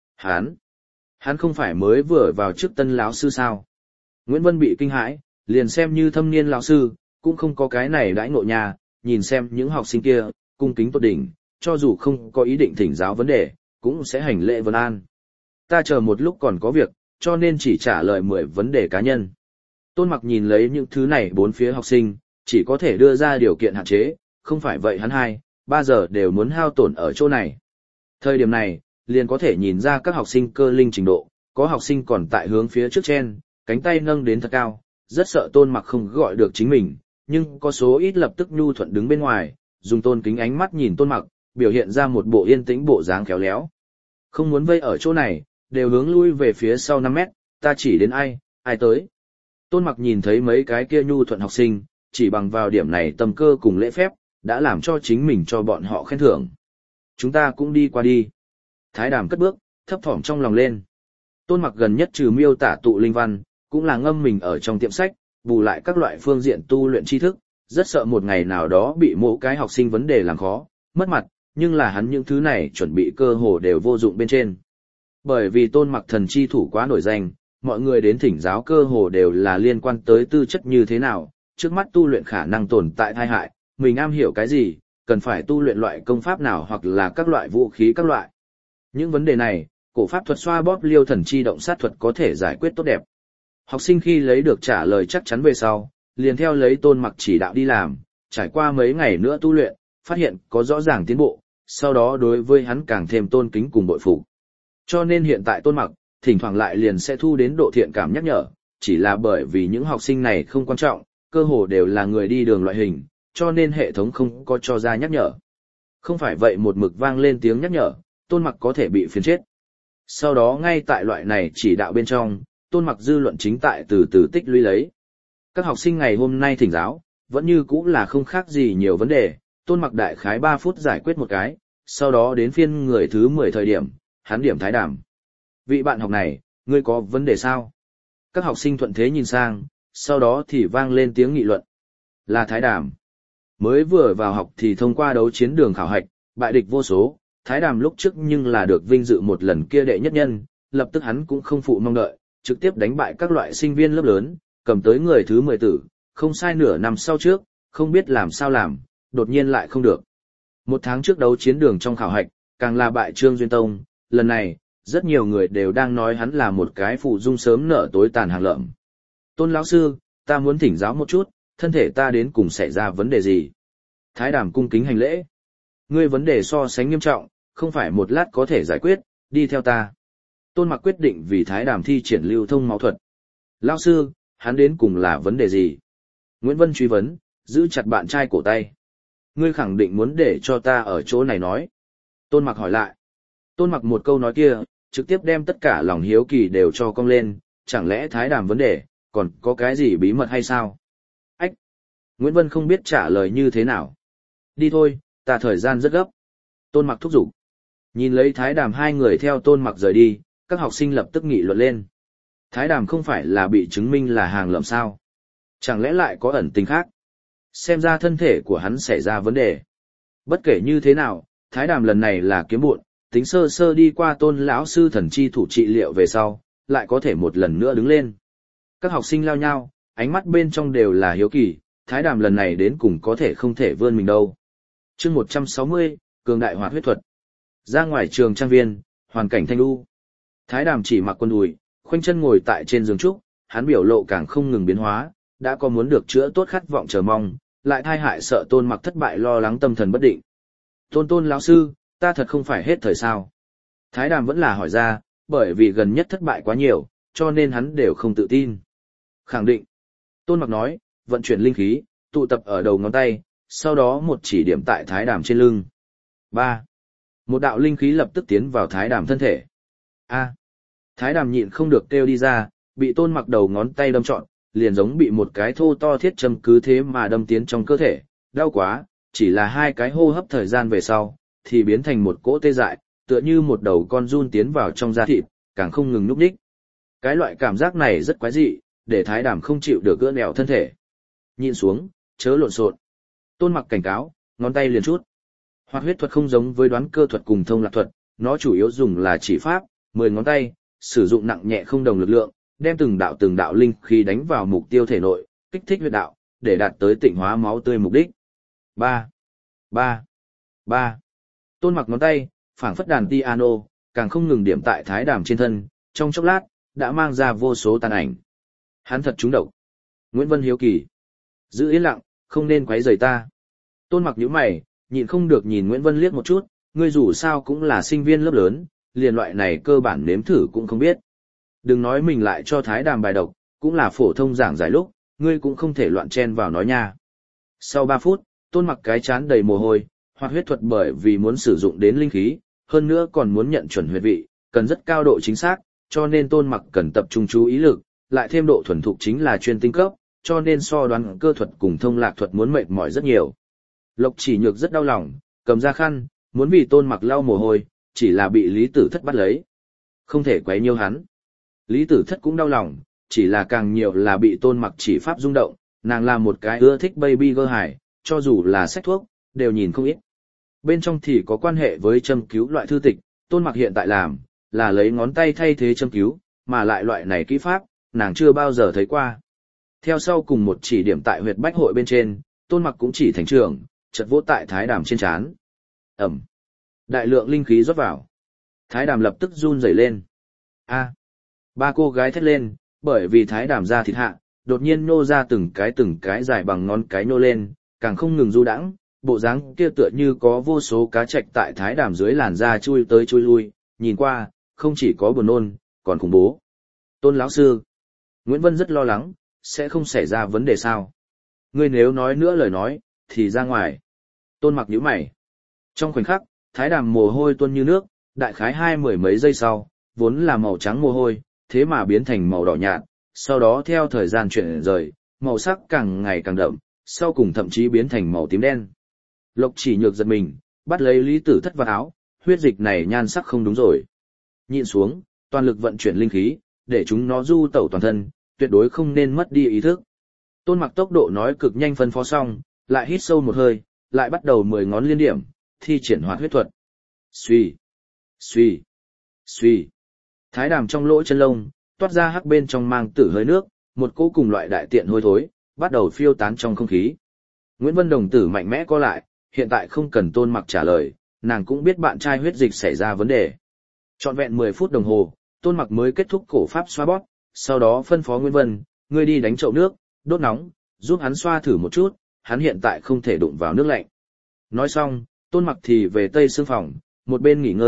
Hắn không phải mới vừa vào trước tân lão sư sao? Nguyễn Vân bị kinh hãi, liền xem như thâm niên lão sư, cũng không có cái này đãi ngộ nhà, nhìn xem những học sinh kia, cung kính tốt đỉnh, cho dù không có ý định thỉnh giáo vấn đề, cũng sẽ hành lễ vân an. Ta chờ một lúc còn có việc, cho nên chỉ trả lời 10 vấn đề cá nhân. Tôn Mặc nhìn lấy những thứ này 4 phía học sinh, chỉ có thể đưa ra điều kiện hạn chế, không phải vậy hắn 2-3 giờ đều muốn hao tổn ở chỗ này. Thời điểm này, liền có thể nhìn ra các học sinh cơ linh trình độ, có học sinh còn tại hướng phía trước trên, cánh tay nâng đến thật cao, rất sợ Tôn Mặc không gọi được chính mình, nhưng có số ít lập tức nhu thuận đứng bên ngoài, dùng tôn kính ánh mắt nhìn Tôn Mặc, biểu hiện ra một bộ yên tĩnh bộ dáng khéo léo. Không muốn vây ở chỗ này, đều hướng lui về phía sau 5 mét, ta chỉ đến ai tới. Tôn Mặc nhìn thấy mấy cái kia nhu thuận học sinh, chỉ bằng vào điểm này tâm cơ cùng lễ phép, đã làm cho chính mình cho bọn họ khen thưởng. Chúng ta cũng đi qua đi. Thái Đàm cất bước, thấp thỏm trong lòng lên. Tôn Mặc gần nhất trừ miêu tả tụ linh văn, cũng là ngâm mình ở trong tiệm sách, bù lại các loại phương diện tu luyện tri thức, rất sợ một ngày nào đó bị mỗi cái học sinh vấn đề làm khó, mất mặt, nhưng là hắn những thứ này chuẩn bị cơ hồ đều vô dụng bên trên. Bởi vì Tôn Mặc thần chi thủ quá nổi danh, mọi người đến thỉnh giáo cơ hồ đều là liên quan tới tư chất như thế nào, trước mắt tu luyện khả năng tồn tại tai hại, mình am hiểu cái gì, cần phải tu luyện loại công pháp nào hoặc là các loại vũ khí các loại. Những vấn đề này, cổ pháp thuật xoa bóp liêu thần chi động sát thuật có thể giải quyết tốt đẹp. Học sinh khi lấy được trả lời chắc chắn về sau, liền theo lấy Tôn Mặc chỉ đạo đi làm, trải qua mấy ngày nữa tu luyện, phát hiện có rõ ràng tiến bộ, sau đó đối với hắn càng thêm tôn kính cùng bội phục. Cho nên hiện tại Tôn Mặc, thỉnh thoảng lại liền sẽ thu đến độ thiện cảm nhắc nhở, chỉ là bởi vì những học sinh này không quan trọng, cơ hồ đều là người đi đường loại hình, cho nên hệ thống không có cho ra nhắc nhở. Không phải vậy một mực vang lên tiếng nhắc nhở, Tôn Mặc có thể bị phiền chết. Sau đó ngay tại loại này chỉ đạo bên trong, Tôn Mặc dư luận chính tại từ từ tích lũy lấy. Các học sinh ngày hôm nay thỉnh giáo, vẫn như cũ là không khác gì nhiều vấn đề, Tôn Mặc đại khái 3 phút giải quyết một cái, sau đó đến phiên người thứ 10 thời điểm, hắn điểm Thái Đàm. Vị bạn học này, ngươi có vấn đề sao? Các học sinh thuận thế nhìn sang, sau đó thì vang lên tiếng nghị luận. Là Thái Đàm. Mới vừa vào học thì thông qua đấu chiến đường khảo hạch, bại địch vô số, Thái Đàm lúc trước nhưng là được vinh dự một lần kia đệ nhất nhân, lập tức hắn cũng không phụ mong đợi, trực tiếp đánh bại các loại sinh viên lớp lớn, cầm tới người thứ 10 tử, không sai nửa năm sau trước, không biết làm sao làm, đột nhiên lại không được. 1 tháng trước đấu chiến đường trong khảo hạch, càng là bại Trương Duyên Tông, lần này, rất nhiều người đều đang nói hắn là một cái phụ dung sớm nở tối tàn hàng lợm. Tôn lão sư, ta muốn thỉnh giáo một chút, thân thể ta đến cùng xảy ra vấn đề gì? Thái Đàm cung kính hành lễ. Ngươi vấn đề so sánh nghiêm trọng, không phải một lát có thể giải quyết, đi theo ta. Tôn Mặc quyết định vì Thái Đàm thi triển lưu thông máu thuật. Lão sư, hắn đến cùng là vấn đề gì? Nguyễn Vân truy vấn, giữ chặt bạn trai cổ tay. Ngươi khẳng định muốn để cho ta ở chỗ này nói. Tôn Mặc hỏi lại. Tôn Mặc một câu nói kia, trực tiếp đem tất cả lòng hiếu kỳ đều cho cong lên, chẳng lẽ Thái Đàm vấn đề, còn có cái gì bí mật hay sao? Ách! Nguyễn Vân không biết trả lời như thế nào. Đi thôi, ta thời gian rất gấp. Tôn Mặc thúc giục. Nhìn lấy Thái Đàm hai người theo Tôn Mặc rời đi, các học sinh lập tức nghị luận lên. Thái Đàm không phải là bị chứng minh là hàng lợm sao? Chẳng lẽ lại có ẩn tình khác? Xem ra thân thể của hắn xảy ra vấn đề. Bất kể như thế nào, Thái Đàm lần này là kiếm bụn, tính sơ sơ đi qua Tôn lão sư thần chi thủ trị liệu về sau, lại có thể một lần nữa đứng lên. Các học sinh lao nhau, ánh mắt bên trong đều là hiếu kỳ, Thái Đàm lần này đến cùng có thể không thể vươn mình đâu. Chương 160, cường đại hoạt huyết thuật. Ra ngoài trường trang viên, hoàn cảnh thanh u. Thái Đàm chỉ mặc quần đùi, khoanh chân ngồi tại trên giường trúc, hắn biểu lộ càng không ngừng biến hóa, đã có muốn được chữa tốt khát vọng chờ mong, lại thai hại sợ Tôn Mặc thất bại lo lắng tâm thần bất định. Tôn lão sư, ta thật không phải hết thời sao? Thái Đàm vẫn là hỏi ra, bởi vì gần nhất thất bại quá nhiều, cho nên hắn đều không tự tin. Khẳng định. Tôn Mặc nói, vận chuyển linh khí, tụ tập ở đầu ngón tay, sau đó một chỉ điểm tại Thái Đàm trên lưng. 3. Một đạo linh khí lập tức tiến vào Thái Đàm thân thể. A. Thái Đàm nhịn không được kêu đi ra, bị Tôn Mặc đầu ngón tay đâm trọn, liền giống bị một cái thô to thiết châm cứ thế mà đâm tiến trong cơ thể, đau quá, chỉ là 2 cái hô hấp thời gian về sau, thì biến thành một cỗ tê dại, tựa như một đầu con giun tiến vào trong da thịt, càng không ngừng nhúc nhích. Cái loại cảm giác này rất quái dị, để Thái Đàm không chịu được gỡ nẹo thân thể. Nhìn xuống, chớ lộn xộn. Tôn Mặc cảnh cáo, ngón tay liền chút. Hoạt huyết thuật không giống với đoán cơ thuật cùng thông lạc thuật, nó chủ yếu dùng là chỉ pháp, 10 ngón tay, sử dụng nặng nhẹ không đồng lực lượng, đem từng đạo linh khí đánh vào mục tiêu thể nội, kích thích huyết đạo, để đạt tới tịnh hóa máu tươi mục đích. 3. Tôn Mặc ngón tay, phảng phất đàn piano, càng không ngừng điểm tại Thái Đàm trên thân, trong chốc lát, đã mang ra vô số tàn ảnh. Hắn thật trúng độc. Nguyễn Vân hiếu kỳ. Giữ yên lặng, không nên quấy rầy ta. Tôn Mặc nhíu mày, nhịn không được nhìn Nguyễn Vân liếc một chút, ngươi dù sao cũng là sinh viên lớp lớn, liền loại này cơ bản nếm thử cũng không biết. Đừng nói mình lại cho Thái Đàm bài độc, cũng là phổ thông giảng giải lúc, ngươi cũng không thể loạn chen vào nói nha. Sau 3 phút, Tôn Mặc cái chán đầy mồ hôi, hoạt huyết thuật bởi vì muốn sử dụng đến linh khí, hơn nữa còn muốn nhận chuẩn huyệt vị, cần rất cao độ chính xác, cho nên Tôn Mặc cần tập trung chú ý lực, lại thêm độ thuần thục chính là chuyên tinh cấp, cho nên so đoán cơ thuật cùng thông lạc thuật muốn mệt mỏi rất nhiều. Lộc Chỉ Nhược rất đau lòng, cầm ra khăn, muốn vì Tôn Mặc lau mồ hôi, chỉ là bị Lý Tử Thất bắt lấy. Không thể quấy nhiêu hắn. Lý Tử Thất cũng đau lòng, chỉ là càng nhiều là bị Tôn Mặc chỉ pháp rung động, nàng là một cái ưa thích baby girl hài, cho dù là sách thuốc, đều nhìn không ít. Bên trong thì có quan hệ với châm cứu loại thư tịch, Tôn Mặc hiện tại làm, là lấy ngón tay thay thế châm cứu, mà lại loại này kỹ pháp, nàng chưa bao giờ thấy qua. Theo sau cùng một chỉ điểm tại huyệt bách hội bên trên, Tôn Mặc cũng chỉ thành trường, chợt vỗ tại Thái Đàm trên trán. Ẩm. Đại lượng linh khí rót vào. Thái Đàm lập tức run rẩy lên. A. 3 cô gái thét lên, bởi vì Thái Đàm ra thịt hạ, đột nhiên nô ra từng cái dài bằng ngón cái nô lên, càng không ngừng du đãng, bộ dáng kia tựa như có vô số cá trạch tại Thái Đàm dưới làn da chui tới chui lui, nhìn qua, không chỉ có buồn nôn, còn khủng bố. Tôn lão sư. Nguyễn Vân rất lo lắng, sẽ không xảy ra vấn đề sao? Ngươi nếu nói nữa lời nói, thì ra ngoài. Tôn Mặc nhíu mày. Trong khoảnh khắc, Thái Đàm mồ hôi tuôn như nước, đại khái 20 mấy giây sau, vốn là màu trắng mồ hôi, thế mà biến thành màu đỏ nhạt, sau đó theo thời gian chuyển rời, màu sắc càng ngày càng đậm, sau cùng thậm chí biến thành màu tím đen. Lộc Chỉ Nhược giật mình, bắt lấy Lý Tử Thất vào áo, huyết dịch này nhan sắc không đúng rồi. Nhịn xuống, toàn lực vận chuyển linh khí, để chúng nó du tẩu toàn thân, tuyệt đối không nên mất đi ý thức. Tôn Mặc tốc độ nói cực nhanh phân phó xong, lại hít sâu một hơi, lại bắt đầu 10 ngón liên điểm, thi triển hoạt huyết thuật. Xuy, xuy, xuy. Thái Đàm trong lỗ chân lông, toát ra hắc bên trong mang tử hơi nước, một cỗ cùng loại đại tiện hôi thối, bắt đầu phiêu tán trong không khí. Nguyễn Vân đồng tử mạnh mẽ co lại, hiện tại không cần Tôn Mặc trả lời, nàng cũng biết bạn trai huyết dịch xảy ra vấn đề. Trọn vẹn 10 phút đồng hồ, Tôn Mặc mới kết thúc cổ pháp xoa bóp, sau đó phân phó Nguyễn Vân, ngươi đi đánh chậu nước, đốt nóng, giúp hắn xoa thử một chút, hắn hiện tại không thể đụng vào nước lạnh. Nói xong, Tôn Mặc thì về tây xương phòng, một bên nghỉ ngơi,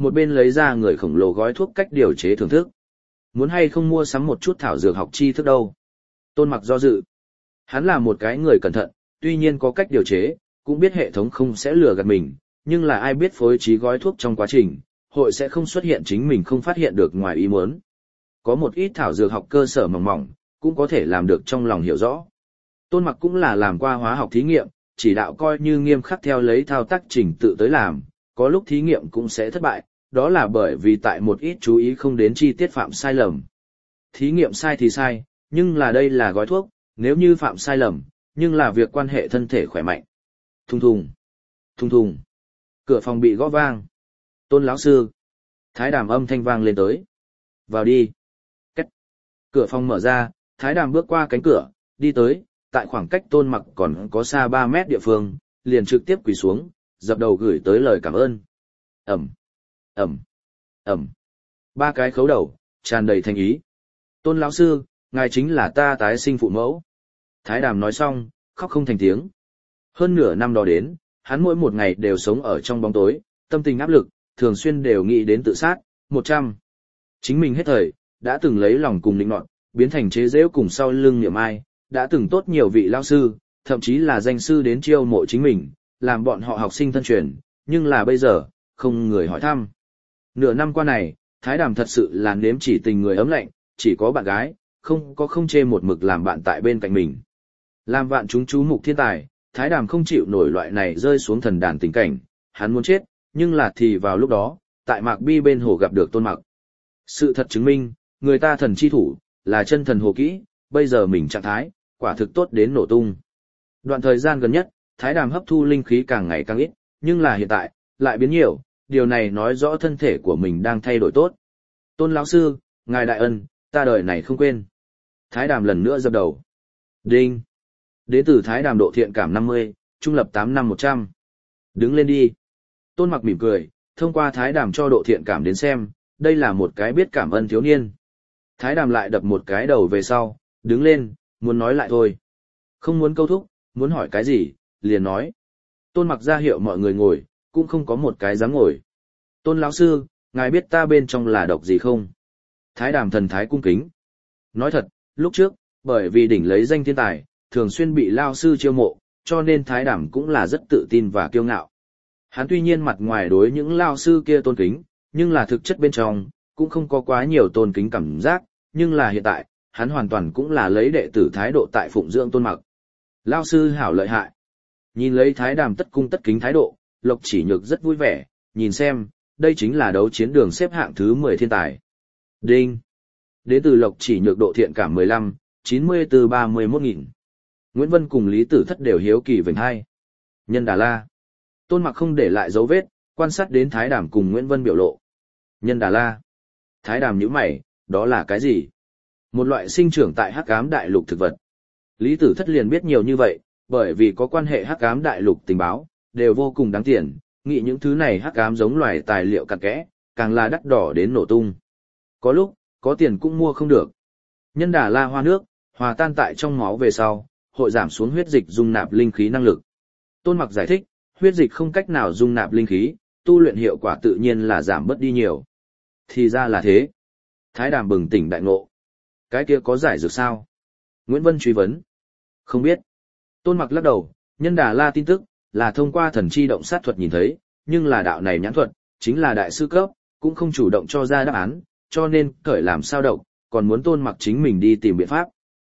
một bên lấy ra người khổng lồ gói thuốc cách điều chế thưởng thức. Muốn hay không mua sắm một chút thảo dược học tri thức đâu. Tôn Mặc do dự. Hắn là một cái người cẩn thận, tuy nhiên có cách điều chế, cũng biết hệ thống không sẽ lừa gạt mình, nhưng là ai biết phối trí gói thuốc trong quá trình, hội sẽ không xuất hiện chính mình không phát hiện được ngoài ý muốn. Có một ít thảo dược học cơ sở mỏng mỏng, cũng có thể làm được trong lòng hiểu rõ. Tôn Mặc cũng là làm qua hóa học thí nghiệm, chỉ đạo coi như nghiêm khắc theo lấy thao tác trình tự tới làm, có lúc thí nghiệm cũng sẽ thất bại, đó là bởi vì tại một ít chú ý không đến chi tiết phạm sai lầm. Thí nghiệm sai thì sai, nhưng là đây là gói thuốc, nếu như phạm sai lầm, nhưng là việc quan hệ thân thể khỏe mạnh. Thùng thùng, thùng thùng. Cửa phòng bị gõ vang. Tôn lão sư. Thái Đàm âm thanh vang lên tới. Vào đi. Cách. Cửa phòng mở ra, Thái Đàm bước qua cánh cửa, đi tới, tại khoảng cách Tôn Mặc còn có xa 3 mét địa phương, liền trực tiếp quỳ xuống, dập đầu gửi tới lời cảm ơn. Ẩm, Ẩm, Ẩm. 3 cái khấu đầu, tràn đầy thành ý. Tôn lão sư, ngài chính là ta tái sinh phụ mẫu. Thái Đàm nói xong, khóc không thành tiếng. Hơn nửa năm đó đến, hắn mỗi một ngày đều sống ở trong bóng tối, tâm tình áp lực, thường xuyên đều nghĩ đến tự sát, 100. Chính mình hết thời, đã từng lấy lòng cùng định nọt, biến thành chế giễu cùng sau lưng niệm ai, đã từng tốt nhiều vị lao sư, thậm chí là danh sư đến chiêu mộ chính mình, làm bọn họ học sinh thân truyền, nhưng là bây giờ, không người hỏi thăm. Nửa năm qua này, Thái Đàm thật sự là nếm chỉ tình người ấm lạnh, chỉ có bạn gái, không chê một mực làm bạn tại bên cạnh mình. Làm vạn chúng chú mục thiên tài, Thái Đàm không chịu nổi loại này rơi xuống thần đàn tình cảnh, hắn muốn chết, nhưng là thì vào lúc đó, tại Mạc Bi bên hồ gặp được Tôn Mặc. Sự thật chứng minh, người ta thần chi thủ, là chân thần hồ kỹ, bây giờ mình trạng thái, quả thực tốt đến nổ tung. Đoạn thời gian gần nhất, Thái Đàm hấp thu linh khí càng ngày càng ít, nhưng là hiện tại, lại biến nhiều, điều này nói rõ thân thể của mình đang thay đổi tốt. Tôn lão sư, ngài đại ân, ta đời này không quên. Thái Đàm lần nữa dập đầu. Đinh. Đến từ Thái Đàm độ thiện cảm 50, trung lập 8 năm 100. Đứng lên đi. Tôn Mặc mỉm cười, thông qua Thái Đàm cho độ thiện cảm đến xem, đây là một cái biết cảm ơn thiếu niên. Thái Đàm lại đập một cái đầu về sau, đứng lên, muốn nói lại thôi. Không muốn câu thúc, muốn hỏi cái gì, liền nói. Tôn Mặc ra hiệu mọi người ngồi, cũng không có một cái dám ngồi. Tôn lão sư, ngài biết ta bên trong là độc gì không? Thái Đàm thần thái cung kính. Nói thật, lúc trước, bởi vì đỉnh lấy danh thiên tài, thường xuyên bị lao sư chiêu mộ, cho nên Thái Đàm cũng là rất tự tin và kiêu ngạo. Hắn tuy nhiên mặt ngoài đối những lao sư kia tôn kính, nhưng là thực chất bên trong, cũng không có quá nhiều tôn kính cảm giác, nhưng là hiện tại, hắn hoàn toàn cũng là lấy đệ tử thái độ tại phụng dưỡng Tôn Mặc. Lao sư hảo lợi hại. Nhìn lấy Thái Đàm tất cung tất kính thái độ, Lộc Chỉ Nhược rất vui vẻ, nhìn xem, đây chính là đấu chiến đường xếp hạng thứ 10 thiên tài. Đinh. Đến từ Lộc Chỉ Nhược độ thiện cảm 15, 94-31.000. Nguyễn Vân cùng Lý Tử Thất đều hiếu kỳ vểnh hai. Nhân Đà La. Tôn Mặc không để lại dấu vết, quan sát đến Thái Đàm cùng Nguyễn Vân biểu lộ. Nhân Đà La. Thái Đàm nhíu mày, đó là cái gì? Một loại sinh trưởng tại Hắc Ám Đại Lục thực vật. Lý Tử Thất liền biết nhiều như vậy, bởi vì có quan hệ Hắc Ám Đại Lục tình báo, đều vô cùng đáng tiền, nghĩ những thứ này hắc ám giống loài tài liệu cặn kẽ, càng là đắt đỏ đến nổ tung. Có lúc, có tiền cũng mua không được. Nhân Đà La hoa nước, hòa tan tại trong máu về sau, hội giảm xuống huyết dịch dung nạp linh khí năng lực. Tôn Mặc giải thích, huyết dịch không cách nào dung nạp linh khí, tu luyện hiệu quả tự nhiên là giảm bớt đi nhiều. Thì ra là thế. Thái Đàm bừng tỉnh đại ngộ. Cái kia có giải dược sao? Nguyễn Vân truy vấn. Không biết. Tôn Mặc lắc đầu, Nhân Đà La tin tức, là thông qua thần chi động sát thuật nhìn thấy, nhưng là đạo này nhãn thuật, chính là đại sư cấp, cũng không chủ động cho ra đáp án, cho nên cởi làm sao động, còn muốn Tôn Mặc chính mình đi tìm biện pháp.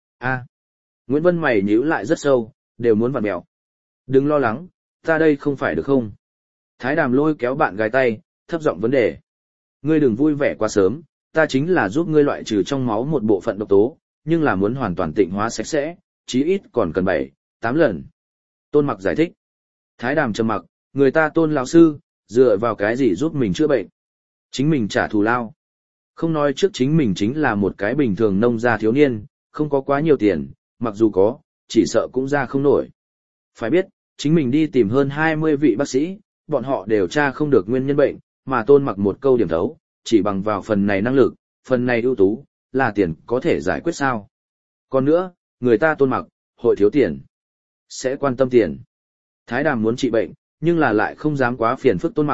Nguyễn Vân mày nhíu lại rất sâu, đều muốn vặn mèo. Đừng lo lắng, ta đây không phải được không? Thái Đàm lôi kéo bạn gái tay, thấp giọng vấn đề. Ngươi đừng vui vẻ quá sớm, ta chính là giúp ngươi loại trừ trong máu một bộ phận độc tố, nhưng là muốn hoàn toàn tịnh hóa sạch sẽ, chí ít còn cần 7, 8 lần. Tôn Mặc giải thích. Thái Đàm trầm mặc, người ta Tôn lão sư, dựa vào cái gì giúp mình chữa bệnh? Chính mình trả thù lao. Không nói trước chính mình chính là một cái bình thường nông gia thiếu niên, không có quá nhiều tiền, mặc dù có, chỉ sợ cũng ra không nổi. Phải biết, chính mình đi tìm hơn 20 vị bác sĩ, bọn họ đều tra không được nguyên nhân bệnh, mà Tôn Mặc một câu điểm thấu, chỉ bằng vào phần này năng lực, phần này ưu tú, là tiền có thể giải quyết sao? Còn nữa, người ta Tôn Mặc, hội thiếu tiền, sẽ quan tâm tiền. Thái Đàm muốn trị bệnh, nhưng là lại không dám quá phiền phức Tôn Mặc,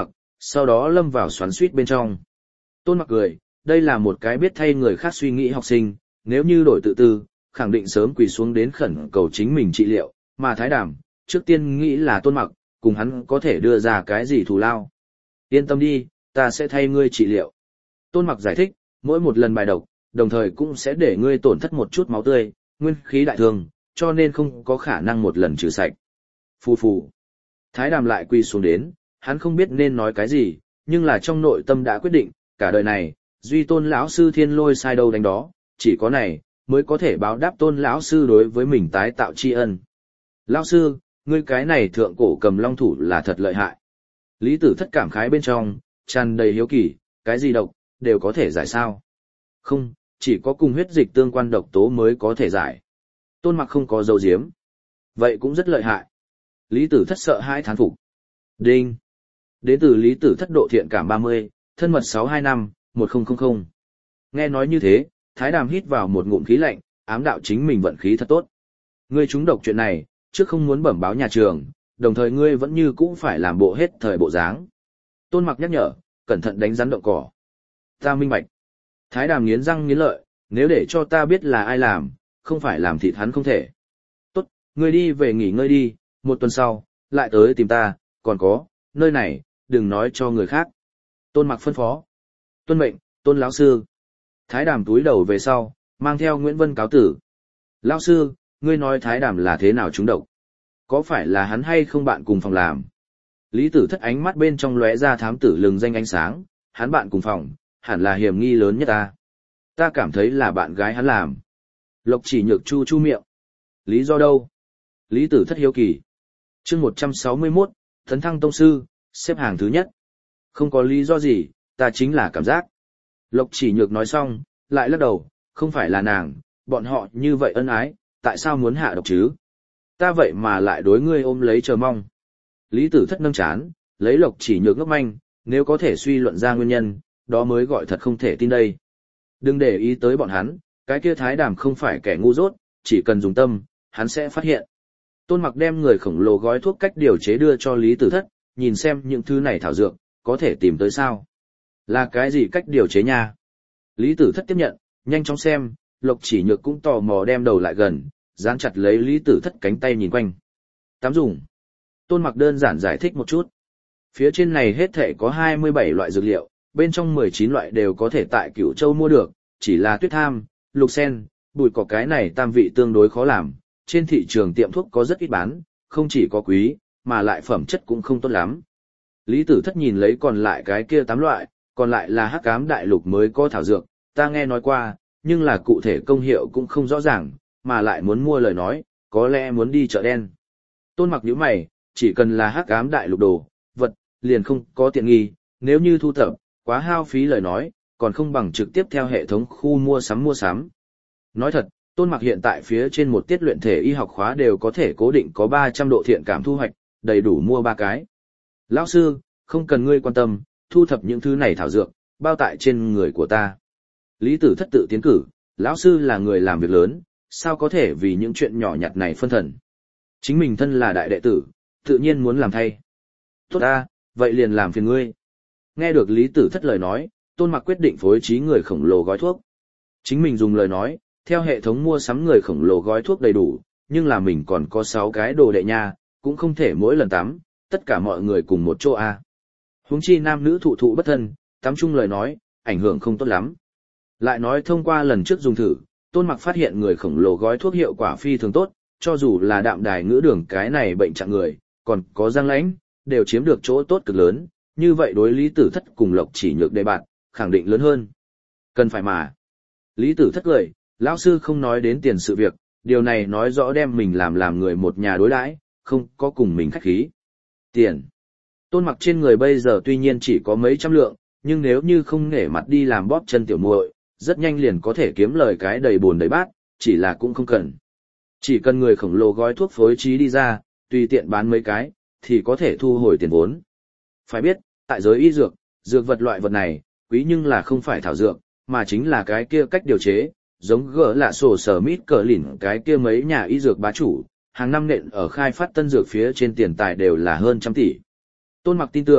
sau đó lâm vào xoắn xuýt bên trong. Tôn Mặc cười, đây là một cái biết thay người khác suy nghĩ học sinh, nếu như đổi tự tư, khẳng định sớm quỳ xuống đến khẩn cầu chính mình trị liệu, mà Thái Đàm, trước tiên nghĩ là Tôn Mặc, cùng hắn có thể đưa ra cái gì thù lao. Yên tâm đi, ta sẽ thay ngươi trị liệu. Tôn Mặc giải thích, mỗi một lần bài độc, đồng thời cũng sẽ để ngươi tổn thất một chút máu tươi, nguyên khí đại thương, cho nên không có khả năng một lần trừ sạch. Phù phù. Thái Đàm lại quỳ xuống đến, hắn không biết nên nói cái gì, nhưng là trong nội tâm đã quyết định, cả đời này, duy Tôn lão sư thiên lôi sai đâu đánh đó, chỉ có này mới có thể báo đáp Tôn lão sư đối với mình tái tạo tri ân. Lão sư, ngươi cái này thượng cổ cầm long thủ là thật lợi hại. Lý Tử Thất cảm khái bên trong, tràn đầy hiếu kỳ, cái gì độc, đều có thể giải sao? Không, chỉ có cùng huyết dịch tương quan độc tố mới có thể giải. Tôn Mặc không có dấu diếm. Vậy cũng rất lợi hại. Lý Tử Thất sợ hãi thán phục. Đinh. Đến từ Lý Tử Thất độ thiện cảm 30, thân mật 625, 1000. Nghe nói như thế, Thái Đàm hít vào một ngụm khí lạnh, ám đạo chính mình vận khí thật tốt. Ngươi trúng độc chuyện này, trước không muốn bẩm báo nhà trường, đồng thời ngươi vẫn như cũ phải làm bộ hết thời bộ dáng. Tôn Mặc nhắc nhở, cẩn thận đánh rắn động cỏ. Ta minh bạch. Thái Đàm nghiến răng nghiến lợi, nếu để cho ta biết là ai làm, không phải làm thịt hắn không thể. Tốt, ngươi đi về nghỉ ngơi đi, một tuần sau, lại tới tìm ta, còn có, nơi này, đừng nói cho người khác. Tôn Mặc phân phó. Tuân mệnh, Tôn lão sư. Thái Đàm túi đầu về sau, mang theo Nguyễn Vân cáo tử. Lão sư, ngươi nói Thái Đàm là thế nào trúng độc? Có phải là hắn hay không bạn cùng phòng làm? Lý Tử Thất ánh mắt bên trong lóe ra thám tử lừng danh ánh sáng, hắn bạn cùng phòng, hẳn là hiểm nghi lớn nhất ta. Ta cảm thấy là bạn gái hắn làm. Lộc Chỉ Nhược chu chu miệng. Lý do đâu? Lý Tử Thất hiếu kỳ. Chương 161, Tấn thăng tông sư, xếp hàng thứ nhất. Không có lý do gì, ta chính là cảm giác. Lộc Chỉ Nhược nói xong, lại lắc đầu, không phải là nàng, bọn họ như vậy ân ái, tại sao muốn hạ độc chứ? Ta vậy mà lại đối ngươi ôm lấy chờ mong. Lý Tử Thất nâng chán, lấy Lộc Chỉ Nhược ngốc manh, nếu có thể suy luận ra nguyên nhân, đó mới gọi thật không thể tin đây. Đừng để ý tới bọn hắn, cái kia Thái Đàm không phải kẻ ngu dốt, chỉ cần dùng tâm, hắn sẽ phát hiện. Tôn Mặc đem người khổng lồ gói thuốc cách điều chế đưa cho Lý Tử Thất, nhìn xem những thứ này thảo dược, có thể tìm tới sao. Là cái gì cách điều chế nha? Lý Tử Thất tiếp nhận, nhanh chóng xem, Lộc Chỉ Nhược cũng tò mò đem đầu lại gần, dán chặt lấy Lý Tử Thất cánh tay nhìn quanh. Tắm dùng. Tôn Mặc đơn giản giải thích một chút. Phía trên này hết thể có 27 loại dược liệu, bên trong 19 loại đều có thể tại Cửu Châu mua được, chỉ là tuyết tham, lục sen, bùi cỏ cái này tam vị tương đối khó làm, trên thị trường tiệm thuốc có rất ít bán, không chỉ có quý, mà lại phẩm chất cũng không tốt lắm. Lý Tử Thất nhìn lấy còn lại cái kia 8 loại, còn lại là Hắc Ám Đại Lục mới có thảo dược, ta nghe nói qua, nhưng là cụ thể công hiệu cũng không rõ ràng, mà lại muốn mua lời nói, có lẽ muốn đi chợ đen. Tôn Mặc nhíu mày, chỉ cần là Hắc Ám Đại Lục đồ, vật, liền không có tiện nghi, nếu như thu thập, quá hao phí lời nói, còn không bằng trực tiếp theo hệ thống khu mua sắm. Nói thật, Tôn Mặc hiện tại phía trên một tiết luyện thể y học khóa đều có thể cố định có 300 độ thiện cảm thu hoạch, đầy đủ mua 3 cái. Lão sư, không cần ngươi quan tâm, thu thập những thứ này thảo dược, bao tại trên người của ta. Lý Tử Thất tự tiến cử, lão sư là người làm việc lớn, sao có thể vì những chuyện nhỏ nhặt này phân thần. Chính mình thân là đại đệ tử, tự nhiên muốn làm thay. Tốt ta, vậy liền làm phiền ngươi. Nghe được Lý Tử Thất lời nói, Tôn Mặc quyết định phối trí người khổng lồ gói thuốc. Chính mình dùng lời nói, theo hệ thống mua sắm người khổng lồ gói thuốc đầy đủ, nhưng là mình còn có 6 cái đồ đệ nha, cũng không thể mỗi lần tắm, tất cả mọi người cùng một chỗ a. Huống chi nam nữ thụ thụ bất thân, tắm chung lời nói, ảnh hưởng không tốt lắm. Lại nói thông qua lần trước dùng thử, Tôn Mặc phát hiện người khổng lồ gói thuốc hiệu quả phi thường tốt, cho dù là Đạm Đài Ngữ Đường cái này bệnh trạng người, còn có Giang Lãnh, đều chiếm được chỗ tốt cực lớn, như vậy đối Lý Tử Thất cùng Lộc Chỉ Nhược đề bạt, khẳng định lớn hơn. Cần phải mà. Lý Tử Thất cười, lão sư không nói đến tiền sự việc, điều này nói rõ đem mình làm người một nhà đối đãi, không có cùng mình khách khí. Tiền. Tôn Mặc trên người bây giờ tuy nhiên chỉ có mấy trăm lượng, nhưng nếu như không nể mặt đi làm bóp chân tiểu muội, rất nhanh liền có thể kiếm lời cái đầy bồn đầy bát, chỉ là cũng không cần. Chỉ cần người khổng lồ gói thuốc phối trí đi ra, tùy tiện bán mấy cái, thì có thể thu hồi tiền vốn. Phải biết, tại giới y dược, dược vật loại vật này, quý nhưng là không phải thảo dược, mà chính là cái kia cách điều chế, giống gỡ là sổ sở mít cờ lỉn cái kia mấy nhà y dược bá chủ, hàng năm nện ở khai phát tân dược phía trên tiền tài đều là hơn trăm tỷ. Tôn Mặc tin tưởng,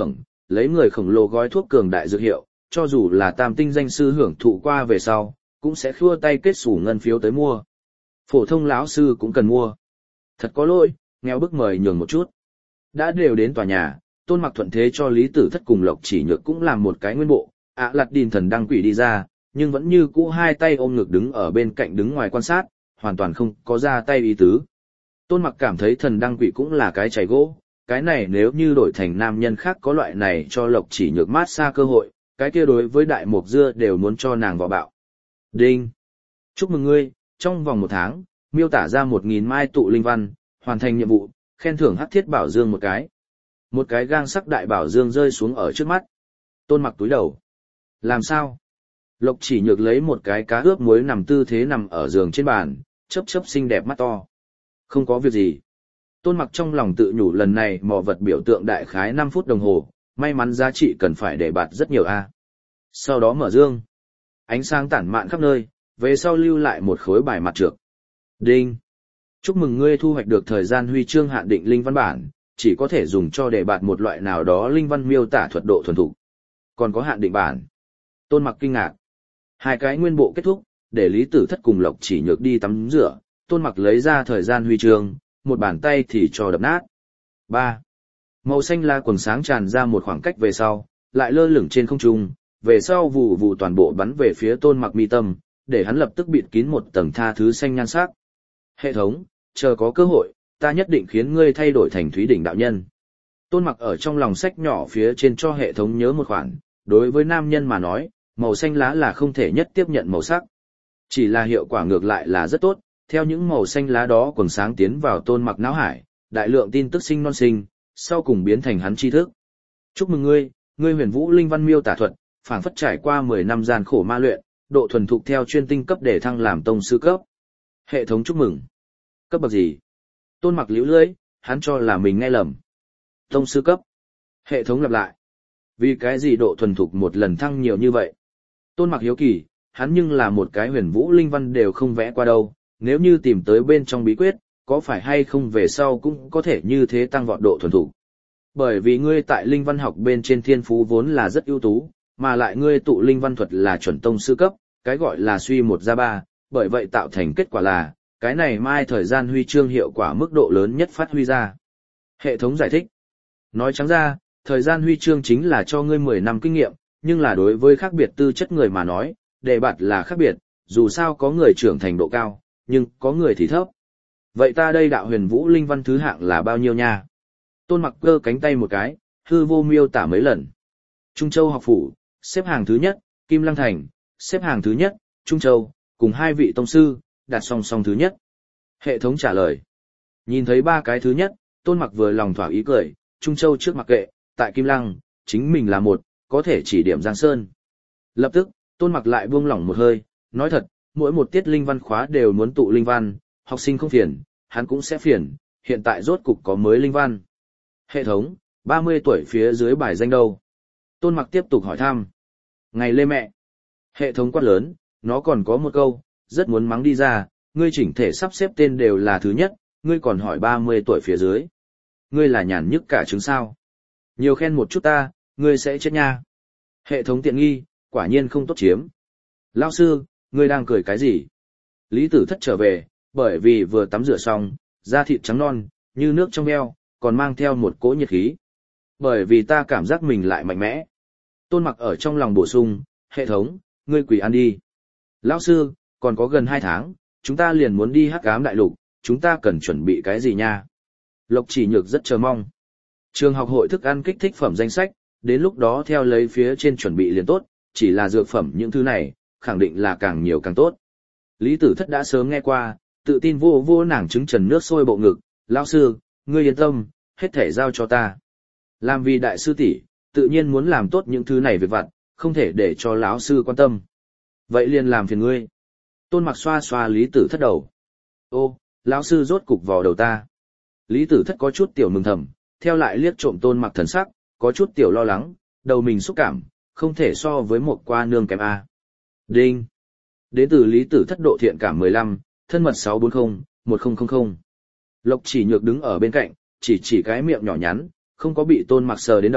lấy người khổng lồ gói thuốc cường đại dược hiệu, cho dù là tam tinh danh sư hưởng thụ qua về sau, cũng sẽ khua tay kết sủ ngân phiếu tới mua. Phổ thông lão sư cũng cần mua. Thật có lỗi, nghèo bức mời nhường một chút. Đã đều đến tòa nhà, Tôn Mặc thuận thế cho Lý Tử Thất cùng Lộc Chỉ Nhược cũng làm một cái nguyên bộ, Lạt Đìn thần đăng quỷ đi ra, nhưng vẫn như cũ hai tay ôm ngực đứng ở bên cạnh đứng ngoài quan sát, hoàn toàn không có ra tay ý tứ. Tôn Mặc cảm thấy thần đăng quỷ cũng là cái chày gỗ, cái này nếu như đổi thành nam nhân khác có loại này cho Lộc Chỉ Nhược mát xa cơ hội, cái kia đối với đại mục dưa đều muốn cho nàng vào bạo. Đinh! Chúc mừng ngươi, trong vòng 1 tháng, miêu tả ra 1000 mai tụ linh văn, hoàn thành nhiệm vụ, khen thưởng hắc thiết bảo dương một cái. Một cái gang sắc đại bảo dương rơi xuống ở trước mắt. Tôn Mặc túi đầu. Làm sao? Lộc Chỉ Nhược lấy một cái cá ướp muối nằm tư thế nằm ở giường trên bàn, chớp chớp xinh đẹp mắt to. Không có việc gì. Tôn Mặc trong lòng tự nhủ lần này mò vật biểu tượng đại khái 5 phút đồng hồ, may mắn giá trị cần phải để bạt rất nhiều a. Sau đó mở dương. Ánh sáng tản mạn khắp nơi, về sau lưu lại một khối bài mặt trược. Đinh! Chúc mừng ngươi thu hoạch được thời gian huy chương hạn định linh văn bản, chỉ có thể dùng cho để bạt một loại nào đó linh văn miêu tả thuật độ thuần thục. Còn có hạn định bản. Tôn Mặc kinh ngạc. 2 cái nguyên bộ kết thúc, để Lý Tử Thất cùng Lộc Chỉ Nhược đi tắm rửa, Tôn Mặc lấy ra thời gian huy chương, một bàn tay thì cho đập nát. 3. Màu xanh la quần sáng tràn ra một khoảng cách về sau, lại lơ lửng trên không trung, về sau vụ vụ toàn bộ bắn về phía Tôn Mặc mi tâm, để hắn lập tức bịt kín một tầng tha thứ xanh nhan sắc. Hệ thống, chờ có cơ hội, ta nhất định khiến ngươi thay đổi thành Thúy Đỉnh đạo nhân. Tôn Mặc ở trong lòng sách nhỏ phía trên cho hệ thống nhớ một khoản, đối với nam nhân mà nói, màu xanh lá là không thể nhất tiếp nhận màu sắc. Chỉ là hiệu quả ngược lại là rất tốt, theo những màu xanh lá đó quần sáng tiến vào Tôn Mặc não hải, đại lượng tin tức sinh non sinh, sau cùng biến thành hắn tri thức. Chúc mừng ngươi, ngươi huyền vũ linh văn miêu tả thuật, phảng phất trải qua 10 năm gian khổ ma luyện, độ thuần thục theo chuyên tinh cấp để thăng làm tông sư cấp. Hệ thống chúc mừng. Cấp bậc gì? Tôn Mặc liễu lưỡi, hắn cho là mình nghe lầm. Tông sư cấp. Hệ thống lặp lại. Vì cái gì độ thuần thục một lần thăng nhiều như vậy? Tôn Mặc hiếu kỳ, hắn nhưng là một cái huyền vũ linh văn đều không vẽ qua đâu, nếu như tìm tới bên trong bí quyết, có phải hay không về sau cũng có thể như thế tăng vọt độ thuần thục. Bởi vì ngươi tại linh văn học bên trên thiên phú vốn là rất ưu tú, mà lại ngươi tụ linh văn thuật là chuẩn tông sư cấp, cái gọi là suy 1 ra 3, bởi vậy tạo thành kết quả là, cái này mai thời gian huy chương hiệu quả mức độ lớn nhất phát huy ra. Hệ thống giải thích. Nói trắng ra, thời gian huy chương chính là cho ngươi 10 năm kinh nghiệm, nhưng là đối với khác biệt tư chất người mà nói, đề bạt là khác biệt, dù sao có người trưởng thành độ cao, nhưng có người thì thấp. Vậy ta đây đạo huyền vũ linh văn thứ hạng là bao nhiêu nha? Tôn Mặc cơ cánh tay một cái, hư vô miêu tả mấy lần. Trung Châu học phủ, xếp hàng thứ nhất, Kim Lăng Thành, xếp hàng thứ nhất, Trung Châu, cùng 2 vị tông sư, đạt song song thứ nhất. Hệ thống trả lời. Nhìn thấy 3 cái thứ nhất, Tôn Mặc vừa lòng thỏa ý cười, Trung Châu trước mặc kệ, tại Kim Lăng, chính mình là một, có thể chỉ điểm Giang Sơn. Lập tức, Tôn Mặc lại buông lỏng một hơi, nói thật, mỗi một tiết linh văn khóa đều muốn tụ linh văn, học sinh không phiền, hắn cũng sẽ phiền, hiện tại rốt cục có mới linh văn. Hệ thống, 30 tuổi phía dưới bài danh đâu? Tôn Mặc tiếp tục hỏi thăm. Ngày lê mẹ. Hệ thống quát lớn, nó còn có một câu, rất muốn mắng đi ra, ngươi chỉnh thể sắp xếp tên đều là thứ nhất, ngươi còn hỏi 30 tuổi phía dưới. Ngươi là nhàn nhức cả trứng sao. Nhiều khen một chút ta, ngươi sẽ chết nha. Hệ thống tiện nghi, quả nhiên không tốt chiếm. Lão sư, ngươi đang cười cái gì? Lý Tử Thất trở về, bởi vì vừa tắm rửa xong, da thịt trắng non, như nước trong veo, còn mang theo một cỗ nhiệt khí. Bởi vì ta cảm giác mình lại mạnh mẽ. Tôn Mặc ở trong lòng bổ sung, hệ thống, ngươi quỳ ăn đi. Lão sư, còn có gần 2 tháng, chúng ta liền muốn đi Hắc Ám Đại Lục, chúng ta cần chuẩn bị cái gì nha? Lộc Chỉ Nhược rất chờ mong. Trường học hội thức ăn kích thích phẩm danh sách, đến lúc đó theo lấy phía trên chuẩn bị liền tốt, chỉ là dược phẩm những thứ này, khẳng định là càng nhiều càng tốt. Lý Tử Thất đã sớm nghe qua, tự tin vô vô nàng trứng trần nước sôi bộ ngực, lão sư, ngươi yên tâm, hết thể giao cho ta. Làm vì đại sư tỷ, tự nhiên muốn làm tốt những thứ này việc vặt, không thể để cho lão sư quan tâm. Vậy liền làm phiền ngươi. Tôn Mặc xoa xoa Lý Tử Thất đầu. Ô, lão sư rốt cục vào đầu ta. Lý Tử Thất có chút tiểu mừng thầm, theo lại liếc trộm Tôn Mặc thần sắc, có chút tiểu lo lắng, đầu mình xúc cảm, không thể so với một qua nương kém a. Đinh. Đến từ Lý Tử Thất độ thiện cảm 15, thân mật 640-1000. Lộc Chỉ Nhược đứng ở bên cạnh, chỉ cái miệng nhỏ nhắn, không có bị Tôn Mặc sờ đến đầu,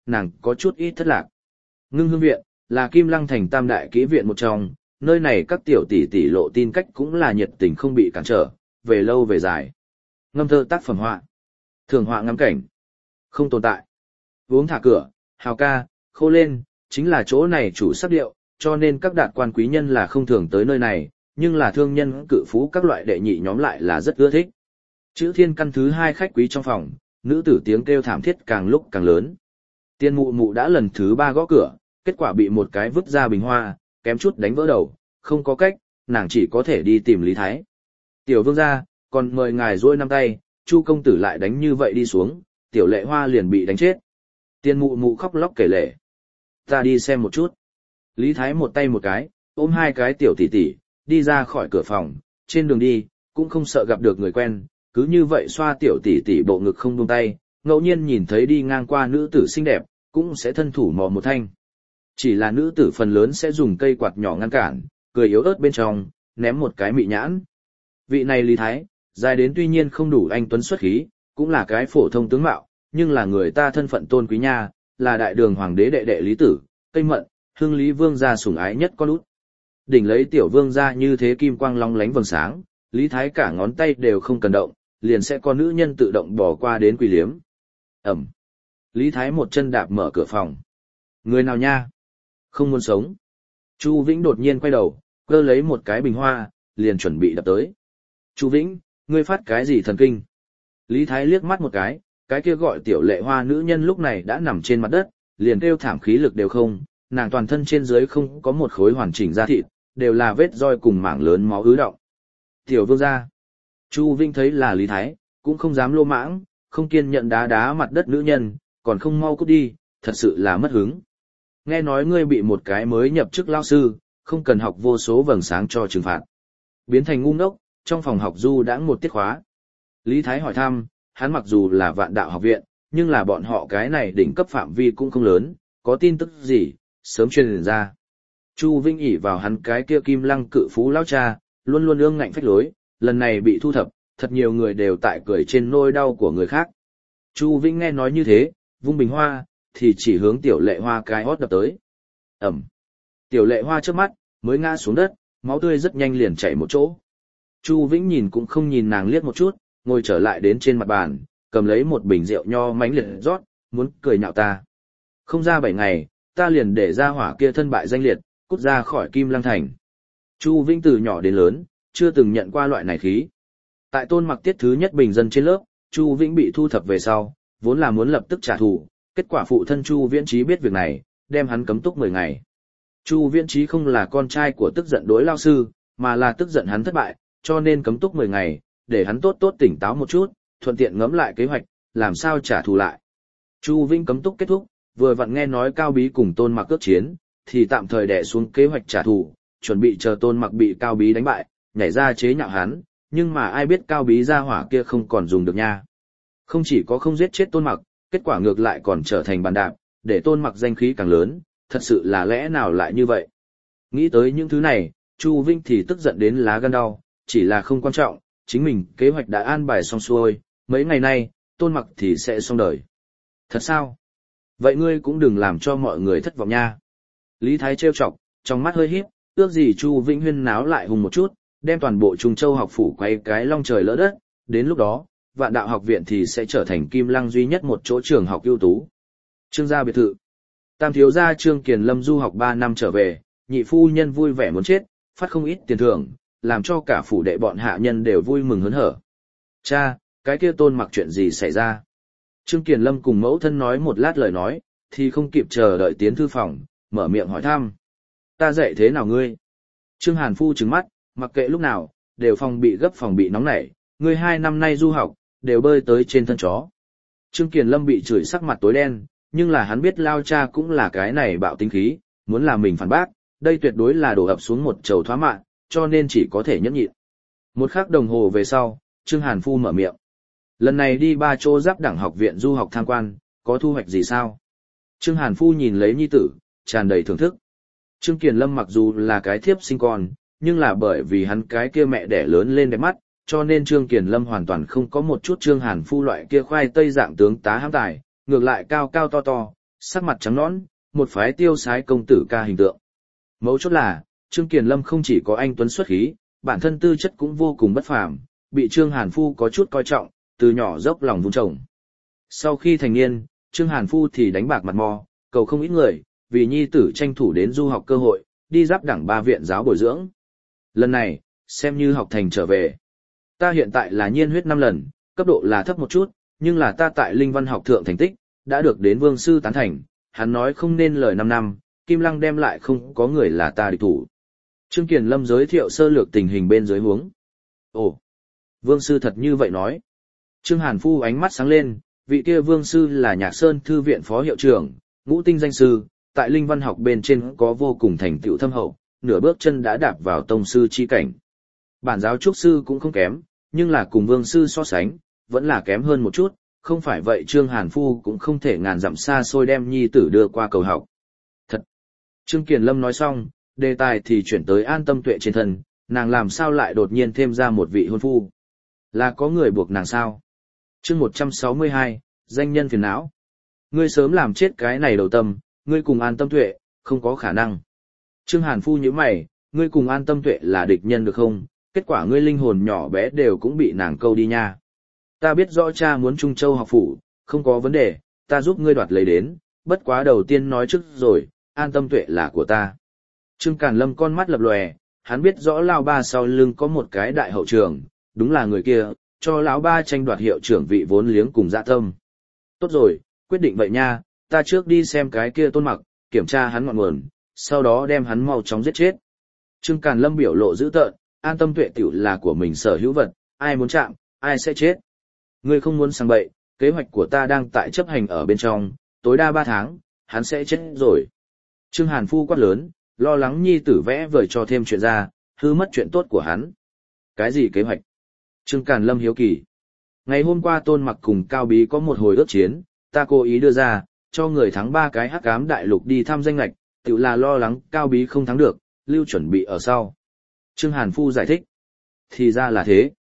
nàng có chút ít thất lạc. Ngưng Hương Viện, là Kim Lăng thành tam đại kỹ viện một trong, nơi này các tiểu tỷ tỷ lộ tin cách cũng là nhiệt tình không bị cản trở, về lâu về dài. Ngâm thơ tác phẩm họa, thường họa ngắm cảnh, không tồn tại. Uống thả cửa, hào ca, khô lên, chính là chỗ này chủ sắc điệu, cho nên các đạt quan quý nhân là không thường tới nơi này, nhưng là thương nhân cự phú các loại đệ nhị nhóm lại là rất ưa thích. Chữ thiên căn thứ hai khách quý trong phòng, nữ tử tiếng kêu thảm thiết càng lúc càng lớn. Tiên mụ mụ đã lần thứ ba gõ cửa, kết quả bị một cái vứt ra bình hoa, kém chút đánh vỡ đầu, không có cách, nàng chỉ có thể đi tìm Lý Thái. Tiểu vương gia, còn mời ngài duỗi năm tay, Chu công tử lại đánh như vậy đi xuống, tiểu lệ hoa liền bị đánh chết. Tiên mụ mụ khóc lóc kể lể. Ta đi xem một chút. Lý Thái một tay một cái, ôm hai cái tiểu tỷ tỷ, đi ra khỏi cửa phòng, trên đường đi, cũng không sợ gặp được người quen, cứ như vậy xoa tiểu tỷ tỷ bộ ngực không buông tay, ngẫu nhiên nhìn thấy đi ngang qua nữ tử xinh đẹp, cũng sẽ thân thủ mò một thanh. Chỉ là nữ tử phần lớn sẽ dùng cây quạt nhỏ ngăn cản, cười yếu ớt bên trong, ném một cái mị nhãn. Vị này Lý Thái, dài đến tuy nhiên không đủ anh tuấn xuất khí, cũng là cái phổ thông tướng mạo, nhưng là người ta thân phận tôn quý nha, là đại đường hoàng đế đệ đệ Lý Tử, cây mận, hưng Lý vương gia sủng ái nhất con út. Đỉnh lấy tiểu vương gia như thế kim quang long lánh vầng sáng, Lý Thái cả ngón tay đều không cần động, liền sẽ có nữ nhân tự động bỏ qua đến quỳ liếm. Ẩm. Lý Thái một chân đạp mở cửa phòng. Người nào nha? Không muốn sống. Chu Vĩnh đột nhiên quay đầu, cơ lấy một cái bình hoa, liền chuẩn bị đập tới. Chu Vĩnh, ngươi phát cái gì thần kinh? Lý Thái liếc mắt một cái kia gọi tiểu lệ hoa nữ nhân lúc này đã nằm trên mặt đất, liền kêu thảm khí lực đều không, nàng toàn thân trên dưới không có một khối hoàn chỉnh da thịt, đều là vết roi cùng mảng lớn máu ứ động. Tiểu vương gia. Chu Vinh thấy là Lý Thái, cũng không dám lô mãng, không kiên nhận đá đá mặt đất nữ nhân, còn không mau cút đi, thật sự là mất hứng. Nghe nói ngươi bị một cái mới nhập chức lao sư, không cần học vô số vầng sáng cho trừng phạt. Biến thành ngu ngốc, trong phòng học du đãng một tiết khóa. Lý Thái hỏi thăm, hắn mặc dù là Vạn Đạo học viện, nhưng là bọn họ cái này đỉnh cấp phạm vi cũng không lớn, có tin tức gì, sớm truyền ra. Chu Vinh ỷ vào hắn cái kia Kim Lăng cự phú lão cha, luôn luôn ương ngạnh phách lối, lần này bị thu thập, thật nhiều người đều tại cười trên nỗi đau của người khác. Chu Vinh nghe nói như thế, vung bình hoa, thì chỉ hướng tiểu lệ hoa cái hót đập tới. Ẩm. Tiểu lệ hoa trước mắt, mới ngã xuống đất, máu tươi rất nhanh liền chảy một chỗ. Chu Vĩnh nhìn cũng không nhìn nàng liếc một chút, ngồi trở lại đến trên mặt bàn, cầm lấy một bình rượu nho mánh liệt rót, muốn cười nhạo ta. Không ra 7 ngày, ta liền để ra hỏa kia thân bại danh liệt, cút ra khỏi Kim Lăng thành. Chu Vĩnh từ nhỏ đến lớn, chưa từng nhận qua loại này khí. Tại Tôn Mặc tiết thứ nhất bình dân trên lớp, Chu Vĩnh bị thu thập về sau, vốn là muốn lập tức trả thù, kết quả phụ thân Chu Viễn Chí biết việc này, đem hắn cấm túc 10 ngày. Chu Viễn Chí không là con trai của tức giận đối lao sư, mà là tức giận hắn thất bại, cho nên cấm túc 10 ngày, để hắn tốt tốt tỉnh táo một chút, thuận tiện ngẫm lại kế hoạch, làm sao trả thù lại. Chu Vĩnh cấm túc kết thúc, vừa vặn nghe nói Cao Bí cùng Tôn Mặc cướp chiến, thì tạm thời đè xuống kế hoạch trả thù, chuẩn bị chờ Tôn Mặc bị Cao Bí đánh bại, nhảy ra chế nhạo hắn, nhưng mà ai biết Cao Bí ra hỏa kia không còn dùng được nha. Không chỉ có không giết chết Tôn Mặc, kết quả ngược lại còn trở thành bàn đạp, để Tôn Mặc danh khí càng lớn, thật sự là lẽ nào lại như vậy. Nghĩ tới những thứ này, Chu Vinh thì tức giận đến lá gan đau, chỉ là không quan trọng, chính mình kế hoạch đã an bài xong xuôi, mấy ngày nay, Tôn Mặc thì sẽ xong đời. Thật sao? Vậy ngươi cũng đừng làm cho mọi người thất vọng nha. Lý Thái trêu chọc, trong mắt hơi híp, ước gì Chu Vĩnh huyên náo lại hùng một chút, đem toàn bộ Trung Châu học phủ quay cái long trời lỡ đất, đến lúc đó, Vạn Đạo học viện thì sẽ trở thành Kim Lăng duy nhất một chỗ trường học ưu tú. Trương gia biệt thự. Tam thiếu gia Trương Kiền Lâm du học 3 năm trở về, nhị phu nhân vui vẻ muốn chết, phát không ít tiền thưởng, làm cho cả phủ đệ bọn hạ nhân đều vui mừng hớn hở. Cha, cái kia Tôn Mặc chuyện gì xảy ra? Trương Kiền Lâm cùng mẫu thân nói một lát lời nói, thì không kịp chờ đợi tiến thư phòng, mở miệng hỏi thăm. Ta dạy thế nào ngươi? Trương Hàn Phu trừng mắt, mặc kệ lúc nào, đều phòng bị gấp phòng bị nóng nảy, ngươi 2 năm nay du học, đều bơi tới trên thân chó. Trương Kiền Lâm bị chửi sắc mặt tối đen, nhưng là hắn biết lao cha cũng là cái này bạo tính khí, muốn làm mình phản bác, đây tuyệt đối là đổ ập xuống một chầu thoá mạ, cho nên chỉ có thể nhẫn nhịn. Một khắc đồng hồ về sau, Trương Hàn Phu mở miệng. Lần này đi 3 chỗ giáp đẳng học viện du học tham quan, có thu hoạch gì sao? Trương Hàn Phu nhìn lấy nhi tử, tràn đầy thưởng thức. Trương Kiền Lâm mặc dù là cái thiếp sinh con, nhưng là bởi vì hắn cái kia mẹ đẻ lớn lên đẹp mắt, cho nên Trương Kiền Lâm hoàn toàn không có một chút Trương Hàn Phu loại kia khoai tây dạng tướng tá hãm tài, ngược lại cao cao to to, sắc mặt trắng nõn, một phái tiêu sái công tử ca hình tượng. Mấu chốt là, Trương Kiền Lâm không chỉ có anh tuấn xuất khí, bản thân tư chất cũng vô cùng bất phàm, bị Trương Hàn Phu có chút coi trọng, từ nhỏ dốc lòng vun trồng. Sau khi thành niên, Trương Hàn Phu thì đánh bạc mặt mò, cầu không ít người, vì nhi tử tranh thủ đến du học cơ hội, đi giáp đẳng 3 viện giáo bồi dưỡng. Lần này, xem như học thành trở về. Ta hiện tại là nhiên huyết 5 lần, cấp độ là thấp một chút, nhưng là ta tại linh văn học thượng thành tích, đã được đến vương sư tán thành, hắn nói không nên lời 5 năm, Kim Lăng đem lại không có người là ta địch thủ. Trương Kiền Lâm giới thiệu sơ lược tình hình bên dưới huống. Ồ, vương sư thật như vậy nói. Trương Hàn Phu ánh mắt sáng lên, vị kia vương sư là Nhạc Sơn Thư viện phó hiệu trưởng, ngũ tinh danh sư, tại linh văn học bên trên có vô cùng thành tựu thâm hậu, nửa bước chân đã đạp vào tông sư chi cảnh. Bản giáo trúc sư cũng không kém, nhưng là cùng vương sư so sánh, vẫn là kém hơn một chút, không phải vậy Trương Hàn Phu cũng không thể ngàn dặm xa xôi đem nhi tử đưa qua cầu học. Thật! Trương Kiền Lâm nói xong, đề tài thì chuyển tới An Tâm Tuệ trên thân, nàng làm sao lại đột nhiên thêm ra một vị hôn phu? Là có người buộc nàng sao? Chương 162, danh nhân phiền não. Ngươi sớm làm chết cái này đầu tâm, ngươi cùng An Tâm Tuệ, không có khả năng. Trương Hàn Phu nhíu mày, ngươi cùng An Tâm Tuệ là địch nhân được không? Kết quả ngươi linh hồn nhỏ bé đều cũng bị nàng câu đi nha. Ta biết rõ cha muốn Trung Châu học phủ, không có vấn đề, ta giúp ngươi đoạt lấy đến, bất quá đầu tiên nói trước rồi, An Tâm Tuệ là của ta. Trương Càn Lâm con mắt lập lòe, hắn biết rõ lão ba sau lưng có một cái đại hậu trường, đúng là người kia, cho lão ba tranh đoạt hiệu trưởng vị vốn liếng cùng dạ tâm. Tốt rồi, quyết định vậy nha, ta trước đi xem cái kia Tôn Mặc, kiểm tra hắn ngọn nguồn, sau đó đem hắn mau chóng giết chết. Trương Càn Lâm biểu lộ dữ tợn, An Tâm Tuệ tiểu là của mình sở hữu vật, ai muốn chạm, ai sẽ chết. Ngươi không muốn sang bậy, kế hoạch của ta đang tại chấp hành ở bên trong, tối đa 3 tháng, hắn sẽ chết rồi. Trương Hàn Phu quát lớn, lo lắng nhi tử vẽ vời cho thêm chuyện ra, hư mất chuyện tốt của hắn. Cái gì kế hoạch? Trương Càn Lâm hiếu kỳ. Ngày hôm qua Tôn Mặc cùng Cao Bí có một hồi ước chiến, ta cố ý đưa ra, cho người thắng 3 cái hắc ám đại lục đi thăm danh lạch, tự là lo lắng Cao Bí không thắng được, lưu chuẩn bị ở sau. Trương Hàn Phu giải thích. Thì ra là thế.